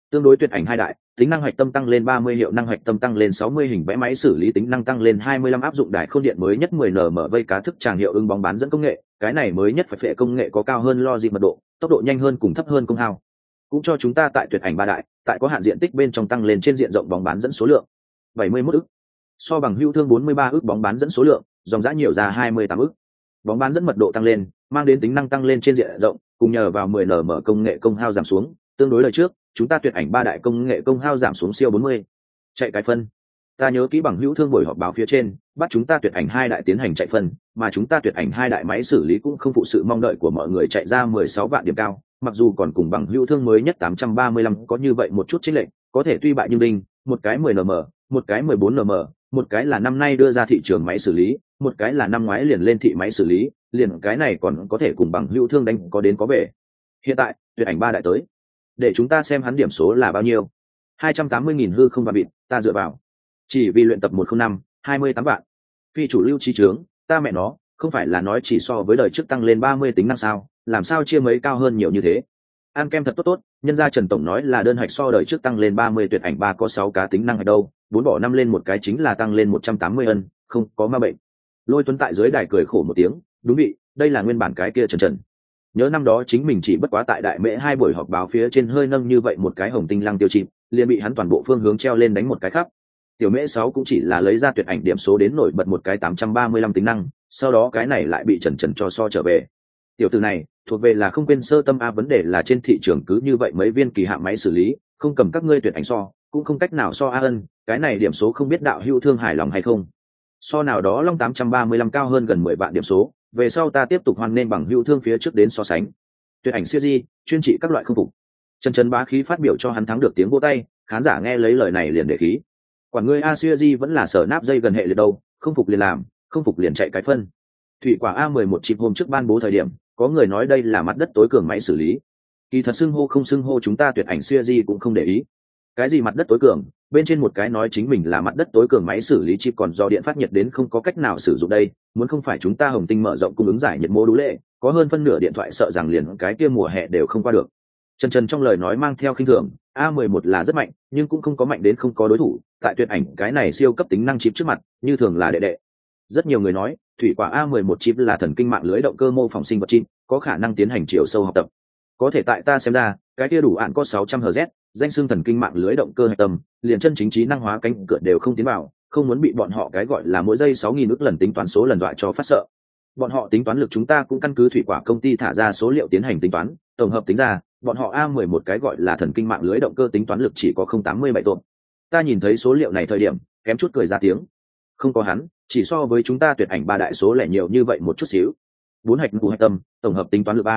Tương đối tuyệt ảnh hai đại, tính năng hạch tâm tăng lên 30, hiệu năng hạch tâm tăng lên 60, hình vẽ máy xử lý tính năng tăng lên 25, áp dụng đài khôn điện mới nhất 10 nm vây cá thức tràng hiệu ứng bóng bán dẫn công nghệ, cái này mới nhất phải phệ công nghệ có cao hơn logic mật độ, tốc độ nhanh hơn cùng thấp hơn công hao. Cũng cho chúng ta tại tuyệt ảnh ba đại, tại có hạn diện tích bên trong tăng lên trên diện rộng bóng bán dẫn số lượng 71 ức. So bằng hữu thương 43 ức bóng bán dẫn số lượng, dòng giá nhiều ra 28 ức. Bóng bán dẫn mật độ tăng lên, mang đến tính năng tăng lên trên diện rộng, cùng nhờ vào 10 nm công nghệ công hao giảm xuống, tương đối lời trước, chúng ta tuyệt ảnh ba đại công nghệ công hao giảm xuống siêu 40. Chạy cái phân. Ta nhớ kỹ bằng hữu thương buổi họp báo phía trên, bắt chúng ta tuyệt ảnh hai đại tiến hành chạy phân, mà chúng ta tuyệt ảnh hai đại máy xử lý cũng không phụ sự mong đợi của mọi người chạy ra 16 vạn điểm cao, mặc dù còn cùng bằng hữu thương mới nhất 835 có như vậy một chút chênh lệch, có thể tuy bại nhưng đinh, một cái 10 nm, một cái 14 nm, một cái là năm nay đưa ra thị trường máy xử lý, một cái là năm ngoái liền lên thị máy xử lý, liền cái này còn có thể cùng bằng hữu thương đánh có đến có về. Hiện tại, tuyệt ảnh ba đại tới, để chúng ta xem hắn điểm số là bao nhiêu. 280.000 hư không và bịt, ta dựa vào. Chỉ vì luyện tập 105, 28 vạn. Phi chủ lưu trí trướng, ta mẹ nó, không phải là nói chỉ so với đời trước tăng lên 30 tính năng sao, làm sao chia mấy cao hơn nhiều như thế. Ăn kem thật tốt tốt, nhân gia Trần Tổng nói là đơn hạch so đời trước tăng lên 30, tuyệt ảnh ba có 6 cá tính năng ở đâu, 4 bỏ 5 lên một cái chính là tăng lên 180 ân, không có ma bệnh. Lôi Tuấn tại dưới đài cười khổ một tiếng, đúng vị, đây là nguyên bản cái kia Trần. Nhớ năm đó chính mình chỉ bất quá tại đại mễ 2 buổi họp báo phía trên hơi nâng như vậy một cái hồng tinh lăng tiêu chìm, liền bị hắn toàn bộ phương hướng treo lên đánh một cái khắp. Tiểu mễ 6 cũng chỉ là lấy ra tuyệt ảnh điểm số đến nổi bật một cái 835 tính năng, sau đó cái này lại bị Trần cho so trở về. Tiểu tử này thuộc về là không quên sơ tâm a, vấn đề là trên thị trường cứ như vậy mấy viên kỳ hạn máy xử lý, không cầm các ngươi tuyệt ảnh so, cũng không cách nào so a ân, cái này điểm số không biết đạo hữu thương hài lòng hay không. So nào đó Long 835 cao hơn gần 10 vạn điểm số, về sau ta tiếp tục hoan nên bằng hữu thương phía trước đến so sánh. Tuyệt ảnh siêu di, chuyên trị các loại không phục. Trần bá khí phát biểu cho hắn thắng được tiếng vỗ tay, khán giả nghe lấy lời này liền để khí. Quản ngươi a siêu di vẫn là sở náp dây gần hệ liệt đâu, không phục liền làm, không phục liền chạy cái phân. Thủy quả A11 chip hôm trước ban bố thời điểm, có người nói đây là mặt đất tối cường máy xử lý. Kỳ thật xưng hô không xưng hô chúng ta tuyệt ảnh siêu di cũng không để ý. Cái gì mặt đất tối cường, bên trên một cái nói chính mình là mặt đất tối cường máy xử lý chip, còn do điện phát nhiệt đến không có cách nào sử dụng đây, muốn không phải chúng ta Hồng Tinh mở rộng cung ứng giải nhiệt mô đũ lệ, có hơn phân nửa điện thoại sợ rằng liền cái kia mùa hè đều không qua được. Trần trong lời nói mang theo khinh thường, A11 là rất mạnh, nhưng cũng không có mạnh đến không có đối thủ, tại tuyệt ảnh cái này siêu cấp tính năng chip trước mặt, như thường là đệ đệ. Rất nhiều người nói, thủy quả A11 chip là thần kinh mạng lưới động cơ mô phỏng sinh vật chip, có khả năng tiến hành chiều sâu học tập. Có thể tại ta xem ra, cái kia đủ ạn có 600 Hz, danh xưng thần kinh mạng lưới động cơ hạch tâm, liền chân chính trí năng hóa cánh cửa đều không tiến vào, không muốn bị bọn họ cái gọi là mỗi giây 6.000 ức lần tính toán số lần dọa cho phát sợ. Bọn họ tính toán lực chúng ta cũng căn cứ thủy quả công ty thả ra số liệu tiến hành tính toán, tổng hợp tính ra, bọn họ A11 cái gọi là thần kinh mạng lưới động cơ tính toán lực chỉ có 087 tộp. Ta nhìn thấy số liệu này thời điểm, kém chút cười ra tiếng. Không có hắn, chỉ so với chúng ta tuyệt ảnh ba đại số lẻ nhiều như vậy một chút xíu. 4 hạch cụ hạch tâm, tổng hợp tính toán lực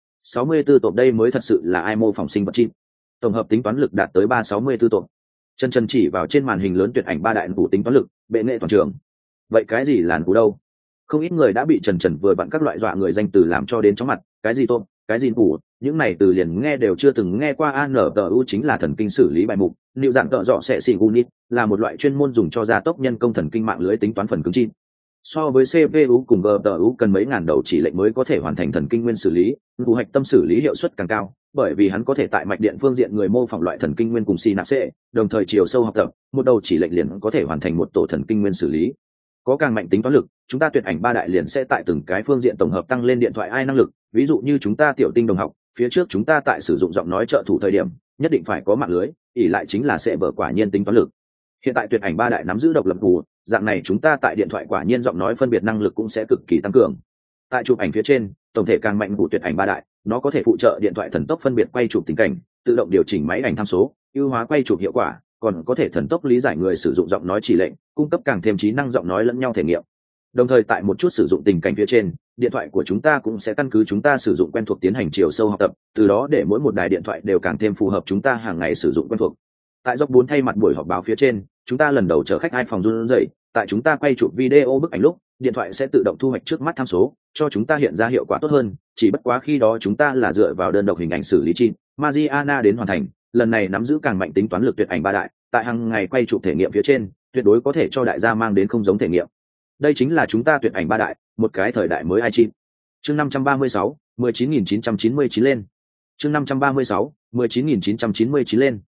364 tộp, đây mới thật sự là ai mô phỏng sinh vật chip. Tổng hợp tính toán lực đạt tới 364 tộp. Chân chỉ vào trên màn hình lớn tuyệt ảnh ba đại cụ tính toán lực, bệ nghệ toàn trường. Vậy cái gì là cụ đâu? Không ít người đã bị Trần vừa vặn các loại dọa người danh từ làm cho đến chóng mặt, cái gì tộp, cái gì cụ, những này từ liền nghe đều chưa từng nghe qua. ANTU chính là thần kinh xử lý bài mục, liệu dạng tợ dọ sẽ xỉ unit, là một loại chuyên môn dùng cho gia tốc nhân công thần kinh mạng lưới tính toán phần cứng chip. So với CPU cùng GPU cần mấy ngàn đầu chỉ lệnh mới có thể hoàn thành thần kinh nguyên xử lý, cụ hạch tâm xử lý hiệu suất càng cao, bởi vì hắn có thể tại mạch điện phương diện người mô phỏng loại thần kinh nguyên cùng synapse, đồng thời chiều sâu học tập, một đầu chỉ lệnh liền có thể hoàn thành một tổ thần kinh nguyên xử lý. Có càng mạnh tính toán lực, chúng ta tuyệt ảnh ba đại liền sẽ tại từng cái phương diện tổng hợp tăng lên điện thoại ai năng lực, ví dụ như chúng ta tiểu tinh đồng học, phía trước chúng ta tại sử dụng giọng nói trợ thủ thời điểm, nhất định phải có mạng lưới, ỷ lại chính là sẽ vở quả nhiên tính toán lực. Hiện tại tuyệt ảnh ba đại nắm giữ độc lập cụ, dạng này chúng ta tại điện thoại quả nhiên giọng nói phân biệt năng lực cũng sẽ cực kỳ tăng cường. Tại chụp ảnh phía trên, tổng thể càng mạnh của tuyệt ảnh ba đại, nó có thể phụ trợ điện thoại thần tốc phân biệt quay chụp tình cảnh, tự động điều chỉnh máy ảnh tham số, ưu hóa quay chụp hiệu quả, còn có thể thần tốc lý giải người sử dụng giọng nói chỉ lệnh, cung cấp càng thêm trí năng giọng nói lẫn nhau thể nghiệm. Đồng thời tại một chút sử dụng tình cảnh phía trên, điện thoại của chúng ta cũng sẽ căn cứ chúng ta sử dụng quen thuộc tiến hành chiều sâu học tập, từ đó để mỗi một đài điện thoại đều càng thêm phù hợp chúng ta hàng ngày sử dụng quen thuộc. Tại dốc 4 thay mặt buổi họp báo phía trên, chúng ta lần đầu chở khách hai phòng run rẩy, tại chúng ta quay chụp video bức ảnh lúc, điện thoại sẽ tự động thu hoạch trước mắt tham số, cho chúng ta hiện ra hiệu quả tốt hơn, chỉ bất quá khi đó chúng ta là dựa vào đơn độc hình ảnh xử lý chip Mariana đến hoàn thành, lần này nắm giữ càng mạnh tính toán lực tuyệt ảnh ba đại, tại hàng ngày quay chụp thể nghiệm phía trên, tuyệt đối có thể cho đại gia mang đến không giống thể nghiệm. Đây chính là chúng ta tuyệt ảnh ba đại, một cái thời đại mới ai chip. Chương 536, 19999 lên. Chương 536, 19999 lên.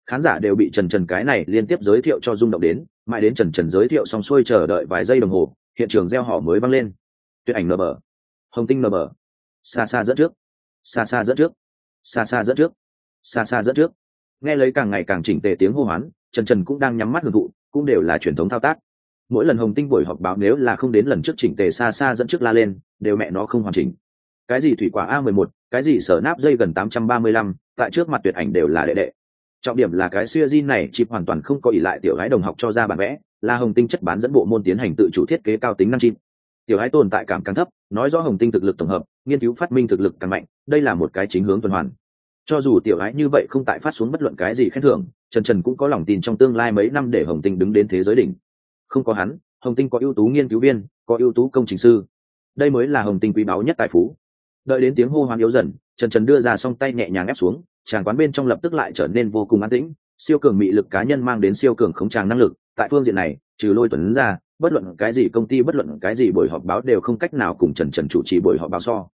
Khán giả đều bị Trần Trần cái này liên tiếp giới thiệu cho rung động đến, mãi đến Trần Trần giới thiệu xong xuôi chờ đợi vài giây đồng hồ, hiện trường reo hò mới vang lên. Tuyệt ảnh nở bờ, Hồng Tinh nở bờ, xa xa dẫn trước, xa xa dẫn trước, xa xa dẫn trước, xa xa dẫn trước. Nghe lấy càng ngày càng chỉnh tề tiếng hô hoán, Trần Trần cũng đang nhắm mắt hưởng thụ, cũng đều là truyền thống thao tác. Mỗi lần Hồng Tinh buổi họp báo nếu là không đến lần trước chỉnh tề xa xa dẫn trước la lên, đều mẹ nó không hoàn chỉnh. Cái gì thủy quả A11, cái gì sở náp dây gần 835, tại trước mặt tuyệt ảnh đều là đệ đệ. Trọng điểm là cái siêu gen này chip hoàn toàn không có ỷ lại tiểu gái đồng học cho ra bản vẽ, là Hồng Tinh chất bán dẫn bộ môn tiến hành tự chủ thiết kế cao tính năng chip. Tiểu gái tồn tại cảm càng thấp, nói rõ Hồng Tinh thực lực tổng hợp, nghiên cứu phát minh thực lực càng mạnh, đây là một cái chính hướng tuần hoàn. Cho dù tiểu gái như vậy không tại phát xuống bất luận cái gì khen thưởng, Trần Trần cũng có lòng tin trong tương lai mấy năm để Hồng Tinh đứng đến thế giới đỉnh. Không có hắn, Hồng Tinh có ưu tú nghiên cứu viên, có ưu tú công trình sư, đây mới là Hồng Tinh quý báu nhất tài phú. Đợi đến tiếng hô hoán yếu dần, Trần Trần đưa ra song tay nhẹ nhàng ép xuống, tràng quán bên trong lập tức lại trở nên vô cùng an tĩnh. Siêu cường mị lực cá nhân mang đến siêu cường khống tràng năng lực, tại phương diện này trừ Lôi Tuấn ra, bất luận cái gì công ty, bất luận cái gì buổi họp báo đều không cách nào cùng Trần Trần chủ trì buổi họp báo so.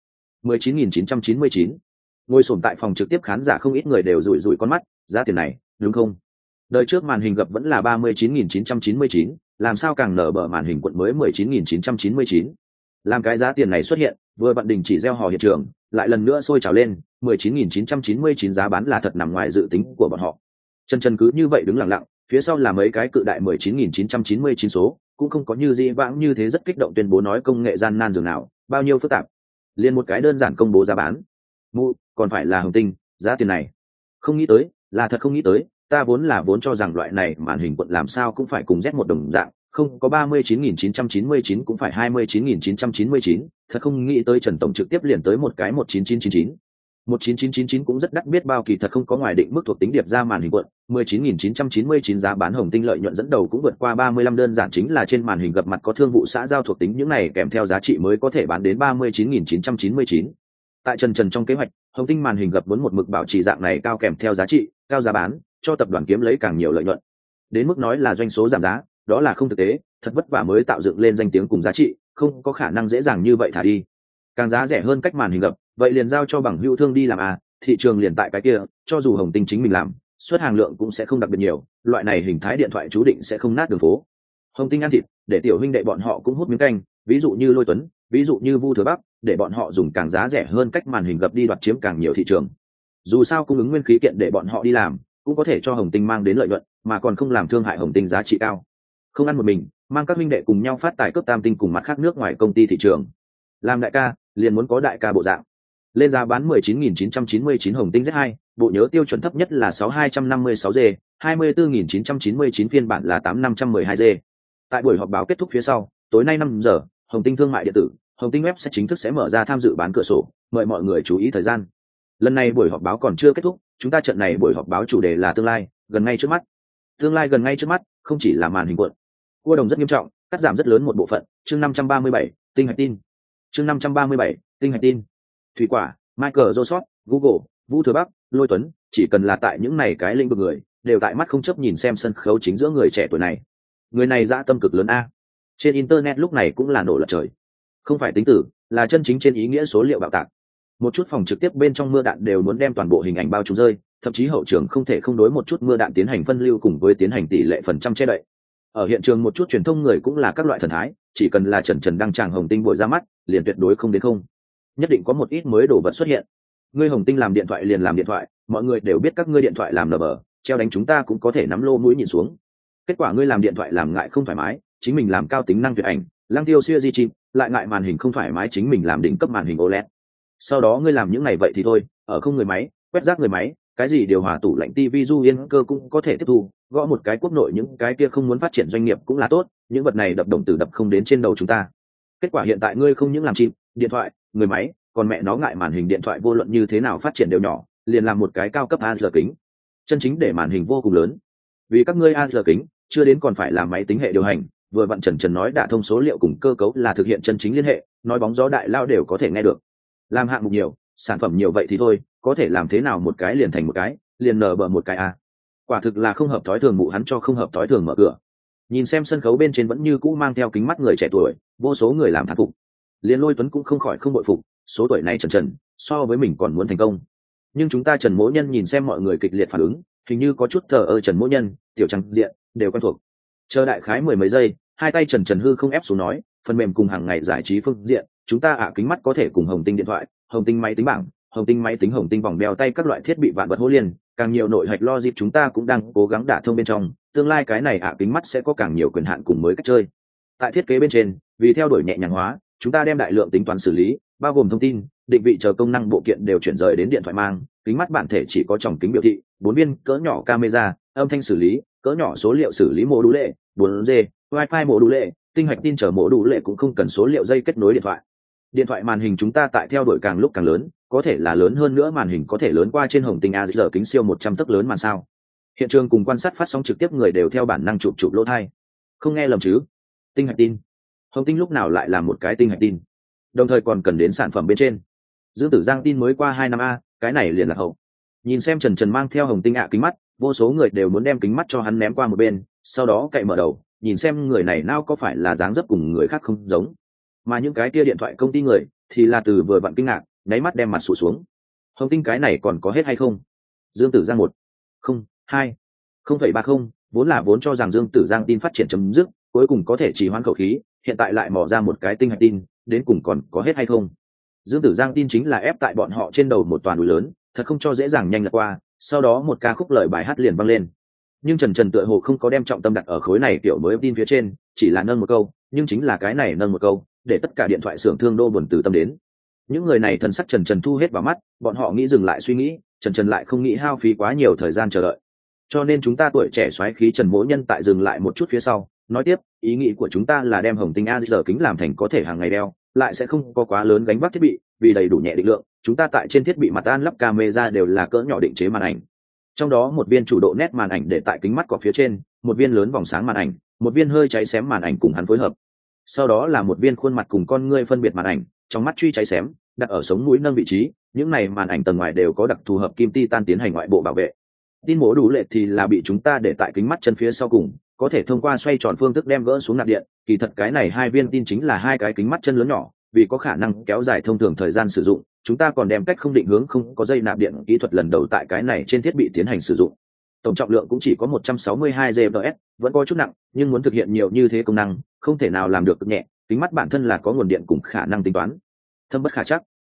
19.999 ngồi sồn tại phòng trực tiếp khán giả không ít người đều rủi rủi con mắt, giá tiền này đúng không? Đời trước màn hình gập vẫn là 39.999, làm sao càng nở bờ màn hình quận mới 19.999. Làm cái giá tiền này xuất hiện, vừa vặn đình chỉ gieo hò hiện trường, lại lần nữa sôi trào lên. 19.999 giá bán là thật nằm ngoài dự tính của bọn họ. Trần Trần cứ như vậy đứng lặng lặng, phía sau là mấy cái cự đại 19.999 số, cũng không có như di vãng như thế rất kích động tuyên bố nói công nghệ gian nan dường nào, bao nhiêu phức tạp. Liên một cái đơn giản công bố giá bán. Còn phải là Hồng Tinh, giá tiền này. Không nghĩ tới, là thật không nghĩ tới, ta vốn cho rằng loại này màn hình quận làm sao cũng phải cùng Z1 đồng dạng, không có 39.999 cũng phải 29.999, thật không nghĩ tới Trần tổng trực tiếp liền tới một cái 19999. 19999 cũng rất đắt biết bao, kỳ thật không có ngoài định mức thuộc tính điệp ra màn hình quận, 19.999 giá bán Hồng Tinh lợi nhuận dẫn đầu cũng vượt qua 35, đơn giản chính là trên màn hình gặp mặt có thương vụ xã giao thuộc tính những này kèm theo giá trị mới có thể bán đến 39.999. Tại Trần Trần trong kế hoạch, Hồng Tinh màn hình gập muốn một mực bảo trì dạng này cao kèm theo giá trị, cao giá bán, cho tập đoàn kiếm lấy càng nhiều lợi nhuận. Đến mức nói là doanh số giảm giá, đó là không thực tế, thật vất vả mới tạo dựng lên danh tiếng cùng giá trị, không có khả năng dễ dàng như vậy thả đi. Càng giá rẻ hơn cách màn hình gập, vậy liền giao cho bằng hữu thương đi làm thị trường liền tại cái kia, cho dù Hồng Tinh chính mình làm, xuất hàng lượng cũng sẽ không đặc biệt nhiều, loại này hình thái điện thoại chú định sẽ không nát đường phố. Hồng Tinh ăn thịt, để tiểu huynh đệ bọn họ cũng hút miếng canh, ví dụ như Lôi Tuấn, ví dụ như Vu Thừa Bắc, để bọn họ dùng càng giá rẻ hơn cách màn hình gập đi đoạt chiếm càng nhiều thị trường. Dù sao cung ứng nguyên khí kiện để bọn họ đi làm, cũng có thể cho Hồng Tinh mang đến lợi nhuận, mà còn không làm thương hại Hồng Tinh giá trị cao. Không ăn một mình, mang các huynh đệ cùng nhau phát tài cướp Tam Tinh cùng mặt khác nước ngoài công ty thị trường. Làm đại ca, liền muốn có đại ca bộ dạng. Lên giá bán 19.999 Hồng Tinh Z2, bộ nhớ tiêu chuẩn thấp nhất là 6256G, 24.999 phiên bản là 8512G. Tại buổi họp báo kết thúc phía sau, tối nay 5 giờ, Hồng Tinh thương mại điện tử, Hồng Tinh web sẽ chính thức sẽ mở ra tham dự bán cửa sổ, mời mọi người chú ý thời gian. Lần này buổi họp báo còn chưa kết thúc, chúng ta trận này buổi họp báo chủ đề là tương lai, gần ngay trước mắt. Tương lai gần ngay trước mắt, không chỉ là màn hình cuộn. Cua đồng rất nghiêm trọng, cắt giảm rất lớn một bộ phận, chương 537, tinh hạch tin. Chương 537, tinh hạch tin. Thủy quả, Microsoft, Google, Vu Thừa Bắc, Lôi Tuấn, chỉ cần là tại những này cái lĩnh vực người, đều tại mắt không chấp nhìn xem sân khấu chính giữa người trẻ tuổi này. Người này dã tâm cực lớn a. Trên internet lúc này cũng là nổ lật trời. Không phải tính tử, là chân chính trên ý nghĩa số liệu bạo tạc. Một chút phòng trực tiếp bên trong mưa đạn đều muốn đem toàn bộ hình ảnh bao trùm rơi, thậm chí hậu trường không thể không đối một chút mưa đạn tiến hành phân lưu cùng với tiến hành tỷ lệ phần trăm che đậy. Ở hiện trường một chút truyền thông người cũng là các loại thần thái, chỉ cần là Trần Trần đăng tràng Hồng Tinh buổi ra mắt, liền tuyệt đối không đến không. Nhất định có một ít mới đồ vật xuất hiện. Ngươi Hồng Tinh làm điện thoại liền làm điện thoại, mọi người đều biết các ngươi điện thoại làm nở bờ, treo đánh chúng ta cũng có thể nắm lô mũi nhìn xuống. Kết quả ngươi làm điện thoại làm ngại không thoải mái, chính mình làm cao tính năng tuyệt ảnh, lăng tiêu siêu di chim, lại ngại màn hình không thoải mái chính mình làm đỉnh cấp màn hình OLED. Sau đó ngươi làm những này vậy thì thôi, ở không người máy, quét rác người máy, cái gì điều hòa tủ lạnh tivi du yên cơ cũng có thể tiếp thu, gõ một cái quốc nội những cái kia không muốn phát triển doanh nghiệp cũng là tốt, những vật này đập đồng tử đập không đến trên đầu chúng ta. Kết quả hiện tại ngươi không những làm chim, điện thoại, người máy, còn mẹ nó ngại màn hình điện thoại vô luận như thế nào phát triển đều nhỏ, liền làm một cái cao cấp AR kính, chân chính để màn hình vô cùng lớn. Vì các ngươi AR kính chưa đến còn phải làm máy tính hệ điều hành, vừa vặn Trần nói đả thông số liệu cùng cơ cấu là thực hiện chân chính liên hệ, nói bóng gió đại lao đều có thể nghe được. Làm hạng mục nhiều, sản phẩm nhiều vậy thì thôi, có thể làm thế nào một cái liền thành một cái, liền nở bờ một cái a. Quả thực là không hợp thói thường, mụ hắn cho không hợp thói thường mở cửa. Nhìn xem sân khấu bên trên vẫn như cũ mang theo kính mắt người trẻ tuổi, vô số người làm thán phục. Liên Lôi Tuấn cũng không khỏi không bội phục, số tuổi này Trần so với mình còn muốn thành công. Nhưng chúng ta Trần Mỗ Nhân nhìn xem mọi người kịch liệt phản ứng, hình như có chút thờ ơ Trần Mỗ Nhân, Tiểu Trăng Diện đều quen thuộc. Chờ đại khái mười mấy giây, hai tay Trần Hư không ép xuống nói, phần mềm cùng hàng ngày giải trí phương diện, chúng ta kính mắt có thể cùng Hồng Tinh điện thoại, Hồng Tinh máy tính bảng, Hồng Tinh máy tính, Hồng Tinh vòng đeo tay các loại thiết bị vạn vật hỗ liên, càng nhiều nội hạch logic chúng ta cũng đang cố gắng đả thông bên trong, tương lai cái này kính mắt sẽ có càng nhiều quyền hạn cùng mới cách chơi. Tại thiết kế bên trên, vì theo đuổi nhẹ nhàng hóa, chúng ta đem đại lượng tính toán xử lý, bao gồm thông tin, định vị chờ công năng bộ kiện đều chuyển rời đến điện thoại mang, kính mắt bản thể chỉ có tròng kính biểu thị, 4 viên cỡ nhỏ camera, âm thanh xử lý, cỡ nhỏ số liệu xử lý mô đũ lệ, 4G, wifi mô đũ lệ, tinh hạch tin chờ mô đũ lệ cũng không cần số liệu dây kết nối điện thoại. Điện thoại màn hình chúng ta tại theo đuổi càng lúc càng lớn, có thể là lớn hơn nữa, màn hình có thể lớn qua trên Hồng Tinh AR kính siêu 100 tấc lớn màn sao. Hiện trường cùng quan sát phát sóng trực tiếp người đều theo bản năng chụp lỗ tai. Không nghe lầm chứ? Tinh hạch tin. Hồng Tinh lúc nào lại làm một cái tinh hạch tin? Đồng thời còn cần đến sản phẩm bên trên. Dương Tử Giang tin mới qua 2 năm cái này liền là hậu. Nhìn xem Trần mang theo Hồng Tinh kính mắt, vô số người đều muốn đem kính mắt cho hắn ném qua một bên, sau đó cậy mở đầu, nhìn xem người này nào có phải là dáng dấp cùng người khác không giống. Mà những cái kia điện thoại công ty người thì là từ vừa vặn kinh ngạc, nháy mắt đem mặt sụt xuống. Hồng Tinh cái này còn có hết hay không? Dương Tử Giang 1.0.2.0.30 vốn cho rằng Dương Tử Giang tin phát triển chấm dứt, cuối cùng có thể trì hoãn khẩu khí, hiện tại lại mò ra một cái tinh hạch tin, đến cùng còn có hết hay không? Dương Tử Giang tin chính là ép tại bọn họ trên đầu một toàn núi lớn, thật không cho dễ dàng nhanh lật qua, sau đó một ca khúc lời bài hát liền vang lên. Nhưng Trần tựa hồ không có đem trọng tâm đặt ở khối này kiểu mới tin phía trên, chỉ là nâng một câu, nhưng chính là cái này nâng một câu, để tất cả điện thoại xưởng thương đô buồn từ tâm đến. Những người này thần sắc Trần thu hết vào mắt, bọn họ nghĩ dừng lại suy nghĩ, Trần lại không nghĩ hao phí quá nhiều thời gian chờ đợi. Cho nên chúng ta tuổi trẻ xoáy khí Trần Mỗ Nhân tại dừng lại một chút phía sau, nói tiếp, ý nghĩ của chúng ta là đem Hồng Tinh AR kính làm thành có thể hàng ngày đeo, lại sẽ không có quá lớn gánh vác thiết bị, vì đầy đủ nhẹ định lượng, chúng ta tại trên thiết bị mặt an lắp camera đều là cỡ nhỏ định chế màn ảnh. Trong đó một viên chủ độ nét màn ảnh để tại kính mắt cọp phía trên, một viên lớn vòng sáng màn ảnh, một viên hơi cháy xém màn ảnh cùng hắn phối hợp. Sau đó là một viên khuôn mặt cùng con ngươi phân biệt màn ảnh, trong mắt truy cháy xém, đặt ở sống mũi nâng vị trí, những này màn ảnh tầng ngoài đều có đặc thù hợp kim titan tiến hành ngoại bộ bảo vệ. Tin mổ đủ lệ thì là bị chúng ta để tại kính mắt chân phía sau cùng, có thể thông qua xoay tròn phương thức đem gỡ xuống nạp điện, kỳ thật cái này hai viên tin chính là hai cái kính mắt chân lớn nhỏ, vì có khả năng kéo dài thông thường thời gian sử dụng, chúng ta còn đem cách không định hướng không có dây nạp điện kỹ thuật lần đầu tại cái này trên thiết bị tiến hành sử dụng. Tổng trọng lượng cũng chỉ có 162 GBs, vẫn có chút nặng, nhưng muốn thực hiện nhiều như thế công năng, không thể nào làm được cực nhẹ, kính mắt bản thân là có nguồn điện cùng khả năng tính toán. Thâm bất khả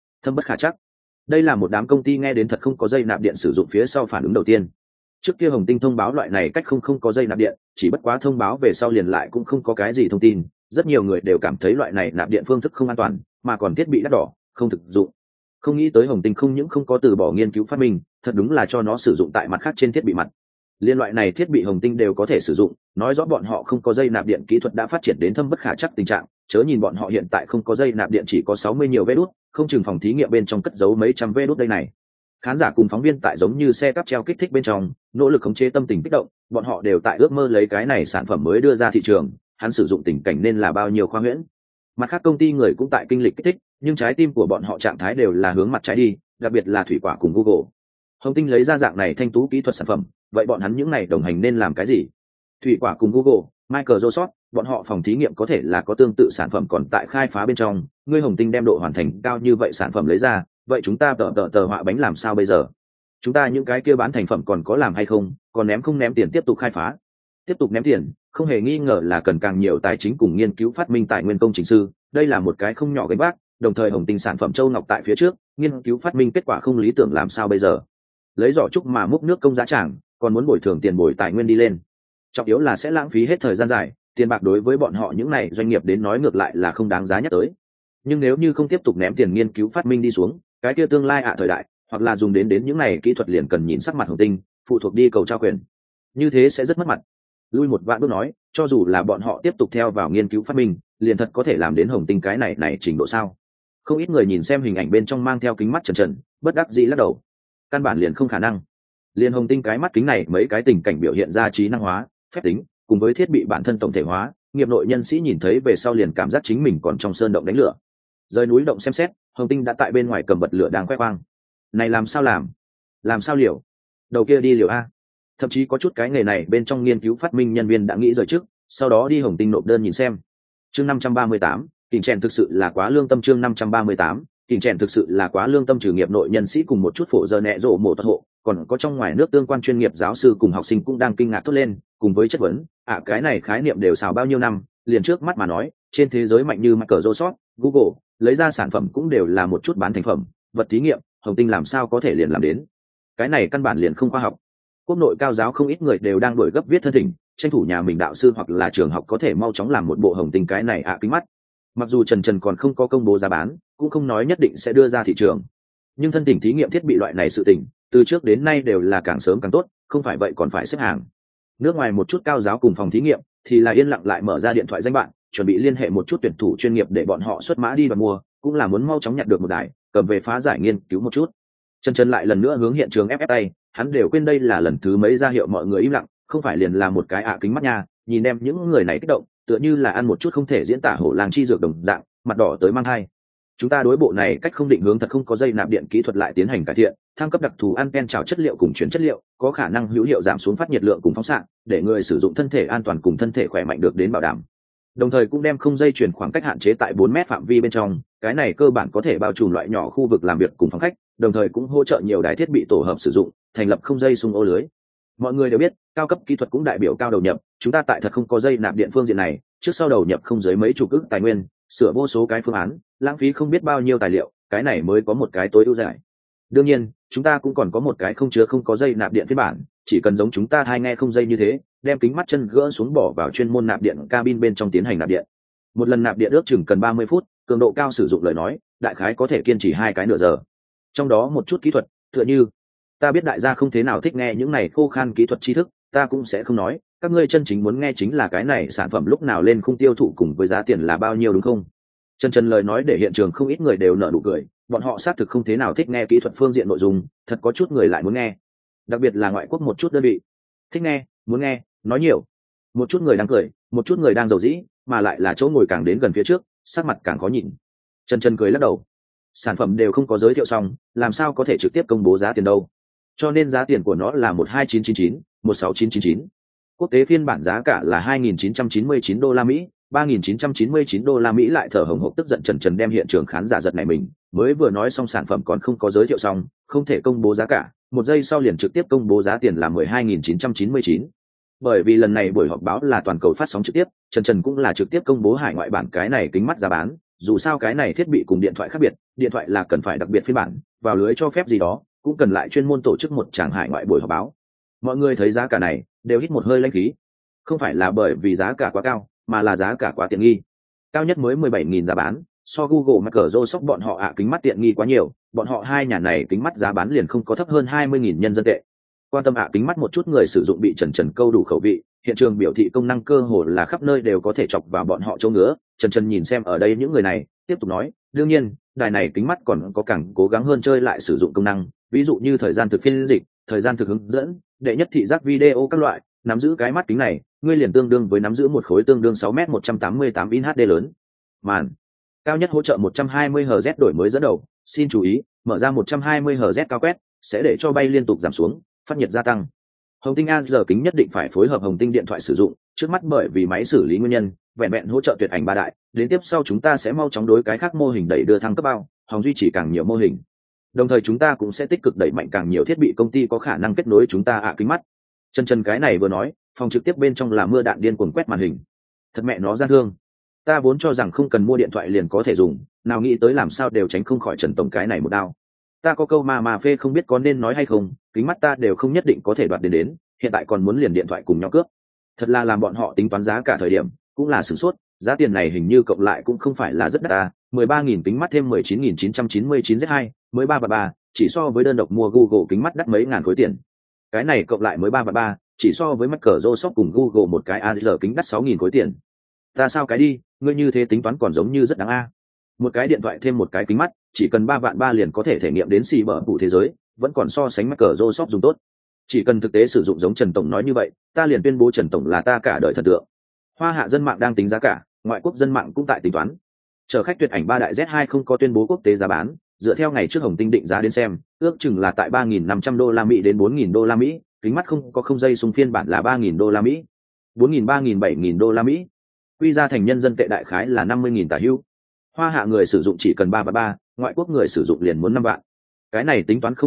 chắc. Đây là một đám công ty nghe đến thật không có dây nạp điện sử dụng phía sau phản ứng đầu tiên. Trước kia Hồng Tinh thông báo loại này cách không có dây nạp điện, chỉ bất quá thông báo về sau liền lại cũng không có cái gì thông tin, rất nhiều người đều cảm thấy loại này nạp điện phương thức không an toàn, mà còn thiết bị đắt đỏ, không thực dụng. Không nghĩ tới Hồng Tinh không những không có từ bỏ nghiên cứu phát minh, thật đúng là cho nó sử dụng tại mặt khác trên thiết bị mặt. Liên loại này thiết bị Hồng Tinh đều có thể sử dụng, nói rõ bọn họ không có dây nạp điện kỹ thuật đã phát triển đến thâm bất khả trắc tình trạng, chớ nhìn bọn họ hiện tại không có dây nạp điện chỉ có 60 nhiều vé đút, không chừng phòng thí nghiệm bên trong cất giấu mấy trăm vé đút đây này. Khán giả cùng phóng viên tại giống như xe cắp treo kích thích bên trong, nỗ lực khống chế tâm tình kích động, bọn họ đều tại ước mơ lấy cái này sản phẩm mới đưa ra thị trường, hắn sử dụng tình cảnh nên là bao nhiêu khoa huyễn. Mặt khác công ty người cũng tại kinh lịch kích thích, nhưng trái tim của bọn họ trạng thái đều là hướng mặt trái đi, đặc biệt là Thủy Quả cùng Google. Hồng Tinh lấy ra dạng này thanh tú kỹ thuật sản phẩm, vậy bọn hắn những này đồng hành nên làm cái gì? Thủy Quả cùng Google, Microsoft, bọn họ phòng thí nghiệm có thể là có tương tự sản phẩm còn tại khai phá bên trong, ngươi Hồng Tinh đem độ hoàn thành cao như vậy sản phẩm lấy ra, vậy chúng ta tờ họa bánh làm sao bây giờ? Chúng ta những cái kia bán thành phẩm còn có làm hay không, còn ném không ném tiền tiếp tục khai phá? Tiếp tục ném tiền, không hề nghi ngờ là cần càng nhiều tài chính cùng nghiên cứu phát minh tài nguyên công trình sư, đây là một cái không nhỏ gánh vác, đồng thời Hồng Tinh sản phẩm châu ngọc tại phía trước, nghiên cứu phát minh kết quả không lý tưởng làm sao bây giờ? Lấy giỏ trúc mà múc nước công giá trảng, còn muốn bồi thường tiền bồi tài nguyên đi lên. Trọng yếu là sẽ lãng phí hết thời gian dài, tiền bạc đối với bọn họ những này doanh nghiệp đến nói ngược lại là không đáng giá nhắc tới. Nhưng nếu như không tiếp tục ném tiền nghiên cứu phát minh đi xuống, cái kia tương lai thời đại, hoặc là dùng đến những này kỹ thuật liền cần nhìn sắc mặt Hồng Tinh, phụ thuộc đi cầu trao quyền. Như thế sẽ rất mất mặt. Lui một vạn bước nói, cho dù là bọn họ tiếp tục theo vào nghiên cứu phát minh, liền thật có thể làm đến Hồng Tinh cái này trình độ sao? Không ít người nhìn xem hình ảnh bên trong mang theo kính mắt Trần, bất đắc dĩ lắc đầu. Căn bản liền không khả năng. Liên Hồng Tinh cái mắt kính này mấy cái tình cảnh biểu hiện ra trí năng hóa, phép tính, cùng với thiết bị bản thân tổng thể hóa, nghiệp nội nhân sĩ nhìn thấy về sau liền cảm giác chính mình còn trong sơn động đánh lửa. Rời núi động xem xét, Hồng Tinh đã tại bên ngoài cầm bật lửa đang khoe khoang. Này làm sao làm sao liều? Đầu kia đi liều a. Thậm chí có chút cái nghề này bên trong nghiên cứu phát minh nhân viên đã nghĩ rời trước, sau đó đi Hồng Tinh nộp đơn nhìn xem. Chương 538, Kình Trèn thực sự là quá lương tâm. Chương 538, Kình Trèn thực sự là quá lương tâm. Trừ nghiệp nội nhân sĩ cùng một chút phổ giờ nẹ rộ mổ thuật hộ, còn có trong ngoài nước tương quan chuyên nghiệp giáo sư cùng học sinh cũng đang kinh ngạc thốt lên, cùng với chất vấn, cái này khái niệm đều xào bao nhiêu năm, liền trước mắt mà nói, trên thế giới mạnh như Microsoft, Google, lấy ra sản phẩm cũng đều là một chút bán thành phẩm, vật thí nghiệm, Hồng Tinh làm sao có thể liền làm đến. Cái này căn bản liền không khoa học. Quốc nội cao giáo không ít người đều đang đuổi gấp viết thân thỉnh, tranh thủ nhà mình đạo sư hoặc là trường học có thể mau chóng làm một bộ Hồng Tinh cái này kính mắt. Mặc dù Trần còn không có công bố giá bán, cũng không nói nhất định sẽ đưa ra thị trường, nhưng thân thỉnh thí nghiệm thiết bị loại này sự tình, từ trước đến nay đều là càng sớm càng tốt, không phải vậy còn phải xếp hàng. Nước ngoài một chút cao giáo cùng phòng thí nghiệm thì là yên lặng lại mở ra điện thoại danh bạn, chuẩn bị liên hệ một chút tuyển thủ chuyên nghiệp để bọn họ xuất mã đi và mua, cũng là muốn mau chóng nhặt được một đài, cầm về phá giải nghiên cứu một chút. Trần lại lần nữa hướng hiện trường ép tay, hắn đều quên đây là lần thứ mấy ra hiệu mọi người im lặng, không phải liền là một cái kính mắt nha, nhìn em những người này kích động, tựa như là ăn một chút không thể diễn tả hổ làng chi dược đồng dạng, mặt đỏ tới mang hai. Chúng ta đối bộ này cách không định hướng thật không có dây nạp điện kỹ thuật lại tiến hành cải thiện, thăng cấp đặc thù anten trào chất liệu cùng chuyển chất liệu, có khả năng hữu hiệu giảm xuống phát nhiệt lượng cùng phóng xạ, để người sử dụng thân thể an toàn cùng thân thể khỏe mạnh được đến bảo đảm. Đồng thời cũng đem không dây chuyển khoảng cách hạn chế tại 4 mét phạm vi bên trong, cái này cơ bản có thể bao trùm loại nhỏ khu vực làm việc cùng phòng khách, đồng thời cũng hỗ trợ nhiều đài thiết bị tổ hợp sử dụng, thành lập không dây xung ô lưới. Mọi người đều biết, cao cấp kỹ thuật cũng đại biểu cao đầu nhập, chúng ta tại thật không có dây nạp điện phương diện này, trước sau đầu nhập không dưới mấy chục ức tài nguyên, sửa vô số cái phương án, lãng phí không biết bao nhiêu tài liệu, cái này mới có một cái tối ưu giải. Đương nhiên, chúng ta cũng còn có một cái không chứa không có dây nạp điện phiên bản, chỉ cần giống chúng ta hai nghe không dây như thế, đem kính mắt chân gỡ xuống bỏ vào chuyên môn nạp điện cabin bên trong tiến hành nạp điện. Một lần nạp điện ước chừng cần 30 phút, cường độ cao sử dụng lời nói, đại khái có thể kiên trì 2 cái nửa giờ. Trong đó một chút kỹ thuật, tựa như ta biết đại gia không thế nào thích nghe những này khô khan kỹ thuật tri thức, ta cũng sẽ không nói, các ngươi chân chính muốn nghe chính là cái này sản phẩm lúc nào lên khung tiêu thụ cùng với giá tiền là bao nhiêu đúng không? Trần lời nói để hiện trường không ít người đều nở nụ cười, bọn họ xác thực không thế nào thích nghe kỹ thuật phương diện nội dung, thật có chút người lại muốn nghe, đặc biệt là ngoại quốc một chút đơn vị thích nghe, muốn nghe, nói nhiều. Một chút người đang cười, một chút người đang dầu dĩ, mà lại là chỗ ngồi càng đến gần phía trước, sắc mặt càng khó nhìn. Trần cười lắc đầu, sản phẩm đều không có giới thiệu xong, làm sao có thể trực tiếp công bố giá tiền đâu? Cho nên giá tiền của nó là 12999, 16999. Quốc tế phiên bản giá cả là 2.999 đô la Mỹ, 3.999 đô la Mỹ lại thở hồng hộc tức giận Trần đem hiện trường khán giả giật này mình, mới vừa nói xong sản phẩm còn không có giới thiệu xong, không thể công bố giá cả, một giây sau liền trực tiếp công bố giá tiền là 12.999. Bởi vì lần này buổi họp báo là toàn cầu phát sóng trực tiếp, Trần cũng là trực tiếp công bố hải ngoại bản cái này kính mắt giá bán, dù sao cái này thiết bị cùng điện thoại khác biệt, điện thoại là cần phải đặc biệt phiên bản, vào lưới cho phép gì đó, cũng cần lại chuyên môn tổ chức một tràng hải ngoại buổi họp báo. Mọi người thấy giá cả này đều hít một hơi lãnh khí, không phải là bởi vì giá cả quá cao, mà là giá cả quá tiện nghi. Cao nhất mới 17.000 giá bán, so Google Microsoft bọn họ kính mắt tiện nghi quá nhiều, bọn họ hai nhà này kính mắt giá bán liền không có thấp hơn 20.000 nhân dân tệ. Quan tâm kính mắt một chút người sử dụng bị Trần câu đủ khẩu vị, hiện trường biểu thị công năng cơ hồ là khắp nơi đều có thể chọc vào bọn họ chỗ ngứa. Trần nhìn xem ở đây những người này, tiếp tục nói, đương nhiên, đài này kính mắt còn có càng cố gắng hơn chơi lại sử dụng công năng, ví dụ như thời gian thực phiên dịch, thời gian thực hướng dẫn, đệ nhất thị giác video các loại, nắm giữ cái mắt kính này, ngươi liền tương đương với nắm giữ một khối tương đương 6m 188 in HD lớn. Màn cao nhất hỗ trợ 120 Hz đổi mới dẫn đầu, xin chú ý, mở ra 120 Hz cao quét sẽ để cho bay liên tục giảm xuống, phát nhiệt gia tăng. Hồng Tinh AR kính nhất định phải phối hợp Hồng Tinh điện thoại sử dụng, trước mắt bởi vì máy xử lý nguyên nhân, vẹn vẹn hỗ trợ tuyệt ảnh 3 đại, đến tiếp sau chúng ta sẽ mau chóng đối cái khác mô hình đẩy đưa thăng cấp bao, hòng duy trì càng nhiều mô hình. Đồng thời chúng ta cũng sẽ tích cực đẩy mạnh càng nhiều thiết bị công ty có khả năng kết nối chúng ta kính mắt. Trần cái này vừa nói, phòng trực tiếp bên trong là mưa đạn điên cuồng quét màn hình. Thật mẹ nó gian thương. Ta vốn cho rằng không cần mua điện thoại liền có thể dùng, nào nghĩ tới làm sao đều tránh không khỏi Trần tổng cái này một đao. Ta có câu mà phê không biết có nên nói hay không, kính mắt ta đều không nhất định có thể đoạt đến, hiện tại còn muốn liền điện thoại cùng nhau cướp. Thật là làm bọn họ tính toán giá cả thời điểm, cũng là sửng sốt, giá tiền này hình như cộng lại cũng không phải là rất đắt à, 13.000 kính mắt thêm 19.999 Z2, mới 3 chỉ so với đơn độc mua Google kính mắt đắt mấy ngàn khối tiền. Cái này cộng lại mới 3 chỉ so với Microsoft cùng Google một cái AR kính đắt 6.000 khối tiền. Ta sao cái đi, ngươi như thế tính toán còn giống như rất đáng a. Một cái điện thoại thêm một cái kính mắt, chỉ cần 3 liền có thể thể nghiệm đến xì bở phụ thế giới, vẫn còn so sánh Microsoft dùng tốt. Chỉ cần thực tế sử dụng giống Trần tổng nói như vậy, ta liền tuyên bố Trần tổng là ta cả đời thần tượng. Hoa hạ dân mạng đang tính giá cả, ngoại quốc dân mạng cũng tại tính toán. Chở khách tuyệt ảnh 3 đại Z2 không có tuyên bố quốc tế giá bán, dựa theo ngày trước Hồng Tinh định giá đến xem, ước chừng là tại 3.500 đô la Mỹ đến 4.000 đô la Mỹ, kính mắt không có không dây xung phiên bản là 3.000 đô la Mỹ, 4.000 3.000 7.000 đô la Mỹ. Quy ra thành nhân dân tệ đại khái là 50.000 tả hữu. Hoa hạ người sử dụng chỉ cần 3, ngoại quốc người sử dụng liền muốn 5 vạn. Cái này tính toán không quan trọng,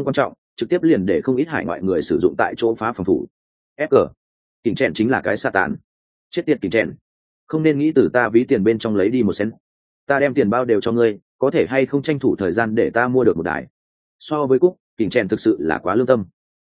trực tiếp liền để không ít hải ngoại người sử dụng tại chỗ phá phòng thủ. fg kỉnh chèn chính là cái sa tàn, chết tiệt kỉnh chèn, không nên nghĩ từ ta ví tiền bên trong lấy đi một cent, ta đem tiền bao đều cho ngươi, có thể hay không tranh thủ thời gian để ta mua được một đài. So với cúc, kỉnh chèn thực sự là quá lương tâm.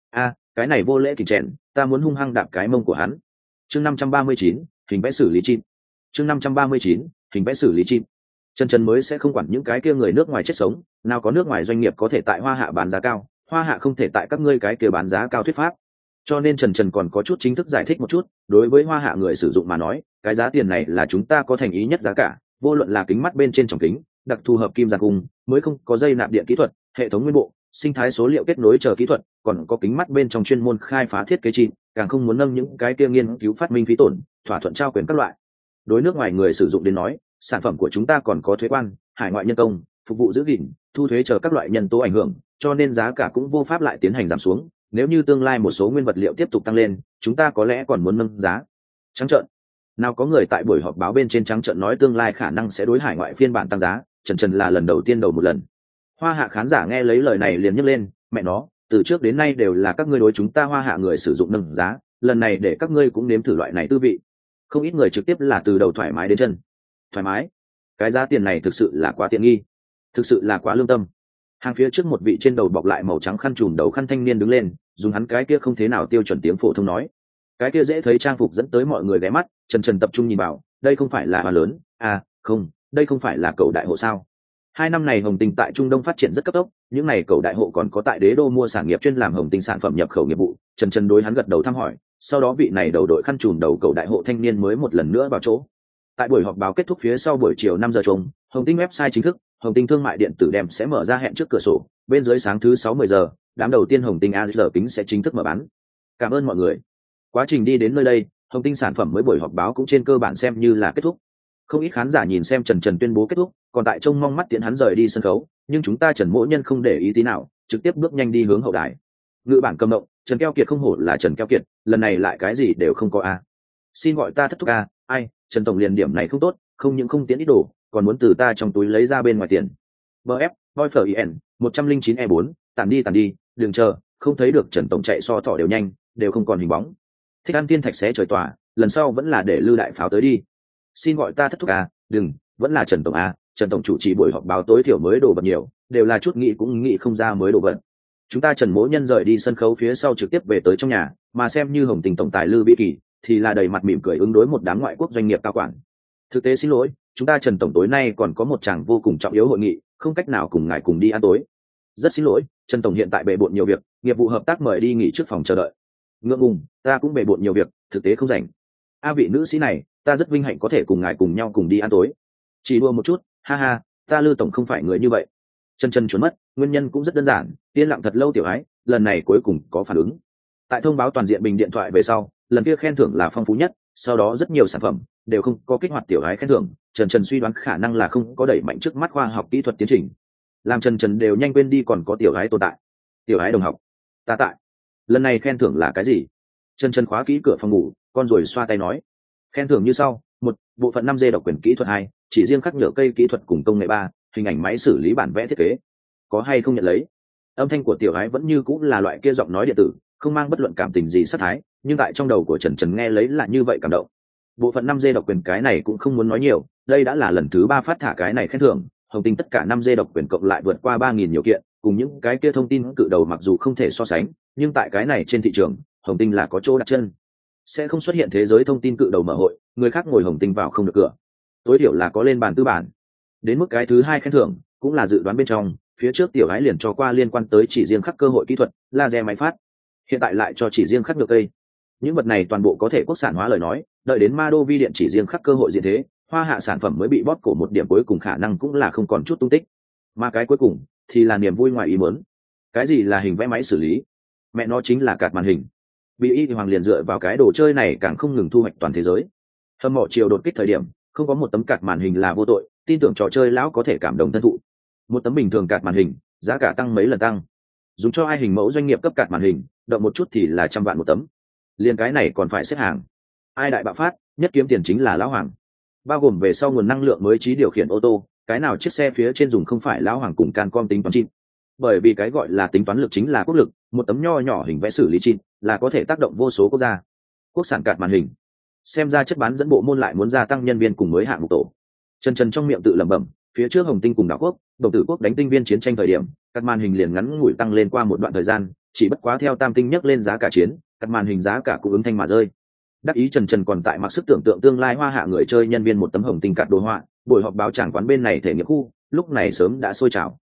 Cái này vô lễ kỉnh chèn, ta muốn hung hăng đạp cái mông của hắn. Chương 539, hình vẽ xử lý chim. Chương 539, hình vẽ xử lý chim. Trần mới sẽ không quản những cái kia người nước ngoài chết sống, nào có nước ngoài doanh nghiệp có thể tại Hoa Hạ bán giá cao, Hoa Hạ không thể tại các ngươi cái kia bán giá cao thuyết pháp. Cho nên Trần còn có chút chính thức giải thích một chút, đối với Hoa Hạ người sử dụng mà nói, cái giá tiền này là chúng ta có thành ý nhất giá cả, vô luận là kính mắt bên trên tròng kính, đặc thù hợp kim gia cung, mới không có dây nạp điện kỹ thuật, hệ thống nguyên bộ, sinh thái số liệu kết nối chờ kỹ thuật, còn có kính mắt bên trong chuyên môn khai phá thiết kế chi, càng không muốn nâng những cái kia nghiên cứu phát minh phí tổn, thỏa thuận trao quyền các loại. Đối nước ngoài người sử dụng đến nói, sản phẩm của chúng ta còn có thuế quan, hải ngoại nhân công, phục vụ giữ gìn, thu thuế chờ các loại nhân tố ảnh hưởng, cho nên giá cả cũng vô pháp lại tiến hành giảm xuống. Nếu như tương lai một số nguyên vật liệu tiếp tục tăng lên, chúng ta có lẽ còn muốn nâng giá. Trắng trợn. Nào có người tại buổi họp báo bên trên trắng trợn nói tương lai khả năng sẽ đối hải ngoại phiên bản tăng giá, Trần là lần đầu tiên đầu một lần. Hoa Hạ khán giả nghe lấy lời này liền nhấc lên, mẹ nó, từ trước đến nay đều là các ngươi đối chúng ta Hoa Hạ người sử dụng nâng giá, lần này để các ngươi cũng nếm thử loại này tư vị. Không ít người trực tiếp là từ đầu thoải mái đến chân. Thoải mái? Cái giá tiền này thực sự là quá tiện nghi, thực sự là quá lương tâm. Hàng phía trước một vị trên đầu bọc lại màu trắng khăn trùm đầu khăn thanh niên đứng lên, dùng hắn cái kia không thế nào tiêu chuẩn tiếng phổ thông nói. Cái kia dễ thấy trang phục dẫn tới mọi người ghé mắt, Trần tập trung nhìn vào, đây không phải là hoa lớn, không, đây không phải là cầu đại hộ sao? 2 năm này Hồng Tinh tại Trung Đông phát triển rất cấp tốc, những này cầu đại hộ còn có tại Đế Đô mua sản nghiệp chuyên làm Hồng Tinh sản phẩm nhập khẩu nghiệp vụ. Trần đối hắn gật đầu thăm hỏi, sau đó vị này đầu đội khăn trùm đầu cầu đại hộ thanh niên mới một lần nữa vào chỗ. Tại buổi họp báo kết thúc phía sau buổi chiều 5 giờ chung, Hồng Tinh website chính thức, Hồng Tinh thương mại điện tử đem sẽ mở ra hẹn trước cửa sổ, bên dưới sáng thứ 6-10 giờ, đám đầu tiên Hồng Tinh AR kính sẽ chính thức mở bán. Cảm ơn mọi người. Quá trình đi đến nơi đây, Hồng Tinh sản phẩm mới buổi họp báo cũng trên cơ bản xem như là kết thúc. Không ít khán giả nhìn xem Trần tuyên bố kết thúc, còn tại trông mong mắt tiễn hắn rời đi sân khấu, nhưng chúng ta Trần Mỗ Nhân không để ý tí nào, trực tiếp bước nhanh đi hướng hậu đài. Ngự bản cầm động, Trần Keo Kiệt không hổ là Trần Keo Kiệt, lần này lại cái gì đều không có Xin gọi ta thất thúc ai, Trần tổng liền điểm này không tốt, không những không tiễn ít đồ, còn muốn từ ta trong túi lấy ra bên ngoài tiền. BF, Boyfriend, 109E4, tản đi, đừng chờ, không thấy được Trần tổng chạy so thỏ đều nhanh, đều không còn hình bóng. Thích ăn tiên thạch xé trời tỏa, lần sau vẫn là để Lư đại pháo tới đi. Xin gọi ta thất thúc đừng, vẫn là Trần tổng Trần tổng chủ trì buổi họp báo tối thiểu mới đồ vật nhiều, đều là chút nghĩ cũng nghĩ không ra mới đồ vật. Chúng ta Trần Mỗ Nhân rời đi sân khấu phía sau trực tiếp về tới trong nhà, mà xem như Hồng Tình tổng tài Lư Vĩ Kỳ thì là đầy mặt mỉm cười ứng đối một đám ngoại quốc doanh nghiệp cao quản. Thực tế xin lỗi, chúng ta Trần tổng tối nay còn có một chàng vô cùng trọng yếu hội nghị, không cách nào cùng ngài cùng đi ăn tối. Rất xin lỗi, Trần tổng hiện tại bề bộn nhiều việc, nghiệp vụ hợp tác mời đi nghỉ trước phòng chờ đợi. Ngượng ngùng, ta cũng bề bộn nhiều việc, thực tế không rảnh. Vị nữ sĩ này, ta rất vinh hạnh có thể cùng ngài cùng nhau cùng đi ăn tối. Chỉ đùa một chút, ha, ta Lư tổng không phải người như vậy. Trần trốn mất, nguyên nhân cũng rất đơn giản, yên lặng thật lâu tiểu ái, lần này cuối cùng có phản ứng. Tại thông báo toàn diện bình điện thoại về sau, lần kia khen thưởng là phong phú nhất, sau đó rất nhiều sản phẩm đều không có kích hoạt tiểu ái khen thưởng. Trần suy đoán khả năng là không có đẩy mạnh trước mắt khoa học kỹ thuật tiến trình, làm Trần đều nhanh quên đi còn có tiểu ái tồn tại. Tiểu ái đồng học, ta tại. Lần này khen thưởng là cái gì? Trần khóa kỹ cửa phòng ngủ, con rồi xoa tay nói. Khen thưởng như sau: 1, bộ phận 5G độc quyền kỹ thuật. 2, chỉ riêng khắc nhựa cây kỹ thuật cùng công nghệ. 3, hình ảnh máy xử lý bản vẽ thiết kế. Có hay không nhận lấy? Âm thanh của tiểu ái vẫn như cũng là loại kia giọng nói điện tử, không mang bất luận cảm tình gì sát thái, nhưng tại trong đầu của Trần nghe lấy là như vậy cảm động. Bộ phận 5G độc quyền cái này cũng không muốn nói nhiều, đây đã là lần thứ 3 phát thả cái này khen thưởng. Hồng Tinh tất cả 5G độc quyền cộng lại vượt qua 3.000 nhiều kiện, cùng những cái kia thông tin cự đầu mặc dù không thể so sánh, nhưng tại cái này trên thị trường, Hồng Tinh là có chỗ đặt chân. Sẽ không xuất hiện thế giới thông tin cự đầu mở hội, người khác ngồi Hồng Tinh vào không được cửa. Tối thiểu là có lên bàn tư bản. Đến mức cái thứ 2 khen thưởng, cũng là dự đoán bên trong, phía trước tiểu ái liền cho qua liên quan tới chỉ riêng khắc cơ hội kỹ thuật, laser máy phát. Hiện tại lại cho chỉ riêng khắc nhựa cây. Những vật này toàn bộ có thể quốc sản hóa lời nói, đợi đến Ma Đô vi điện chỉ riêng khắc cơ hội diện thế, Hoa Hạ sản phẩm mới bị bóp cổ một điểm cuối cùng khả năng cũng là không còn chút tung tích. Mà cái cuối cùng thì là niềm vui ngoài ý muốn. Cái gì là hình vẽ máy xử lý? Mẹ nó chính là card màn hình. Bị y hoàng liền dựa vào cái đồ chơi này càng không ngừng thu hoạch toàn thế giới. Hâm mộ chiều đột kích thời điểm, không có một tấm card màn hình là vô tội, tin tưởng trò chơi lão có thể cảm động thân thụ. Một tấm bình thường card màn hình, giá cả tăng mấy lần tăng. Dùng cho ai hình mẫu doanh nghiệp cấp card màn hình, động một chút thì là trăm vạn một tấm. Liên cái này còn phải xếp hàng. Ai đại bạo phát, nhất kiếm tiền chính là lão hoàng. Bao gồm về sau nguồn năng lượng mới trí điều khiển ô tô, cái nào chiếc xe phía trên dùng không phải lão hoàng cùng Cancom tính toán chip. bởi vì cái gọi là tính toán lực chính là quốc lực, một tấm nho nhỏ hình vẽ xử lý trị là có thể tác động vô số quốc gia. Quốc sản cạt màn hình, xem ra chất bán dẫn bộ môn lại muốn gia tăng nhân viên cùng mới hạng mục tổ. Trần trong miệng tự lẩm bẩm, phía trước Hồng Tinh cùng Đảo Quốc, Đồng Tử Quốc đánh tinh viên chiến tranh thời điểm, các màn hình liền ngắn ngủi tăng lên qua một đoạn thời gian, chỉ bất quá theo Tam Tinh nhấc lên giá cả chiến, các màn hình giá cả cũng ứng thanh mà rơi. Đắc ý Trần còn tại mặc sức tưởng tượng tương lai hoa hạ người chơi nhân viên một tấm Hồng Tinh cạt đồ họa, buổi họp báo tràng quán bên này thể nghiệm khu, lúc này sớm đã sôi trào.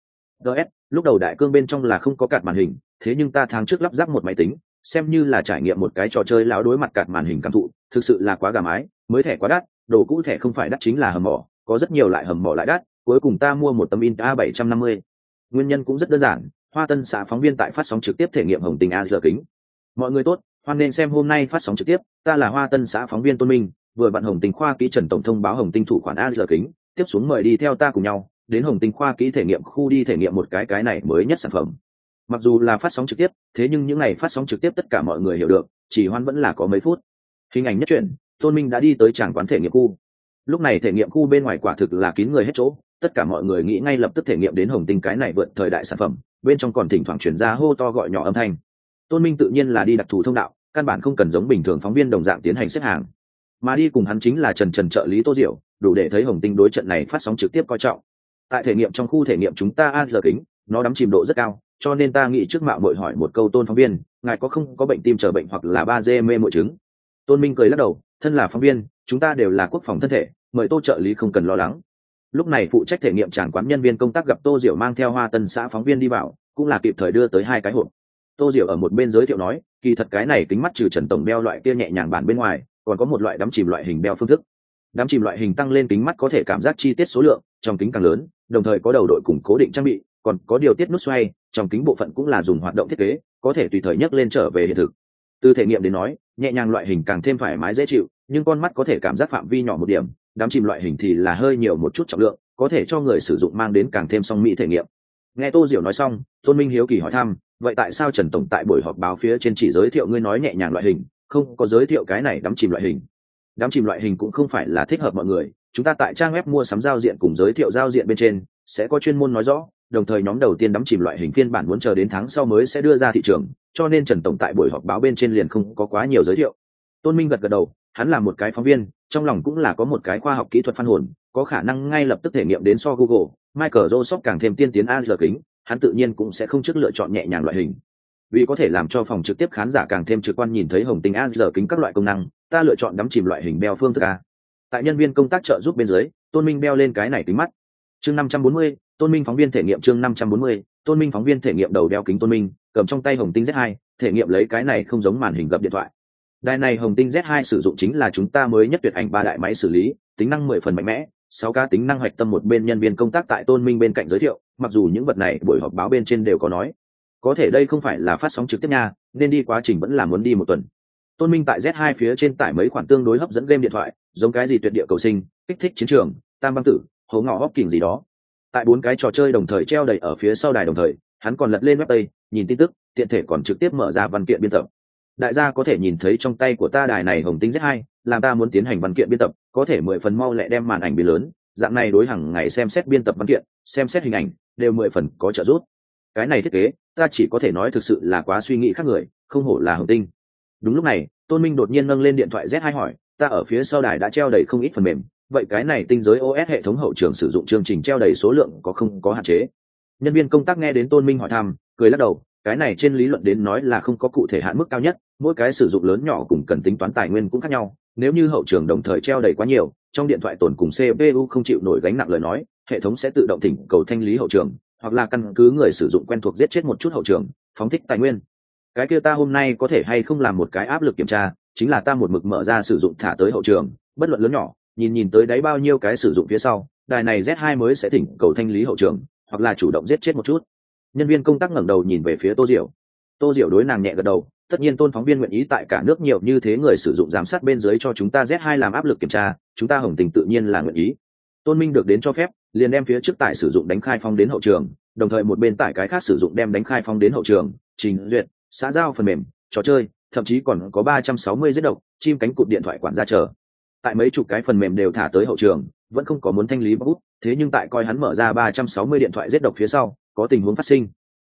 Lúc đầu đại cương bên trong là không có cạt màn hình, thế nhưng ta tháng trước lắp ráp một máy tính, xem như là trải nghiệm một cái trò chơi lão đối mặt cạt màn hình cảm thụ, thực sự là quá gà mái, mới thẻ quá đắt, đồ cũ thẻ không phải đắt chính là hầm mỏ, có rất nhiều lại hầm mỏ lại đắt, cuối cùng ta mua một tấm Intel A750. Nguyên nhân cũng rất đơn giản, Hoa Tân xã phóng viên tại phát sóng trực tiếp thể nghiệm Hồng Tinh AR kính. Mọi người tốt, hoan nên xem hôm nay phát sóng trực tiếp, ta là Hoa Tân xã phóng viên Tôn Minh, vừa vặn Hồng Tinh khoa kỹ Trần tổng thông báo Hồng Tinh thủ khoản AR kính, tiếp xuống mời đi theo ta cùng nhau đến Hồng Tinh khoa kỹ thể nghiệm khu đi thể nghiệm một cái này mới nhất sản phẩm. Mặc dù là phát sóng trực tiếp, thế nhưng những ngày phát sóng trực tiếp tất cả mọi người hiểu được, chỉ hoan vẫn là có mấy phút. Hình ảnh nhất truyện, Tôn Minh đã đi tới tràng quán thể nghiệm khu. Lúc này thể nghiệm khu bên ngoài quả thực là kín người hết chỗ, tất cả mọi người nghĩ ngay lập tức thể nghiệm đến Hồng Tinh cái này vượt thời đại sản phẩm, bên trong còn thỉnh thoảng truyền ra hô to gọi nhỏ âm thanh. Tôn Minh tự nhiên là đi đặc thù thông đạo, căn bản không cần giống bình thường phóng viên đồng dạng tiến hành xếp hàng, mà đi cùng hắn chính là Trần trợ lý Tô Diệu, đủ để thấy Hồng Tinh đối trận này phát sóng trực tiếp coi trọng. Tại thể nghiệm trong khu thể nghiệm chúng ta AR kính, nó đắm chìm độ rất cao, cho nên ta nghĩ trước mạo muội hỏi một câu Tôn phóng viên, ngài có không có bệnh tim chờ bệnh hoặc là 3G mê muội chứng? Tôn Minh cười lắc đầu, thân là phóng viên, chúng ta đều là quốc phòng thân thể, mời Tô trợ lý không cần lo lắng. Lúc này phụ trách thể nghiệm tràng quán nhân viên công tác gặp Tô Diệu mang theo Hoa Tân xã phóng viên đi vào, cũng là kịp thời đưa tới 2 cái hộp. Tô Diệu ở một bên giới thiệu nói, kỳ thật cái này kính mắt trừ Trần tổng đeo loại kia nhẹ nhàng bản bên ngoài, còn có một loại đắm chìm loại hình đeo phương thức. Đắm chìm loại hình tăng lên kính mắt có thể cảm giác chi tiết số lượng trong kính càng lớn, đồng thời có đầu đội cùng cố định trang bị, còn có điều tiết nút xoay, trong kính bộ phận cũng là dùng hoạt động thiết kế, có thể tùy thời nhấc lên trở về hiện thực. Từ thể nghiệm đến nói, nhẹ nhàng loại hình càng thêm thoải mái dễ chịu, nhưng con mắt có thể cảm giác phạm vi nhỏ một điểm, đắm chìm loại hình thì là hơi nhiều một chút trọng lượng, có thể cho người sử dụng mang đến càng thêm song mỹ thể nghiệm. Nghe Tô Diệu nói xong, Tôn Minh hiếu kỳ hỏi thăm, vậy tại sao Trần tổng tại buổi họp báo phía trên chỉ giới thiệu ngươi nói nhẹ nhàng loại hình, không có giới thiệu cái này đắm chìm loại hình? Đắm chìm loại hình cũng không phải là thích hợp mọi người, chúng ta tại trang web mua sắm giao diện cùng giới thiệu giao diện bên trên sẽ có chuyên môn nói rõ, đồng thời nhóm đầu tiên đắm chìm loại hình phiên bản muốn chờ đến tháng sau mới sẽ đưa ra thị trường, cho nên Trần tổng tại buổi họp báo bên trên liền không có quá nhiều giới thiệu. Tôn Minh gật đầu, hắn là một cái phóng viên, trong lòng cũng là có một cái khoa học kỹ thuật phan hồn, có khả năng ngay lập tức thể nghiệm đến so Google, Microsoft càng thêm tiên tiến AR kính, hắn tự nhiên cũng sẽ không trước lựa chọn nhẹ nhàng loại hình. Vì có thể làm cho phòng trực tiếp khán giả càng thêm trực quan nhìn thấy Hồng Tinh AR kính các loại công năng, ta lựa chọn đắm chìm loại hình đeo phương thức A. Tại nhân viên công tác trợ giúp bên dưới, Tôn Minh đeo lên cái này kính mắt. Chương 540, Tôn Minh phóng viên thể nghiệm chương 540, Tôn Minh phóng viên thể nghiệm đầu đeo kính Tôn Minh, cầm trong tay Hồng Tinh Z2, thể nghiệm lấy cái này không giống màn hình gập điện thoại. Đài này Hồng Tinh Z2 sử dụng chính là chúng ta mới nhất tuyệt ảnh 3 đại máy xử lý, tính năng 10 phần mạnh mẽ, 6 cá tính năng hoạch tâm một bên nhân viên công tác tại Tôn Minh bên cạnh giới thiệu, mặc dù những vật này buổi họp báo bên trên đều có nói. Có thể đây không phải là phát sóng trực tiếp nha, nên đi quá trình vẫn là muốn đi một tuần. Tôn Minh tại Z2 phía trên tải mấy khoản tương đối hấp dẫn game điện thoại, giống cái gì tuyệt địa cầu sinh, kích thích chiến trường, tam băng tử, hố ngõ hóc kình gì đó. Tại 4 cái trò chơi đồng thời treo đầy ở phía sau đài đồng thời, hắn còn lật lên webpage, nhìn tin tức, tiện thể còn trực tiếp mở ra văn kiện biên tập. Đại gia có thể nhìn thấy trong tay của ta đài này Hồng Tinh Z2, làm ta muốn tiến hành văn kiện biên tập, có thể 10 phần mau lẹ đem màn ảnh biến lớn, dạng này đối hàng ngày xem xét biên tập văn kiện, xem xét hình ảnh, đều 10 phần có trợ giúp. Cái này thiết kế, ta chỉ có thể nói thực sự là quá suy nghĩ khác người, không hổ là Hồng Tinh. Đúng lúc này, Tôn Minh đột nhiên nâng lên điện thoại Z2 hỏi, ta ở phía sau đài đã treo đầy không ít phần mềm, vậy cái này tinh giới OS hệ thống hậu trường sử dụng chương trình treo đầy số lượng có không có hạn chế? Nhân viên công tác nghe đến Tôn Minh hỏi thăm, cười lắc đầu, cái này trên lý luận đến nói là không có cụ thể hạn mức cao nhất, mỗi cái sử dụng lớn nhỏ cùng cần tính toán tài nguyên cũng khác nhau, nếu như hậu trường đồng thời treo đầy quá nhiều, trong điện thoại tồn cùng CPU không chịu nổi gánh nặng lời nói, hệ thống sẽ tự động thỉnh cầu thanh lý hậu trường, hoặc là căn cứ người sử dụng quen thuộc giết chết một chút hậu trường, phóng thích tài nguyên. Cái kia ta hôm nay có thể hay không làm một cái áp lực kiểm tra, chính là ta một mực mở ra sử dụng thả tới hậu trường, bất luận lớn nhỏ, nhìn tới đáy bao nhiêu cái sử dụng phía sau, đài này Z2 mới sẽ thỉnh cầu thanh lý hậu trường, hoặc là chủ động giết chết một chút. Nhân viên công tác ngẩng đầu nhìn về phía Tô Diệu. Tô Diệu đối nàng nhẹ gật đầu, tất nhiên Tôn phóng viên nguyện ý tại cả nước nhiều như thế người sử dụng giám sát bên dưới cho chúng ta Z2 làm áp lực kiểm tra, chúng ta Hồng Tình tự nhiên là nguyện ý. Tôn Minh được đến cho phép, liền đem phía trước tải sử dụng đánh khai phong đến hậu trường, đồng thời một bên tải cái khác sử dụng đem đánh khai phong đến hậu trường, trình duyệt, xã giao phần mềm, trò chơi, thậm chí còn có 360 giết độc, chim cánh cụt điện thoại quản gia chờ. Tại mấy chục cái phần mềm đều thả tới hậu trường, vẫn không có muốn thanh lý bút, thế nhưng tại coi hắn mở ra 360 điện thoại giết độc phía sau, có tình huống phát sinh.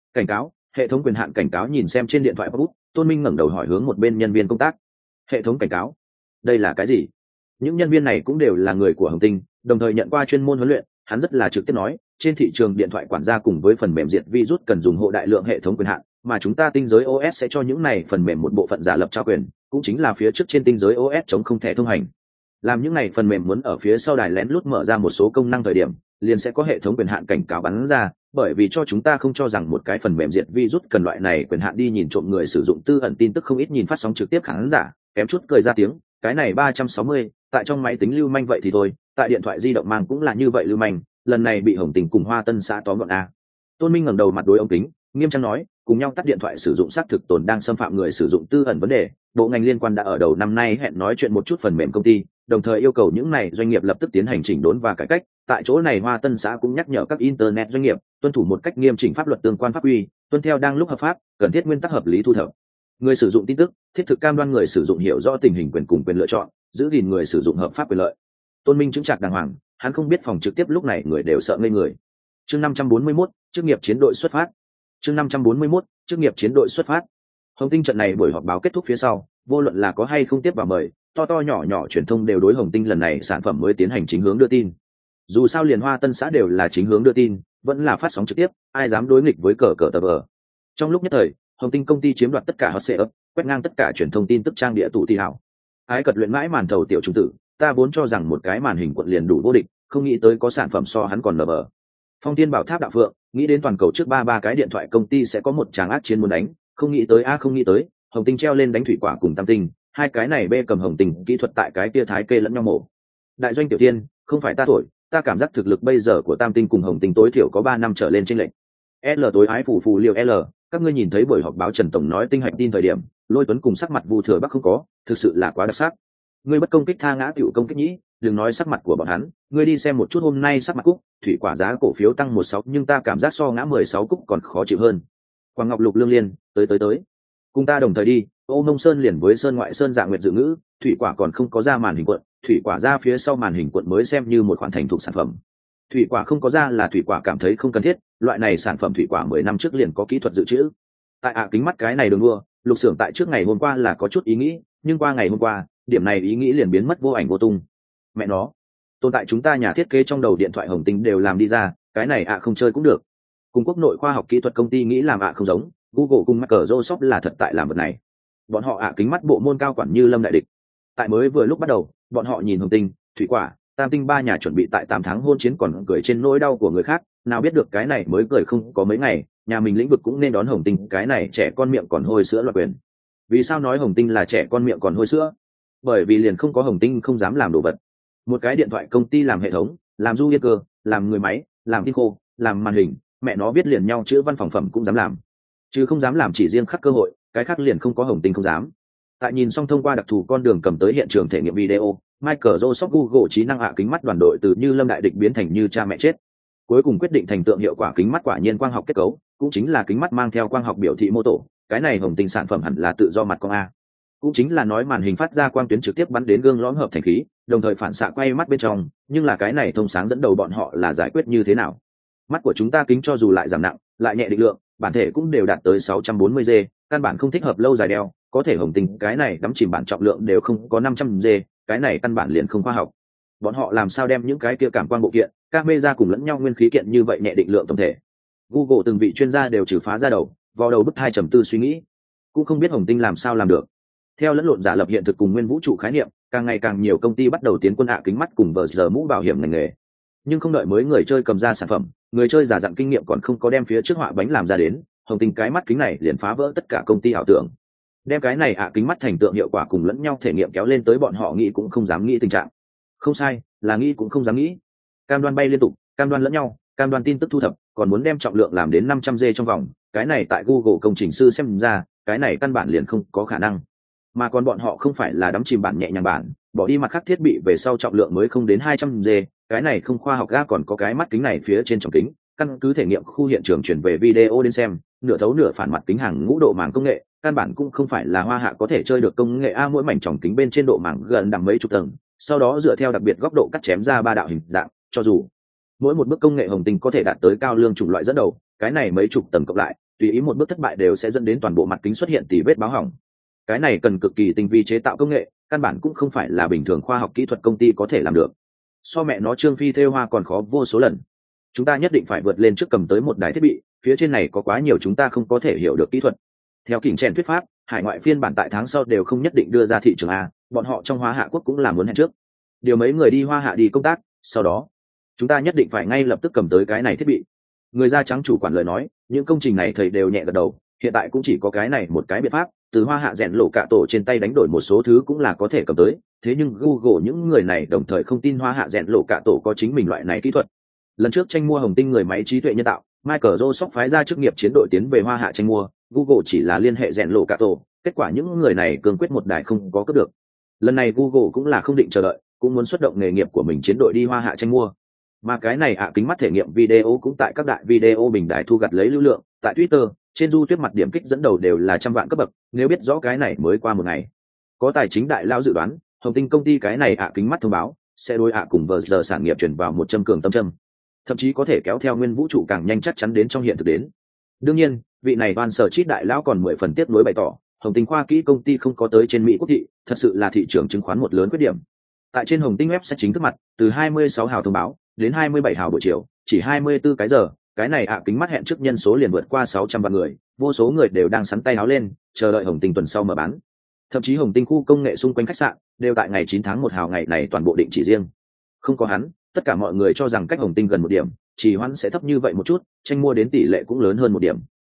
Cảnh cáo, hệ thống quyền hạn cảnh cáo. Nhìn xem trên điện thoại bút, Tôn Minh ngẩng đầu hỏi hướng một bên nhân viên công tác. Hệ thống cảnh cáo? Đây là cái gì? Những nhân viên này cũng đều là người của Hồng Tinh, đồng thời nhận qua chuyên môn huấn luyện. Hắn rất là trực tiếp nói, trên thị trường điện thoại quản gia cùng với phần mềm diệt virus cần dùng hộ đại lượng hệ thống quyền hạn, mà chúng ta tinh giới OS sẽ cho những này phần mềm một bộ phận giả lập trao quyền, cũng chính là phía trước trên tinh giới OS chống không thể thông hành. Làm những này phần mềm muốn ở phía sau đài lén lút mở ra một số công năng thời điểm, liền sẽ có hệ thống quyền hạn cảnh cáo bắn ra, bởi vì cho chúng ta không cho rằng một cái phần mềm diệt virus cần loại này quyền hạn đi nhìn trộm người sử dụng tư ẩn tin tức. Không ít nhìn phát sóng trực tiếp khán giả kém chút cười ra tiếng, cái này 360, tại trong máy tính lưu manh vậy thì thôi, tại điện thoại di động mang cũng là như vậy lưu manh, lần này bị Hồng Tình cùng Hoa Tân xã tóm gọn a. Tôn Minh ngẩng đầu mặt đối ống kính, nghiêm trang nói, cùng nhau tắt điện thoại sử dụng xác thực tồn đang xâm phạm người sử dụng tư ẩn vấn đề, bộ ngành liên quan đã ở đầu năm nay hẹn nói chuyện một chút phần mềm công ty, đồng thời yêu cầu những này doanh nghiệp lập tức tiến hành chỉnh đốn và cải cách. Tại chỗ này Hoa Tân xã cũng nhắc nhở các internet doanh nghiệp tuân thủ một cách nghiêm chỉnh pháp luật tương quan pháp quy, tuân theo đang lúc hợp pháp, cần thiết nguyên tắc hợp lý thu thập người sử dụng tin tức, thiết thực cam đoan người sử dụng hiểu rõ tình hình quyền cùng quyền lựa chọn, giữ gìn người sử dụng hợp pháp quyền lợi. Tôn Minh chứng trạc đàng hoàng, hắn không biết phòng trực tiếp lúc này người đều sợ ngây người. Chương 541, chức nghiệp chiến đội xuất phát. Chương 541, chức nghiệp chiến đội xuất phát. Hồng Tinh trận này buổi họp báo kết thúc phía sau, vô luận là có hay không tiếp vào mời, to to nhỏ nhỏ truyền thông đều đối Hồng Tinh lần này sản phẩm mới tiến hành chính hướng đưa tin. Dù sao liền Hoa Tân xã đều là chính hướng đưa tin, vẫn là phát sóng trực tiếp, ai dám đối nghịch với cờ tờ vờ. Trong lúc nhất thời, Hồng Tinh công ty chiếm đoạt tất cả hot setup, quét ngang tất cả truyền thông tin tức trang địa tụ thi hảo. Ái cật luyện mãi màn thầu tiểu trung tử, ta vốn cho rằng một cái màn hình quận liền đủ vô địch, không nghĩ tới có sản phẩm so hắn còn nở bờ. Phong Tiên Bảo Tháp Đạo Phượng, nghĩ đến toàn cầu trước ba cái điện thoại công ty sẽ có một tràng ác chiến muốn đánh, không nghĩ tới không nghĩ tới, Hồng Tinh treo lên đánh Thủy Quả cùng Tam Tinh, hai cái này bê cầm Hồng Tinh kỹ thuật tại cái kia thái kê lẫn nhau mổ. Đại doanh tiểu tiên, không phải ta thổi, ta cảm giác thực lực bây giờ của Tam Tinh cùng Hồng Tinh tối thiểu có 3 năm trở lên chênh lệch. L tối ái phù liều L, các ngươi nhìn thấy buổi họp báo Trần tổng nói tinh hạch tin thời điểm, Lôi Tuấn cùng sắc mặt Vu Thừa Bắc không có, thực sự là quá đặc sắc. Ngươi bất công kích tha ngã tiểu công kích nhĩ, đừng nói sắc mặt của bọn hắn, ngươi đi xem một chút hôm nay sắc mặt Cúc, Thủy Quả giá cổ phiếu tăng 16, nhưng ta cảm giác so ngã 16 Cúc còn khó chịu hơn. Quang Ngọc Lục Lương Liên, tới, cùng ta đồng thời đi. Ô Mông Sơn liền với Sơn Ngoại Sơn Dạ Nguyệt dự ngữ, Thủy Quả còn không có ra màn hình quận, Thủy Quả ra phía sau màn hình quận mới xem như một khoản thành thục sản phẩm. Thủy Quả không có ra là Thủy Quả cảm thấy không cần thiết, loại này sản phẩm Thủy Quả 10 năm trước liền có kỹ thuật dự trữ. Tại kính mắt cái này đường đua, Lục Xưởng tại trước ngày hôm qua là có chút ý nghĩ, nhưng qua ngày hôm qua, điểm này ý nghĩ liền biến mất vô ảnh vô tung. Mẹ nó, tồn tại chúng ta nhà thiết kế trong đầu điện thoại Hồng Tinh đều làm đi ra, cái này không chơi cũng được. Cùng quốc nội khoa học kỹ thuật công ty nghĩ làm không giống, Google cùng Microsoft là thật tại làm vật này. Bọn họ kính mắt bộ môn cao quản như lâm đại địch. Tại mới vừa lúc bắt đầu, bọn họ nhìn Hồng Tinh, Thủy Quả, Tam Tinh ba nhà chuẩn bị tại 8 tháng hôn chiến còn cười trên nỗi đau của người khác, nào biết được cái này mới cười không có mấy ngày, nhà mình lĩnh vực cũng nên đón Hồng Tinh cái này trẻ con miệng còn hôi sữa loạt quyền. Vì sao nói Hồng Tinh là trẻ con miệng còn hôi sữa? Bởi vì liền không có Hồng Tinh không dám làm đồ vật. Một cái điện thoại công ty làm hệ thống, làm du yên cơ, làm người máy, làm tin khô, làm màn hình, mẹ nó biết liền nhau chữ văn phòng phẩm cũng dám làm, chứ không dám làm chỉ riêng khắc cơ hội, cái khác liền không có Hồng Tinh không dám. Tại nhìn xong thông qua đặc thù con đường cầm tới hiện trường thể nghiệm video, Microsoft Google trí năng kính mắt đoàn đội từ như lâm đại địch biến thành như cha mẹ chết. Cuối cùng quyết định thành tượng hiệu quả kính mắt quả nhiên quang học kết cấu, cũng chính là kính mắt mang theo quang học biểu thị mô tổ, cái này Hồng Tinh sản phẩm hẳn là tự do mặt con a. Cũng chính là nói màn hình phát ra quang tuyến trực tiếp bắn đến gương lõm hợp thành khí, đồng thời phản xạ quay mắt bên trong, nhưng là cái này thông sáng dẫn đầu bọn họ là giải quyết như thế nào? Mắt của chúng ta kính cho dù lại giảm nặng, lại nhẹ định lượng, bản thể cũng đều đạt tới 640G, căn bản không thích hợp lâu dài đeo, có thể Hồng Tinh cái này đắm chìm bản trọng lượng đều không có 500G, cái này căn bản liền không khoa học. Bọn họ làm sao đem những cái kia cảm quang bộ kiện, camera cùng lẫn nhau nguyên khí kiện như vậy nhẹ định lượng tổng thể? Google từng vị chuyên gia đều trừ phá ra đầu, vào đầu bức 2.4 suy nghĩ, cũng không biết Hồng Tinh làm sao làm được. Theo lẫn lộn giả lập hiện thực cùng nguyên vũ trụ khái niệm, càng ngày càng nhiều công ty bắt đầu tiến quân kính mắt cùng vờ giờ mũ bảo hiểm ngành nghề. Nhưng không đợi mới người chơi cầm ra sản phẩm, người chơi giả dặn kinh nghiệm còn không có đem phía trước họa bánh làm ra đến, Hồng Tinh cái mắt kính này liền phá vỡ tất cả công ty ảo tưởng, đem cái này kính mắt thành tượng hiệu quả cùng lẫn nhau thể nghiệm kéo lên tới bọn họ nghĩ cũng không dám nghĩ tình trạng. Không sai, là nghĩ cũng không dám nghĩ. Cam đoan bay liên tục, cam đoan lẫn nhau, cam đoan tin tức thu thập, còn muốn đem trọng lượng làm đến 500G trong vòng, cái này tại Google công trình sư xem ra, cái này căn bản liền không có khả năng. Mà còn bọn họ không phải là đắm chìm bản nhẹ nhàng bản, bỏ đi mặt khác thiết bị về sau trọng lượng mới không đến 200G, cái này không khoa học ga. Còn có cái mắt kính này phía trên trọng kính, căn cứ thể nghiệm khu hiện trường chuyển về video đến xem, nửa thấu nửa phản mặt kính hàng ngũ độ màng công nghệ, căn bản cũng không phải là Hoa Hạ có thể chơi được công nghệ mỗi mảnh trọng kính bên trên độ màng gần đằng mấy chục tầng, sau đó dựa theo đặc biệt góc độ cắt chém ra 3 đạo hình dạng, cho dù mỗi một bước công nghệ Hồng Tinh có thể đạt tới cao lương chủng loại dẫn đầu, cái này mấy chục tầng cộng lại, tùy ý một bước thất bại đều sẽ dẫn đến toàn bộ mặt kính xuất hiện tỉ vết báo hỏng. Cái này cần cực kỳ tinh vi chế tạo công nghệ, căn bản cũng không phải là bình thường khoa học kỹ thuật công ty có thể làm được. So mẹ nó Trương Phi thêu hoa còn khó vô số lần. Chúng ta nhất định phải vượt lên trước cầm tới một đài thiết bị, phía trên này có quá nhiều chúng ta không có thể hiểu được kỹ thuật. Theo Kình Chen thuyết pháp, hải ngoại phiên bản tại tháng sau đều không nhất định đưa ra thị trường a, bọn họ trong Hoa Hạ quốc cũng làm muốn hẹn trước. Điều mấy người đi Hoa Hạ đi công tác, sau đó chúng ta nhất định phải ngay lập tức cầm tới cái này thiết bị. Người da trắng chủ quản lời nói, những công trình này thầy đều nhẹ gật đầu, hiện tại cũng chỉ có cái này một cái biện pháp, từ Hoa Hạ rèn lộ cả tổ trên tay đánh đổi một số thứ cũng là có thể cầm tới, thế nhưng Google những người này đồng thời không tin Hoa Hạ rèn lộ cả tổ có chính mình loại này kỹ thuật. Lần trước tranh mua Hồng Tinh người máy trí tuệ nhân tạo, Microsoft phái ra chức nghiệp chiến đội tiến về Hoa Hạ tranh mua, Google chỉ là liên hệ rèn lộ cả tổ, kết quả những người này cương quyết một đài không có cướp được. Lần này Google cũng là không định chờ đợi, cũng muốn xuất động nghề nghiệp của mình chiến đội đi Hoa Hạ tranh mua. Mà cái này kính mắt thể nghiệm video cũng tại các đại video bình đại thu gặt lấy lưu lượng, tại Twitter, trên YouTube mặt điểm kích dẫn đầu đều là trăm vạn cấp bậc, nếu biết rõ cái này mới qua một ngày. Có tài chính đại lao dự đoán, Hồng Tinh công ty cái này kính mắt thông báo, sẽ đối cùng vờ giờ sản nghiệp chuyển vào một châm cường tâm châm. Thậm chí có thể kéo theo nguyên vũ trụ càng nhanh chắc chắn đến trong hiện thực đến. Đương nhiên, vị này Van Sở Chít đại lão còn 10 phần tiếp nối bày tỏ, Hồng Tinh khoa kỹ công ty không có tới trên Mỹ quốc thị, thật sự là thị trường chứng khoán một lớn khuyết điểm. Tại trên Hồng Tinh web sẽ chính thức mặt, từ 26 hào thông báo đến 27 hào buổi chiều, chỉ 24 cái giờ, cái này kính mắt hẹn trước nhân số liền vượt qua 600 vạn người, vô số người đều đang sắn tay áo lên, chờ đợi Hồng Tinh tuần sau mở bán. Thậm chí Hồng Tinh khu công nghệ xung quanh khách sạn đều tại ngày 9 tháng 1 hào ngày này toàn bộ định chỉ riêng. Không có hắn, tất cả mọi người cho rằng cách Hồng Tinh gần một điểm, chỉ hoãn sẽ thấp như vậy một chút, tranh mua đến tỷ lệ cũng lớn hơn một điểm.